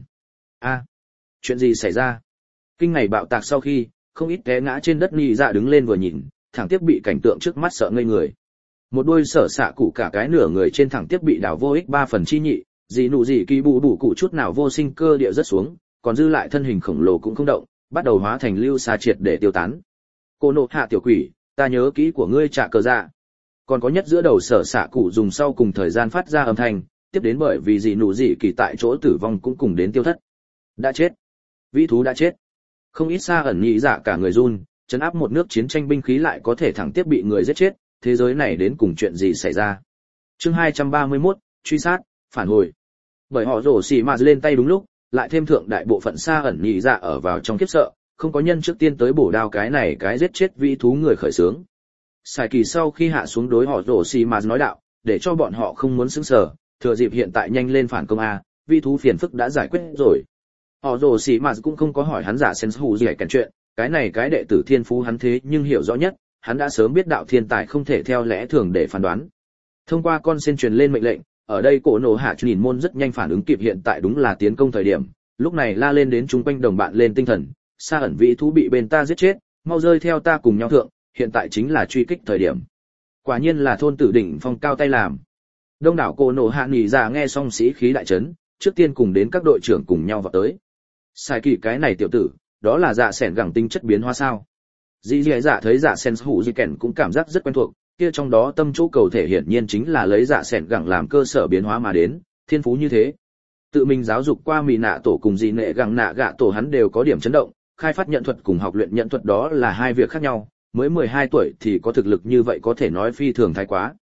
Chuyện gì xảy ra? Kinh ngày bạo tạc sau khi, không ít té ngã trên đất nhị dạ đứng lên vừa nhìn, thẳng tiếp bị cảnh tượng trước mắt sợ ngây người. Một đôi sở xạ cụ cả cái nửa người trên thẳng tiếp bị đảo vô ích 3 phần chi nhị, gì nụ gì kỳ bù bù cụ chút nào vô sinh cơ địa rất xuống, còn dư lại thân hình khổng lồ cũng không động, bắt đầu hóa thành lưu xa triệt để tiêu tán. Cô nộ hạ tiểu quỷ, ta nhớ kỹ của ngươi trả cờ dạ. Còn có nhất giữa đầu sở xạ cụ dùng sau cùng thời gian phát ra âm thanh, tiếp đến bởi vì gì nụ gì kỳ tại chỗ tử vong cũng cùng đến tiêu thất. Đã chết. Vĩ thú đã chết. Không ít xa ẩn nhị dạ cả người run, trấn áp một nước chiến tranh binh khí lại có thể thẳng tiếp bị người giết chết, thế giới này đến cùng chuyện gì xảy ra. Chương 231, truy sát, phản hồi. Bởi họ rổ xì mà lên tay đúng lúc, lại thêm thượng đại bộ phận xa ẩn nhị dạ ở vào trong kiếp sợ, không có nhân trước tiên tới bổ đao cái này cái giết chết vĩ thú người khởi sướng. Sải Kỳ sau khi hạ xuống đối họ rổ xì mà nói đạo, để cho bọn họ không muốn sững sờ, thừa dịp hiện tại nhanh lên phản công a, vĩ thú phiền phức đã giải quyết rồi. Họ rồ xì mà cũng không có hỏi hắn giả sen hù gì kèn chuyện, cái này cái đệ tử thiên phú hắn thế nhưng hiểu rõ nhất, hắn đã sớm biết đạo thiên tài không thể theo lẽ thường để phán đoán. Thông qua con sen truyền lên mệnh lệnh, ở đây cổ nổ hạ nhìn môn rất nhanh phản ứng kịp hiện tại đúng là tiến công thời điểm, lúc này la lên đến chúng quanh đồng bạn lên tinh thần, xa ẩn vĩ thú bị bên ta giết chết, mau rơi theo ta cùng nhau thượng, hiện tại chính là truy kích thời điểm. Quả nhiên là thôn tử đỉnh phong cao tay làm. Đông đảo cổ nổ hạ nghỉ ra nghe xong sĩ khí đại chấn, trước tiên cùng đến các đội trưởng cùng nhau vào tới. Sai Kỳ cái này tiểu tử, đó là dạ sẻn gẳng tinh chất biến hóa sao? Dĩ dạ thấy dạ sen hủ di kèn cũng cảm giác rất quen thuộc, kia trong đó tâm chỗ cầu thể hiển nhiên chính là lấy dạ sẻn gẳng làm cơ sở biến hóa mà đến, thiên phú như thế. Tự mình giáo dục qua mì nạ tổ cùng dị nệ gẳng nạ gạ tổ hắn đều có điểm chấn động, khai phát nhận thuật cùng học luyện nhận thuật đó là hai việc khác nhau, mới 12 tuổi thì có thực lực như vậy có thể nói phi thường thái quá.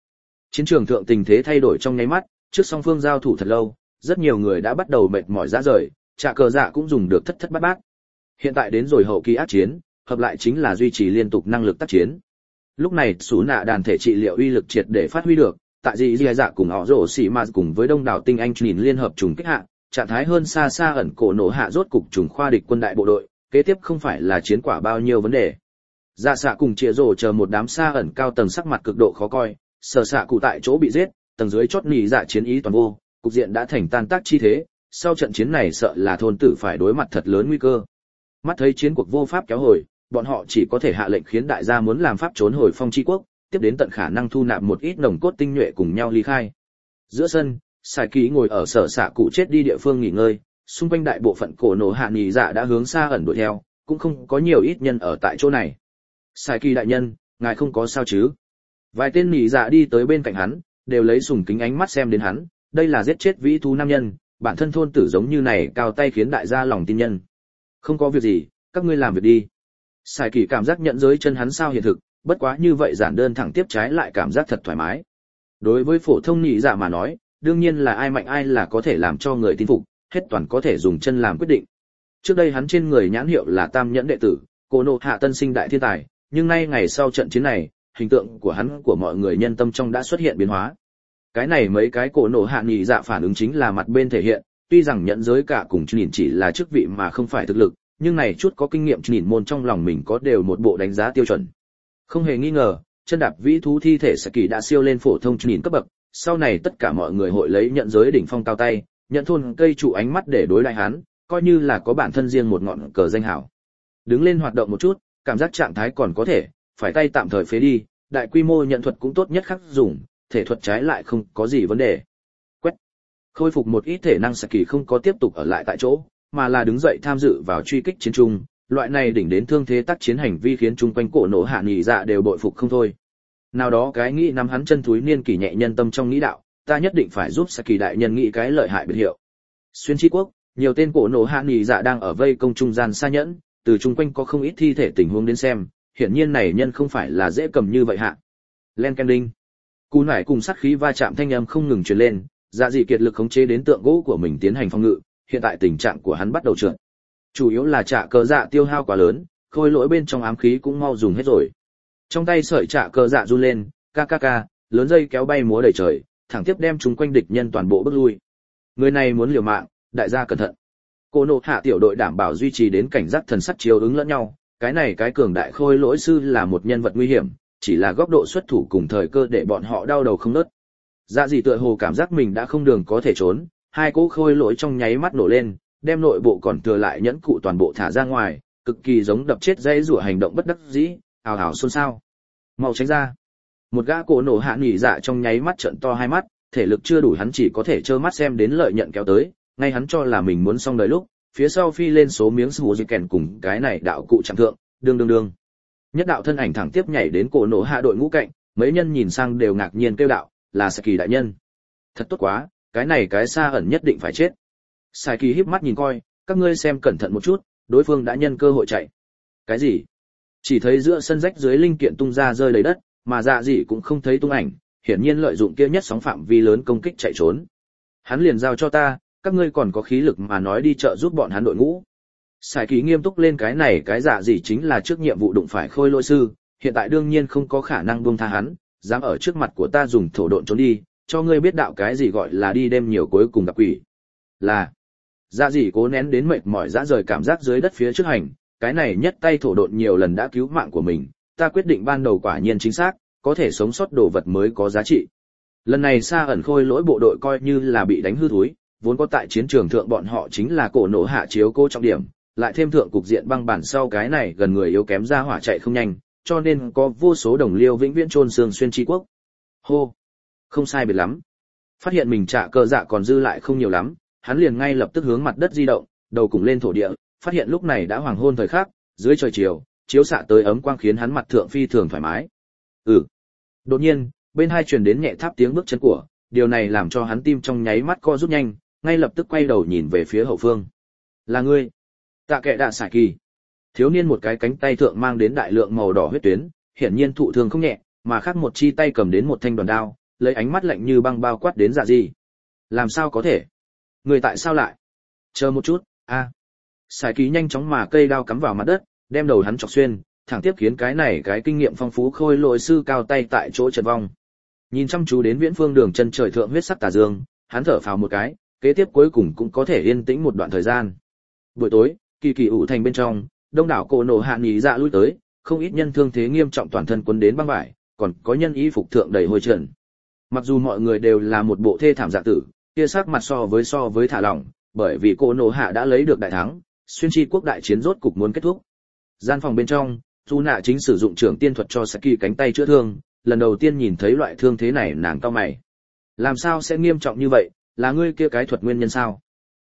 Chiến trường thượng tình thế thay đổi trong nháy mắt, trước song phương giao thủ thật lâu, rất nhiều người đã bắt đầu mệt mỏi rã rời, Trạ Cờ Dạ cũng dùng được thất thất bát bát. Hiện tại đến rồi hậu kỳ ác chiến, hợp lại chính là duy trì liên tục năng lực tác chiến. Lúc này Sú Nạ đàn thể trị liệu uy lực triệt để phát huy được, tại dị dạ cùng họ rổ xỉ mà cùng với đông đảo tinh anh nhìn liên hợp trùng kích hạ, trạng thái hơn xa xa ẩn cổ nổ hạ rốt cục trùng khoa địch quân đại bộ đội, kế tiếp không phải là chiến quả bao nhiêu vấn đề. Dạ xạ cùng Chĩa Rồ chờ một đám xa ẩn cao tầng sắc mặt cực độ khó coi, sở xạ cụ tại chỗ bị giết, tầng dưới chót nỉ dạ chiến ý toàn vô, cục diện đã thành tan tác chi thế, sau trận chiến này sợ là thôn tử phải đối mặt thật lớn nguy cơ. Mắt thấy chiến cuộc vô pháp kéo hồi, bọn họ chỉ có thể hạ lệnh khiến đại gia muốn làm pháp trốn hồi Phong Chi quốc, tiếp đến tận khả năng thu nạp một ít nồng cốt tinh nhuệ cùng nhau ly khai. Giữa sân, Sải Kỳ ngồi ở sở xạ cụ chết đi địa phương nghỉ ngơi, xung quanh đại bộ phận cổ nổ hạ nỉ dạ đã hướng xa ẩn đuổi theo, cũng không có nhiều ít nhân ở tại chỗ này. Sải Kỳ đại nhân, ngài không có sao chứ? Vài tên nỉ dạ đi tới bên cạnh hắn, đều lấy sùng kính ánh mắt xem đến hắn, đây là giết chết vĩ thú nam nhân, bản thân thôn tử giống như này cao tay khiến đại gia lòng tin nhân. Không có việc gì, các ngươi làm việc đi. Sải Kỳ cảm giác nhận giới chân hắn sao hiện thực, bất quá như vậy giản đơn thẳng tiếp trái lại cảm giác thật thoải mái. Đối với phổ thông nỉ dạ mà nói, đương nhiên là ai mạnh ai là có thể làm cho người tin phục, hết toàn có thể dùng chân làm quyết định. Trước đây hắn trên người nhãn hiệu là Tam Nhẫn đệ tử, Cổ Nộ Hạ tân sinh đại thiên tài, nhưng nay ngày sau trận chiến này, hình tượng của hắn của mọi người nhân tâm trong đã xuất hiện biến hóa. Cái này mấy cái Cổ Nộ Hạ nỉ dạ phản ứng chính là mặt bên thể hiện, tuy rằng nhận giới cả cùng nhìn chỉ là chức vị mà không phải thực lực, nhưng này chút có kinh nghiệm nhìn môn trong lòng mình có đều một bộ đánh giá tiêu chuẩn. Không hề nghi ngờ, chân đạp vĩ thú thi thể Saki đã siêu lên phổ thông nhìn cấp bậc, sau này tất cả mọi người hội lấy nhận giới đỉnh phong cao tay, nhận thôn cây trụ ánh mắt để đối lại hắn, coi như là có bản thân riêng một ngọn cờ danh hảo. Đứng lên hoạt động một chút, cảm giác trạng thái còn có thể, phải tay tạm thời phế đi, đại quy mô nhận thuật cũng tốt nhất khắc dùng, thể thuật trái lại không có gì vấn đề. Quét. Khôi phục một ít thể năng Saki không có tiếp tục ở lại tại chỗ, mà là đứng dậy tham dự vào truy kích chiến trung, loại này đỉnh đến thương thế tác chiến hành vi khiến chung quanh cổ nổ hạ nhị dạ đều bội phục không thôi. Nào đó cái nghĩ nắm hắn chân túi niên kỷ nhẹ nhân tâm trong nghĩ đạo, ta nhất định phải giúp Saki đại nhân nghĩ cái lợi hại biệt hiệu. Xuyên Chi quốc, nhiều tên cổ nổ hạ nhị dạ đang ở vây công trung gian xa nhẫn, từ chung quanh có không ít thi thể tình huống đến xem, hiển nhiên này nhân không phải là dễ cầm như vậy hạ. Len ken đinh. Cú nải cùng sát khí va chạm thanh âm không ngừng truyền lên, dạ dị kiệt lực khống chế đến tượng gỗ của mình tiến hành phòng ngự, hiện tại tình trạng của hắn bắt đầu trượt. Chủ yếu là Trạ Cờ Dạ tiêu hao quá lớn, khôi lỗi bên trong ám khí cũng mau dùng hết rồi. Trong tay sợi Trạ Cờ Dạ run lên, ca, lớn dây kéo bay múa đầy trời, thẳng tiếp đem chúng quanh địch nhân toàn bộ bước lui. Người này muốn liều mạng, đại gia cẩn thận. Cổ nộ hạ tiểu đội đảm bảo duy trì đến cảnh giác thần sắc chiếu ứng lẫn nhau, cái này cái cường đại khôi lỗi sư là một nhân vật nguy hiểm, chỉ là góc độ xuất thủ cùng thời cơ để bọn họ đau đầu không ngớt. Dạ dị tựa hồ cảm giác mình đã không đường có thể trốn, hai cỗ khôi lỗi trong nháy mắt nổ lên, đem nội bộ còn thừa lại nhẫn cụ toàn bộ thả ra ngoài, cực kỳ giống đập chết dây rủa hành động bất đắc dĩ, ào ào xôn xao. Mau tránh ra. Một gã cổ nổ hạ nhị dạ trong nháy mắt trợn to hai mắt, thể lực chưa đủ hắn chỉ có thể trơ mắt xem đến lợi nhận kéo tới, ngay hắn cho là mình muốn xong đời lúc, phía sau phi lên số miếng sù dị kèn cùng cái này đạo cụ chạm thượng, đương. Nhất đạo thân ảnh thẳng tiếp nhảy đến cổ nổ hạ đội ngũ cạnh, mấy nhân nhìn sang đều ngạc nhiên kêu đạo, là Saki đại nhân. Thật tốt quá, cái này cái xa ẩn nhất định phải chết. Saki híp mắt nhìn coi, các ngươi xem cẩn thận một chút, đối phương đã nhân cơ hội chạy. Cái gì? Chỉ thấy giữa sân rách dưới linh kiện tung ra rơi đầy đất, mà dạ gì cũng không thấy tung ảnh, hiển nhiên lợi dụng kia nhất sóng phạm vi lớn công kích chạy trốn. Hắn liền giao cho ta, các ngươi còn có khí lực mà nói đi chợ giúp bọn hắn đội ngũ. Saki nghiêm túc lên cái này cái dạ gì chính là trước nhiệm vụ đụng phải khôi lỗi sư, hiện tại đương nhiên không có khả năng buông tha hắn, dám ở trước mặt của ta dùng thổ độn trốn đi, cho ngươi biết đạo cái gì gọi là đi đêm nhiều cuối cùng gặp quỷ. Là dạ gì cố nén đến mệt mỏi dã rời cảm giác dưới đất phía trước hành, cái này nhất tay thổ độn nhiều lần đã cứu mạng của mình, ta quyết định ban đầu quả nhiên chính xác, có thể sống sót đồ vật mới có giá trị. Lần này xa ẩn khôi lỗi bộ đội coi như là bị đánh hư thúi, vốn có tại chiến trường thượng bọn họ chính là cổ nổ hạ chiếu cố trọng điểm, lại thêm thượng cục diện băng bản sau cái này gần người yếu kém ra hỏa chạy không nhanh, cho nên có vô số đồng liêu vĩnh viễn chôn xương xuyên tri quốc. Hô, không sai biệt lắm. Phát hiện mình Trạ Cờ Dạ còn dư lại không nhiều lắm, hắn liền ngay lập tức hướng mặt đất di động, đầu cùng lên thổ địa, phát hiện lúc này đã hoàng hôn thời khắc, dưới trời chiều, chiếu xạ tới ấm quang khiến hắn mặt thượng phi thường thoải mái. Đột nhiên, bên hai truyền đến nhẹ tháp tiếng bước chân của, điều này làm cho hắn tim trong nháy mắt co rút nhanh, ngay lập tức quay đầu nhìn về phía hậu phương. Là ngươi? Tạ Kệ Đạ Sải Kỳ. Thiếu niên một cái cánh tay thượng mang đến đại lượng màu đỏ huyết tuyến, hiển nhiên thụ thương không nhẹ, mà khác một chi tay cầm đến một thanh đoàn đao, lấy ánh mắt lạnh như băng bao quát đến Dạ Dị. Làm sao có thể? Người tại sao lại? Chờ một chút, a. Sải Kỳ nhanh chóng mà cây đao cắm vào mặt đất, đem đầu hắn chọc xuyên, thẳng tiếp khiến cái kinh nghiệm phong phú khôi lỗi sư cao tay tại chỗ trật vong. Nhìn chăm chú đến viễn phương đường chân trời thượng huyết sắc tà dương, hắn thở phào một cái, kế tiếp cuối cùng cũng có thể yên tĩnh một đoạn thời gian. Buổi tối, kỳ kỳ ủ thành bên trong, đông đảo cổ nổ hạ nghỉ dạ lui tới, không ít nhân thương thế nghiêm trọng toàn thân quấn đến băng vải, còn có nhân y phục thượng đầy hôi trần. Mặc dù mọi người đều là một bộ thê thảm dạ tử, kia sắc mặt so với thả lỏng, bởi vì cổ nổ hạ đã lấy được đại thắng, xuyên chi quốc đại chiến rốt cục muốn kết thúc. Gian phòng bên trong, Chu Nạ chính sử dụng trưởng tiên thuật cho Saki cánh tay chữa thương, lần đầu tiên nhìn thấy loại thương thế này nàng cau mày. Làm sao sẽ nghiêm trọng như vậy, là ngươi kia cái thuật nguyên nhân sao?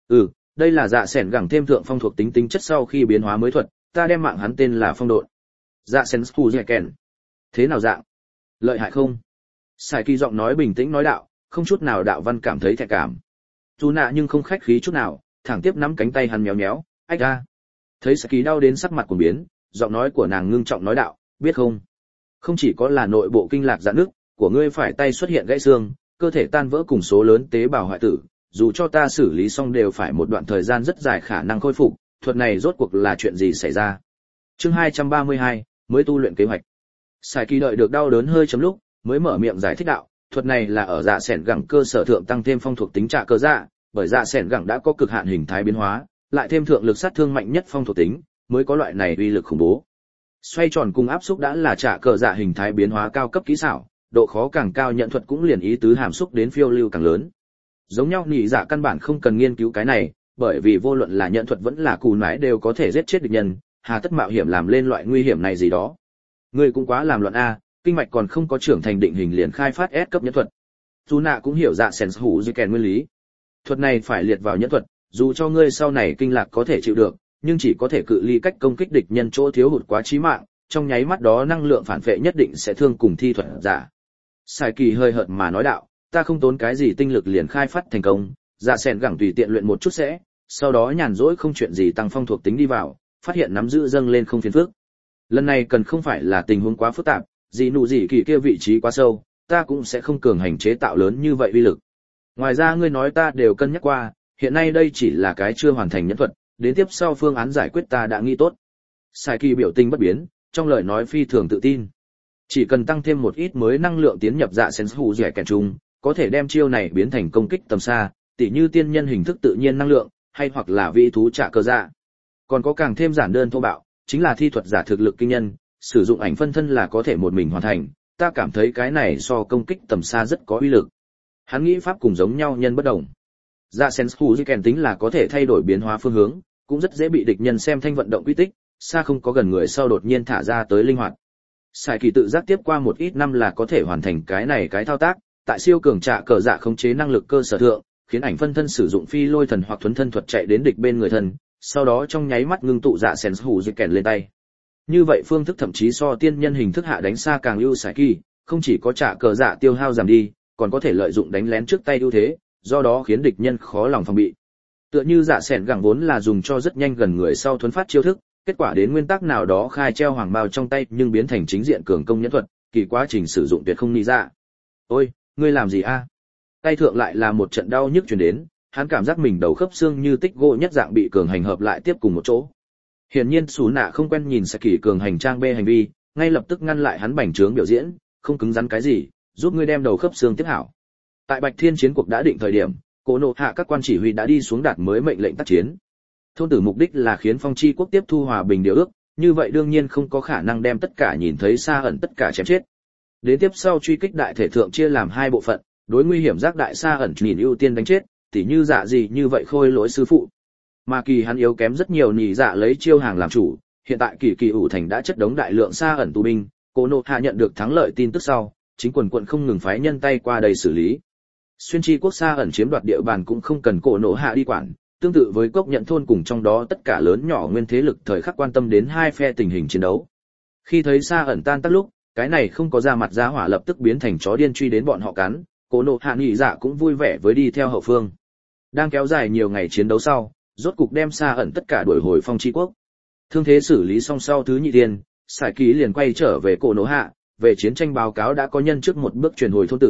Đây là dạ sẻn gẳng thêm thượng phong thuộc tính chất sau khi biến hóa mới thuật, ta đem mạng hắn tên là phong độn. Dạ sẻn phù dẻ kèn. Thế nào dạng? Lợi hại không? Sài Kỳ giọng nói bình tĩnh nói đạo, không chút nào đạo văn cảm thấy thẹn cảm. Chu Nạ nhưng không khách khí chút nào, thẳng tiếp nắm cánh tay hắn méo méo, ách a. Thấy Sài Kỳ đau đến sắc mặt cuồng biến, giọng nói của nàng ngưng trọng nói đạo, biết không? Không chỉ có là nội bộ kinh lạc rạn nứt, của ngươi phải tay xuất hiện gãy xương, cơ thể tan vỡ cùng số lớn tế bào hoại tử, dù cho ta xử lý xong đều phải một đoạn thời gian rất dài khả năng khôi phục, thuật này rốt cuộc là chuyện gì xảy ra? Chương 232, mới tu luyện kế hoạch. Sài Kỳ đợi được đau đớn hơi chấm lúc, mới mở miệng giải thích đạo, thuật này là ở dạ sẻn gẳng cơ sở thượng tăng thêm phong thuộc tính trạ cơ dạ, bởi dạ sẻn gẳng đã có cực hạn hình thái biến hóa, lại thêm thượng lực sát thương mạnh nhất phong thuộc tính, mới có loại này uy lực khủng bố. Xoay tròn cùng áp xúc đã là trạ cơ dạ hình thái biến hóa cao cấp kỹ xảo, độ khó càng cao nhận thuật cũng liền ý tứ hàm xúc đến phiêu lưu càng lớn. Giống nhau nhị dạ căn bản không cần nghiên cứu cái này, bởi vì vô luận là nhận thuật vẫn là cù nải đều có thể giết chết địch nhân, hà tất mạo hiểm làm lên loại nguy hiểm này gì đó. Ngươi cũng quá làm loạn a, kinh mạch còn không có trưởng thành định hình liền khai phát S cấp nhẫn thuật. Chu Nạ cũng hiểu dạ sẻn hủ dư kèn nguyên lý. Thuật này phải liệt vào nhẫn thuật, dù cho ngươi sau này kinh lạc có thể chịu được, nhưng chỉ có thể cự ly cách công kích địch nhân chỗ thiếu hụt quá chí mạng, trong nháy mắt đó năng lượng phản vệ nhất định sẽ thương cùng thi thuật giả. Sài Kỳ hơi hợt mà nói đạo, ta không tốn cái gì tinh lực liền khai phát thành công, dạ sẻn gẳng tùy tiện luyện một chút sẽ, sau đó nhàn rỗi không chuyện gì tăng phong thuộc tính đi vào, phát hiện nắm giữ dâng lên không phiền phức. Lần này cần không phải là tình huống quá phức tạp, gì nụ gì kỳ kia vị trí quá sâu, ta cũng sẽ không cường hành chế tạo lớn như vậy uy lực. Ngoài ra ngươi nói ta đều cân nhắc qua, hiện nay đây chỉ là cái chưa hoàn thành nhẫn thuật, đến tiếp sau phương án giải quyết ta đã nghĩ tốt. Sài Kỳ biểu tình bất biến, trong lời nói phi thường tự tin. Chỉ cần tăng thêm một ít mới năng lượng tiến nhập dạ sen hủ rẻ kẻ chung, có thể đem chiêu này biến thành công kích tầm xa, tỉ như tiên nhân hình thức tự nhiên năng lượng, hay hoặc là vị thú trả cơ dạ. Còn có càng thêm giản đơn thô bạo, chính là thi thuật giả thực lực kinh nhân, sử dụng ảnh phân thân là có thể một mình hoàn thành, ta cảm thấy cái này so công kích tầm xa rất có uy lực. Hắn nghĩ pháp cùng giống nhau nhân bất đồng. Dạ sen hủ rẻ kèn tính là có thể thay đổi biến hóa phương hướng, cũng rất dễ bị địch nhân xem thanh vận động quy tích, xa không có gần người sau đột nhiên thả ra tới linh hoạt. Sài Kỳ tự giác tiếp qua một ít năm là có thể hoàn thành cái thao tác, tại siêu cường trạ cờ dạ khống chế năng lực cơ sở thượng, khiến ảnh phân thân sử dụng phi lôi thần hoặc thuấn thân thuật chạy đến địch bên người thân, sau đó trong nháy mắt ngưng tụ dạ sen hủ rẻ kèn lên tay. Như vậy phương thức thậm chí so tiên nhân hình thức hạ đánh xa càng ưu Sài Kỳ, không chỉ có trạ cờ dạ tiêu hao giảm đi, còn có thể lợi dụng đánh lén trước tay ưu thế, do đó khiến địch nhân khó lòng phòng bị. Tựa như dạ sẻn gẳng vốn là dùng cho rất nhanh gần người sau thuấn phát chiêu thức, kết quả đến nguyên tắc nào đó khai treo hoàng bao trong tay nhưng biến thành chính diện cường công nhẫn thuật, kỳ quá trình sử dụng tuyệt không nghĩ ra. Ôi, ngươi làm gì a? Tay thượng lại là một trận đau nhức truyền đến, hắn cảm giác mình đầu khớp xương như tích gỗ nhất dạng bị cường hành hợp lại tiếp cùng một chỗ. Hiển nhiên Sú Nạ không quen nhìn Saki cường hành trang bê hành vi, ngay lập tức ngăn lại hắn bành trướng biểu diễn, không cứng rắn cái gì, giúp ngươi đem đầu khớp xương tiếp hảo. Tại Bạch Thiên chiến cuộc đã định thời điểm, Cổ Nộ hạ các quan chỉ huy đã đi xuống đạt mới mệnh lệnh tác chiến. Thôn tử mục đích là khiến Phong Chi quốc tiếp thu hòa bình điều ước, như vậy đương nhiên không có khả năng đem tất cả nhìn thấy xa ẩn tất cả chém chết. Đến tiếp sau truy kích đại thể thượng chia làm hai bộ phận, đối nguy hiểm giác đại xa ẩn nhìn ưu tiên đánh chết, tỉ như dạ gì như vậy khôi lỗi sư phụ. Mà kỳ hắn yếu kém rất nhiều nhị dạ lấy chiêu hàng làm chủ, hiện tại kỳ ủ thành đã chất đống đại lượng xa ẩn tù binh, Cổ Nộ hạ nhận được thắng lợi tin tức sau, chính quần không ngừng phái nhân tay qua đây xử lý. Xuyên chi quốc xa ẩn chiếm đoạt địa bàn cũng không cần Cổ Nộ hạ đi quản, tương tự với cốc nhận thôn cùng trong đó tất cả lớn nhỏ nguyên thế lực thời khắc quan tâm đến hai phe tình hình chiến đấu. Khi thấy xa ẩn tan tác lúc, cái này không có ra mặt giá hỏa lập tức biến thành chó điên truy đến bọn họ cắn, Cổ Nộ hạ nhị dạ cũng vui vẻ với đi theo hậu phương. Đang kéo dài nhiều ngày chiến đấu sau, rốt cục đem xa ẩn tất cả đuổi hồi Phong Chi quốc. Thương thế xử lý xong sau thứ nhị tiên, Sải Ký liền quay trở về Cổ Nộ hạ, về chiến tranh báo cáo đã có nhân trước một bước truyền hồi thôn tử,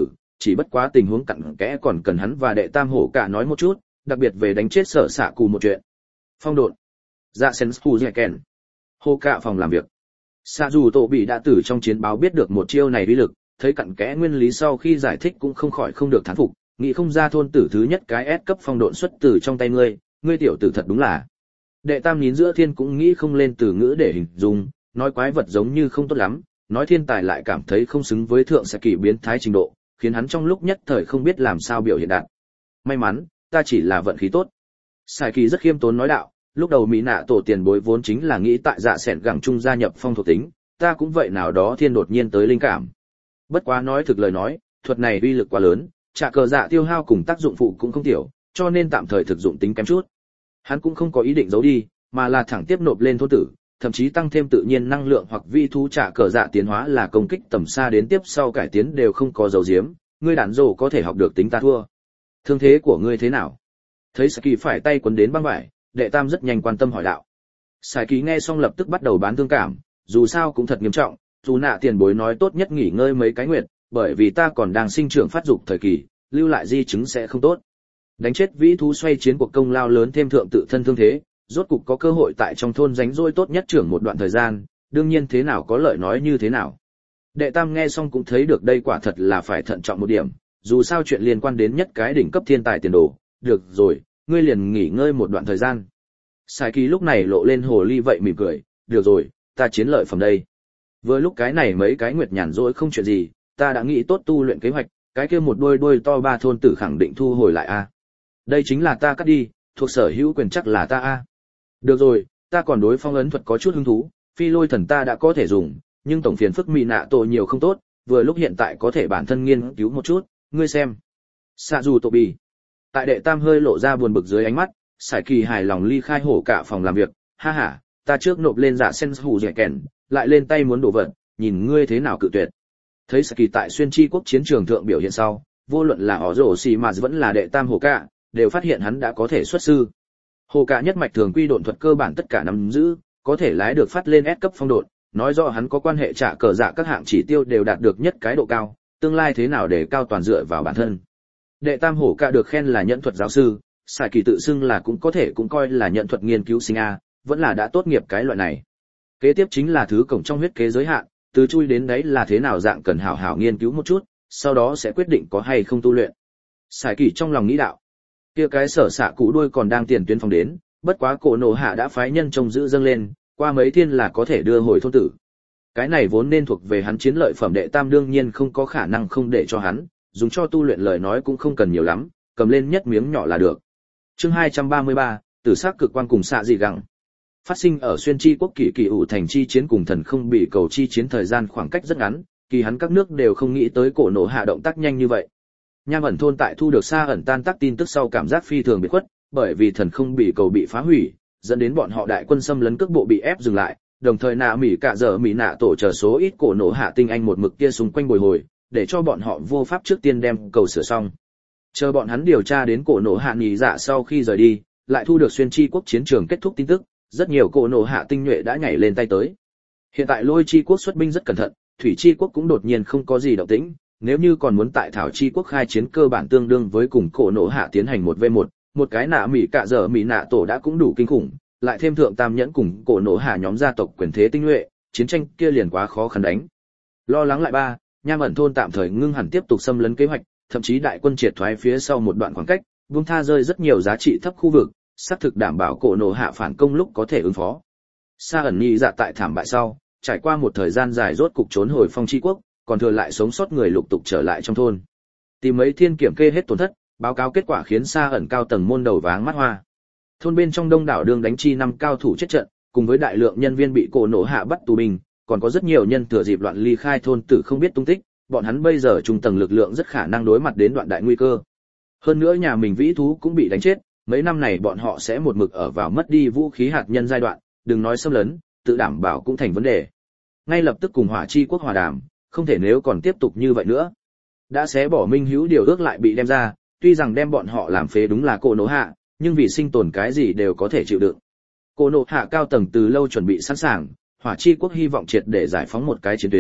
chỉ bất quá tình huống cặn kẽ còn cần hắn và đệ tam hổ cả nói một chút, đặc biệt về đánh chết sở xạ cụ một chuyện. Phong độn. Dạ sen spu kèn. Hổ cả phòng làm việc. Sa dù tổ bị đã tử trong chiến báo biết được một chiêu này uy lực, thấy cặn kẽ nguyên lý sau khi giải thích cũng không khỏi không được thán phục, nghĩ không ra thôn tử thứ nhất cái S cấp phong độn xuất từ trong tay ngươi tiểu tử thật đúng là. Đệ tam nín giữa thiên cũng nghĩ không lên từ ngữ để hình dung, nói quái vật giống như không tốt lắm, nói thiên tài lại cảm thấy không xứng với thượng sẽ kỳ biến thái trình độ, khiến hắn trong lúc nhất thời không biết làm sao biểu hiện đạt. May mắn, ta chỉ là vận khí tốt. Sai kỳ rất khiêm tốn nói đạo, lúc đầu mỹ nạ tổ tiền bối vốn chính là nghĩ tại dạ sẹn gẳng trung gia nhập phong thuộc tính, ta cũng vậy nào đó thiên đột nhiên tới linh cảm. Bất quá nói thực lời nói, thuật này uy lực quá lớn, trả cờ dạ tiêu hao cùng tác dụng phụ cũng không tiểu, cho nên tạm thời thực dụng tính kém chút. Hắn cũng không có ý định giấu đi, mà là thẳng tiếp nộp lên thôn tử, thậm chí tăng thêm tự nhiên năng lượng hoặc vi thú trả cờ dạ tiến hóa là công kích tầm xa đến tiếp sau cải tiến đều không có dấu diếm, ngươi đàn rồ có thể học được tính ta thua. Thương thế của ngươi thế nào? Thấy Saki phải tay quấn đến băng vải, đệ tam rất nhanh quan tâm hỏi đạo. Saki nghe xong lập tức bắt đầu bán thương cảm, dù sao cũng thật nghiêm trọng, dù nạ tiền bối nói tốt nhất nghỉ ngơi mấy cái nguyệt, bởi vì ta còn đang sinh trưởng phát dục thời kỳ, lưu lại di chứng sẽ không tốt. Đánh chết vĩ thú xoay chiến cuộc công lao lớn thêm thượng tự thân thương thế, rốt cục có cơ hội tại trong thôn ránh rỗi tốt nhất trưởng một đoạn thời gian, đương nhiên thế nào có lợi nói như thế nào. Đệ tam nghe xong cũng thấy được đây quả thật là phải thận trọng một điểm, dù sao chuyện liên quan đến nhất cái đỉnh cấp thiên tài tiền đồ, được rồi, ngươi liền nghỉ ngơi một đoạn thời gian. Sai Kỳ lúc này lộ lên hồ ly vậy mỉm cười, được rồi, ta chiến lợi phẩm đây. Vừa lúc cái này mấy cái nguyệt nhàn rỗi không chuyện gì, ta đã nghĩ tốt tu luyện kế hoạch, cái kia một đôi to ba thôn tử khẳng định thu hồi lại a. Đây chính là ta cắt đi, thuộc sở hữu quyền chắc là ta a. Được rồi, ta còn đối phong ấn thuật có chút hứng thú, phi lôi thần ta đã có thể dùng, nhưng tổng phiền phức mị nạ tổ nhiều không tốt, vừa lúc hiện tại có thể bản thân nghiên cứu một chút, ngươi xem. Sạ dù tổ bì. Tại đệ tam hơi lộ ra buồn bực dưới ánh mắt, Sải Kỳ hài lòng ly khai hổ cả phòng làm việc, ha ha, ta trước nộp lên giả sen hù rẻ kèn, lại lên tay muốn đổ vật, nhìn ngươi thế nào cự tuyệt. Thấy Sải Kỳ tại xuyên chi quốc chiến trường thượng biểu hiện sau, vô luận là họ rổ xì mà vẫn là đệ tam hổ cả, đều phát hiện hắn đã có thể xuất sư. Hồ cả nhất mạch thường quy độn thuật cơ bản tất cả nắm giữ, có thể lái được phát lên S cấp phong độn, nói rõ hắn có quan hệ trả cờ dạ các hạng chỉ tiêu đều đạt được nhất cái độ cao, tương lai thế nào để cao toàn dựa vào bản thân. Đệ tam hổ cả được khen là nhận thuật giáo sư, Sải Kỳ tự xưng là cũng có thể cũng coi là nhận thuật nghiên cứu sinh a, vẫn là đã tốt nghiệp cái loại này. Kế tiếp chính là thứ cổng trong huyết kế giới hạn, từ chui đến đấy là thế nào dạng cần hảo hảo nghiên cứu một chút, sau đó sẽ quyết định có hay không tu luyện. Sải Kỳ trong lòng nghĩ đạo, kia cái sở xạ cụ đuôi còn đang tiền tuyến phòng đến, bất quá cổ nổ hạ đã phái nhân trông giữ dâng lên, qua mấy thiên là có thể đưa hồi thôn tử. Cái này vốn nên thuộc về hắn chiến lợi phẩm đệ tam đương nhiên không có khả năng không để cho hắn, dùng cho tu luyện lời nói cũng không cần nhiều lắm, cầm lên nhất miếng nhỏ là được. Chương 233, tử sắc cực quan cùng xạ dị gặng. Phát sinh ở xuyên chi quốc kỳ ủ thành chi chiến cùng thần không bị cầu chi chiến thời gian khoảng cách rất ngắn, kỳ hắn các nước đều không nghĩ tới cổ nổ hạ động tác nhanh như vậy. Nham ẩn thôn tại thu được xa ẩn tan tác tin tức sau cảm giác phi thường biệt khuất, bởi vì thần không bị cầu bị phá hủy, dẫn đến bọn họ đại quân xâm lấn cước bộ bị ép dừng lại, đồng thời nạ mỉ cả giờ mỉ nạ tổ chờ số ít cổ nổ hạ tinh anh một mực kia xung quanh bồi hồi, để cho bọn họ vô pháp trước tiên đem cầu sửa xong. Chờ bọn hắn điều tra đến cổ nổ hạ nhị dạ sau khi rời đi, lại thu được xuyên chi quốc chiến trường kết thúc tin tức, rất nhiều cổ nổ hạ tinh nhuệ đã nhảy lên tay tới. Hiện tại lôi chi quốc xuất binh rất cẩn thận, thủy chi quốc cũng đột nhiên không có gì động tĩnh, nếu như còn muốn tại thảo chi quốc khai chiến cơ bản tương đương với cùng cổ nổ hạ tiến hành 1v1, một cái nạ mỉ cả giờ mỉ nạ tổ đã cũng đủ kinh khủng, lại thêm thượng tam nhẫn cùng cổ nổ hạ nhóm gia tộc quyền thế tinh nhuệ, chiến tranh kia liền quá khó khăn đánh. Lo lắng lại ba, Nham ẩn thôn tạm thời ngưng hẳn tiếp tục xâm lấn kế hoạch, thậm chí đại quân triệt thoái phía sau một đoạn khoảng cách, buông tha rơi rất nhiều giá trị thấp khu vực, xác thực đảm bảo cổ nổ hạ phản công lúc có thể ứng phó. Sa ẩn nhị dạ tại thảm bại sau, trải qua một thời gian dài rốt cục trốn hồi phong chi quốc, còn thừa lại sống sót người lục tục trở lại trong thôn. Tìm mấy thiên kiểm kê hết tổn thất, báo cáo kết quả khiến Sa ẩn cao tầng môn đầu váng mắt hoa. Thôn bên trong đông đảo đương đánh chi năm cao thủ chết trận, cùng với đại lượng nhân viên bị cổ nổ hạ bắt tù binh, còn có rất nhiều nhân thừa dịp loạn ly khai thôn tử không biết tung tích, bọn hắn bây giờ trung tầng lực lượng rất khả năng đối mặt đến đoạn đại nguy cơ. Hơn nữa nhà mình vĩ thú cũng bị đánh chết, mấy năm này bọn họ sẽ một mực ở vào mất đi vũ khí hạt nhân giai đoạn, đừng nói xâm lấn, tự đảm bảo cũng thành vấn đề. Ngay lập tức cùng Hỏa Chi quốc hòa đàm, không thể nếu còn tiếp tục như vậy nữa. Đã xé bỏ minh hữu điều ước lại bị đem ra, tuy rằng đem bọn họ làm phế đúng là cổ nổ hạ, nhưng vì sinh tồn cái gì đều có thể chịu đựng. Cổ nổ hạ cao tầng từ lâu chuẩn bị sẵn sàng, Hỏa Chi quốc hy vọng triệt để giải phóng một cái chiến tuyến,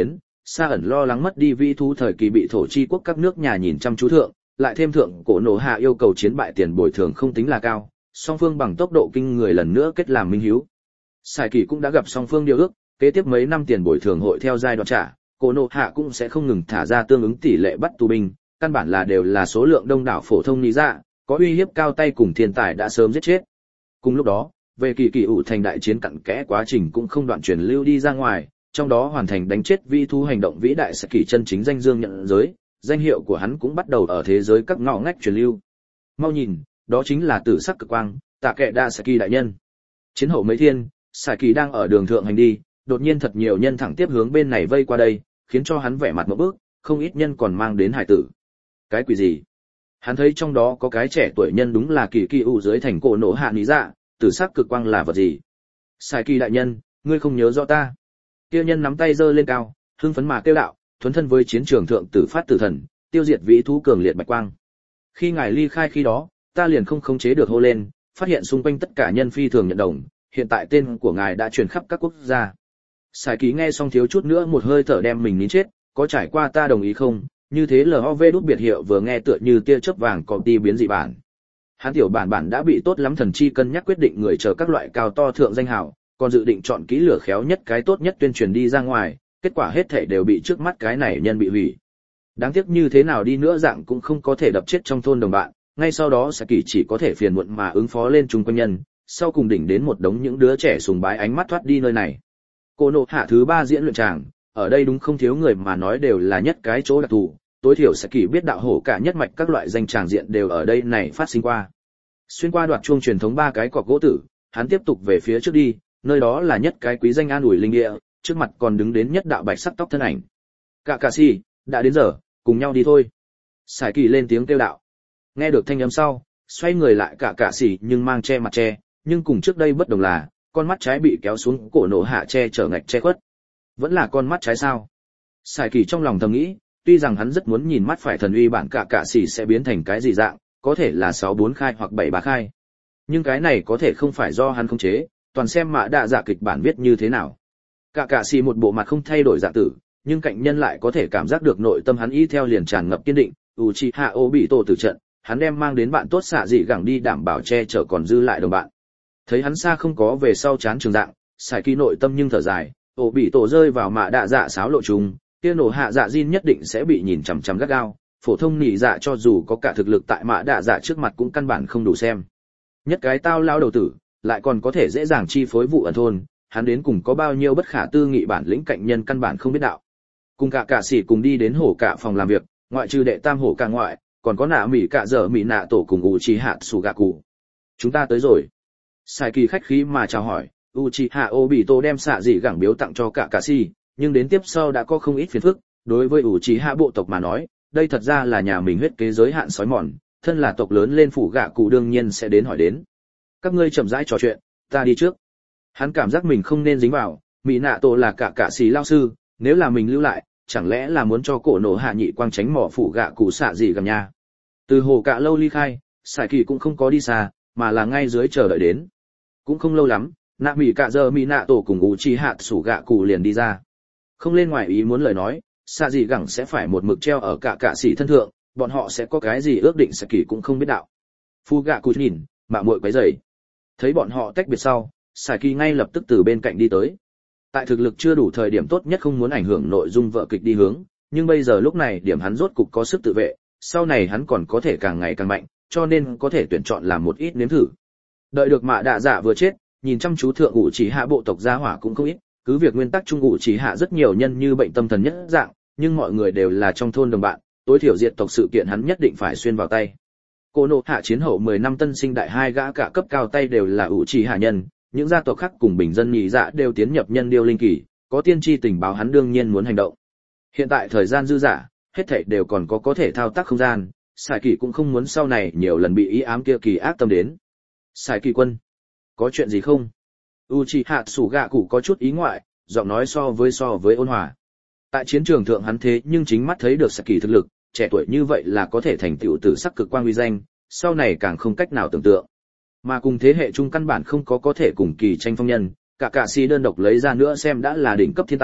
Sa ẩn lo lắng mất đi vĩ thú thời kỳ bị thổ chi quốc các nước nhà nhìn chăm chú thượng, lại thêm thượng cổ nổ hạ yêu cầu chiến bại tiền bồi thường không tính là cao, song phương bằng tốc độ kinh người lần nữa kết làm minh hiếu. Sài kỳ cũng đã gặp song phương điều ước, kế tiếp mấy năm tiền bồi thường hội theo giai đoạn trả, cổ nổ hạ cũng sẽ không ngừng thả ra tương ứng tỷ lệ bắt tù binh, căn bản là đều là số lượng đông đảo phổ thông lý dạ, có uy hiếp cao tay cùng thiên tài đã sớm giết chết. Cùng lúc đó, về kỳ kỳ ủ thành đại chiến cặn kẽ quá trình cũng không đoạn truyền lưu đi ra ngoài, trong đó hoàn thành đánh chết vĩ thú hành động vĩ đại Saki chân chính danh dương nhận giới, danh hiệu của hắn cũng bắt đầu ở thế giới các ngõ ngách truyền lưu. Mau nhìn, đó chính là tử sắc cực quang, Tạ Kệ Đa Saki đại nhân. Chiến hậu mấy thiên, Saki đang ở đường thượng hành đi, đột nhiên thật nhiều nhân thẳng tiếp hướng bên này vây qua đây, khiến cho hắn vẻ mặt ngộp bức, không ít nhân còn mang đến hải tử. Cái quỷ gì? Hắn thấy trong đó có cái trẻ tuổi nhân đúng là kỳ kỳ ủ dưới thành cổ nổ hạ lý dạ, tử sắc cực quang là vật gì? Saki đại nhân, ngươi không nhớ rõ ta? Kia nhân nắm tay giơ lên cao, hưng phấn mà kêu đạo, thuấn thân với chiến trường thượng tử phát tử thần, tiêu diệt vĩ thú cường liệt bạch quang. Khi ngài ly khai khi đó, ta liền không khống chế được hô lên, phát hiện xung quanh tất cả nhân phi thường nhận đồng, hiện tại tên của ngài đã truyền khắp các quốc gia. Sài Ký nghe xong thiếu chút nữa một hơi thở đem mình nín chết, có trải qua ta đồng ý không? Như thế LOV đút biệt hiệu vừa nghe tựa như tia chớp vàng có ti biến dị bản. Hắn tiểu bản đã bị tốt lắm thần chi cân nhắc quyết định người chờ các loại cao to thượng danh hào, còn dự định chọn kỹ lửa khéo nhất cái tốt nhất tuyên truyền đi ra ngoài, kết quả hết thảy đều bị trước mắt cái này nhân bị hủy. Đáng tiếc như thế nào đi nữa dạng cũng không có thể đập chết trong thôn đồng bạn, ngay sau đó Saki chỉ có thể phiền muộn mà ứng phó lên chung quanh nhân, sau cùng đỉnh đến một đống những đứa trẻ sùng bái ánh mắt thoát đi nơi này. Cô nộ hạ thứ 3 diễn luyện tràng, ở đây đúng không thiếu người mà nói đều là nhất cái chỗ đặc thù, tối thiểu Saki biết đạo hổ cả nhất mạch các loại danh tràng diện đều ở đây này phát sinh qua. Xuyên qua đoạt chuông truyền thống 3 cái cọc gỗ tử, hắn tiếp tục về phía trước đi, nơi đó là nhất cái quý danh an ủi linh địa, trước mặt còn đứng đến nhất đạo bạch sắc tóc thân ảnh. Cả si, đã đến giờ, cùng nhau đi thôi. Sải Kỳ lên tiếng kêu đạo. Nghe được thanh âm sau, xoay người lại cả si nhưng mang che mặt che, nhưng cùng trước đây bất đồng là, con mắt trái bị kéo xuống cổ nổ hạ che chở ngạch che khuất. Vẫn là con mắt trái sao? Sải Kỳ trong lòng thầm nghĩ, tuy rằng hắn rất muốn nhìn mắt phải thần uy bản cả si sẽ biến thành cái gì dạng, có thể là 6-4 khai hoặc 7-3 khai. Nhưng cái này có thể không phải do hắn khống chế, toàn xem mã đạ dạ kịch bản viết như thế nào. Cả si một bộ mặt không thay đổi dạng tử, nhưng cạnh nhân lại có thể cảm giác được nội tâm hắn y theo liền tràn ngập kiên định. Uchiha Obito tử trận, hắn đem mang đến bạn tốt xạ dị gẳng đi đảm bảo che chở còn dư lại đồng bạn. Thấy hắn xa không có về sau chán trường dạng, Sải Kỳ nội tâm nhưng thở dài, Obito rơi vào mã đạ dạ xáo lộ trùng, kia nổ hạ dạ Jin nhất định sẽ bị nhìn chằm chằm gắt gao, phổ thông nỉ dạ cho dù có cả thực lực tại mã đạ dạ trước mặt cũng căn bản không đủ xem. Nhất cái tao lao đầu tử, lại còn có thể dễ dàng chi phối vụ ẩn thôn, hắn đến cùng có bao nhiêu bất khả tư nghị bản lĩnh cạnh nhân căn bản không biết đạo. Cùng cả sĩ cùng đi đến hổ cả phòng làm việc, ngoại trừ đệ tam hổ cả ngoại, còn có nạ mỉ cả dở mỉ nạ tổ cùng Uchiha Tsugaku. Chúng ta tới rồi. Sai Kỳ khách khí mà chào hỏi, Uchiha Obito đem xạ dị gẳng biếu tặng cho cả sĩ, nhưng đến tiếp sau đã có không ít phiền phức, đối với Uchiha bộ tộc mà nói, đây thật ra là nhà mình huyết kế giới hạn sói mòn, thân là tộc lớn lên phủ gạ cụ đương nhiên sẽ đến hỏi đến. Các ngươi chậm rãi trò chuyện, ta đi trước. Hắn cảm giác mình không nên dính vào, mỹ nạ tổ là cả sĩ lao sư, nếu là mình lưu lại, chẳng lẽ là muốn cho cổ nổ hạ nhị quang tránh mỏ phủ gạ cụ xạ gì gặp nha. Từ hồ cả lâu ly khai, Sải Kỳ cũng không có đi xa, mà là ngay dưới chờ đợi đến. Cũng không lâu lắm, nạ mỹ cả giờ mỹ nạ tổ cùng Uchiha Tsugaku liền đi ra. Không lên ngoài ý muốn lời nói, xạ gì gẳng sẽ phải một mực treo ở cả sĩ thân thượng, bọn họ sẽ có cái gì ước định Sải Kỳ cũng không biết đạo. Fugaku nhìn, mạ muội quấy rầy. Thấy bọn họ tách biệt sau, Sải Kỳ ngay lập tức từ bên cạnh đi tới. Tại thực lực chưa đủ thời điểm tốt nhất không muốn ảnh hưởng nội dung vở kịch đi hướng, nhưng bây giờ lúc này điểm hắn rốt cục có sức tự vệ, sau này hắn còn có thể càng ngày càng mạnh, cho nên có thể tuyển chọn làm một ít nếm thử. Đợi được mạ đạ dạ vừa chết, nhìn chăm chú thượng ngũ chỉ hạ bộ tộc gia hỏa cũng không ít, cứ việc nguyên tắc trung ngũ chỉ hạ rất nhiều nhân như bệnh tâm thần nhất dạng, nhưng mọi người đều là trong thôn đồng bạn, tối thiểu diệt tộc sự kiện hắn nhất định phải xuyên vào tay. Cô nộ hạ chiến hậu 10 năm tân sinh đại 2 gã cả cấp cao tay đều là ngũ chỉ hạ nhân, những gia tộc khác cùng bình dân nhị dạ đều tiến nhập nhân điêu linh kỳ, có tiên tri tình báo hắn đương nhiên muốn hành động. Hiện tại thời gian dư dả, hết thảy đều còn có thể thao tác không gian, Sải Kỳ cũng không muốn sau này nhiều lần bị ý ám kia kỳ ác tâm đến. Sải Kỳ quân, có chuyện gì không? Uchiha Tsugaku có chút ý ngoại, giọng nói so với ôn hòa. Tại chiến trường thượng hắn thế nhưng chính mắt thấy được Sải Kỳ thực lực, trẻ tuổi như vậy là có thể thành tựu tử sắc cực quang uy danh, sau này càng không cách nào tưởng tượng. Mà cùng thế hệ chung căn bản không có thể cùng kỳ tranh phong nhân, cả sĩ đơn độc lấy ra nữa xem đã là đỉnh cấp thiên tài,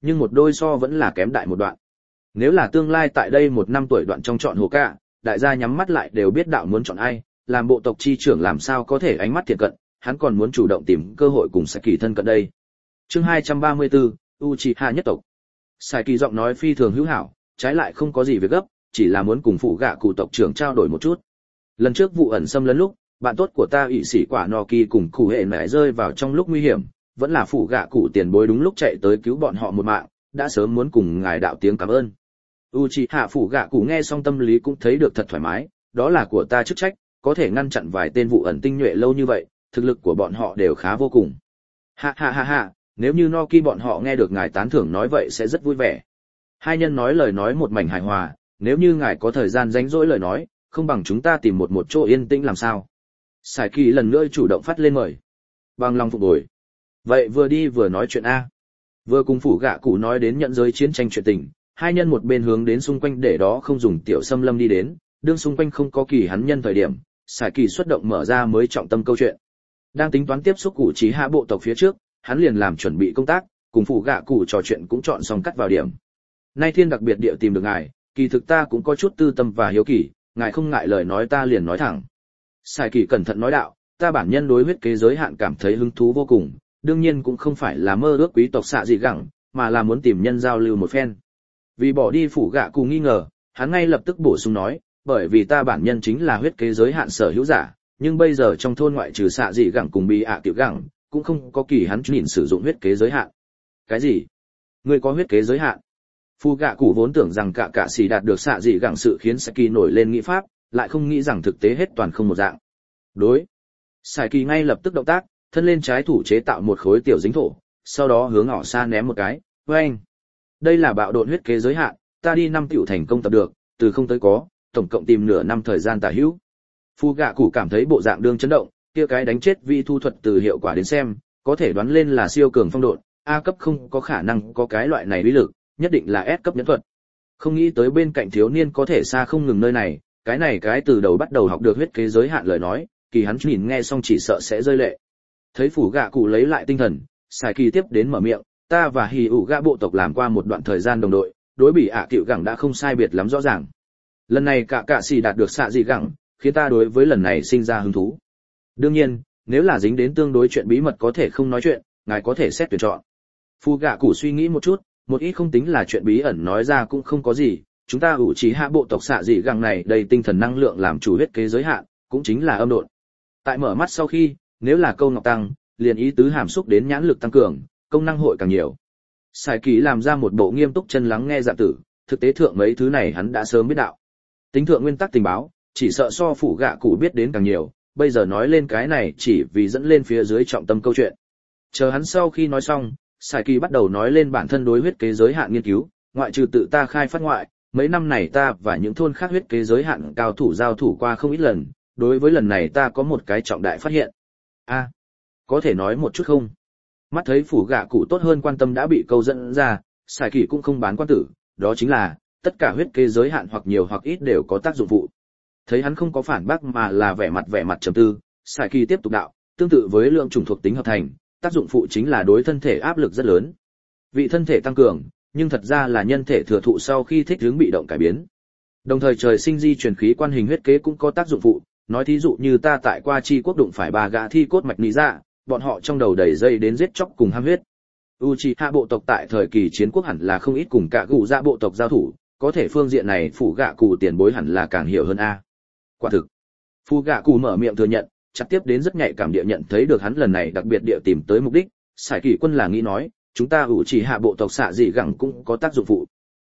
nhưng một đôi so vẫn là kém đại một đoạn. Nếu là tương lai tại đây 1 năm tuổi đoạn trong chọn hồ cả, đại gia nhắm mắt lại đều biết đạo muốn chọn ai, làm bộ tộc chi trưởng làm sao có thể ánh mắt thiện cận, hắn còn muốn chủ động tìm cơ hội cùng Saki thân cận đây. Chương 234, Uchiha nhất tộc. Saki giọng nói phi thường hữu hảo, trái lại không có gì việc gấp, chỉ là muốn cùng phụ gạ cụ tộc trưởng trao đổi một chút. Lần trước vụ ẩn xâm lấn lúc, bạn tốt của ta ỷ sĩ quả Noki cùng cụ hệ mẹ rơi vào trong lúc nguy hiểm, vẫn là phụ gạ cụ tiền bối đúng lúc chạy tới cứu bọn họ một mạng, đã sớm muốn cùng ngài đạo tiếng cảm ơn. Uchiha phụ gạ cụ nghe xong tâm lý cũng thấy được thật thoải mái, đó là của ta chức trách, có thể ngăn chặn vài tên vụ ẩn tinh nhuệ lâu như vậy, thực lực của bọn họ đều khá vô cùng. Ha ha ha ha, nếu như Noki bọn họ nghe được ngài tán thưởng nói vậy sẽ rất vui vẻ. Hai nhân nói lời nói một mảnh hài hòa, nếu như ngài có thời gian rảnh rỗi lời nói, không bằng chúng ta tìm một chỗ yên tĩnh làm sao. Saki lần nữa chủ động phát lên mời. Bằng lòng phục hồi. Vậy vừa đi vừa nói chuyện A. Vừa cùng phủ gạ cụ nói đến nhận giới chiến tranh chuyện tình, hai nhân một bên hướng đến xung quanh để đó không dùng tiểu xâm lâm đi đến, đương xung quanh không có kỳ hắn nhân thời điểm, Saki xuất động mở ra mới trọng tâm câu chuyện. Đang tính toán tiếp xúc cụ trí hạ bộ tộc phía trước, hắn liền làm chuẩn bị công tác, cùng phủ gạ cụ trò chuyện cũng chọn xong cắt vào điểm. Nay thiên đặc biệt địa tìm được ngài, kỳ thực ta cũng có chút tư tâm và hiếu kỳ, ngài không ngại lời nói ta liền nói thẳng. Sài kỳ cẩn thận nói đạo, ta bản nhân đối huyết kế giới hạn cảm thấy hứng thú vô cùng, đương nhiên cũng không phải là mơ ước quý tộc xạ dị gẳng, mà là muốn tìm nhân giao lưu một phen. Vì bỏ đi phủ gạ cụ nghi ngờ, hắn ngay lập tức bổ sung nói, bởi vì ta bản nhân chính là huyết kế giới hạn sở hữu giả, nhưng bây giờ trong thôn ngoại trừ xạ dị gẳng cùng bị tiểu gẳng, cũng không có kỳ hắn nhìn sử dụng huyết kế giới hạn. Cái gì? Ngươi có huyết kế giới hạn? Phu gạ cụ vốn tưởng rằng cả xì đạt được xạ dị gẳng sự khiến Saki nổi lên nghĩ pháp, lại không nghĩ rằng thực tế hết toàn không một dạng. Đối. Saki ngay lập tức động tác, thân lên trái thủ chế tạo một khối tiểu dính thổ, sau đó hướng ngỏ xa ném một cái. Oeng. Đây là bạo độn huyết kế giới hạn, ta đi 5 tiểu thành công tập được, từ không tới có, tổng cộng tìm nửa năm thời gian tả hữu. Phu gạ cụ cảm thấy bộ dạng đương chấn động, kia cái đánh chết vi thu thuật từ hiệu quả đến xem, có thể đoán lên là siêu cường phong độn, A cấp không có khả năng có cái loại này uy lực, nhất định là S cấp nhẫn thuật. Không nghĩ tới bên cạnh thiếu niên có thể xa không ngừng nơi này, cái từ đầu bắt đầu học được huyết kế giới hạn lời nói, kỳ hắn nhìn nghe xong chỉ sợ sẽ rơi lệ. Thấy phủ gạ cụ lấy lại tinh thần, Sài kỳ tiếp đến mở miệng, ta và hì ủ gạ bộ tộc làm qua một đoạn thời gian đồng đội, đối bị cựu gẳng đã không sai biệt lắm rõ ràng. Lần này cả xì đạt được xạ dị gẳng, khiến ta đối với lần này sinh ra hứng thú. Đương nhiên, nếu là dính đến tương đối chuyện bí mật có thể không nói chuyện, ngài có thể xét tuyển chọn. Phu gạ cụ suy nghĩ một chút, một ít không tính là chuyện bí ẩn nói ra cũng không có gì, chúng ta ủ trí hạ bộ tộc xạ dị gẳng này đầy tinh thần năng lượng làm chủ huyết kế giới hạn, cũng chính là âm độn. Tại mở mắt sau khi, nếu là câu ngọc tăng, liền ý tứ hàm xúc đến nhãn lực tăng cường, công năng hội càng nhiều. Sài kỳ làm ra một bộ nghiêm túc chân lắng nghe dạ tử, thực tế thượng mấy thứ này hắn đã sớm biết đạo. Tính thượng nguyên tắc tình báo, chỉ sợ so phủ gạ cụ biết đến càng nhiều, bây giờ nói lên cái này chỉ vì dẫn lên phía dưới trọng tâm câu chuyện. Chờ hắn sau khi nói xong, Sài kỳ bắt đầu nói lên bản thân đối huyết kế giới hạn nghiên cứu, ngoại trừ tự ta khai phát ngoại, mấy năm này ta và những thôn khác huyết kế giới hạn cao thủ giao thủ qua không ít lần, đối với lần này ta có một cái trọng đại phát hiện. A, có thể nói một chút không? Mắt thấy phủ gạ cụ tốt hơn quan tâm đã bị câu dẫn ra, Sài kỳ cũng không bán quan tử, đó chính là tất cả huyết kế giới hạn hoặc nhiều hoặc ít đều có tác dụng phụ. Thấy hắn không có phản bác mà là vẻ mặt trầm tư, Sài kỳ tiếp tục đạo, tương tự với lượng chủng thuộc tính hợp thành, tác dụng phụ chính là đối thân thể áp lực rất lớn. Vị thân thể tăng cường, nhưng thật ra là nhân thể thừa thụ sau khi thích ứng bị động cải biến. Đồng thời trời sinh di truyền khí quan hình huyết kế cũng có tác dụng phụ, nói thí dụ như ta tại qua chi quốc đụng phải 3 gã thi cốt mạch lý dạ, bọn họ trong đầu đầy dây đến giết chóc cùng ham huyết. Uchiha bộ tộc tại thời kỳ chiến quốc hẳn là không ít cùng cả gù dạ bộ tộc giao thủ, có thể phương diện này phủ gạ cụ tiền bối hẳn là càng hiểu hơn a. Quả thực, phủ gạ cụ mở miệng thừa nhận, chặt tiếp đến rất nhạy cảm địa nhận thấy được hắn lần này đặc biệt địa tìm tới mục đích. Sải kỳ quân là nghĩ nói, chúng ta Uchiha bộ tộc xạ dị gẳng cũng có tác dụng phụ.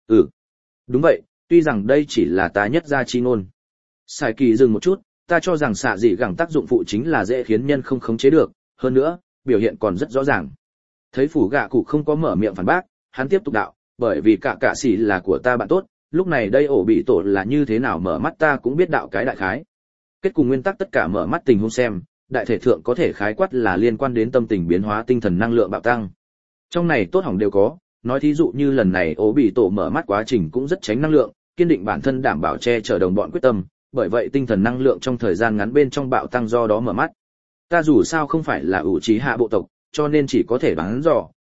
Đúng vậy, tuy rằng đây chỉ là ta nhất gia chi ngôn. Sải kỳ dừng một chút, ta cho rằng xạ dị gẳng tác dụng phụ chính là dễ khiến nhân không khống chế được, hơn nữa, biểu hiện còn rất rõ ràng. Thấy phủ gạ cụ không có mở miệng phản bác, hắn tiếp tục đạo, bởi vì cả sĩ là của ta bạn tốt, lúc này đây ổ bị tổ là như thế nào mở mắt ta cũng biết đạo cái đại khái. Kết cùng nguyên tắc tất cả mở mắt tình huống xem, đại thể thượng có thể khái quát là liên quan đến tâm tình biến hóa tinh thần năng lượng bạo tăng. Trong này tốt hỏng đều có, nói thí dụ như lần này ổ bị tổ mở mắt quá trình cũng rất tránh năng lượng, kiên định bản thân đảm bảo che chở đồng bọn quyết tâm, bởi vậy tinh thần năng lượng trong thời gian ngắn bên trong bạo tăng do đó mở mắt. Ta dù sao không phải là Uchiha bộ tộc, cho nên chỉ có thể đoán dò,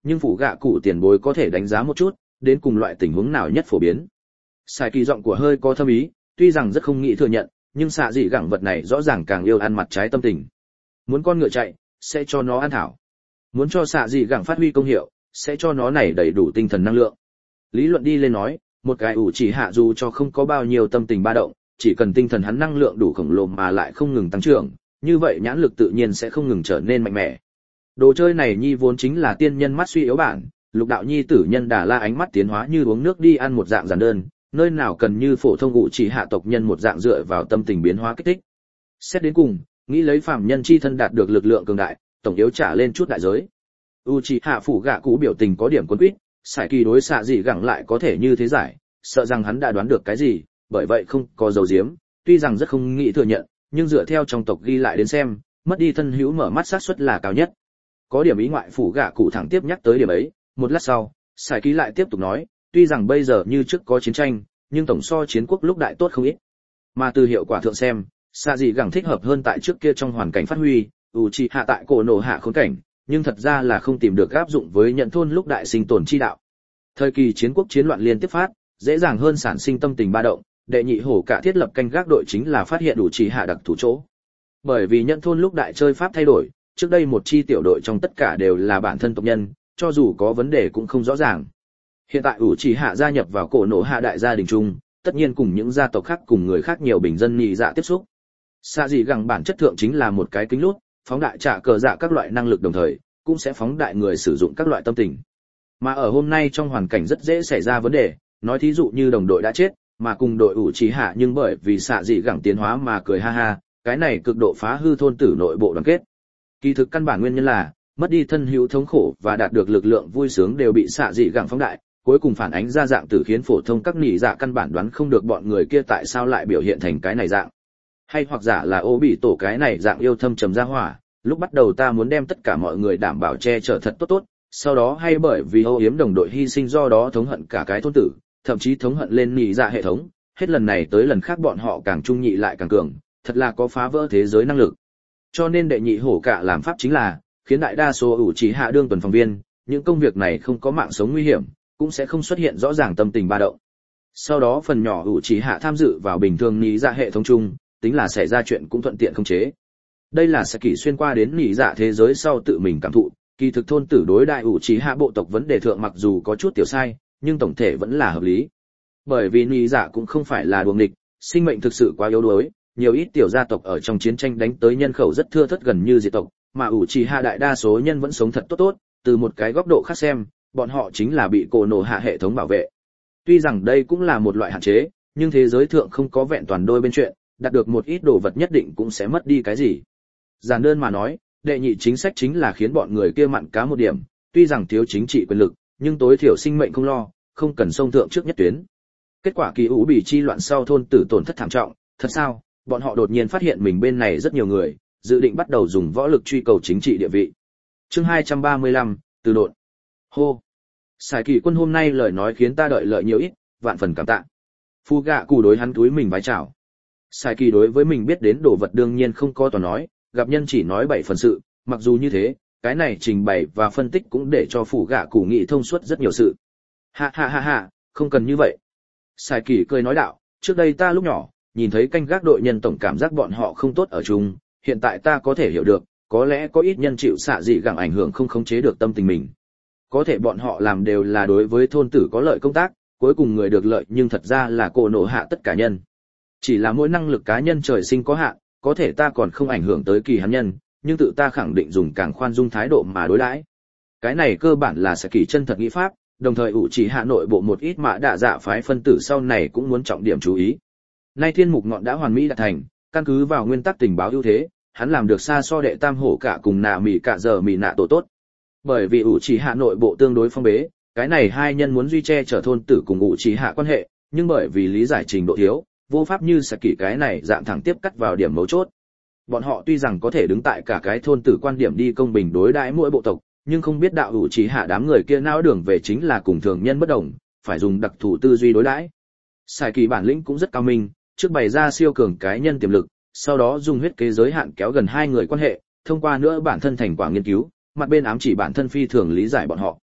nhưng phủ gạ cụ tiền bối có thể đánh giá một chút, đến cùng loại tình huống nào nhất phổ biến. Sai kỳ giọng của hơi có thâm ý, tuy rằng rất không nghĩ thừa nhận, nhưng xạ dị gẳng vật này rõ ràng càng yêu ăn mặt trái tâm tình. Muốn con ngựa chạy, sẽ cho nó ăn thảo. Muốn cho xạ dị gẳng phát huy công hiệu, sẽ cho nó này đầy đủ tinh thần năng lượng. Lý luận đi lên nói, một cái ủ chỉ hạ dù cho không có bao nhiêu tâm tình ba động, chỉ cần tinh thần hắn năng lượng đủ khổng lồ mà lại không ngừng tăng trưởng, như vậy nhãn lực tự nhiên sẽ không ngừng trở nên mạnh mẽ. Đồ chơi này nhi vốn chính là tiên nhân mắt suy yếu bản, lục đạo nhi tử nhân Đà La ánh mắt tiến hóa như uống nước đi ăn một dạng giản đơn, nơi nào cần như phổ thông ủ chỉ hạ tộc nhân một dạng dựa vào tâm tình biến hóa kích thích. Xét đến cùng, nghĩ lấy phàm nhân chi thân đạt được lực lượng cường đại, tổng yếu trả lên chút đại giới. Uchiha phủ gạ cũ biểu tình có điểm cuốn quýt, Sải Kỳ đối xạ dị gẳng lại có thể như thế giải, sợ rằng hắn đã đoán được cái gì, bởi vậy không có dấu diếm, tuy rằng rất không nghĩ thừa nhận, nhưng dựa theo trong tộc ghi lại đến xem, mất đi thân hữu mở mắt xác suất là cao nhất. Có điểm ý ngoại phủ gạ cụ thẳng tiếp nhắc tới điểm ấy, một lát sau, Sải Kỳ lại tiếp tục nói, tuy rằng bây giờ như trước có chiến tranh, nhưng tổng so chiến quốc lúc đại tốt không ít. Mà từ hiệu quả thượng xem, xạ dị gẳng thích hợp hơn tại trước kia trong hoàn cảnh phát huy, Uchiha tại cổ nổ hạ khốn cảnh, nhưng thật ra là không tìm được áp dụng với nhận thôn lúc đại sinh tồn chi đạo. Thời kỳ chiến quốc chiến loạn liên tiếp phát, dễ dàng hơn sản sinh tâm tình ba động, đệ nhị hổ cả thiết lập canh gác đội chính là phát hiện Uchiha đặc thủ chỗ. Bởi vì nhận thôn lúc đại chơi pháp thay đổi, trước đây một chi tiểu đội trong tất cả đều là bản thân tộc nhân, cho dù có vấn đề cũng không rõ ràng. Hiện tại Uchiha gia nhập vào cổ nổ hạ đại gia đình chung, tất nhiên cùng những gia tộc khác cùng người khác nhiều bình dân nhị dạ tiếp xúc. Xạ dị gẳng bản chất thượng chính là một cái kính lút, phóng đại trả cờ dạ các loại năng lực đồng thời, cũng sẽ phóng đại người sử dụng các loại tâm tình. Mà ở hôm nay trong hoàn cảnh rất dễ xảy ra vấn đề, nói thí dụ như đồng đội đã chết, mà cùng đội Uchiha nhưng bởi vì xạ dị gẳng tiến hóa mà cười ha ha, cái này cực độ phá hư thôn tử nội bộ đoàn kết. Kỳ thực căn bản nguyên nhân là, mất đi thân hữu thống khổ và đạt được lực lượng vui sướng đều bị xạ dị gẳng phóng đại, cuối cùng phản ánh ra dạng tử khiến phổ thông các nỉ dạ căn bản đoán không được bọn người kia tại sao lại biểu hiện thành cái này dạng. Hay hoặc giả là ô bị tổ cái này dạng yêu thâm trầm ra hỏa, lúc bắt đầu ta muốn đem tất cả mọi người đảm bảo che chở thật tốt tốt, sau đó hay bởi vì âu yếm đồng đội hy sinh do đó thống hận cả cái thôn tử, thậm chí thống hận lên nỉ dạ hệ thống, hết lần này tới lần khác bọn họ càng trung nhị lại càng cường, thật là có phá vỡ thế giới năng lực. Cho nên đệ nhị hổ cả làm pháp chính là khiến đại đa số Uchiha đương tuần phòng viên, những công việc này không có mạng sống nguy hiểm, cũng sẽ không xuất hiện rõ ràng tâm tình ba động. Sau đó phần nhỏ Uchiha tham dự vào bình thường nỉ dạ hệ thống chung, tính là xảy ra chuyện cũng thuận tiện khống chế. Đây là Saki xuyên qua đến nỉ dạ thế giới sau tự mình cảm thụ, kỳ thực thôn tử đối đại Uchiha bộ tộc vấn đề thượng mặc dù có chút tiểu sai, nhưng tổng thể vẫn là hợp lý. Bởi vì nỉ dạ cũng không phải là đuồng địch, sinh mệnh thực sự quá yếu đuối, nhiều ít tiểu gia tộc ở trong chiến tranh đánh tới nhân khẩu rất thưa thớt gần như diệt tộc, mà Uchiha đại đa số nhân vẫn sống thật tốt tốt, từ một cái góc độ khác xem, bọn họ chính là bị cổ nổ hạ hệ thống bảo vệ. Tuy rằng đây cũng là một loại hạn chế, nhưng thế giới thượng không có vẹn toàn đôi bên chuyện, đạt được một ít đồ vật nhất định cũng sẽ mất đi cái gì. Giản đơn mà nói, đệ nhị chính sách chính là khiến bọn người kia mặn cá một điểm, tuy rằng thiếu chính trị quyền lực, nhưng tối thiểu sinh mệnh không lo, không cần xông thượng trước nhất tuyến. Kết quả kỳ ủ bị chi loạn sau thôn tử tổn thất thảm trọng, thật sao, bọn họ đột nhiên phát hiện mình bên này rất nhiều người, dự định bắt đầu dùng võ lực truy cầu chính trị địa vị. Chương 235, từ độn. Hô. Sải Kỳ quân hôm nay lời nói khiến ta đợi lợi nhiều ít, vạn phần cảm tạ. Phu gạ cụ đối hắn túi mình vái chào. Sải Kỳ đối với mình biết đến đồ vật đương nhiên không có toàn nói, gặp nhân chỉ nói 7 phần sự, mặc dù như thế, cái này trình bày và phân tích cũng để cho phủ gạ cụ nghĩ thông suốt rất nhiều sự. Ha ha ha ha, không cần như vậy. Sải Kỳ cười nói đạo, trước đây ta lúc nhỏ, nhìn thấy canh gác đội nhân tổng cảm giác bọn họ không tốt ở chung, hiện tại ta có thể hiểu được, có lẽ có ít nhân chịu xạ dị gẳng ảnh hưởng không khống chế được tâm tình mình. Có thể bọn họ làm đều là đối với thôn tử có lợi công tác, cuối cùng người được lợi nhưng thật ra là cổ nổ hạ tất cả nhân. Chỉ là mỗi năng lực cá nhân trời sinh có hạn, có thể ta còn không ảnh hưởng tới kỳ hắn nhân, nhưng tự ta khẳng định dùng càng khoan dung thái độ mà đối đãi. Cái này cơ bản là sẽ kỳ chân thật nghĩ pháp, đồng thời ủ chỉ hạ nội bộ một ít mã đạ dạ phái phân tử sau này cũng muốn trọng điểm chú ý. Nay thiên mục ngọn đã hoàn mỹ đạt thành, căn cứ vào nguyên tắc tình báo ưu thế, hắn làm được xa so đệ tam hổ cả cùng nạ mỉ cả giờ mỉ nạ tổ tốt. Bởi vì ủ chỉ hạ nội bộ tương đối phong bế, cái này hai nhân muốn duy che chở thôn tử cùng ủ chỉ hạ quan hệ, nhưng bởi vì lý giải trình độ thiếu, vô pháp như Saki cái này dạng thẳng tiếp cắt vào điểm mấu chốt. Bọn họ tuy rằng có thể đứng tại cả cái thôn tử quan điểm đi công bình đối đãi mỗi bộ tộc, nhưng không biết đạo ủ chỉ hạ đám người kia não đường về chính là cùng thường nhân bất đồng, phải dùng đặc thù tư duy đối đãi. Saki bản lĩnh cũng rất cao minh, trước bày ra siêu cường cái nhân tiềm lực, sau đó dùng huyết kế giới hạn kéo gần hai người quan hệ, thông qua nữa bản thân thành quả nghiên cứu, mặt bên ám chỉ bản thân phi thường lý giải bọn họ.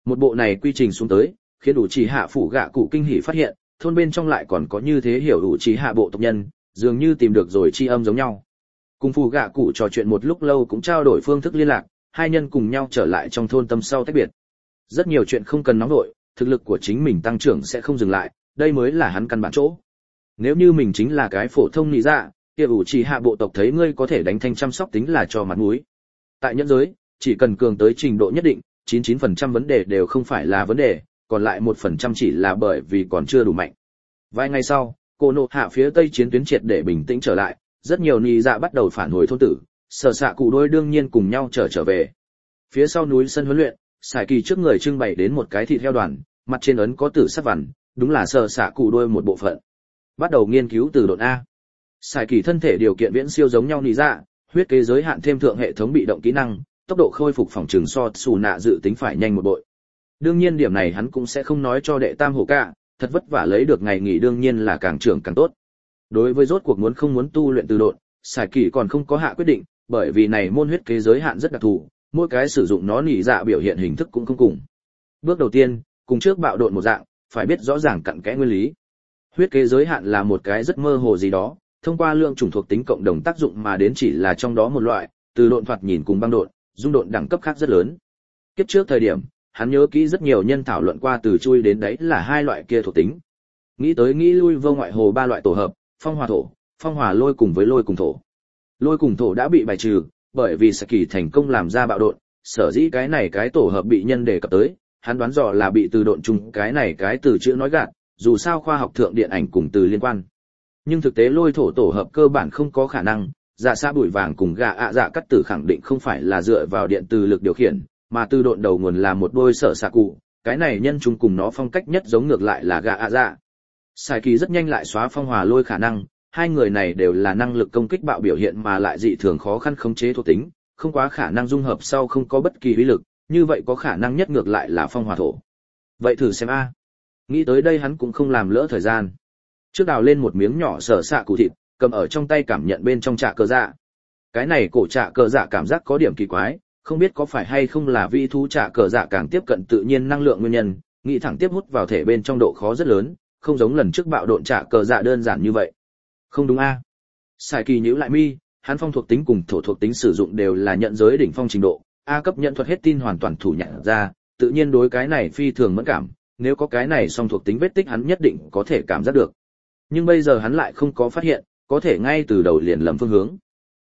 Một bộ này quy trình xuống tới, khiến đủ chỉ hạ phủ gạ cụ kinh hỉ phát hiện, thôn bên trong lại còn có như thế hiểu đủ chỉ hạ bộ tộc nhân, dường như tìm được rồi tri âm giống nhau. Cùng phủ gạ cụ trò chuyện một lúc lâu cũng trao đổi phương thức liên lạc, hai nhân cùng nhau trở lại trong thôn tâm sau tách biệt. Rất nhiều chuyện không cần nóng vội, thực lực của chính mình tăng trưởng sẽ không dừng lại, đây mới là hắn căn bản chỗ. Nếu như mình chính là cái phổ thông nị dạ, kia ủ chỉ hạ bộ tộc thấy ngươi có thể đánh thanh chăm sóc tính là cho mặt mũi. Tại nhân giới, chỉ cần cường tới trình độ nhất định, 99% vấn đề đều không phải là vấn đề, còn lại 1% chỉ là bởi vì còn chưa đủ mạnh. Vài ngày sau, Cô Nộ Hạ phía tây chiến tuyến triệt để bình tĩnh trở lại, rất nhiều nị dạ bắt đầu phản hồi thôn tử, sở xạ cụ đôi đương nhiên cùng nhau trở về. Phía sau núi sân huấn luyện, Sải Kỳ trước người trưng bày đến một cái thịt heo đoàn, mặt trên ấn có tử sắc vằn, đúng là sở xạ cụ đôi một bộ phận. Bắt đầu nghiên cứu từ độn A. Sải Kỳ thân thể điều kiện viễn siêu giống nhau nị dạ, huyết kế giới hạn thêm thượng hệ thống bị động kỹ năng, tốc độ khôi phục phòng trường so Sủ Nạ dự tính phải nhanh một bội. Đương nhiên điểm này hắn cũng sẽ không nói cho đệ tam hổ cả, thật vất vả lấy được ngày nghỉ đương nhiên là càng trưởng càng tốt. Đối với rốt cuộc muốn không muốn tu luyện từ độn, Sải Kỳ còn không có hạ quyết định, bởi vì này môn huyết kế giới hạn rất đặc thù, mỗi cái sử dụng nó nỉ dạ biểu hiện hình thức cũng không cùng. Bước đầu tiên, cùng trước bạo độn một dạng, phải biết rõ ràng cặn kẽ nguyên lý. Huyết kế giới hạn là một cái rất mơ hồ gì đó, thông qua lượng chủng thuộc tính cộng đồng tác dụng mà đến chỉ là trong đó một loại, từ độn thoạt nhìn cùng băng độn, dung độn đẳng cấp khác rất lớn. Kiếp trước thời điểm, hắn nhớ kỹ rất nhiều nhân thảo luận qua từ chui đến đấy là hai loại kia thuộc tính. Nghĩ tới nghĩ lui vô ngoại hồ ba loại tổ hợp, phong hỏa thổ, phong hỏa lôi cùng với lôi cùng thổ. Lôi cùng thổ đã bị bài trừ, bởi vì Saki thành công làm ra bạo độn, sở dĩ cái này cái tổ hợp bị nhân đề cập tới, hắn đoán dò là bị từ độn chung cái này cái từ chữ nói gạt, dù sao khoa học thượng điện ảnh cùng từ liên quan. Nhưng thực tế lôi thổ tổ hợp cơ bản không có khả năng, dạ xa bụi vàng cùng gà dạ cắt tử khẳng định không phải là dựa vào điện từ lực điều khiển, mà từ độn đầu nguồn là một đôi sở xạ cụ, cái này nhân chung cùng nó phong cách nhất giống ngược lại là gà dạ. Sai Kỳ rất nhanh lại xóa phong hòa lôi khả năng, hai người này đều là năng lực công kích bạo biểu hiện mà lại dị thường khó khăn khống chế thuộc tính, không quá khả năng dung hợp sau không có bất kỳ uy lực, như vậy có khả năng nhất ngược lại là phong hòa thổ. Vậy thử xem a. Nghĩ tới đây hắn cũng không làm lỡ thời gian. Trước đào lên một miếng nhỏ sở xạ cụ thịt, cầm ở trong tay cảm nhận bên trong trạ cờ dạ. Cái này cổ trạ cờ dạ cảm giác có điểm kỳ quái, không biết có phải hay không là vi thú trạ cờ dạ càng tiếp cận tự nhiên năng lượng nguyên nhân, nghĩ thẳng tiếp hút vào thể bên trong độ khó rất lớn, không giống lần trước bạo độn trạ cờ dạ đơn giản như vậy. Không đúng a? Sải Kỳ nhíu lại mi, hắn phong thuộc tính cùng thổ thuộc tính sử dụng đều là nhận giới đỉnh phong trình độ, A cấp nhận thuật hết tin hoàn toàn thủ nhận ra, tự nhiên đối cái này phi thường mẫn cảm, nếu có cái này song thuộc tính vết tích hắn nhất định có thể cảm giác được. Nhưng bây giờ hắn lại không có phát hiện, có thể ngay từ đầu liền lầm phương hướng.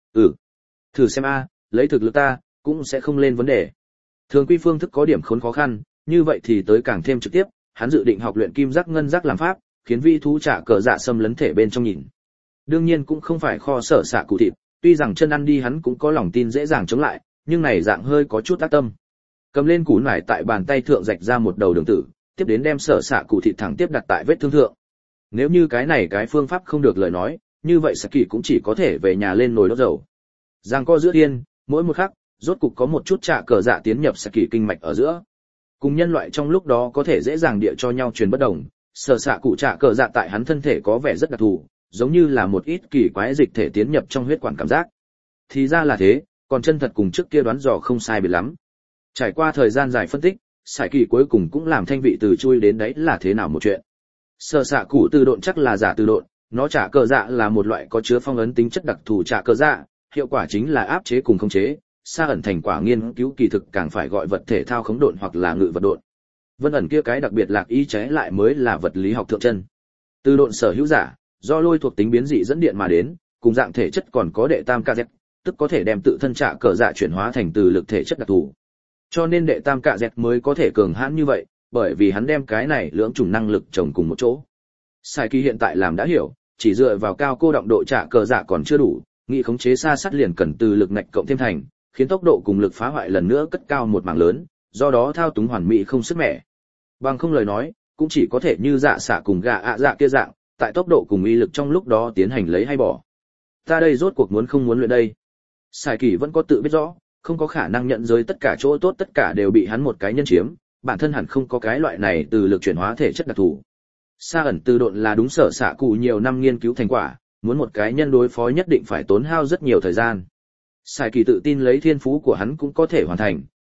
Thử xem a, lấy thực lực ta, cũng sẽ không lên vấn đề. Thường quy phương thức có điểm khốn khó khăn, như vậy thì tới càng thêm trực tiếp, hắn dự định học luyện kim giác ngân giác làm pháp, khiến vi thú trả cờ dạ xâm lấn thể bên trong nhìn. Đương nhiên cũng không phải kho sở xạ cụ thịt, tuy rằng chân ăn đi hắn cũng có lòng tin dễ dàng chống lại, nhưng này dạng hơi có chút tác tâm. Cầm lên củ nải tại bàn tay thượng rạch ra một đầu đường tử, tiếp đến đem sở xạ cụ thịt thẳng tiếp đặt tại vết thương thượng. Nếu như cái này cái phương pháp không được lời nói, như vậy Saki cũng chỉ có thể về nhà lên nồi đốt dầu. Giang co giữa thiên, mỗi một khắc, rốt cục có một chút trạ cờ dạ tiến nhập Saki kinh mạch ở giữa. Cùng nhân loại trong lúc đó có thể dễ dàng địa cho nhau truyền bất đồng, sở xạ cụ trạ cờ dạ tại hắn thân thể có vẻ rất đặc thù, giống như là một ít kỳ quái dịch thể tiến nhập trong huyết quản cảm giác. Thì ra là thế, còn chân thật cùng trước kia đoán dò không sai biệt lắm. Trải qua thời gian dài phân tích, Saki cuối cùng cũng làm thanh vị từ chui đến đấy là thế nào một chuyện. Sở xạ cụ từ độn chắc là giả từ độn, nó trả cờ dạ là một loại có chứa phong ấn tính chất đặc thù trả cờ dạ, hiệu quả chính là áp chế cùng khống chế. Xa ẩn thành quả nghiên cứu kỳ thực càng phải gọi vật thể thao khống độn hoặc là ngự vật độn. Vân ẩn kia cái đặc biệt lạc ý trái lại mới là vật lý học thượng chân. Từ độn sở hữu giả, do lôi thuộc tính biến dị dẫn điện mà đến, cùng dạng thể chất còn có đệ tam KZ, tức có thể đem tự thân trả cờ dạ chuyển hóa thành từ lực thể chất đặc thù. Cho nên đệ tam KZ mới có thể cường hãn như vậy, bởi vì hắn đem cái này lưỡng chủng năng lực chồng cùng một chỗ. Sai Kỳ hiện tại làm đã hiểu, chỉ dựa vào cao cô động độ trả cờ dạ còn chưa đủ, nghị khống chế xa sắt liền cần từ lực ngạch cộng thêm thành, khiến tốc độ cùng lực phá hoại lần nữa cất cao một mảng lớn, do đó thao túng hoàn mỹ không sức mẻ. Bằng không lời nói, cũng chỉ có thể như dạ xạ cùng gà dạ kia dạng, tại tốc độ cùng uy lực trong lúc đó tiến hành lấy hay bỏ. Ta đây rốt cuộc muốn không muốn luyện đây. Sai Kỳ vẫn có tự biết rõ, không có khả năng nhận giới tất cả chỗ tốt tất cả đều bị hắn một cái nhân chiếm, bản thân hẳn không có cái loại này từ lực chuyển hóa thể chất đặc thù. Sa ẩn từ độn là đúng sở xạ cụ nhiều năm nghiên cứu thành quả, muốn một cái nhân đối phó nhất định phải tốn hao rất nhiều thời gian. Sai Kỳ tự tin lấy thiên phú của hắn cũng có thể hoàn thành,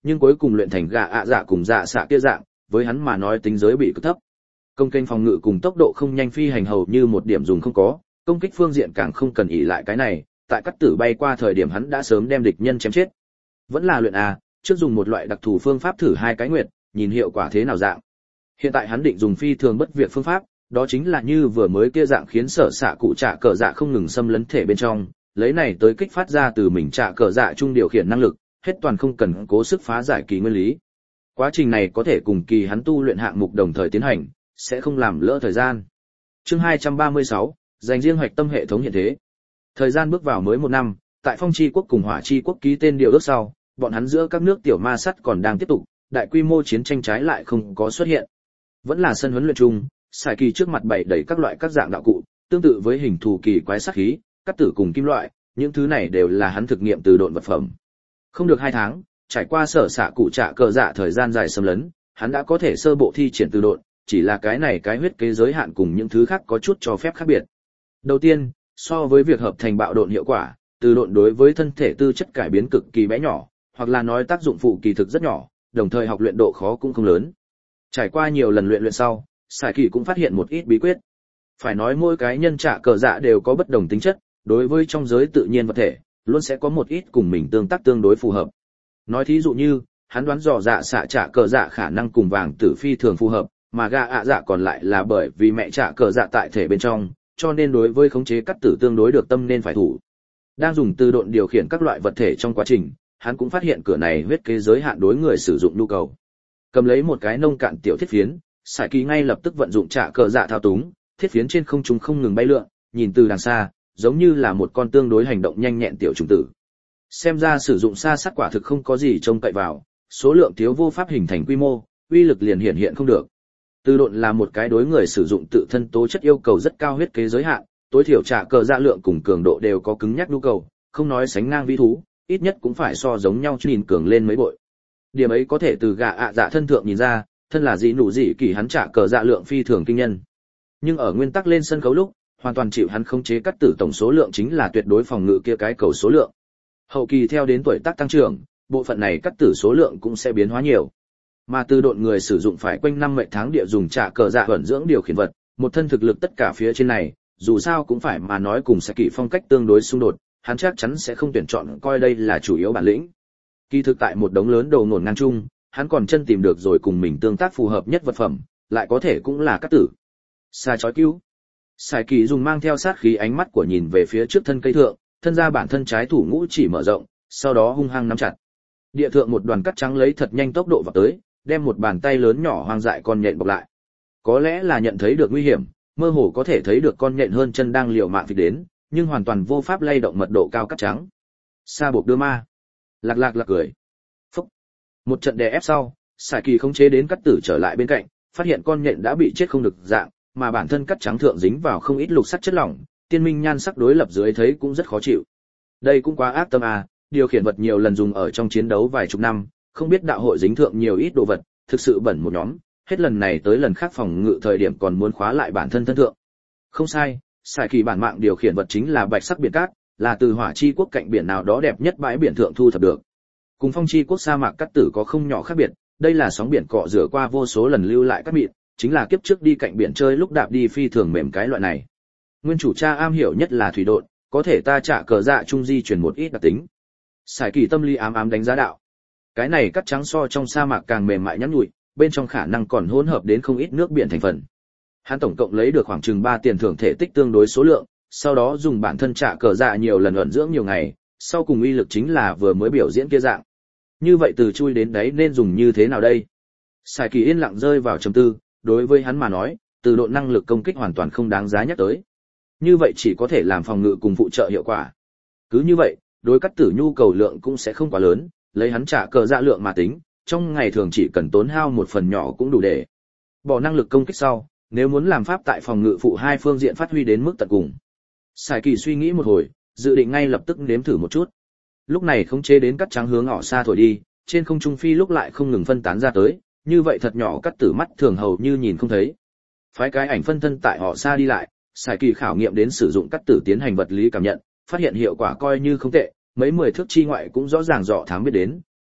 nhưng cuối cùng luyện thành gạ ạ dạ cùng dạ xạ kia dạng, với hắn mà nói tính giới bị cực thấp. Công kênh phòng ngự cùng tốc độ không nhanh phi hành hầu như một điểm dùng không có, công kích phương diện càng không cần ỷ lại cái này, tại cắt tử bay qua thời điểm hắn đã sớm đem địch nhân chém chết. Vẫn là luyện à, trước dùng một loại đặc thù phương pháp thử 2 cái nguyệt, nhìn hiệu quả thế nào dạng. Hiện tại hắn định dùng phi thường bất việc phương pháp, đó chính là như vừa mới kia dạng khiến sở xạ cụ trả cờ dạ không ngừng xâm lấn thể bên trong, lấy này tới kích phát ra từ mình trả cờ dạ trung điều khiển năng lực, hết toàn không cần cố sức phá giải kỳ nguyên lý. Quá trình này có thể cùng kỳ hắn tu luyện hạng mục đồng thời tiến hành, sẽ không làm lỡ thời gian. Chương 236, dành riêng hoạch tâm hệ thống hiện thế. Thời gian bước vào mới 1 năm, tại Phong Chi quốc cùng Hỏa Chi quốc ký tên điều ước sau, bọn hắn giữa các nước tiểu ma sắt còn đang tiếp tục, đại quy mô chiến tranh trái lại không có xuất hiện. Vẫn là sân huấn luyện chung, Sải Kỳ trước mặt bày đầy các loại các dạng đạo cụ, tương tự với hình thù kỳ quái sát khí, cắt tử cùng kim loại, những thứ này đều là hắn thực nghiệm từ độn vật phẩm. Không được 2 tháng, trải qua sở xạ cụ trả cờ dạ thời gian dài xâm lấn, hắn đã có thể sơ bộ thi triển từ độn, chỉ là cái này cái huyết kế giới hạn cùng những thứ khác có chút cho phép khác biệt. Đầu tiên, so với việc hợp thành bạo độn hiệu quả, từ độn đối với thân thể tư chất cải biến cực kỳ bé nhỏ, hoặc là nói tác dụng phụ kỳ thực rất nhỏ, đồng thời học luyện độ khó cũng không lớn. Trải qua nhiều lần luyện sau, Sải Kỳ cũng phát hiện một ít bí quyết. Phải nói mỗi cái nhân trả cờ dạ đều có bất đồng tính chất, đối với trong giới tự nhiên vật thể, luôn sẽ có một ít cùng mình tương tác tương đối phù hợp. Nói thí dụ như, hắn đoán dò dạ xạ trả cờ dạ khả năng cùng vàng tử phi thường phù hợp, mà gà ạ dạ còn lại là bởi vì mẹ trả cờ dạ tại thể bên trong, cho nên đối với khống chế cắt tử tương đối được tâm nên phải thủ. Đang dùng từ độn điều khiển các loại vật thể trong quá trình, hắn cũng phát hiện cửa này huyết kế giới hạn đối người sử dụng nhu cầu. Cầm lấy một cái nông cạn tiểu thiết phiến, Sải Kỳ ngay lập tức vận dụng trả cờ dạ thao túng, thiết phiến trên không trung không ngừng bay lượn, nhìn từ đằng xa, giống như là một con tương đối hành động nhanh nhẹn tiểu trùng tử. Xem ra sử dụng xa sát quả thực không có gì trông cậy vào, số lượng thiếu vô pháp hình thành quy mô, uy lực liền hiện không được. Từ độn là một cái đối người sử dụng tự thân tố chất yêu cầu rất cao huyết kế giới hạn, tối thiểu trả cờ dạ lượng cùng cường độ đều có cứng nhắc nhu cầu, không nói sánh ngang vĩ thú, ít nhất cũng phải so giống nhau nhìn cường lên mấy bội. Điểm ấy có thể từ gà ạ dạ thân thượng nhìn ra, thân là dị nụ dị kỳ hắn trả cờ dạ lượng phi thường kinh nhân. Nhưng ở nguyên tắc lên sân khấu lúc, hoàn toàn chịu hắn khống chế cắt tử tổng số lượng chính là tuyệt đối phòng ngự kia cái cầu số lượng. Hậu kỳ theo đến tuổi tác tăng trưởng, bộ phận này cắt tử số lượng cũng sẽ biến hóa nhiều. Mà từ độn người sử dụng phải quanh năm mệnh tháng địa dùng trả cờ dạ vận dưỡng điều khiển vật, một thân thực lực tất cả phía trên này, dù sao cũng phải mà nói cùng sẽ kỳ phong cách tương đối xung đột, hắn chắc chắn sẽ không tuyển chọn coi đây là chủ yếu bản lĩnh. Kỳ thực tại một đống lớn đầu nổn ngang chung, hắn còn chân tìm được rồi cùng mình tương tác phù hợp nhất vật phẩm, lại có thể cũng là cắt tử. Xa chói cứu. Sải Kỳ dùng mang theo sát khí ánh mắt của nhìn về phía trước thân cây thượng, thân ra bản thân trái thủ ngũ chỉ mở rộng, sau đó hung hăng nắm chặt. Địa thượng một đoàn cắt trắng lấy thật nhanh tốc độ vào tới, đem một bàn tay lớn nhỏ hoang dại con nhện bọc lại. Có lẽ là nhận thấy được nguy hiểm, mơ hồ có thể thấy được con nhện hơn chân đang liều mạng phịch đến, nhưng hoàn toàn vô pháp lay động mật độ cao cắt trắng. Sa buộc đưa ma. Lạc lạc lạc cười. Phúc. Một trận đè ép sau, Sải Kỳ khống chế đến cắt tử trở lại bên cạnh, phát hiện con nhện đã bị chết không được dạng, mà bản thân cắt trắng thượng dính vào không ít lục sắt chất lỏng, tiên minh nhan sắc đối lập dưới thấy cũng rất khó chịu. Đây cũng quá ác tâm à, điều khiển vật nhiều lần dùng ở trong chiến đấu vài chục năm, không biết đạo hội dính thượng nhiều ít đồ vật, thực sự bẩn một nhóm, hết lần này tới lần khác phòng ngự thời điểm còn muốn khóa lại bản thân thân thượng. Không sai, Sải Kỳ bản mạng điều khiển vật chính là bạch sắc biển cát, là từ Hỏa Chi quốc cạnh biển nào đó đẹp nhất bãi biển thượng thu thập được. Cùng Phong Chi quốc sa mạc cát tử có không nhỏ khác biệt, đây là sóng biển cọ rửa qua vô số lần lưu lại cát mịn, chính là kiếp trước đi cạnh biển chơi lúc đạp đi phi thường mềm cái loại này. Nguyên chủ cha am hiểu nhất là thủy độn, có thể ta trả cờ dạ trung di truyền một ít đặc tính. Sải Kỳ tâm lý ám ám đánh giá đạo. Cái này cắt trắng so trong sa mạc càng mềm mại nhắn nhủi, bên trong khả năng còn hỗn hợp đến không ít nước biển thành phần. Hắn tổng cộng lấy được khoảng chừng 3 tiền thưởng thể tích tương đối số lượng, sau đó dùng bản thân trả cờ dạ nhiều lần ẩn dưỡng nhiều ngày, sau cùng uy lực chính là vừa mới biểu diễn kia dạng. Như vậy từ chui đến đấy nên dùng như thế nào đây? Sải Kỳ yên lặng rơi vào trầm tư, đối với hắn mà nói, từ độ năng lực công kích hoàn toàn không đáng giá nhắc tới. Như vậy chỉ có thể làm phòng ngự cùng phụ trợ hiệu quả. Cứ như vậy, đối cắt tử nhu cầu lượng cũng sẽ không quá lớn, lấy hắn trả cờ dạ lượng mà tính, trong ngày thường chỉ cần tốn hao một phần nhỏ cũng đủ để. Bỏ năng lực công kích sau, nếu muốn làm pháp tại phòng ngự phụ hai phương diện phát huy đến mức tận cùng. Sải Kỳ suy nghĩ một hồi, dự định ngay lập tức nếm thử một chút. Lúc này khống chế đến cắt trắng hướng ngọ xa thổi đi, trên không trung phi lúc lại không ngừng phân tán ra tới, như vậy thật nhỏ cắt tử mắt thường hầu như nhìn không thấy. Phái cái ảnh phân thân tại họ xa đi lại, Sải Kỳ khảo nghiệm đến sử dụng cắt tử tiến hành vật lý cảm nhận, phát hiện hiệu quả coi như không tệ, mấy 10 thước chi ngoại cũng rõ ràng rõ thám biết đến,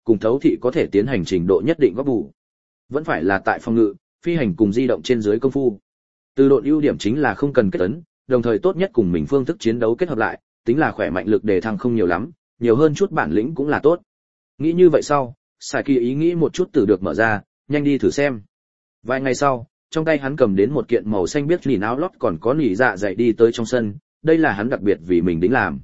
cùng thấu thị có thể tiến hành trình độ nhất định góp bù. Vẫn phải là tại phòng ngự, phi hành cùng di động trên dưới công phu. Từ độn ưu điểm chính là không cần kết ấn, đồng thời tốt nhất cùng mình phương thức chiến đấu kết hợp lại, tính là khỏe mạnh lực đề thăng không nhiều lắm, nhiều hơn chút bản lĩnh cũng là tốt. Nghĩ như vậy sau, Sải Kỳ ý nghĩ một chút từ được mở ra, nhanh đi thử xem. Vài ngày sau, trong tay hắn cầm đến một kiện màu xanh biếc lìn áo lót còn có nỉ dạ dày đi tới trong sân, đây là hắn đặc biệt vì mình đính làm.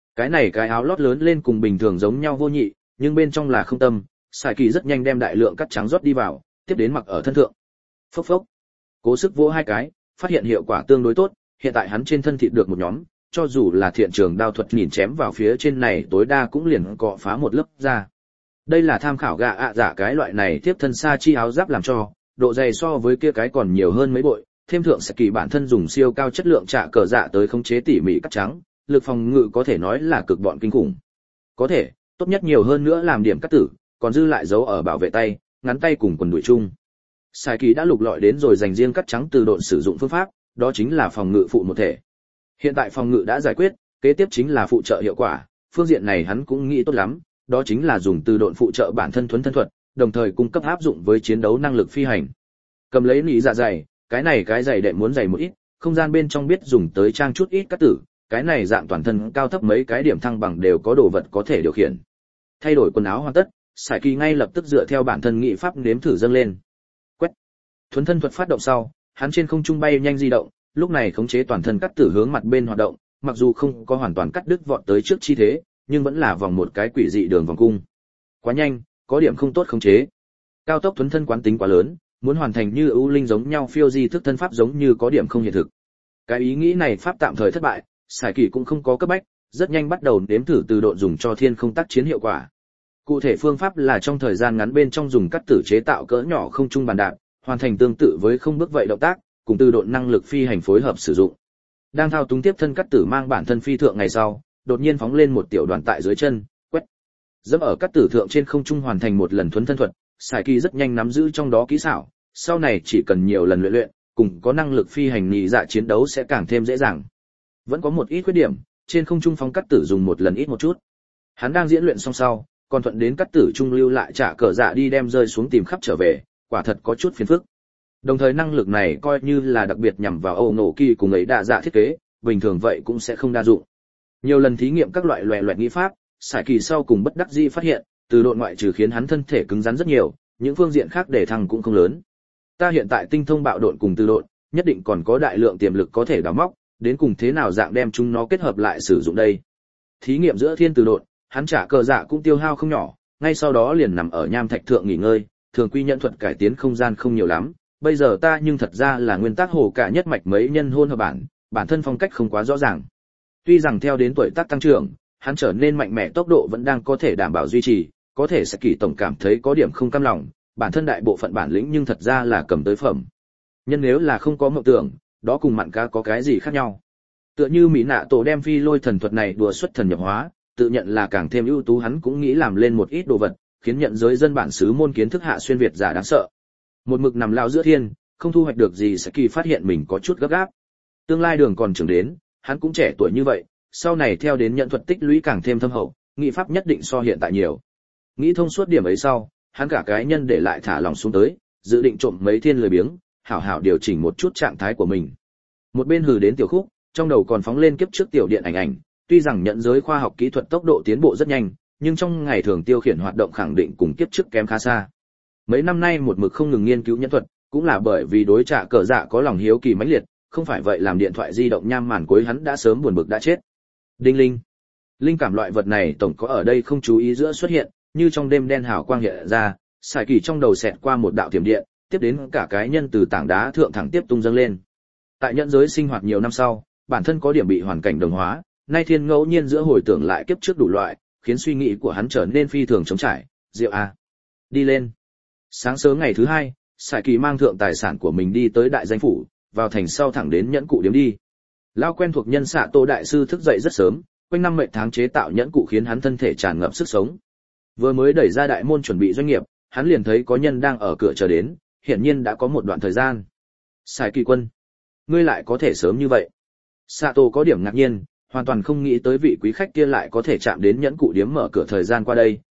Cái áo lót lớn lên cùng bình thường giống nhau vô nhị, nhưng bên trong là không tâm, Sải Kỳ rất nhanh đem đại lượng cắt trắng rót đi vào, tiếp đến mặc ở thân thượng. Phốc phốc. Cố sức vỗ hai cái, phát hiện hiệu quả tương đối tốt, hiện tại hắn trên thân thịt được một nhóm, cho dù là thiện trường đao thuật nhìn chém vào phía trên này tối đa cũng liền cọ phá một lớp ra. Đây là tham khảo gạ giả cái loại này tiếp thân sa chi áo giáp làm cho, độ dày so với kia cái còn nhiều hơn mấy bội, thêm thượng sẽ kỳ bản thân dùng siêu cao chất lượng trạ cờ dạ tới khống chế tỉ mỉ cắt trắng, lực phòng ngự có thể nói là cực bọn kinh khủng. Có thể, tốt nhất nhiều hơn nữa làm điểm cắt tử, còn dư lại giấu ở bảo vệ tay, ngắn tay cùng quần đùi chung. Sai Kỳ đã lục lọi đến rồi dành riêng cắt trắng từ độn sử dụng phương pháp, đó chính là phòng ngự phụ một thể. Hiện tại phòng ngự đã giải quyết, kế tiếp chính là phụ trợ hiệu quả, phương diện này hắn cũng nghĩ tốt lắm, đó chính là dùng từ độn phụ trợ bản thân thuần thân thuật, đồng thời cung cấp áp dụng với chiến đấu năng lực phi hành. Cầm lấy nỉ dạ dày, cái dày đệm muốn dày một ít, không gian bên trong biết dùng tới trang chút ít cắt tử, cái này dạng toàn thân cao thấp mấy cái điểm thăng bằng đều có đồ vật có thể điều khiển. Thay đổi quần áo hoàn tất, Sải Kỳ ngay lập tức dựa theo bản thân nghị pháp nếm thử dâng lên. Quét. Thuần thân thuật phát động sau, hắn trên không trung bay nhanh di động, lúc này khống chế toàn thân cắt tử hướng mặt bên hoạt động, mặc dù không có hoàn toàn cắt đứt vọt tới trước chi thế, nhưng vẫn là vòng một cái quỷ dị đường vòng cung. Quá nhanh, có điểm không tốt khống chế. Cao tốc thuần thân quán tính quá lớn, muốn hoàn thành như ưu linh giống nhau phiêu di thức thân pháp giống như có điểm không hiện thực. Cái ý nghĩ này pháp tạm thời thất bại, Sải Kỳ cũng không có cấp bách, rất nhanh bắt đầu nếm thử từ độ dùng cho thiên không tác chiến hiệu quả. Cụ thể phương pháp là trong thời gian ngắn bên trong dùng cắt tử chế tạo cỡ nhỏ không trung bàn đạp, hoàn thành tương tự với không bước vậy động tác, cùng từ độ năng lực phi hành phối hợp sử dụng. Đang thao túng tiếp thân cắt tử mang bản thân phi thượng ngày sau, đột nhiên phóng lên một tiểu đoàn tại dưới chân, quét. Dẫm ở cắt tử thượng trên không trung hoàn thành một lần thuần thân thuật, Sải Kỳ rất nhanh nắm giữ trong đó kỹ xảo, sau này chỉ cần nhiều lần luyện luyện, cùng có năng lực phi hành nhị dạ chiến đấu sẽ càng thêm dễ dàng. Vẫn có một ít khuyết điểm, trên không trung phóng cắt tử dùng một lần ít một chút. Hắn đang diễn luyện xong sau, còn thuận đến cắt tử trung lưu lại trả cờ dạ đi đem rơi xuống tìm khắp trở về, quả thật có chút phiền phức. Đồng thời năng lực này coi như là đặc biệt nhằm vào Âu Nổ Kỳ cùng ấy đa dạ thiết kế, bình thường vậy cũng sẽ không đa dụng. Nhiều lần thí nghiệm các loại loẹt nghĩ pháp, Sải Kỳ sau cùng bất đắc dĩ phát hiện, từ độ ngoại trừ khiến hắn thân thể cứng rắn rất nhiều, những phương diện khác để thăng cũng không lớn. Ta hiện tại tinh thông bạo độn cùng từ độn, nhất định còn có đại lượng tiềm lực có thể đào móc, đến cùng thế nào dạng đem chúng nó kết hợp lại sử dụng đây. Thí nghiệm giữa thiên từ độn, hắn trả cờ dạ cũng tiêu hao không nhỏ, ngay sau đó liền nằm ở nham thạch thượng nghỉ ngơi, thường quy nhận thuật cải tiến không gian không nhiều lắm, bây giờ ta nhưng thật ra là nguyên tắc hồ cả nhất mạch mấy nhân hôn hợp bản thân phong cách không quá rõ ràng. Tuy rằng theo đến tuổi tác tăng trưởng, hắn trở nên mạnh mẽ tốc độ vẫn đang có thể đảm bảo duy trì, có thể sẽ kỳ tổng cảm thấy có điểm không cam lòng, bản thân đại bộ phận bản lĩnh nhưng thật ra là cầm tới phẩm. Nhân nếu là không có mộng tưởng, đó cùng mặn cá có cái gì khác nhau. Tựa như Mỹ Nạ Tổ đem phi lôi thần thuật này đùa xuất thần nhập hóa, tự nhận là càng thêm ưu tú hắn cũng nghĩ làm lên một ít đồ vật, khiến nhận giới dân bản xứ môn kiến thức hạ xuyên Việt giả đáng sợ. Một mực nằm lao giữa thiên, không thu hoạch được gì sẽ kỳ phát hiện mình có chút gấp gáp. Tương lai đường còn trưởng đến, hắn cũng trẻ tuổi như vậy, sau này theo đến nhận thuật tích lũy càng thêm thâm hậu, nghị pháp nhất định so hiện tại nhiều. Nghĩ thông suốt điểm ấy sau, hắn cả cái nhân để lại thả lòng xuống tới, dự định trộm mấy thiên lười biếng, hảo hảo điều chỉnh một chút trạng thái của mình. Một bên hừ đến tiểu khúc, trong đầu còn phóng lên kiếp trước tiểu điện ảnh, tuy rằng nhận giới khoa học kỹ thuật tốc độ tiến bộ rất nhanh, nhưng trong ngày thường tiêu khiển hoạt động khẳng định cùng kiếp trước kém khá xa. Mấy năm nay một mực không ngừng nghiên cứu nhẫn thuật, cũng là bởi vì đối trả cờ dạ có lòng hiếu kỳ mãnh liệt, không phải vậy làm điện thoại di động nham màn cuối hắn đã sớm buồn bực đã chết. Đinh linh. Linh cảm loại vật này tổng có ở đây không chú ý giữa xuất hiện, như trong đêm đen hào quang hiện ra, Sải Kỳ trong đầu xẹt qua một đạo tiềm điện, tiếp đến cả cái nhân từ tảng đá thượng thẳng tiếp tung dâng lên. Tại nhận giới sinh hoạt nhiều năm sau, bản thân có điểm bị hoàn cảnh đồng hóa, nay thiên ngẫu nhiên giữa hồi tưởng lại kiếp trước đủ loại, khiến suy nghĩ của hắn trở nên phi thường trống trải. Diệu a, đi lên. Sáng sớm ngày thứ hai, Sải Kỳ mang thượng tài sản của mình đi tới đại danh phủ, vào thành sau thẳng đến nhẫn cụ điếm đi. Lao quen thuộc nhân xạ Tô đại sư thức dậy rất sớm, quanh năm mệnh tháng chế tạo nhẫn cụ khiến hắn thân thể tràn ngập sức sống. Vừa mới đẩy ra đại môn chuẩn bị doanh nghiệp, hắn liền thấy có nhân đang ở cửa chờ đến, hiển nhiên đã có một đoạn thời gian. Sải Kỳ quân, ngươi lại có thể sớm như vậy? Sato có điểm ngạc nhiên, hoàn toàn không nghĩ tới vị quý khách kia lại có thể chạm đến nhẫn cụ điếm mở cửa thời gian qua đây,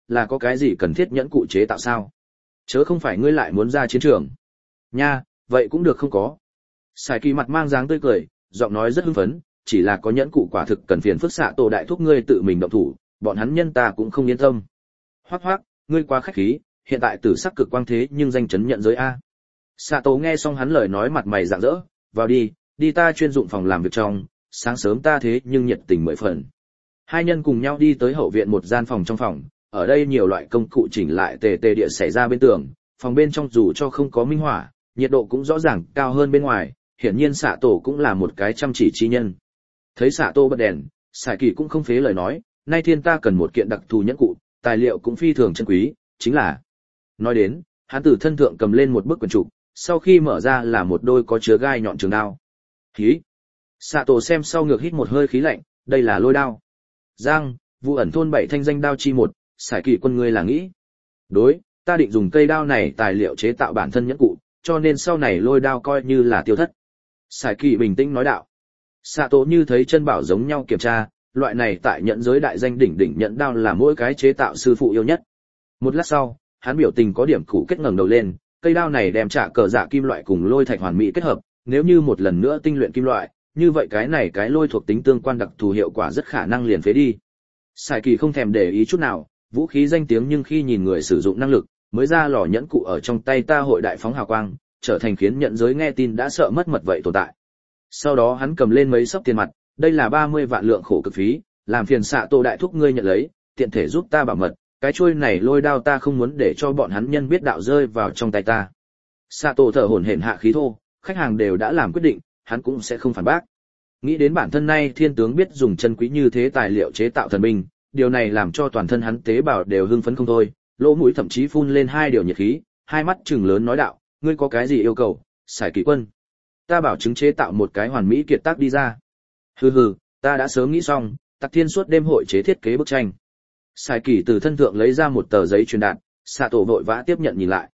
là có cái gì cần thiết nhẫn cụ chế tạo sao? Chớ không phải ngươi lại muốn ra chiến trường. Nha, vậy cũng được không có. Sải Kỳ mặt mang dáng tươi cười, giọng nói rất hưng phấn, chỉ là có nhẫn cụ quả thực cần phiền phức xạ tổ đại thúc ngươi tự mình động thủ, bọn hắn nhân ta cũng không yên tâm. Hoắc hoắc, ngươi quá khách khí, hiện tại tử sắc cực quang thế nhưng danh chấn nhận giới a. Xạ tổ nghe xong hắn lời nói mặt mày rạng rỡ, vào đi, đi ta chuyên dụng phòng làm việc trong, sáng sớm ta thế nhưng nhiệt tình mười phần. Hai nhân cùng nhau đi tới hậu viện một gian phòng trong phòng, ở đây nhiều loại công cụ chỉnh lại tề tề địa xảy ra bên tường, phòng bên trong dù cho không có minh hỏa, nhiệt độ cũng rõ ràng cao hơn bên ngoài, hiển nhiên xạ tổ cũng là một cái chăm chỉ chi nhân. Thấy xạ tổ bật đèn, Sải Kỳ cũng không phế lời nói, nay thiên ta cần một kiện đặc thù nhẫn cụ, tài liệu cũng phi thường chân quý, chính là. Nói đến, hắn từ thân thượng cầm lên một bức quyển trục, sau khi mở ra là một đôi có chứa gai nhọn trường đao. Khí. Xạ tổ xem sau ngược hít một hơi khí lạnh, đây là lôi đao. Giang, vụ ẩn thôn 7 thanh danh đao chi một, Sải Kỳ quân ngươi là nghĩ. Đối, ta định dùng cây đao này tài liệu chế tạo bản thân nhẫn cụ, cho nên sau này lôi đao coi như là tiêu thất. Sải Kỳ bình tĩnh nói đạo. Xạ tổ như thấy chân bảo giống nhau kiểm tra, loại này tại nhẫn giới đại danh đỉnh đỉnh nhẫn đao là mỗi cái chế tạo sư phụ yêu nhất. Một lát sau, hắn biểu tình có điểm cũ kết ngẩng đầu lên, cây đao này đem trả cờ dạ kim loại cùng lôi thạch hoàn mỹ kết hợp, nếu như một lần nữa tinh luyện kim loại, như vậy cái này cái lôi thuộc tính tương quan đặc thù hiệu quả rất khả năng liền phế đi. Sải Kỳ không thèm để ý chút nào, vũ khí danh tiếng nhưng khi nhìn người sử dụng năng lực, mới ra lò nhẫn cụ ở trong tay ta hội đại phóng hào quang, trở thành khiến nhận giới nghe tin đã sợ mất mật vậy tồn tại. Sau đó hắn cầm lên mấy xấp tiền mặt, đây là 30 vạn lượng khổ cực phí, làm phiền xạ tổ đại thúc ngươi nhận lấy, tiện thể giúp ta bảo mật, cái chuôi này lôi đao ta không muốn để cho bọn hắn nhân biết đạo rơi vào trong tay ta. Xạ tổ thở hổn hển hạ khí thô, khách hàng đều đã làm quyết định, hắn cũng sẽ không phản bác. Nghĩ đến bản thân nay thiên tướng biết dùng chân quý như thế tài liệu chế tạo thần binh, điều này làm cho toàn thân hắn tế bào đều hưng phấn không thôi, lỗ mũi thậm chí phun lên hai điều nhiệt khí, hai mắt trừng lớn nói đạo, ngươi có cái gì yêu cầu, Sải Kỳ quân? Ta bảo chứng chế tạo một cái hoàn mỹ kiệt tác đi ra. Hừ hừ, ta đã sớm nghĩ xong, Tặc Thiên suốt đêm hội chế thiết kế bức tranh. Sải Kỳ từ thân thượng lấy ra một tờ giấy truyền đạt, xạ tổ vội vã tiếp nhận nhìn lại.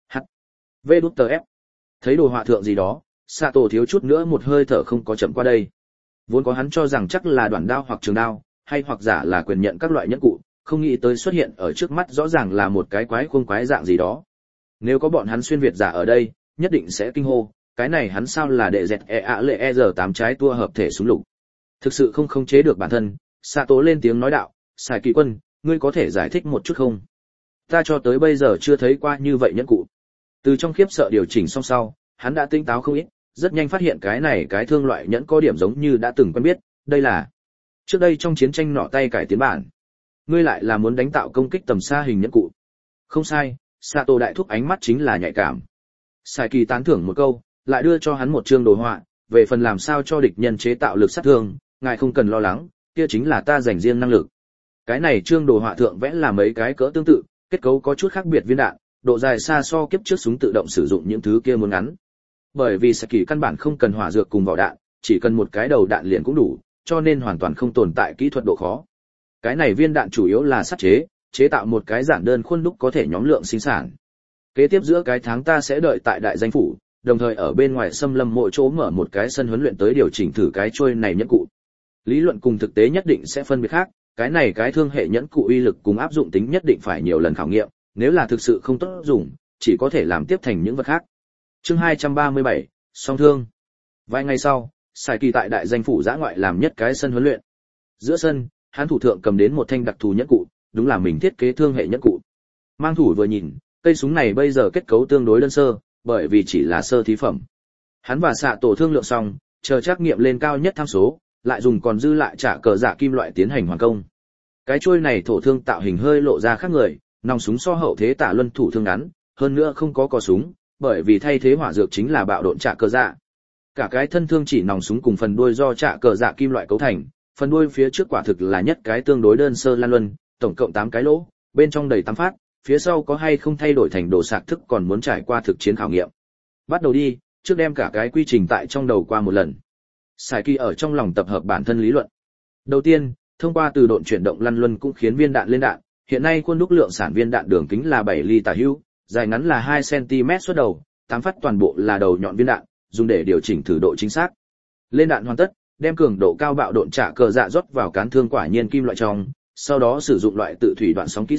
VđF. Thấy đồ họa thượng gì đó, xạ tổ thiếu chút nữa một hơi thở không có chậm qua đây. Vốn có hắn cho rằng chắc là đoạn đao hoặc trường đao, hay hoặc giả là quyền nhận các loại nhẫn cụ, không nghĩ tới xuất hiện ở trước mắt rõ ràng là một cái quái khuôn quái dạng gì đó. Nếu có bọn hắn xuyên việt giả ở đây, nhất định sẽ kinh hô, cái này hắn sao là đệ dẹt lệ R8 trái tua hợp thể súng lục. Thực sự không khống chế được bản thân, xạ tố lên tiếng nói đạo, Sải Kỳ quân, ngươi có thể giải thích một chút không? Ta cho tới bây giờ chưa thấy qua như vậy nhẫn cụ. Từ trong khiếp sợ điều chỉnh xong sau, hắn đã tinh táo không ít, rất nhanh phát hiện cái này cái thương loại nhẫn có điểm giống như đã từng quen biết, đây là trước đây trong chiến tranh nọ tay cải tiến bản. Ngươi lại là muốn đánh tạo công kích tầm xa hình nhẫn cụ. Không sai, Sato đại thúc ánh mắt chính là nhạy cảm. Sải Kỳ tán thưởng một câu, lại đưa cho hắn một chương đồ họa, về phần làm sao cho địch nhân chế tạo lực sát thương, ngài không cần lo lắng, kia chính là ta dành riêng năng lực. Cái này chương đồ họa thượng vẽ là mấy cái cỡ tương tự, kết cấu có chút khác biệt viên đạn, độ dài xa so kiếp trước súng tự động sử dụng những thứ kia muốn ngắn. Bởi vì Sải Kỳ căn bản không cần hỏa dược cùng vỏ đạn, chỉ cần một cái đầu đạn liền cũng đủ, cho nên hoàn toàn không tồn tại kỹ thuật độ khó. Cái này viên đạn chủ yếu là sắt chế, chế tạo một cái giản đơn khuôn đúc có thể nhóm lượng sinh sản. Kế tiếp giữa cái tháng ta sẽ đợi tại đại danh phủ, đồng thời ở bên ngoài xâm lâm mỗi chỗ mở một cái sân huấn luyện tới điều chỉnh thử cái trôi này nhẫn cụ. Lý luận cùng thực tế nhất định sẽ phân biệt khác, cái này cái thương hệ nhẫn cụ uy lực cùng áp dụng tính nhất định phải nhiều lần khảo nghiệm, nếu là thực sự không tốt dùng, chỉ có thể làm tiếp thành những vật khác. Chương 237, song thương. Vài ngày sau, Sải Kỳ tại đại danh phủ dã ngoại làm nhất cái sân huấn luyện. Giữa sân, hắn thủ thượng cầm đến một thanh đặc thù nhẫn cụ, đúng là mình thiết kế thương hệ nhẫn cụ. Mang thủ vừa nhìn, cây súng này bây giờ kết cấu tương đối đơn sơ, bởi vì chỉ là sơ thí phẩm. Hắn và xạ tổ thương lượng xong, chờ trắc nghiệm lên cao nhất tham số, lại dùng còn dư lại trả cờ dạ kim loại tiến hành hoàn công. Cái chuôi này thổ thương tạo hình hơi lộ ra khác người, nòng súng so hậu thế Tả Luân thủ thương ngắn, hơn nữa không có cò súng, bởi vì thay thế hỏa dược chính là bạo độn trả cờ dạ. Cả cái thân thương chỉ nòng súng cùng phần đuôi do trả cờ dạ kim loại cấu thành, phần đuôi phía trước quả thực là nhất cái tương đối đơn sơ lan luân, tổng cộng 8 cái lỗ, bên trong đầy 8 phát, phía sau có hay không thay đổi thành đồ sạc thức còn muốn trải qua thực chiến khảo nghiệm. Bắt đầu đi, trước đem cả cái quy trình tại trong đầu qua một lần. Sải Kỳ ở trong lòng tập hợp bản thân lý luận. Đầu tiên, thông qua từ độn chuyển động lăn luân cũng khiến viên đạn lên đạn, hiện nay khuôn đúc lượng sản viên đạn đường kính là 7 ly tả hữu, dài ngắn là 2 cm xuất đầu, 8 phát toàn bộ là đầu nhọn viên đạn, dùng để điều chỉnh thử độ chính xác. Lên đạn hoàn tất, đem cường độ cao bạo độn trả cờ dạ rót vào cán thương quả nhiên kim loại trong, sau đó sử dụng loại tự thủy đoạn sóng kỹ xảo,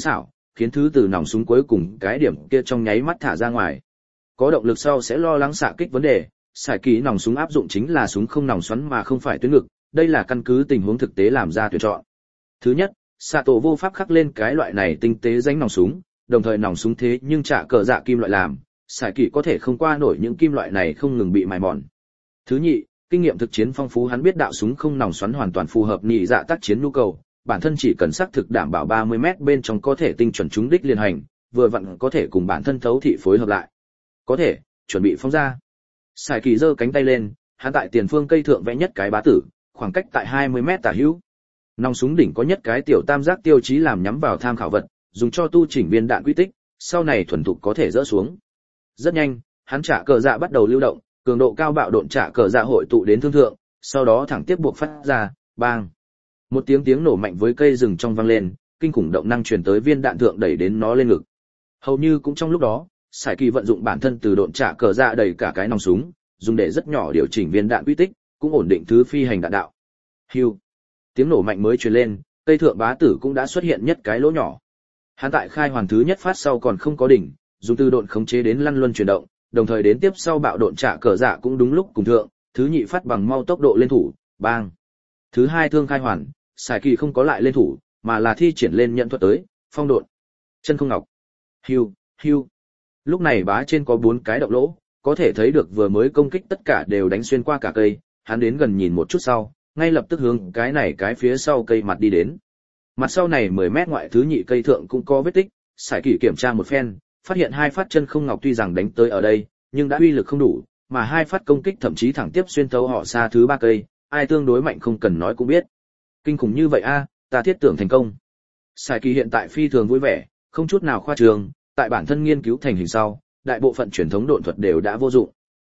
khiến thứ từ nòng súng cuối cùng cái điểm kia trong nháy mắt thả ra ngoài. Có động lực sau sẽ lo lắng xạ kích vấn đề, Sải Kỳ nòng súng áp dụng chính là súng không nòng xoắn mà không phải tuyến ngực, đây là căn cứ tình huống thực tế làm ra tuyển chọn. Thứ nhất, Sato vô pháp khắc lên cái loại này tinh tế danh nòng súng, đồng thời nòng súng thế nhưng trả cờ dạ kim loại làm, Sải Kỳ có thể không qua nổi những kim loại này không ngừng bị mài mòn. Thứ nhị, kinh nghiệm thực chiến phong phú, hắn biết đạo súng không nòng xoắn hoàn toàn phù hợp nhị dạ tác chiến nhu cầu, bản thân chỉ cần xác thực đảm bảo 30m bên trong có thể tinh chuẩn trúng đích liên hành, vừa vặn có thể cùng bản thân thấu thị phối hợp lại. Có thể, chuẩn bị phóng ra. Sải Kỳ giơ cánh tay lên, hắn tại tiền phương cây thượng vẽ nhất cái bá tử, khoảng cách tại 20m tả hữu. Nòng súng đỉnh có nhất cái tiểu tam giác tiêu chí làm nhắm vào tham khảo vật, dùng cho tu chỉnh viên đạn quy tích, sau này thuần thục có thể dỡ xuống. Rất nhanh, hắn trả cờ dạ bắt đầu lưu động, cường độ cao bạo độn trả cờ dạ hội tụ đến thương thượng, sau đó thẳng tiếp buộc phát ra, bang. Một tiếng nổ mạnh với cây rừng trong vang lên, kinh khủng động năng truyền tới viên đạn thượng đẩy đến nó lên ngực. Hầu như cũng trong lúc đó, Sải Kỳ vận dụng bản thân từ độn trả cờ dạ đẩy cả cái nòng súng, dùng để rất nhỏ điều chỉnh viên đạn quy tích, cũng ổn định thứ phi hành đạn đạo. Hưu. Tiếng nổ mạnh mới truyền lên, cây thượng bá tử cũng đã xuất hiện nhất cái lỗ nhỏ. Hắn tại khai hoàn thứ nhất phát sau còn không có đỉnh, dùng từ độn khống chế đến lăn luân chuyển động, đồng thời đến tiếp sau bạo độn trả cờ dạ cũng đúng lúc cùng thượng, thứ nhị phát bằng mau tốc độ lên thủ, bang. Thứ hai thương khai hoàn, Sải Kỳ không có lại lên thủ, mà là thi triển lên nhận thuật tới, phong độn, chân không ngọc. Hưu, hưu. Lúc này bá trên có 4 cái động lỗ, có thể thấy được vừa mới công kích tất cả đều đánh xuyên qua cả cây, hắn đến gần nhìn một chút sau, ngay lập tức hướng cái phía sau cây mặt đi đến. Mặt sau này 10 mét ngoại thứ nhị cây thượng cũng có vết tích, Sải Kỳ kiểm tra một phen, phát hiện 2 phát chân không ngọc tuy rằng đánh tới ở đây, nhưng đã uy lực không đủ, mà 2 phát công kích thậm chí thẳng tiếp xuyên thấu họ xa thứ 3 cây, ai tương đối mạnh không cần nói cũng biết. Kinh khủng như vậy a, ta thiết tưởng thành công. Sải Kỳ hiện tại phi thường vui vẻ, không chút nào khoa trương, tại bản thân nghiên cứu thành hình sau, đại bộ phận truyền thống độn thuật đều đã vô dụng.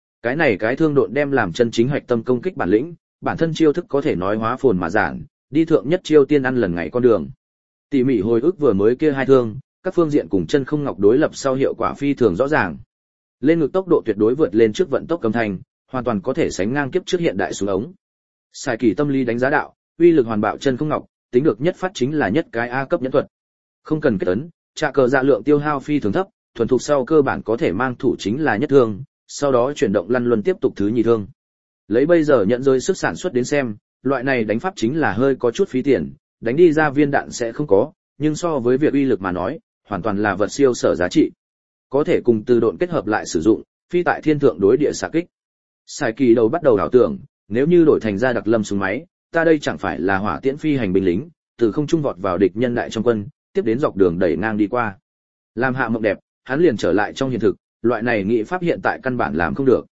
Cái thương độn đem làm chân chính hoạch tâm công kích bản lĩnh, bản thân chiêu thức có thể nói hóa phồn mà giản, đi thượng nhất chiêu tiên ăn lần ngày con đường. Tỉ mỉ hồi ức vừa mới kia 2 thương, các phương diện cùng chân không ngọc đối lập sau hiệu quả phi thường rõ ràng. Lên ngực tốc độ tuyệt đối vượt lên trước vận tốc cầm thành, hoàn toàn có thể sánh ngang kiếp trước hiện đại súng ống. Sải Kỳ tâm lý đánh giá đạo, uy lực hoàn bạo chân không ngọc, tính được nhất phát chính là nhất cái A cấp nhẫn thuật. Không cần kết ấn, trả cờ dạ lượng tiêu hao phi thường thấp, thuần thục sau cơ bản có thể mang thủ chính là nhất thương, sau đó chuyển động lăn luân tiếp tục thứ nhị thương. Lấy bây giờ nhận rơi sức sản xuất đến xem, loại này đánh pháp chính là hơi có chút phí tiền, đánh đi ra viên đạn sẽ không có, nhưng so với việc uy lực mà nói, hoàn toàn là vật siêu sở giá trị. Có thể cùng từ độn kết hợp lại sử dụng, phi tại thiên thượng đối địa xạ kích. Sải Kỳ đầu bắt đầu ảo tưởng, nếu như đổi thành ra đặc lâm súng máy, ta đây chẳng phải là hỏa tiễn phi hành binh lính, từ không trung vọt vào địch nhân đại trong quân, tiếp đến dọc đường đẩy ngang đi qua. Làm hạ mộng đẹp, hắn liền trở lại trong hiện thực, loại này nghị pháp hiện tại căn bản làm không được.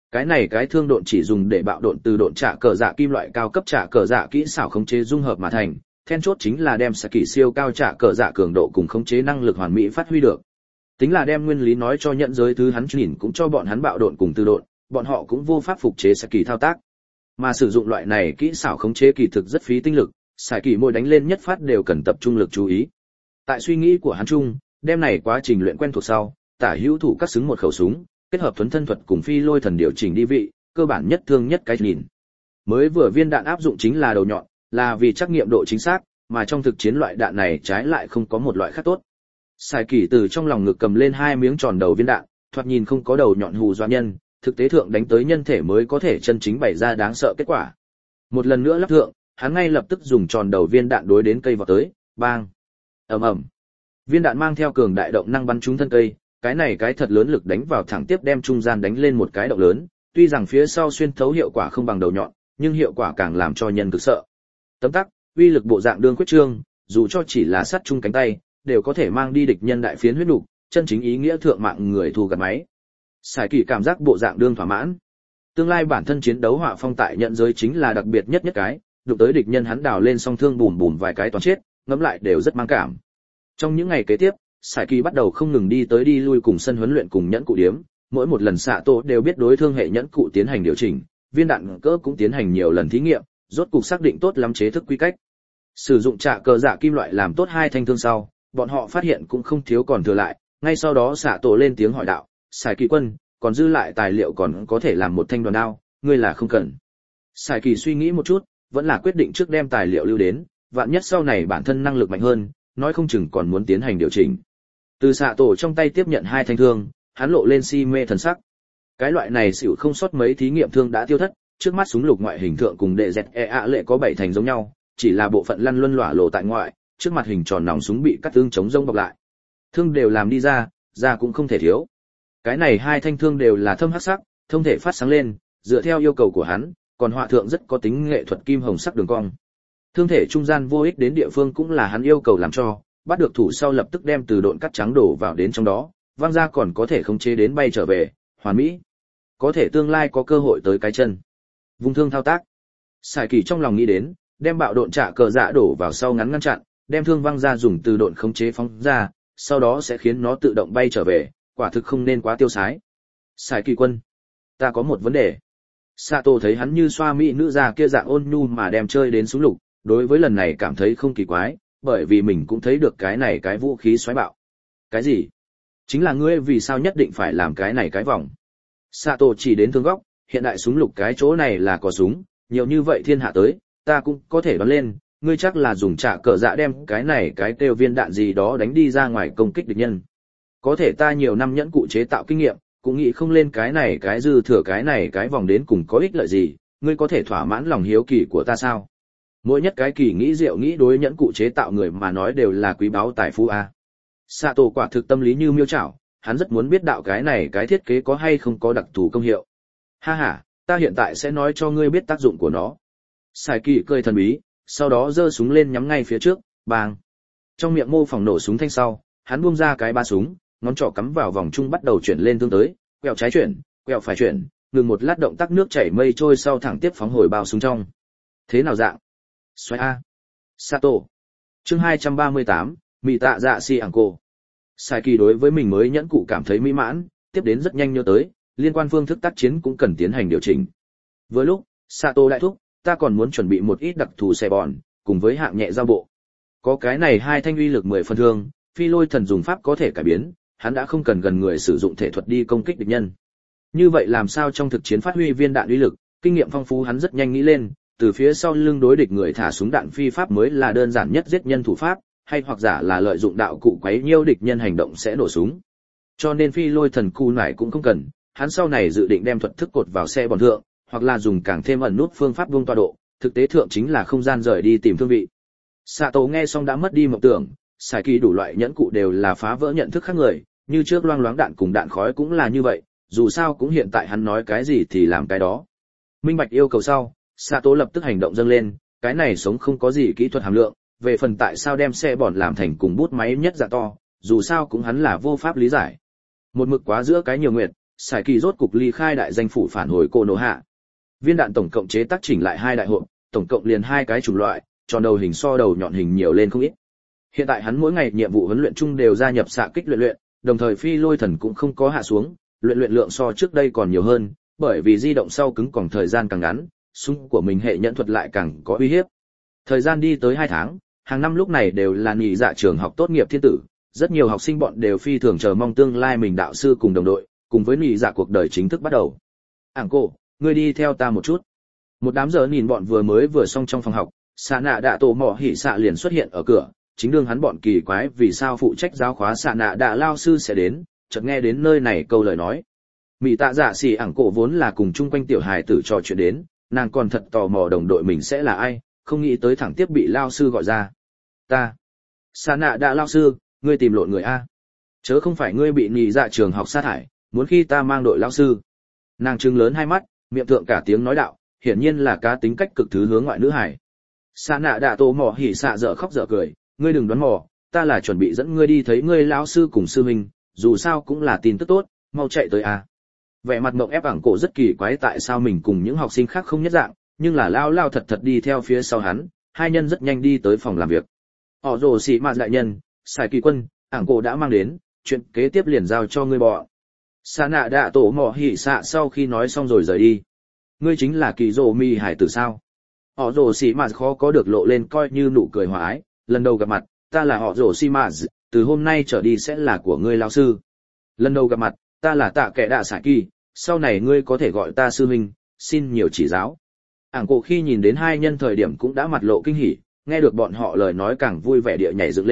Cái thương độn chỉ dùng để bạo độn từ độn trả cờ dạ kim loại cao cấp trả cờ dạ kỹ xảo khống chế dung hợp mà thành, then chốt chính là đem Sải Kỳ siêu cao trả cờ dạ cường độ cùng khống chế năng lực hoàn mỹ phát huy được. Tính là đem nguyên lý nói cho nhận giới thứ hắn nhìn cũng cho bọn hắn bạo độn cùng từ độn, bọn họ cũng vô pháp phục chế Sải Kỳ thao tác. Mà sử dụng loại này kỹ xảo khống chế kỳ thực rất phí tinh lực, Sải Kỳ mỗi đánh lên nhất phát đều cần tập trung lực chú ý. Tại suy nghĩ của hắn chung, đem này quá trình luyện quen thuộc sau, tả hữu thủ cắt xứng một khẩu súng, kết hợp thuấn thân thuật cùng phi lôi thần điều chỉnh đi vị, cơ bản nhất thương nhất cái nhìn. Mới vừa viên đạn áp dụng chính là đầu nhọn, là vì trắc nghiệm độ chính xác, mà trong thực chiến loại đạn này trái lại không có một loại khác tốt. Sải Kỳ từ trong lòng ngực cầm lên 2 miếng tròn đầu viên đạn, thoạt nhìn không có đầu nhọn hù dọa nhân, thực tế thượng đánh tới nhân thể mới có thể chân chính bày ra đáng sợ kết quả. Một lần nữa lắp thượng, hắn ngay lập tức dùng tròn đầu viên đạn đối đến cây vọt tới, bang. Ầm ầm. Viên đạn mang theo cường đại động năng bắn trúng thân cây, cái thật lớn lực đánh vào thẳng tiếp đem trung gian đánh lên một cái động lớn, tuy rằng phía sau xuyên thấu hiệu quả không bằng đầu nhọn, nhưng hiệu quả càng làm cho nhân cực sợ. Tấm tắc, uy lực bộ dạng đương quyết trương, dù cho chỉ là sát chung cánh tay, đều có thể mang đi địch nhân đại phiến huyết nục, chân chính ý nghĩa thượng mạng người thu gặt máy. Sải Kỳ cảm giác bộ dạng đương thỏa mãn. Tương lai bản thân chiến đấu họa phong tại nhận giới chính là đặc biệt nhất cái, đụng tới địch nhân hắn đào lên song thương bùm bùm vài cái toàn chết, ngẫm lại đều rất mang cảm. Trong những ngày kế tiếp, Sải Kỳ bắt đầu không ngừng đi tới đi lui cùng sân huấn luyện cùng nhẫn cụ điếm, mỗi một lần xạ tổ đều biết đối thương hệ nhẫn cụ tiến hành điều chỉnh, viên đạn cỡ cũng tiến hành nhiều lần thí nghiệm, rốt cục xác định tốt lắm chế thức quy cách. Sử dụng trả cờ dạ kim loại làm tốt 2 thanh thương sau, bọn họ phát hiện cũng không thiếu còn thừa lại, ngay sau đó xạ tổ lên tiếng hỏi đạo, Sải Kỳ quân, còn dư lại tài liệu còn có thể làm một thanh đoàn đao, ngươi là không cần. Sải Kỳ suy nghĩ một chút, vẫn là quyết định trước đem tài liệu lưu đến, vạn nhất sau này bản thân năng lực mạnh hơn, nói không chừng còn muốn tiến hành điều chỉnh. Từ xạ tổ trong tay tiếp nhận 2 thanh thương, hắn lộ lên si mê thần sắc. Cái loại này xỉu không sót mấy thí nghiệm thương đã tiêu thất, trước mắt súng lục ngoại hình thượng cùng đệ dẹt lệ có 7 thành giống nhau, chỉ là bộ phận lăn luân lỏa lộ tại ngoại, trước mặt hình tròn nòng súng bị cắt tương chống rông bọc lại. Thương đều làm đi ra cũng không thể thiếu. Cái này 2 thanh thương đều là thâm hắc sắc, thông thể phát sáng lên, dựa theo yêu cầu của hắn, còn họa thượng rất có tính nghệ thuật kim hồng sắc đường cong. Thương thể trung gian vô ích đến địa phương cũng là hắn yêu cầu làm cho, bắt được thủ sau lập tức đem từ độn cắt trắng đổ vào đến trong đó, văng ra còn có thể khống chế đến bay trở về, hoàn mỹ. Có thể tương lai có cơ hội tới cái chân. Vung thương thao tác. Sải Kỳ trong lòng nghĩ đến, đem bạo độn trả cờ dạ đổ vào sau ngắn ngăn chặn, đem thương văng ra dùng từ độn khống chế phóng ra, sau đó sẽ khiến nó tự động bay trở về, quả thực không nên quá tiêu sái. Sải Kỳ quân, ta có một vấn đề. Sato thấy hắn như xoa mỹ nữ già kia dạng ôn nhu mà đem chơi đến súng lục, đối với lần này cảm thấy không kỳ quái, bởi vì mình cũng thấy được cái này cái vũ khí xoáy bạo. Cái gì? Chính là ngươi vì sao nhất định phải làm cái này cái vòng? Sato chỉ đến thương góc, hiện đại súng lục cái chỗ này là có súng, nhiều như vậy thiên hạ tới, ta cũng có thể đoán lên, ngươi chắc là dùng trả cờ dạ đem cái này cái tiêu viên đạn gì đó đánh đi ra ngoài công kích địch nhân. Có thể ta nhiều năm nhẫn cụ chế tạo kinh nghiệm, cũng nghĩ không lên cái này cái dư thừa cái này cái vòng đến cùng có ích lợi gì, ngươi có thể thỏa mãn lòng hiếu kỳ của ta sao? Mỗi nhất cái kỳ nghĩ diệu nghĩ đối nhẫn cụ chế tạo người mà nói đều là quý báu tài phú a. Sato quả thực tâm lý như miêu chảo, hắn rất muốn biết đạo cái này cái thiết kế có hay không có đặc thù công hiệu. Ha ha, ta hiện tại sẽ nói cho ngươi biết tác dụng của nó. Sải Kỳ cười thần bí, sau đó giơ súng lên nhắm ngay phía trước, bang. Trong miệng mô phỏng nổ súng thanh sau, hắn buông ra cái ba súng, ngón trỏ cắm vào vòng trung bắt đầu chuyển lên tương tới, quẹo trái chuyển, quẹo phải chuyển, ngừng một lát động tác nước chảy mây trôi sau thẳng tiếp phóng hồi bao súng trong. Thế nào dạng? Xoay a. Sato. Chương 238, Mị tạ dạ si ảng cô. Sải Kỳ đối với mình mới nhẫn cụ cảm thấy mỹ mãn, tiếp đến rất nhanh nhớ tới, liên quan phương thức tác chiến cũng cần tiến hành điều chỉnh. Vừa lúc, Sato đại thúc, ta còn muốn chuẩn bị một ít đặc thù xe bòn, cùng với hạng nhẹ giao bộ. Có cái này 2 thanh uy lực 10 phần thương, phi lôi thần dùng pháp có thể cải biến, hắn đã không cần gần người sử dụng thể thuật đi công kích địch nhân. Như vậy làm sao trong thực chiến phát huy viên đạn uy lực, kinh nghiệm phong phú hắn rất nhanh nghĩ lên, từ phía sau lưng đối địch người thả súng đạn phi pháp mới là đơn giản nhất giết nhân thủ pháp, hay hoặc giả là lợi dụng đạo cụ quấy nhiễu địch nhân hành động sẽ nổ súng. Cho nên phi lôi thần cù nải cũng không cần, hắn sau này dự định đem thuật thức cột vào xe bòn thượng, hoặc là dùng càng thêm ẩn nút phương pháp buông tọa độ, thực tế thượng chính là không gian rời đi tìm thương vị. Sato nghe xong đã mất đi mộng tưởng, Sải Kỳ đủ loại nhẫn cụ đều là phá vỡ nhận thức khác người, như trước loang loáng đạn cùng đạn khói cũng là như vậy, dù sao cũng hiện tại hắn nói cái gì thì làm cái đó. Minh bạch yêu cầu sau, Sato lập tức hành động dâng lên, cái này sống không có gì kỹ thuật hàm lượng, về phần tại sao đem xe bòn làm thành cùng bút máy nhất dạ to, dù sao cũng hắn là vô pháp lý giải. Một mực quá giữa cái nhiều nguyệt, Sải Kỳ rốt cục ly khai đại danh phủ phản hồi Cô Nô Hạ. Viên đạn tổng cộng chế tác chỉnh lại 2 đại hộp, tổng cộng liền 2 cái chủng loại, tròn đầu hình so đầu nhọn hình nhiều lên không ít. Hiện tại hắn mỗi ngày nhiệm vụ huấn luyện chung đều gia nhập xạ kích luyện, đồng thời phi lôi thần cũng không có hạ xuống, luyện lượng so trước đây còn nhiều hơn, bởi vì di động sau cứng còn thời gian càng ngắn, súng của mình hệ nhẫn thuật lại càng có uy hiếp. Thời gian đi tới 2 tháng, hàng năm lúc này đều là nghỉ dạ trường học tốt nghiệp thiên tử, rất nhiều học sinh bọn đều phi thường chờ mong tương lai mình đạo sư cùng đồng đội, cùng với nghỉ dạ cuộc đời chính thức bắt đầu. Ảng cô, ngươi đi theo ta một chút. Một đám giờ nhìn bọn vừa xong trong phòng học, xạ nạ đạ tổ mỏ hỉ xạ liền xuất hiện ở cửa, chính đương hắn bọn kỳ quái vì sao phụ trách giáo khóa xạ nạ đạ lao sư sẽ đến, chợt nghe đến nơi này câu lời nói. Mị tạ dạ xỉ ảng cổ vốn là cùng chung quanh tiểu hài tử trò chuyện đến, nàng còn thật tò mò đồng đội mình sẽ là ai, không nghĩ tới thẳng tiếp bị lao sư gọi ra. Ta. Xạ nạ đạ lao sư, ngươi tìm lộn người a. Chớ không phải ngươi bị nhị dạ trường học sa thải, muốn khi ta mang đội lao sư. Nàng trừng lớn hai mắt, miệng thượng cả tiếng nói đạo, hiển nhiên là cá tính cách cực thứ hướng ngoại nữ hải. Xạ nạ đạ tổ mỏ hỉ xạ dở khóc dở cười, ngươi đừng đoán mò, ta là chuẩn bị dẫn ngươi đi thấy ngươi lão sư cùng sư huynh, dù sao cũng là tin tức tốt, mau chạy tới a. Vẻ mặt mộng ép ảng cổ rất kỳ quái tại sao mình cùng những học sinh khác không nhất dạng, nhưng là lao thật đi theo phía sau hắn, 2 nhân rất nhanh đi tới phòng làm việc. Họ rồ xỉ mạt đại nhân, Sải Kỳ quân, ảng cổ đã mang đến, chuyện kế tiếp liền giao cho ngươi bọ. Xạ nạ đạ tổ mỏ hỉ xạ sau khi nói xong rồi rời đi. Ngươi chính là Kỳ Dỗ Mi hải tử sao? Họ rồ xỉ mạt khó có được lộ lên coi như nụ cười hòa ái, lần đầu gặp mặt, ta là họ rồ xỉ mạt, từ hôm nay trở đi sẽ là của ngươi lao sư. Lần đầu gặp mặt, ta là tạ kẻ đạ Sải Kỳ, sau này ngươi có thể gọi ta sư huynh, xin nhiều chỉ giáo. Ảng cổ khi nhìn đến 2 nhân thời điểm cũng đã mặt lộ kinh hỉ, nghe được bọn họ lời nói càng vui vẻ địa nhảy dựng lên,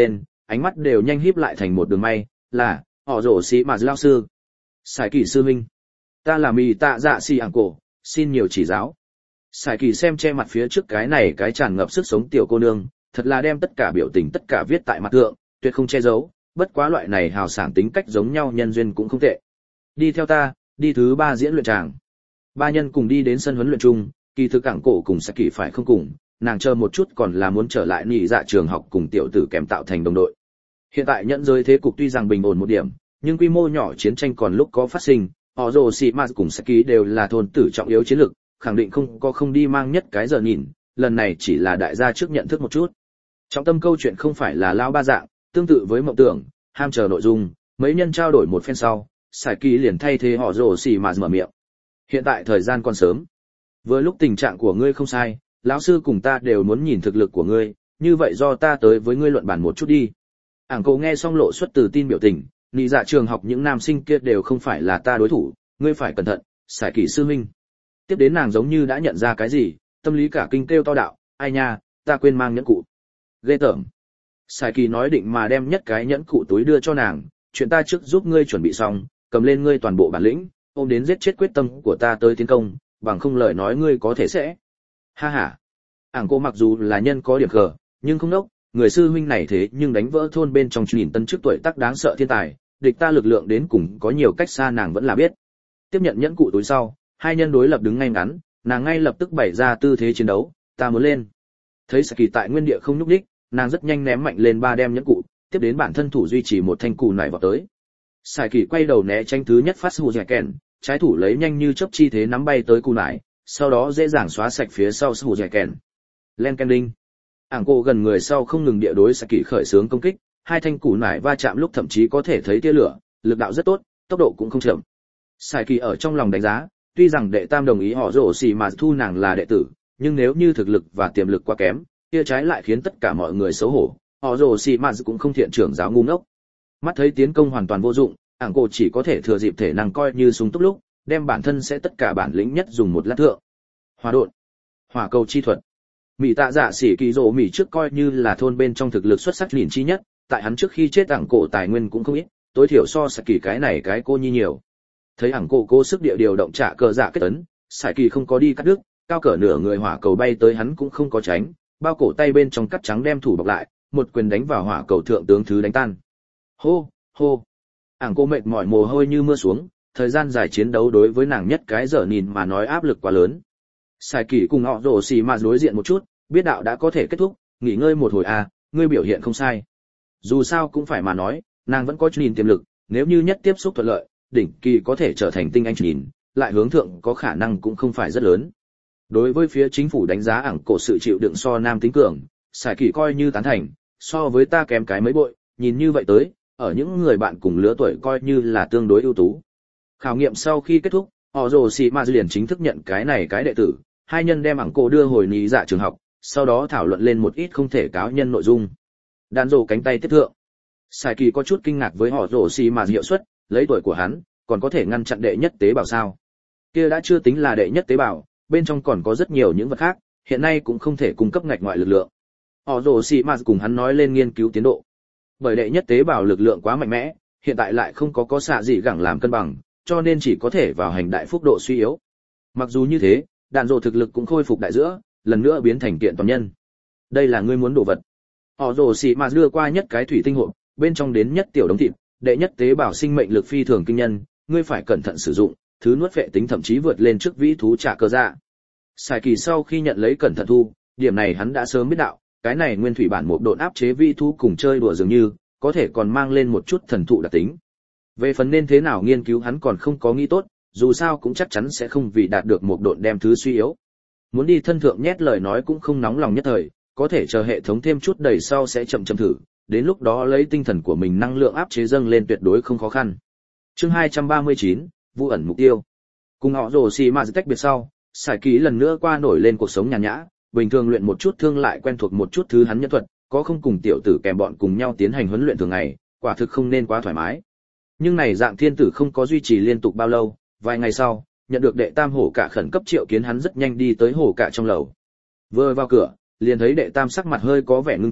ánh mắt đều nhanh híp lại thành một đường may, là họ rổ xì mà lao sư. Sải kỳ sư huynh, ta là mì tạ dạ xì ảng cổ, xin nhiều chỉ giáo. Sải kỳ xem che mặt phía trước cái này cái tràn ngập sức sống tiểu cô nương, thật là đem tất cả biểu tình tất cả viết tại mặt thượng, tuyệt không che giấu, bất quá loại này hào sảng tính cách giống nhau nhân duyên cũng không tệ. Đi theo ta, đi thứ 3 diễn luyện tràng. Ba nhân cùng đi đến sân huấn luyện chung, kỳ thực ảng cổ cùng Sải kỳ phải không cùng, nàng chờ một chút còn là muốn trở lại nhị dạ trường học cùng tiểu tử kèm tạo thành đồng đội. Hiện tại nhận giới thế cục tuy rằng bình ổn một điểm, nhưng quy mô nhỏ chiến tranh còn lúc có phát sinh, họ rồ xì ma cùng Saki đều là thôn tử trọng yếu chiến lược, khẳng định không đi mang nhất cái giờ nhìn, lần này chỉ là đại gia trước nhận thức một chút. Trọng tâm câu chuyện không phải là lao ba dạng, tương tự với mộng tưởng, ham chờ nội dung, mấy nhân trao đổi một phen sau, Saki liền thay thế họ rồ xì ma mở miệng. Hiện tại thời gian còn sớm, vừa lúc tình trạng của ngươi không sai, lão sư cùng ta đều muốn nhìn thực lực của ngươi, như vậy do ta tới với ngươi luận bàn một chút đi. Ảng Cổ nghe xong lộ xuất từ tin biểu tình, nhị dạ trường học những nam sinh kia đều không phải là ta đối thủ, ngươi phải cẩn thận, Sải kỳ sư huynh. Tiếp đến nàng giống như đã nhận ra cái gì, tâm lý cả kinh kêu to đạo, ai nha, ta quên mang nhẫn cụ. Ghê tởm. Sải kỳ nói định mà đem nhất cái nhẫn cụ túi đưa cho nàng, chuyện ta trước giúp ngươi chuẩn bị xong, cầm lên ngươi toàn bộ bản lĩnh, ôm đến giết chết quyết tâm của ta tới tiến công, bằng không lời nói ngươi có thể sẽ. Ha ha. Ảng Cổ mặc dù là nhân có điểm cờ, nhưng không nốc, người sư huynh này thế nhưng đánh vỡ thôn bên trong nhìn tân trước tuổi tác đáng sợ thiên tài, địch ta lực lượng đến cùng có nhiều cách xa nàng vẫn là biết. Tiếp nhận nhẫn cụ túi sau, hai nhân đối lập đứng ngay ngắn, nàng ngay lập tức bày ra tư thế chiến đấu, ta muốn lên. Thấy Saki tại nguyên địa không nhúc nhích, nàng rất nhanh ném mạnh lên 3 đem nhẫn cụ, tiếp đến bản thân thủ duy trì một thanh cù nải vào tới. Saki quay đầu né tránh thứ nhất phát hù dẻ kèn, trái thủ lấy nhanh như chớp chi thế nắm bay tới cù nải, sau đó dễ dàng xóa sạch phía sau hù dẻ kèn. Len ken đinh. Ảng Cổ gần người sau không ngừng địa đối Saki khởi xướng công kích, hai thanh củ nải va chạm lúc thậm chí có thể thấy tia lửa, lực đạo rất tốt, tốc độ cũng không chậm. Saki ở trong lòng đánh giá, tuy rằng đệ tam đồng ý họ rổ xì mà thu nàng là đệ tử, nhưng nếu như thực lực và tiềm lực quá kém, kia trái lại khiến tất cả mọi người xấu hổ. Họ rổ xì mà cũng không thiện trưởng giáo ngu ngốc. Mắt thấy tiến công hoàn toàn vô dụng, Ảng Cổ chỉ có thể thừa dịp thể năng coi như súng túc lúc, đem bản thân sẽ tất cả bản lĩnh nhất dùng một lát thượng. Hỏa độn, hỏa cầu chi thuật. Mỹ tạ dạ sĩ kỳ rồ Mỹ trước coi như là thôn bên trong thực lực xuất sắc liền chi nhất, tại hắn trước khi chết Ảng Cổ tài nguyên cũng không ít, tối thiểu so Saki cái này cái cô nhi nhiều. Thấy Ảng Cổ cố sức địa điều động trả cờ dạ kết ấn, Saki không có đi cắt đứt, cao cỡ nửa người hỏa cầu bay tới hắn cũng không có tránh, bao cổ tay bên trong cắt trắng đem thủ bọc lại, một quyền đánh vào hỏa cầu thượng tướng thứ đánh tan. Hô, hô. Ảng Cổ mệt mỏi mồ hôi như mưa xuống, thời gian dài chiến đấu đối với nàng nhất cái giờ nhìn mà nói áp lực quá lớn. Saki cùng họ rồ xì mà đối diện một chút, biết đạo đã có thể kết thúc, nghỉ ngơi một hồi à, ngươi biểu hiện không sai. Dù sao cũng phải mà nói, nàng vẫn có nhìn tiềm lực, nếu như nhất tiếp xúc thuận lợi, đỉnh kỳ có thể trở thành tinh anh nhìn, lại hướng thượng có khả năng cũng không phải rất lớn. Đối với phía chính phủ đánh giá Ảng Cổ sự chịu đựng so nam tính cường, Saki coi như tán thành, so với ta kém cái mấy bội, nhìn như vậy tới, ở những người bạn cùng lứa tuổi coi như là tương đối ưu tú. Khảo nghiệm sau khi kết thúc, họ rồ xì mà liền chính thức nhận cái này cái đệ tử, hai nhân đem Ảng Cổ đưa hồi nhị dạ trường học, sau đó thảo luận lên một ít không thể cáo nhân nội dung. Đàn rồ cánh tay tiếp thượng. Saki có chút kinh ngạc với họ rồ xì mà hiệu suất, lấy tuổi của hắn, còn có thể ngăn chặn đệ nhất tế bào sao? Kia đã chưa tính là đệ nhất tế bào, bên trong còn có rất nhiều những vật khác, hiện nay cũng không thể cung cấp ngạch ngoại lực lượng. Họ rồ xì mà cùng hắn nói lên nghiên cứu tiến độ. Bởi đệ nhất tế bào lực lượng quá mạnh mẽ, hiện tại lại không có xạ gì gẳng làm cân bằng, cho nên chỉ có thể vào hành đại phúc độ suy yếu. Mặc dù như thế, đạn rồ thực lực cũng khôi phục đại giữa, lần nữa biến thành kiện toàn nhân. Đây là ngươi muốn đồ vật. Họ rồ xì mà đưa qua nhất cái thủy tinh hộp, bên trong đến nhất tiểu đống thịt, đệ nhất tế bào sinh mệnh lực phi thường kinh nhân, ngươi phải cẩn thận sử dụng, thứ nuốt vệ tính thậm chí vượt lên trước vĩ thú trả cơ dạ. Sài kỳ sau khi nhận lấy cẩn thận thu, điểm này hắn đã sớm biết đạo, cái này nguyên thủy bản một độn áp chế vĩ thú cùng chơi đùa dường như, có thể còn mang lên một chút thần thụ đặc tính. Về phần nên thế nào nghiên cứu hắn còn không có nghĩ tốt, dù sao cũng chắc chắn sẽ không vì đạt được một độn đem thứ suy yếu. Muốn đi thân thượng nhét lời nói cũng không nóng lòng nhất thời, có thể chờ hệ thống thêm chút đầy sau sẽ chậm chậm thử, đến lúc đó lấy tinh thần của mình năng lượng áp chế dâng lên tuyệt đối không khó khăn. Chương 239, Vu ẩn mục tiêu. Cùng họ rồ xì mà tách biệt sau, Sải Ký lần nữa qua nổi lên cuộc sống nhàn nhã, bình thường luyện một chút thương lại quen thuộc một chút thứ hắn nhân thuật, có không cùng tiểu tử kèm bọn cùng nhau tiến hành huấn luyện thường ngày, quả thực không nên quá thoải mái. Nhưng này dạng thiên tử không có duy trì liên tục bao lâu, vài ngày sau, nhận được đệ tam hổ cả khẩn cấp triệu kiến hắn rất nhanh đi tới hổ cả trong lầu. Vừa vào cửa, liền thấy đệ tam sắc mặt hơi có vẻ ngưng trọng,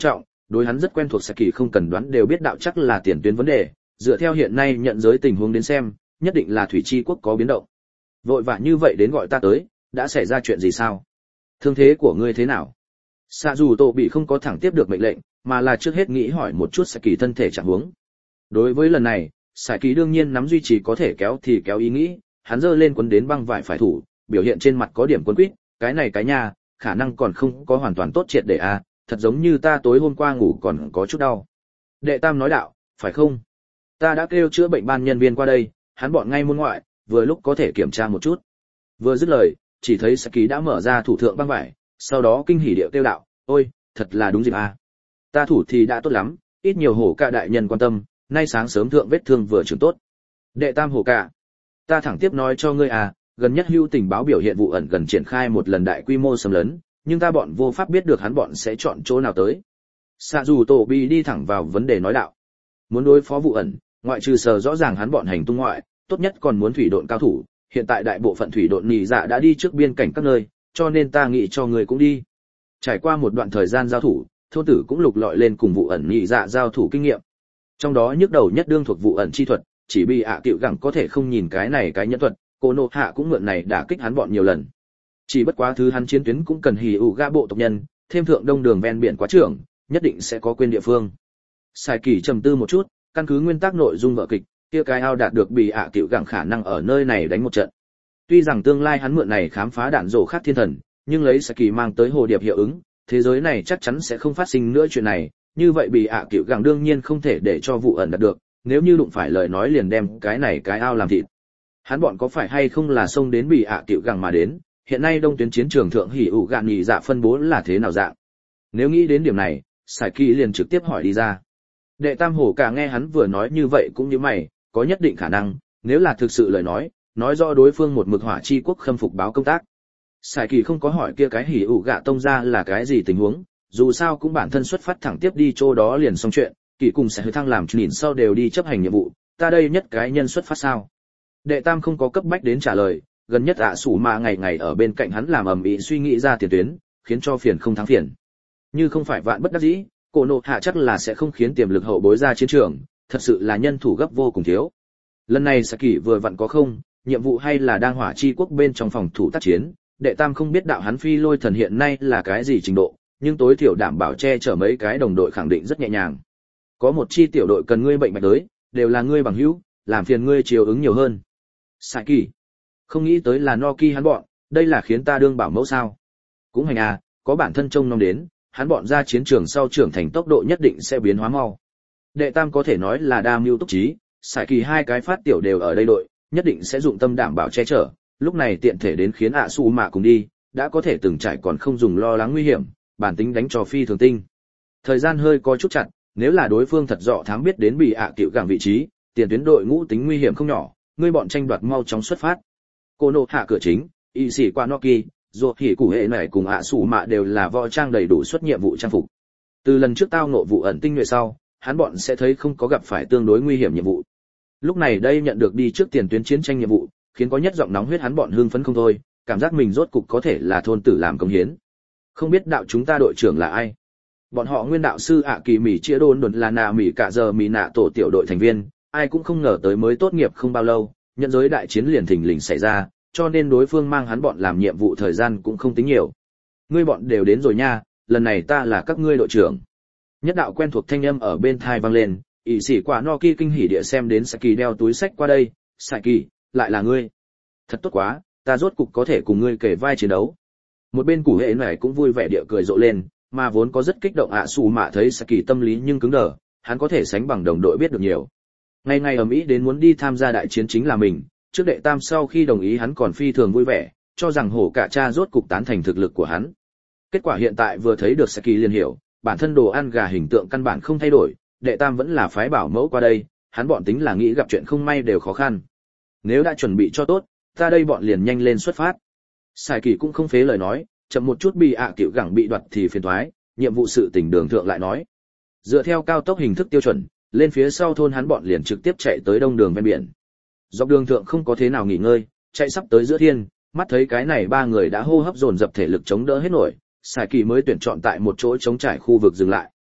đối hắn rất quen thuộc Saki không cần đoán đều biết đạo chắc là tiền tuyến vấn đề, dựa theo hiện nay nhận giới tình huống đến xem, nhất định là thủy chi quốc có biến động. Vội vã như vậy đến gọi ta tới, đã xảy ra chuyện gì sao? Thương thế của ngươi thế nào? Sạ dù tổ bị không có thẳng tiếp được mệnh lệnh, mà là trước hết nghĩ hỏi một chút Saki thân thể trạng huống. Đối với lần này, Saki đương nhiên nắm duy trì có thể kéo thì kéo ý nghĩ, hắn giơ lên quấn đến băng vải phải thủ, biểu hiện trên mặt có điểm quấn quýt, cái này cái nha, khả năng còn không có hoàn toàn tốt triệt để a, thật giống như ta tối hôm qua ngủ còn có chút đau. Đệ Tam nói đạo, phải không? Ta đã kêu chữa bệnh ban nhân viên qua đây, hắn bọn ngay môn ngoại, vừa lúc có thể kiểm tra một chút. Vừa dứt lời, chỉ thấy Saki đã mở ra thủ thượng băng vải, sau đó kinh hỉ điệu kêu đạo, ôi, thật là đúng dịp a. Ta thủ thì đã tốt lắm, ít nhiều hổ cả đại nhân quan tâm, nay sáng sớm thượng vết thương vừa trưởng tốt. Đệ Tam hổ cả, ta thẳng tiếp nói cho ngươi à, gần nhất hưu tình báo biểu hiện vụ ẩn gần triển khai một lần đại quy mô xâm lấn, nhưng ta bọn vô pháp biết được hắn bọn sẽ chọn chỗ nào tới. Sạ dù tổ bị đi thẳng vào vấn đề nói đạo. Muốn đối phó vụ ẩn, ngoại trừ sờ rõ ràng hắn bọn hành tung ngoại, tốt nhất còn muốn thủy độn cao thủ, hiện tại đại bộ phận thủy độn nhị dạ đã đi trước biên cảnh các nơi, cho nên ta nghĩ cho người cũng đi. Trải qua một đoạn thời gian giao thủ, thôn tử cũng lục lọi lên cùng vụ ẩn nhị dạ giao thủ kinh nghiệm. Trong đó nhức đầu nhất đương thuộc vụ ẩn chi thuật, chỉ bị cựu gẳng có thể không nhìn cái này cái nhẫn thuật, cô nô hạ cũng mượn này đả kích hắn bọn nhiều lần. Chỉ bất quá thứ hắn chiến tuyến cũng cần hỉ ủ gã bộ tộc nhân, thêm thượng đông đường ven biển quá trưởng, nhất định sẽ có quên địa phương. Sai Kỳ trầm tư một chút, căn cứ nguyên tắc nội dung vở kịch, kia cái ao đạt được bị cựu gẳng khả năng ở nơi này đánh một trận. Tuy rằng tương lai hắn mượn này khám phá đạn rổ khác thiên thần, nhưng lấy Sai Kỳ mang tới hồ điệp hiệu ứng, thế giới này chắc chắn sẽ không phát sinh nữa chuyện này, như vậy bị cựu gẳng đương nhiên không thể để cho vụ ẩn đạt được, nếu như đụng phải lời nói liền đem cái này cái ao làm thịt. Hắn bọn có phải hay không là xông đến bị cựu gẳng mà đến, hiện nay đông tuyến chiến trường thượng hỉ ủ gạn nhị dạ phân bố là thế nào dạng. Nếu nghĩ đến điểm này, Sải Kỳ liền trực tiếp hỏi đi ra. Đệ Tam hổ cả nghe hắn vừa nói như vậy cũng như mày, có nhất định khả năng, nếu là thực sự lời nói rõ đối phương một mực hỏa chi quốc khâm phục báo công tác. Sải Kỳ không có hỏi kia cái hỉ ủ gạ tông ra là cái gì tình huống, dù sao cũng bản thân xuất phát thẳng tiếp đi chỗ đó liền xong chuyện, Kỳ cùng sẽ thăng làm nhìn sau đều đi chấp hành nhiệm vụ, ta đây nhất cái nhân xuất phát sao. Đệ Tam không có cấp bách đến trả lời, gần nhất sủ mà ngày ngày ở bên cạnh hắn làm ầm ĩ suy nghĩ ra tiền tuyến, khiến cho phiền không thắng phiền. Như không phải vạn bất đắc dĩ, cổ nộ hạ chắc là sẽ không khiến tiềm lực hậu bối ra chiến trường, thật sự là nhân thủ gấp vô cùng thiếu. Lần này Saki vừa vặn có không, nhiệm vụ hay là đang hỏa chi quốc bên trong phòng thủ tác chiến, Đệ Tam không biết đạo hắn phi lôi thần hiện nay là cái gì trình độ, nhưng tối thiểu đảm bảo che chở mấy cái đồng đội khẳng định rất nhẹ nhàng. Có một chi tiểu đội cần ngươi bệnh bạch tới, đều là ngươi bằng hữu, làm phiền ngươi chiều ứng nhiều hơn. Saki, không nghĩ tới là Noki hắn bọn, đây là khiến ta đương bảo mẫu sao? Cũng hành à, có bản thân trông nom đến, hắn bọn ra chiến trường sau trưởng thành tốc độ nhất định sẽ biến hóa mau. Đệ Tam có thể nói là đa mưu túc trí, Saki hai cái phát tiểu đều ở đây đội, nhất định sẽ dụng tâm đảm bảo che chở, lúc này tiện thể đến khiến Su Mạ cùng đi, đã có thể từng trải còn không dùng lo lắng nguy hiểm, bản tính đánh cho phi thường tinh. Thời gian hơi có chút chặt, nếu là đối phương thật dọ thám biết đến bị cựu gẳng vị trí, tiền tuyến đội ngũ tính nguy hiểm không nhỏ, ngươi bọn tranh đoạt mau chóng xuất phát. Cô nộ hạ cửa chính, y sĩ qua Noki, rồi hỉ củ hệ này cùng Su Mạ đều là võ trang đầy đủ xuất nhiệm vụ trang phục. Từ lần trước tao ngộ vụ ẩn tinh nhuệ sau, hắn bọn sẽ thấy không có gặp phải tương đối nguy hiểm nhiệm vụ. Lúc này đây nhận được đi trước tiền tuyến chiến tranh nhiệm vụ, khiến có nhất giọng nóng huyết hắn bọn hưng phấn không thôi, cảm giác mình rốt cục có thể là thôn tử làm công hiến. Không biết đạo chúng ta đội trưởng là ai? Bọn họ nguyên đạo sư Kỳ Mỉ Chia Đôn đồn là nà Mỉ cả giờ Mỉ nạ tổ tiểu đội thành viên, ai cũng không ngờ tới mới tốt nghiệp không bao lâu, nhận giới đại chiến liền thình lình xảy ra, cho nên đối phương mang hắn bọn làm nhiệm vụ thời gian cũng không tính nhiều. Ngươi bọn đều đến rồi nha, lần này ta là các ngươi đội trưởng. Nhất đạo quen thuộc thanh âm ở bên tai vang lên, ỷ sĩ quả Noki kinh hỉ địa xem đến Saki đeo túi sách qua đây, Saki, lại là ngươi. Thật tốt quá, ta rốt cục có thể cùng ngươi kể vai chiến đấu. Một bên củ hệ này cũng vui vẻ địa cười rộ lên, mà vốn có rất kích động Su Mạ thấy Saki tâm lý nhưng cứng đờ, hắn có thể sánh bằng đồng đội biết được nhiều. Ngày ngày ầm ĩ đến muốn đi tham gia đại chiến chính là mình, trước Đệ Tam sau khi đồng ý hắn còn phi thường vui vẻ, cho rằng hổ cả cha rốt cục tán thành thực lực của hắn. Kết quả hiện tại vừa thấy được Saki liền hiểu, bản thân đồ ăn gà hình tượng căn bản không thay đổi, Đệ Tam vẫn là phái bảo mẫu qua đây, hắn bọn tính là nghĩ gặp chuyện không may đều khó khăn. Nếu đã chuẩn bị cho tốt, ta đây bọn liền nhanh lên xuất phát. Sài Kỳ cũng không phế lời nói, chậm một chút bị cựu gẳng bị đoạt thì phiền toái, nhiệm vụ sự tình đường thượng lại nói. Dựa theo cao tốc hình thức tiêu chuẩn, lên phía sau thôn hắn bọn liền trực tiếp chạy tới đông đường ven biển. Dọc đường thượng không có thế nào nghỉ ngơi, chạy sắp tới giữa thiên, mắt thấy cái này ba người đã hô hấp dồn dập thể lực chống đỡ hết nổi, Sài Kỳ mới tuyển chọn tại một chỗ trống trải khu vực dừng lại.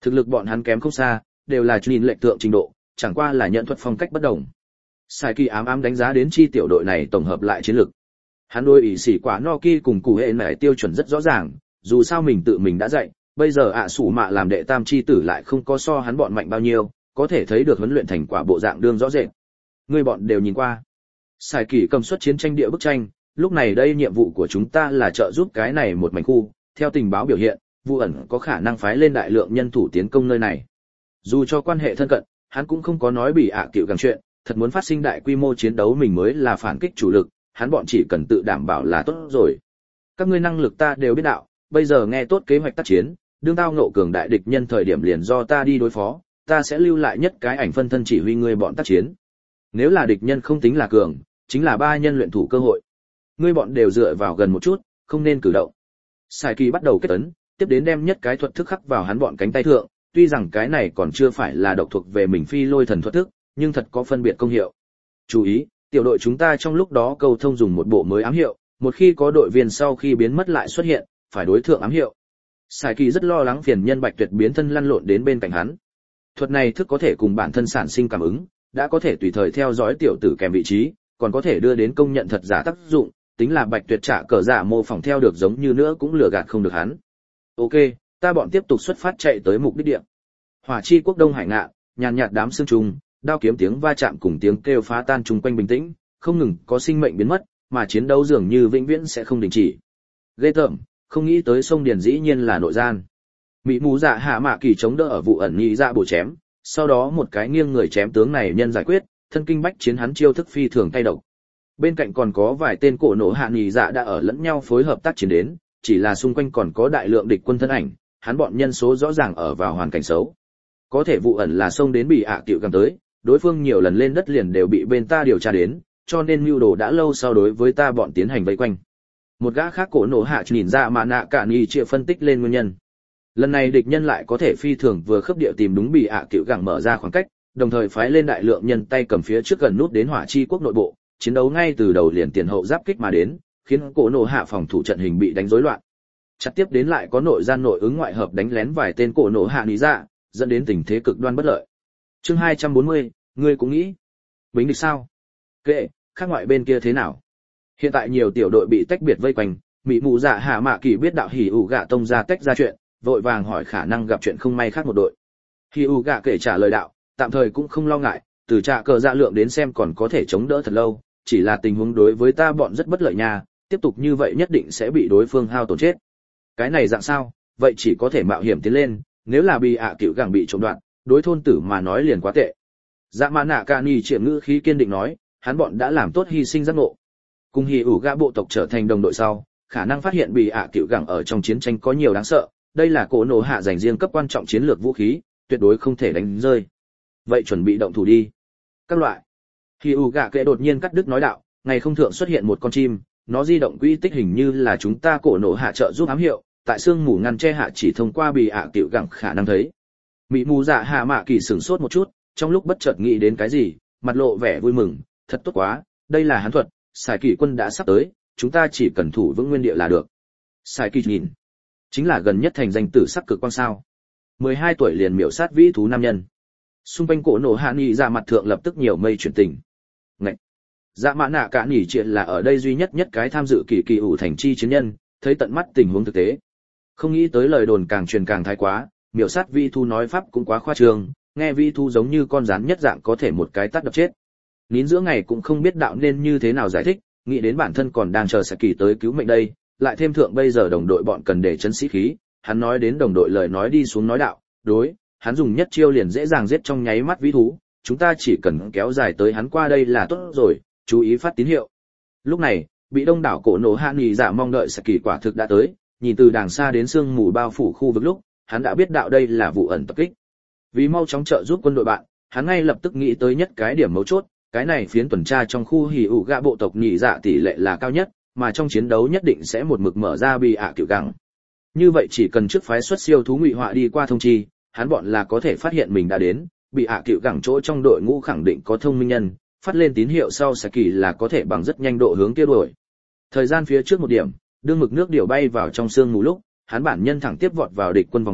Thực lực bọn hắn kém không xa, đều là nhìn lệch thượng trình độ, chẳng qua là nhận thuật phong cách bất đồng. Sai Kỳ ám ám đánh giá đến chi tiểu đội này tổng hợp lại chiến lực. Hắn đối ý sĩ quả Noki cùng cụ hệ này tiêu chuẩn rất rõ ràng, dù sao mình tự mình đã dạy, bây giờ ạ sủ mạ làm đệ tam chi tử lại không có so hắn bọn mạnh bao nhiêu, có thể thấy được huấn luyện thành quả bộ dạng đương rõ rệt. Người bọn đều nhìn qua. Sai Kỳ cầm xuất chiến tranh địa bức tranh, lúc này đây nhiệm vụ của chúng ta là trợ giúp cái này một mảnh khu, theo tình báo biểu hiện, Vu ẩn có khả năng phái lên đại lượng nhân thủ tiến công nơi này. Dù cho quan hệ thân cận, hắn cũng không có nói bị ạ cựu càng chuyện, thật muốn phát sinh đại quy mô chiến đấu mình mới là phản kích chủ lực, hắn bọn chỉ cần tự đảm bảo là tốt rồi. Các ngươi năng lực ta đều biết đạo, bây giờ nghe tốt kế hoạch tác chiến, đương tao ngộ cường đại địch nhân thời điểm liền do ta đi đối phó, ta sẽ lưu lại nhất cái ảnh phân thân chỉ huy ngươi bọn tác chiến. Nếu là địch nhân không tính là cường, chính là ba nhân luyện thủ cơ hội. Ngươi bọn đều dựa vào gần một chút, không nên cử động. Sai Kỳ bắt đầu kết ấn, tiếp đến đem nhất cái thuật thức khắc vào hắn bọn cánh tay thượng, tuy rằng cái này còn chưa phải là độc thuộc về mình phi lôi thần thuật thức, nhưng thật có phân biệt công hiệu. Chú ý, tiểu đội chúng ta trong lúc đó cầu thông dùng một bộ mới ám hiệu, một khi có đội viên sau khi biến mất lại xuất hiện, phải đối thượng ám hiệu. Sai Kỳ rất lo lắng phiền nhân Bạch Tuyệt biến thân lăn lộn đến bên cạnh hắn. Thuật này thức có thể cùng bản thân sản sinh cảm ứng, đã có thể tùy thời theo dõi tiểu tử kèm vị trí, còn có thể đưa đến công nhận thật giả tác dụng, tính là Bạch Tuyệt trả cờ giả mô phỏng theo được giống như nữa cũng lừa gạt không được hắn. Ok, ta bọn tiếp tục xuất phát chạy tới mục đích địa. Hỏa chi quốc Đông Hải ngạ, nhàn nhạt đám sương trùng, đao kiếm tiếng va chạm cùng tiếng kêu phá tan chung quanh bình tĩnh, không ngừng có sinh mệnh biến mất, mà chiến đấu dường như vĩnh viễn sẽ không đình chỉ. Ghê tởm, không nghĩ tới sông Điền dĩ nhiên là nội gian. Mỹ mù dạ hạ mạ kỳ chống đỡ ở vụ ẩn nhị dạ bổ chém, sau đó một cái nghiêng người chém tướng này nhân giải quyết, thân kinh bách chiến hắn chiêu thức phi thường tay độc. Bên cạnh còn có vài tên cổ nổ hạ nhị dạ đã ở lẫn nhau phối hợp tác chiến đến, chỉ là xung quanh còn có đại lượng địch quân thân ảnh, hắn bọn nhân số rõ ràng ở vào hoàn cảnh xấu. Có thể vụ ẩn là xông đến bị ạ tiểu cầm tới, đối phương nhiều lần lên đất liền đều bị bên ta điều tra đến, cho nên mưu đồ đã lâu sau đối với ta bọn tiến hành vây quanh. Một gã khác cổ nổ hạ nhìn ra mà nạ cả nghi chia phân tích lên nguyên nhân. Lần này địch nhân lại có thể phi thường vừa khớp địa tìm đúng bị ạ tiểu gẳng mở ra khoảng cách, đồng thời phái lên đại lượng nhân tay cầm phía trước gần nút đến hỏa chi quốc nội bộ, chiến đấu ngay từ đầu liền tiền hậu giáp kích mà đến, khiến cổ nổ hạ phòng thủ trận hình bị đánh rối loạn. Chặt tiếp đến lại có nội gian nội ứng ngoại hợp đánh lén vài tên cổ nổ hạ lý ra, dẫn đến tình thế cực đoan bất lợi. Chương 240, ngươi cũng nghĩ, bính địch sao? Kệ, khác ngoại bên kia thế nào? Hiện tại nhiều tiểu đội bị tách biệt vây quanh, Mỹ mù dạ hạ mạ kỳ biết đạo hỉ ủ gạ tông ra tách ra chuyện, vội vàng hỏi khả năng gặp chuyện không may khác một đội. Hỉ ủ gạ kể trả lời đạo, tạm thời cũng không lo ngại, từ trạ cờ dạ lượng đến xem còn có thể chống đỡ thật lâu, chỉ là tình huống đối với ta bọn rất bất lợi nha, tiếp tục như vậy nhất định sẽ bị đối phương hao tổn chết. Cái này dạng sao, vậy chỉ có thể mạo hiểm tiến lên, nếu là bị ạ cựu gẳng bị trộm đoạn, đối thôn tử mà nói liền quá tệ. Dạ mã nạ ca ni triển ngữ khí kiên định nói, hắn bọn đã làm tốt hy sinh giác ngộ. Cùng hỉ ủ gã bộ tộc trở thành đồng đội sau, khả năng phát hiện bị ạ cựu gẳng ở trong chiến tranh có nhiều đáng sợ, đây là cổ nổ hạ dành riêng cấp quan trọng chiến lược vũ khí, tuyệt đối không thể đánh rơi. Vậy chuẩn bị động thủ đi. Các loại. Hỉ ủ gã kệ đột nhiên cắt đứt nói đạo, ngày không thượng xuất hiện một con chim, nó di động quỹ tích hình như là chúng ta cổ nổ hạ trợ giúp ám hiệu, tại sương mù ngăn che hạ chỉ thông qua bị ạ cựu gẳng khả năng thấy. Mỹ mù dạ hạ mạ kỳ sửng sốt một chút, trong lúc bất chợt nghĩ đến cái gì, mặt lộ vẻ vui mừng, thật tốt quá, đây là hán thuật, Sải Kỳ quân đã sắp tới, chúng ta chỉ cần thủ vững nguyên địa là được. Sải Kỳ nhìn, chính là gần nhất thành danh tử sắc cực quang sao. 12 tuổi liền miểu sát vĩ thú nam nhân. Xung quanh cổ nổ hạ nhị ra mặt thượng lập tức nhiều mây chuyển tình. Ngậy! Dạ mã nạ cả nhỉ chuyện là ở đây duy nhất cái tham dự kỳ kỳ ủ thành chi chiến nhân, thấy tận mắt tình huống thực tế. Không nghĩ tới lời đồn càng truyền càng thái quá, miểu sát vĩ thú nói pháp cũng quá khoa trương, nghe vĩ thú giống như con rắn nhất dạng có thể một cái tát đập chết. Nín giữa ngày cũng không biết đạo nên như thế nào giải thích, nghĩ đến bản thân còn đang chờ Saki tới cứu mệnh đây, lại thêm thượng bây giờ đồng đội bọn cần để chấn sĩ khí, hắn nói đến đồng đội lời nói đi xuống nói đạo, đối, hắn dùng nhất chiêu liền dễ dàng giết trong nháy mắt vĩ thú, chúng ta chỉ cần kéo dài tới hắn qua đây là tốt rồi, chú ý phát tín hiệu. Lúc này, bị đông đảo cổ nổ hạ nghỉ giả mong đợi Saki quả thực đã tới, nhìn từ đàng xa đến sương mù bao phủ khu vực lúc, hắn đã biết đạo đây là vụ ẩn tập kích. Vì mau chóng trợ giúp quân đội bạn, hắn ngay lập tức nghĩ tới nhất cái điểm mấu chốt, cái này phiến tuần tra trong khu hỉ ủ gạ bộ tộc nhị dạ tỷ lệ là cao nhất, mà trong chiến đấu nhất định sẽ một mực mở ra bị ạ cựu gẳng. Như vậy chỉ cần trước phái xuất siêu thú ngụy họa đi qua thông chi, hắn bọn là có thể phát hiện mình đã đến, bị ạ cựu gẳng chỗ trong đội ngũ khẳng định có thông minh nhân, phát lên tín hiệu sau Saki là có thể bằng rất nhanh độ hướng kia đuổi. Thời gian phía trước một điểm, đương mực nước điều bay vào trong sương mù lúc, hắn bản nhân thẳng tiếp vọt vào địch quân vòng đây,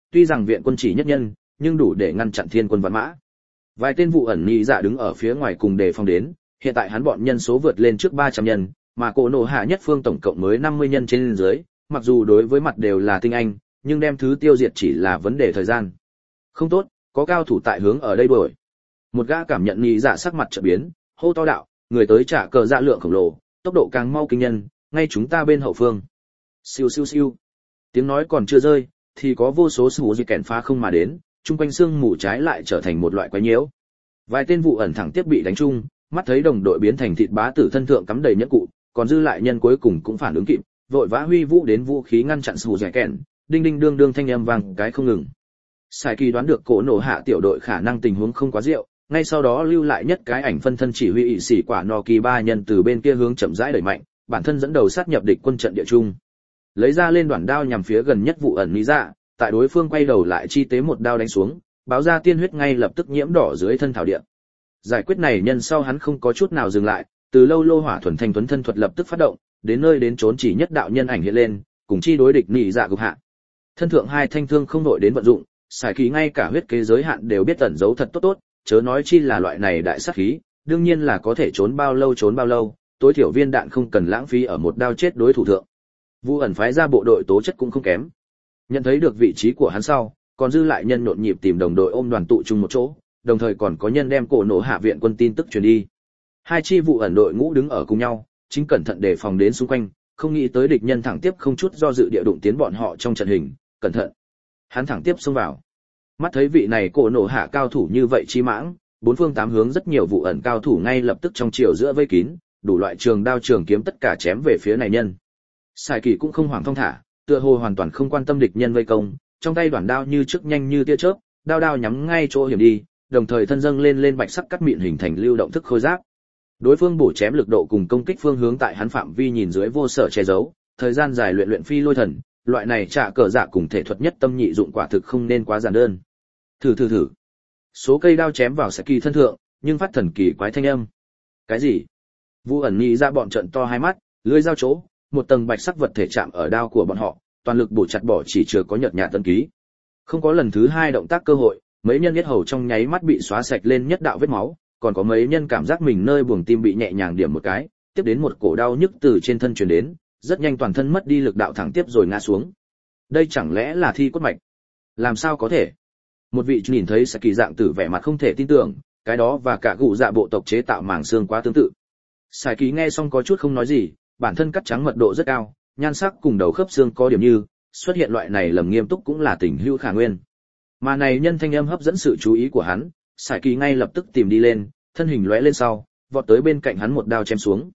tuy rằng viện quân chỉ nhất nhân, nhưng đủ để ngăn chặn thiên quân vạn mã. Vài tên vụ ẩn nhị dạ đứng ở phía ngoài cùng đề phòng đến, hiện tại hắn bọn nhân số vượt lên trước 300 nhân, mà cổ nổ hạ nhất phương tổng cộng mới 50 nhân trên dưới, mặc dù đối với mặt đều là tinh anh, nhưng đem thứ tiêu diệt chỉ là vấn đề thời gian. Không tốt, có cao thủ tại hướng ở đây đuổi. Một gã cảm nhận nhị dạ sắc mặt chợt biến, hô to đạo, người tới trả cờ dạ lượng khổng lồ, tốc độ càng mau kinh nhân, ngay chúng ta bên hậu phương. Siêu siêu siêu. Tiếng nói còn chưa rơi, thì có vô số sủ di kèn phá không mà đến, chung quanh xương mù trái lại trở thành một loại quái nhiễu. Vài tên vụ ẩn thẳng tiếp bị đánh chung, mắt thấy đồng đội biến thành thịt bá tử thân thượng cắm đầy nhẫn cụ, còn dư lại nhân cuối cùng cũng phản ứng kịp, vội vã huy vũ đến vũ khí ngăn chặn sủ di kèn, đinh đinh đương đương thanh âm vang cái không ngừng. Sai Kỳ đoán được cổ nổ hạ tiểu đội khả năng tình huống không quá diệu, ngay sau đó lưu lại nhất cái ảnh phân thân chỉ huy ỵ sĩ quả Noki 3 nhân từ bên kia hướng chậm rãi đẩy mạnh, bản thân dẫn đầu sát nhập địch quân trận địa trung. Lấy ra lên đoạn đao nhằm phía gần nhất vụ ẩn lý dạ, tại đối phương quay đầu lại chi tế một đao đánh xuống, báo ra tiên huyết ngay lập tức nhiễm đỏ dưới thân thảo địa. Giải quyết này nhân sau hắn không có chút nào dừng lại, từ lâu lô hỏa thuần thanh tuấn thân thuật lập tức phát động, đến nơi đến trốn chỉ nhất đạo nhân ảnh hiện lên, cùng chi đối địch nị dạ gục hạ. Thân thượng hai thanh thương không nội đến vận dụng, Sải Kỳ ngay cả huyết kế giới hạn đều biết tẩn giấu thật tốt tốt, chớ nói chi là loại này đại sát khí, đương nhiên là có thể trốn bao lâu, tối thiểu viên đạn không cần lãng phí ở một đao chết đối thủ thượng. Vu ẩn phái ra bộ đội tố chất cũng không kém. Nhận thấy được vị trí của hắn sau, còn dư lại nhân nhộn nhịp tìm đồng đội ôm đoàn tụ chung một chỗ, đồng thời còn có nhân đem cổ nổ hạ viện quân tin tức truyền đi. Hai chi vụ ẩn đội ngũ đứng ở cùng nhau, chính cẩn thận đề phòng đến xung quanh, không nghĩ tới địch nhân thẳng tiếp không chút do dự địa đụng tiến bọn họ trong trận hình, cẩn thận. Hắn thẳng tiếp xông vào. Mắt thấy vị này cổ nổ hạ cao thủ như vậy chi mãng, bốn phương tám hướng rất nhiều vụ ẩn cao thủ ngay lập tức trong chiều giữa vây kín, đủ loại trường đao trường kiếm tất cả chém về phía này nhân. Sải Kỳ cũng không hoảng thong thả, tựa hồ hoàn toàn không quan tâm địch nhân vây công, trong tay đoạn đao như trước nhanh như tia chớp, đao đao nhắm ngay chỗ hiểm đi, đồng thời thân dâng lên bạch sắc cắt mịn hình thành lưu động thức khôi giáp. Đối phương bổ chém lực độ cùng công kích phương hướng tại hắn phạm vi nhìn dưới vô sở che giấu, thời gian dài luyện phi lôi thần, loại này trả cờ dạ cùng thể thuật nhất tâm nhị dụng quả thực không nên quá giản đơn. Thử. Số cây đao chém vào Saki thân thượng, nhưng phát thần kỳ quái thanh âm. Cái gì? Vu ẩn nhị ra bọn trận to hai mắt, lưỡi dao chỗ, một tầng bạch sắc vật thể chạm ở đao của bọn họ, toàn lực bổ chặt bỏ chỉ chưa có nhợt nhạt tân ký. Không có lần thứ hai động tác cơ hội, mấy nhân huyết hầu trong nháy mắt bị xóa sạch lên nhất đạo vết máu, còn có mấy nhân cảm giác mình nơi buồng tim bị nhẹ nhàng điểm một cái, tiếp đến một cổ đau nhức từ trên thân truyền đến, rất nhanh toàn thân mất đi lực đạo thẳng tiếp rồi ngã xuống. Đây chẳng lẽ là thi cốt mạch? Làm sao có thể? Một vị nhìn thấy Saki dạng tử vẻ mặt không thể tin tưởng, cái đó và cả gụ dạ bộ tộc chế tạo màng xương quá tương tự. Saki nghe xong có chút không nói gì, bản thân cắt trắng mật độ rất cao, nhan sắc cùng đầu khớp xương có điểm như, xuất hiện loại này lầm nghiêm túc cũng là tình hữu khả nguyên. Mà này nhân thanh âm hấp dẫn sự chú ý của hắn, Saki ngay lập tức tìm đi lên, thân hình lóe lên sau, vọt tới bên cạnh hắn một đao chém xuống.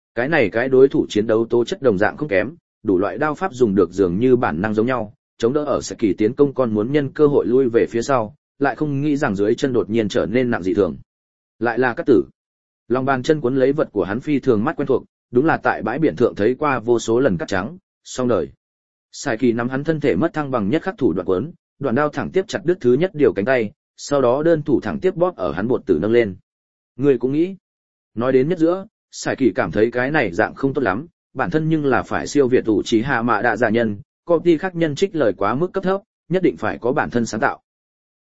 Cái đối thủ chiến đấu tố chất đồng dạng không kém, đủ loại đao pháp dùng được dường như bản năng giống nhau, chống đỡ ở Saki tiến công còn muốn nhân cơ hội lui về phía sau, lại không nghĩ rằng dưới chân đột nhiên trở nên nặng dị thường. Lại là cắt tử. Lòng bàn chân cuốn lấy vật của hắn phi thường mắt quen thuộc, đúng là tại bãi biển thượng thấy qua vô số lần cắt trắng, xong đời. Saki nắm hắn thân thể mất thăng bằng nhất khắc thủ đoạn quấn, đoạn đao thẳng tiếp chặt đứt thứ nhất điều cánh tay, sau đó đơn thủ thẳng tiếp bóp ở hắn bột tử nâng lên. Người cũng nghĩ. Nói đến nhất giữa, Saki cảm thấy cái này dạng không tốt lắm, bản thân nhưng là phải siêu việt ủ trí hạ mạ đạ giả nhân, công ty khác nhân trích lời quá mức cấp thấp, nhất định phải có bản thân sáng tạo.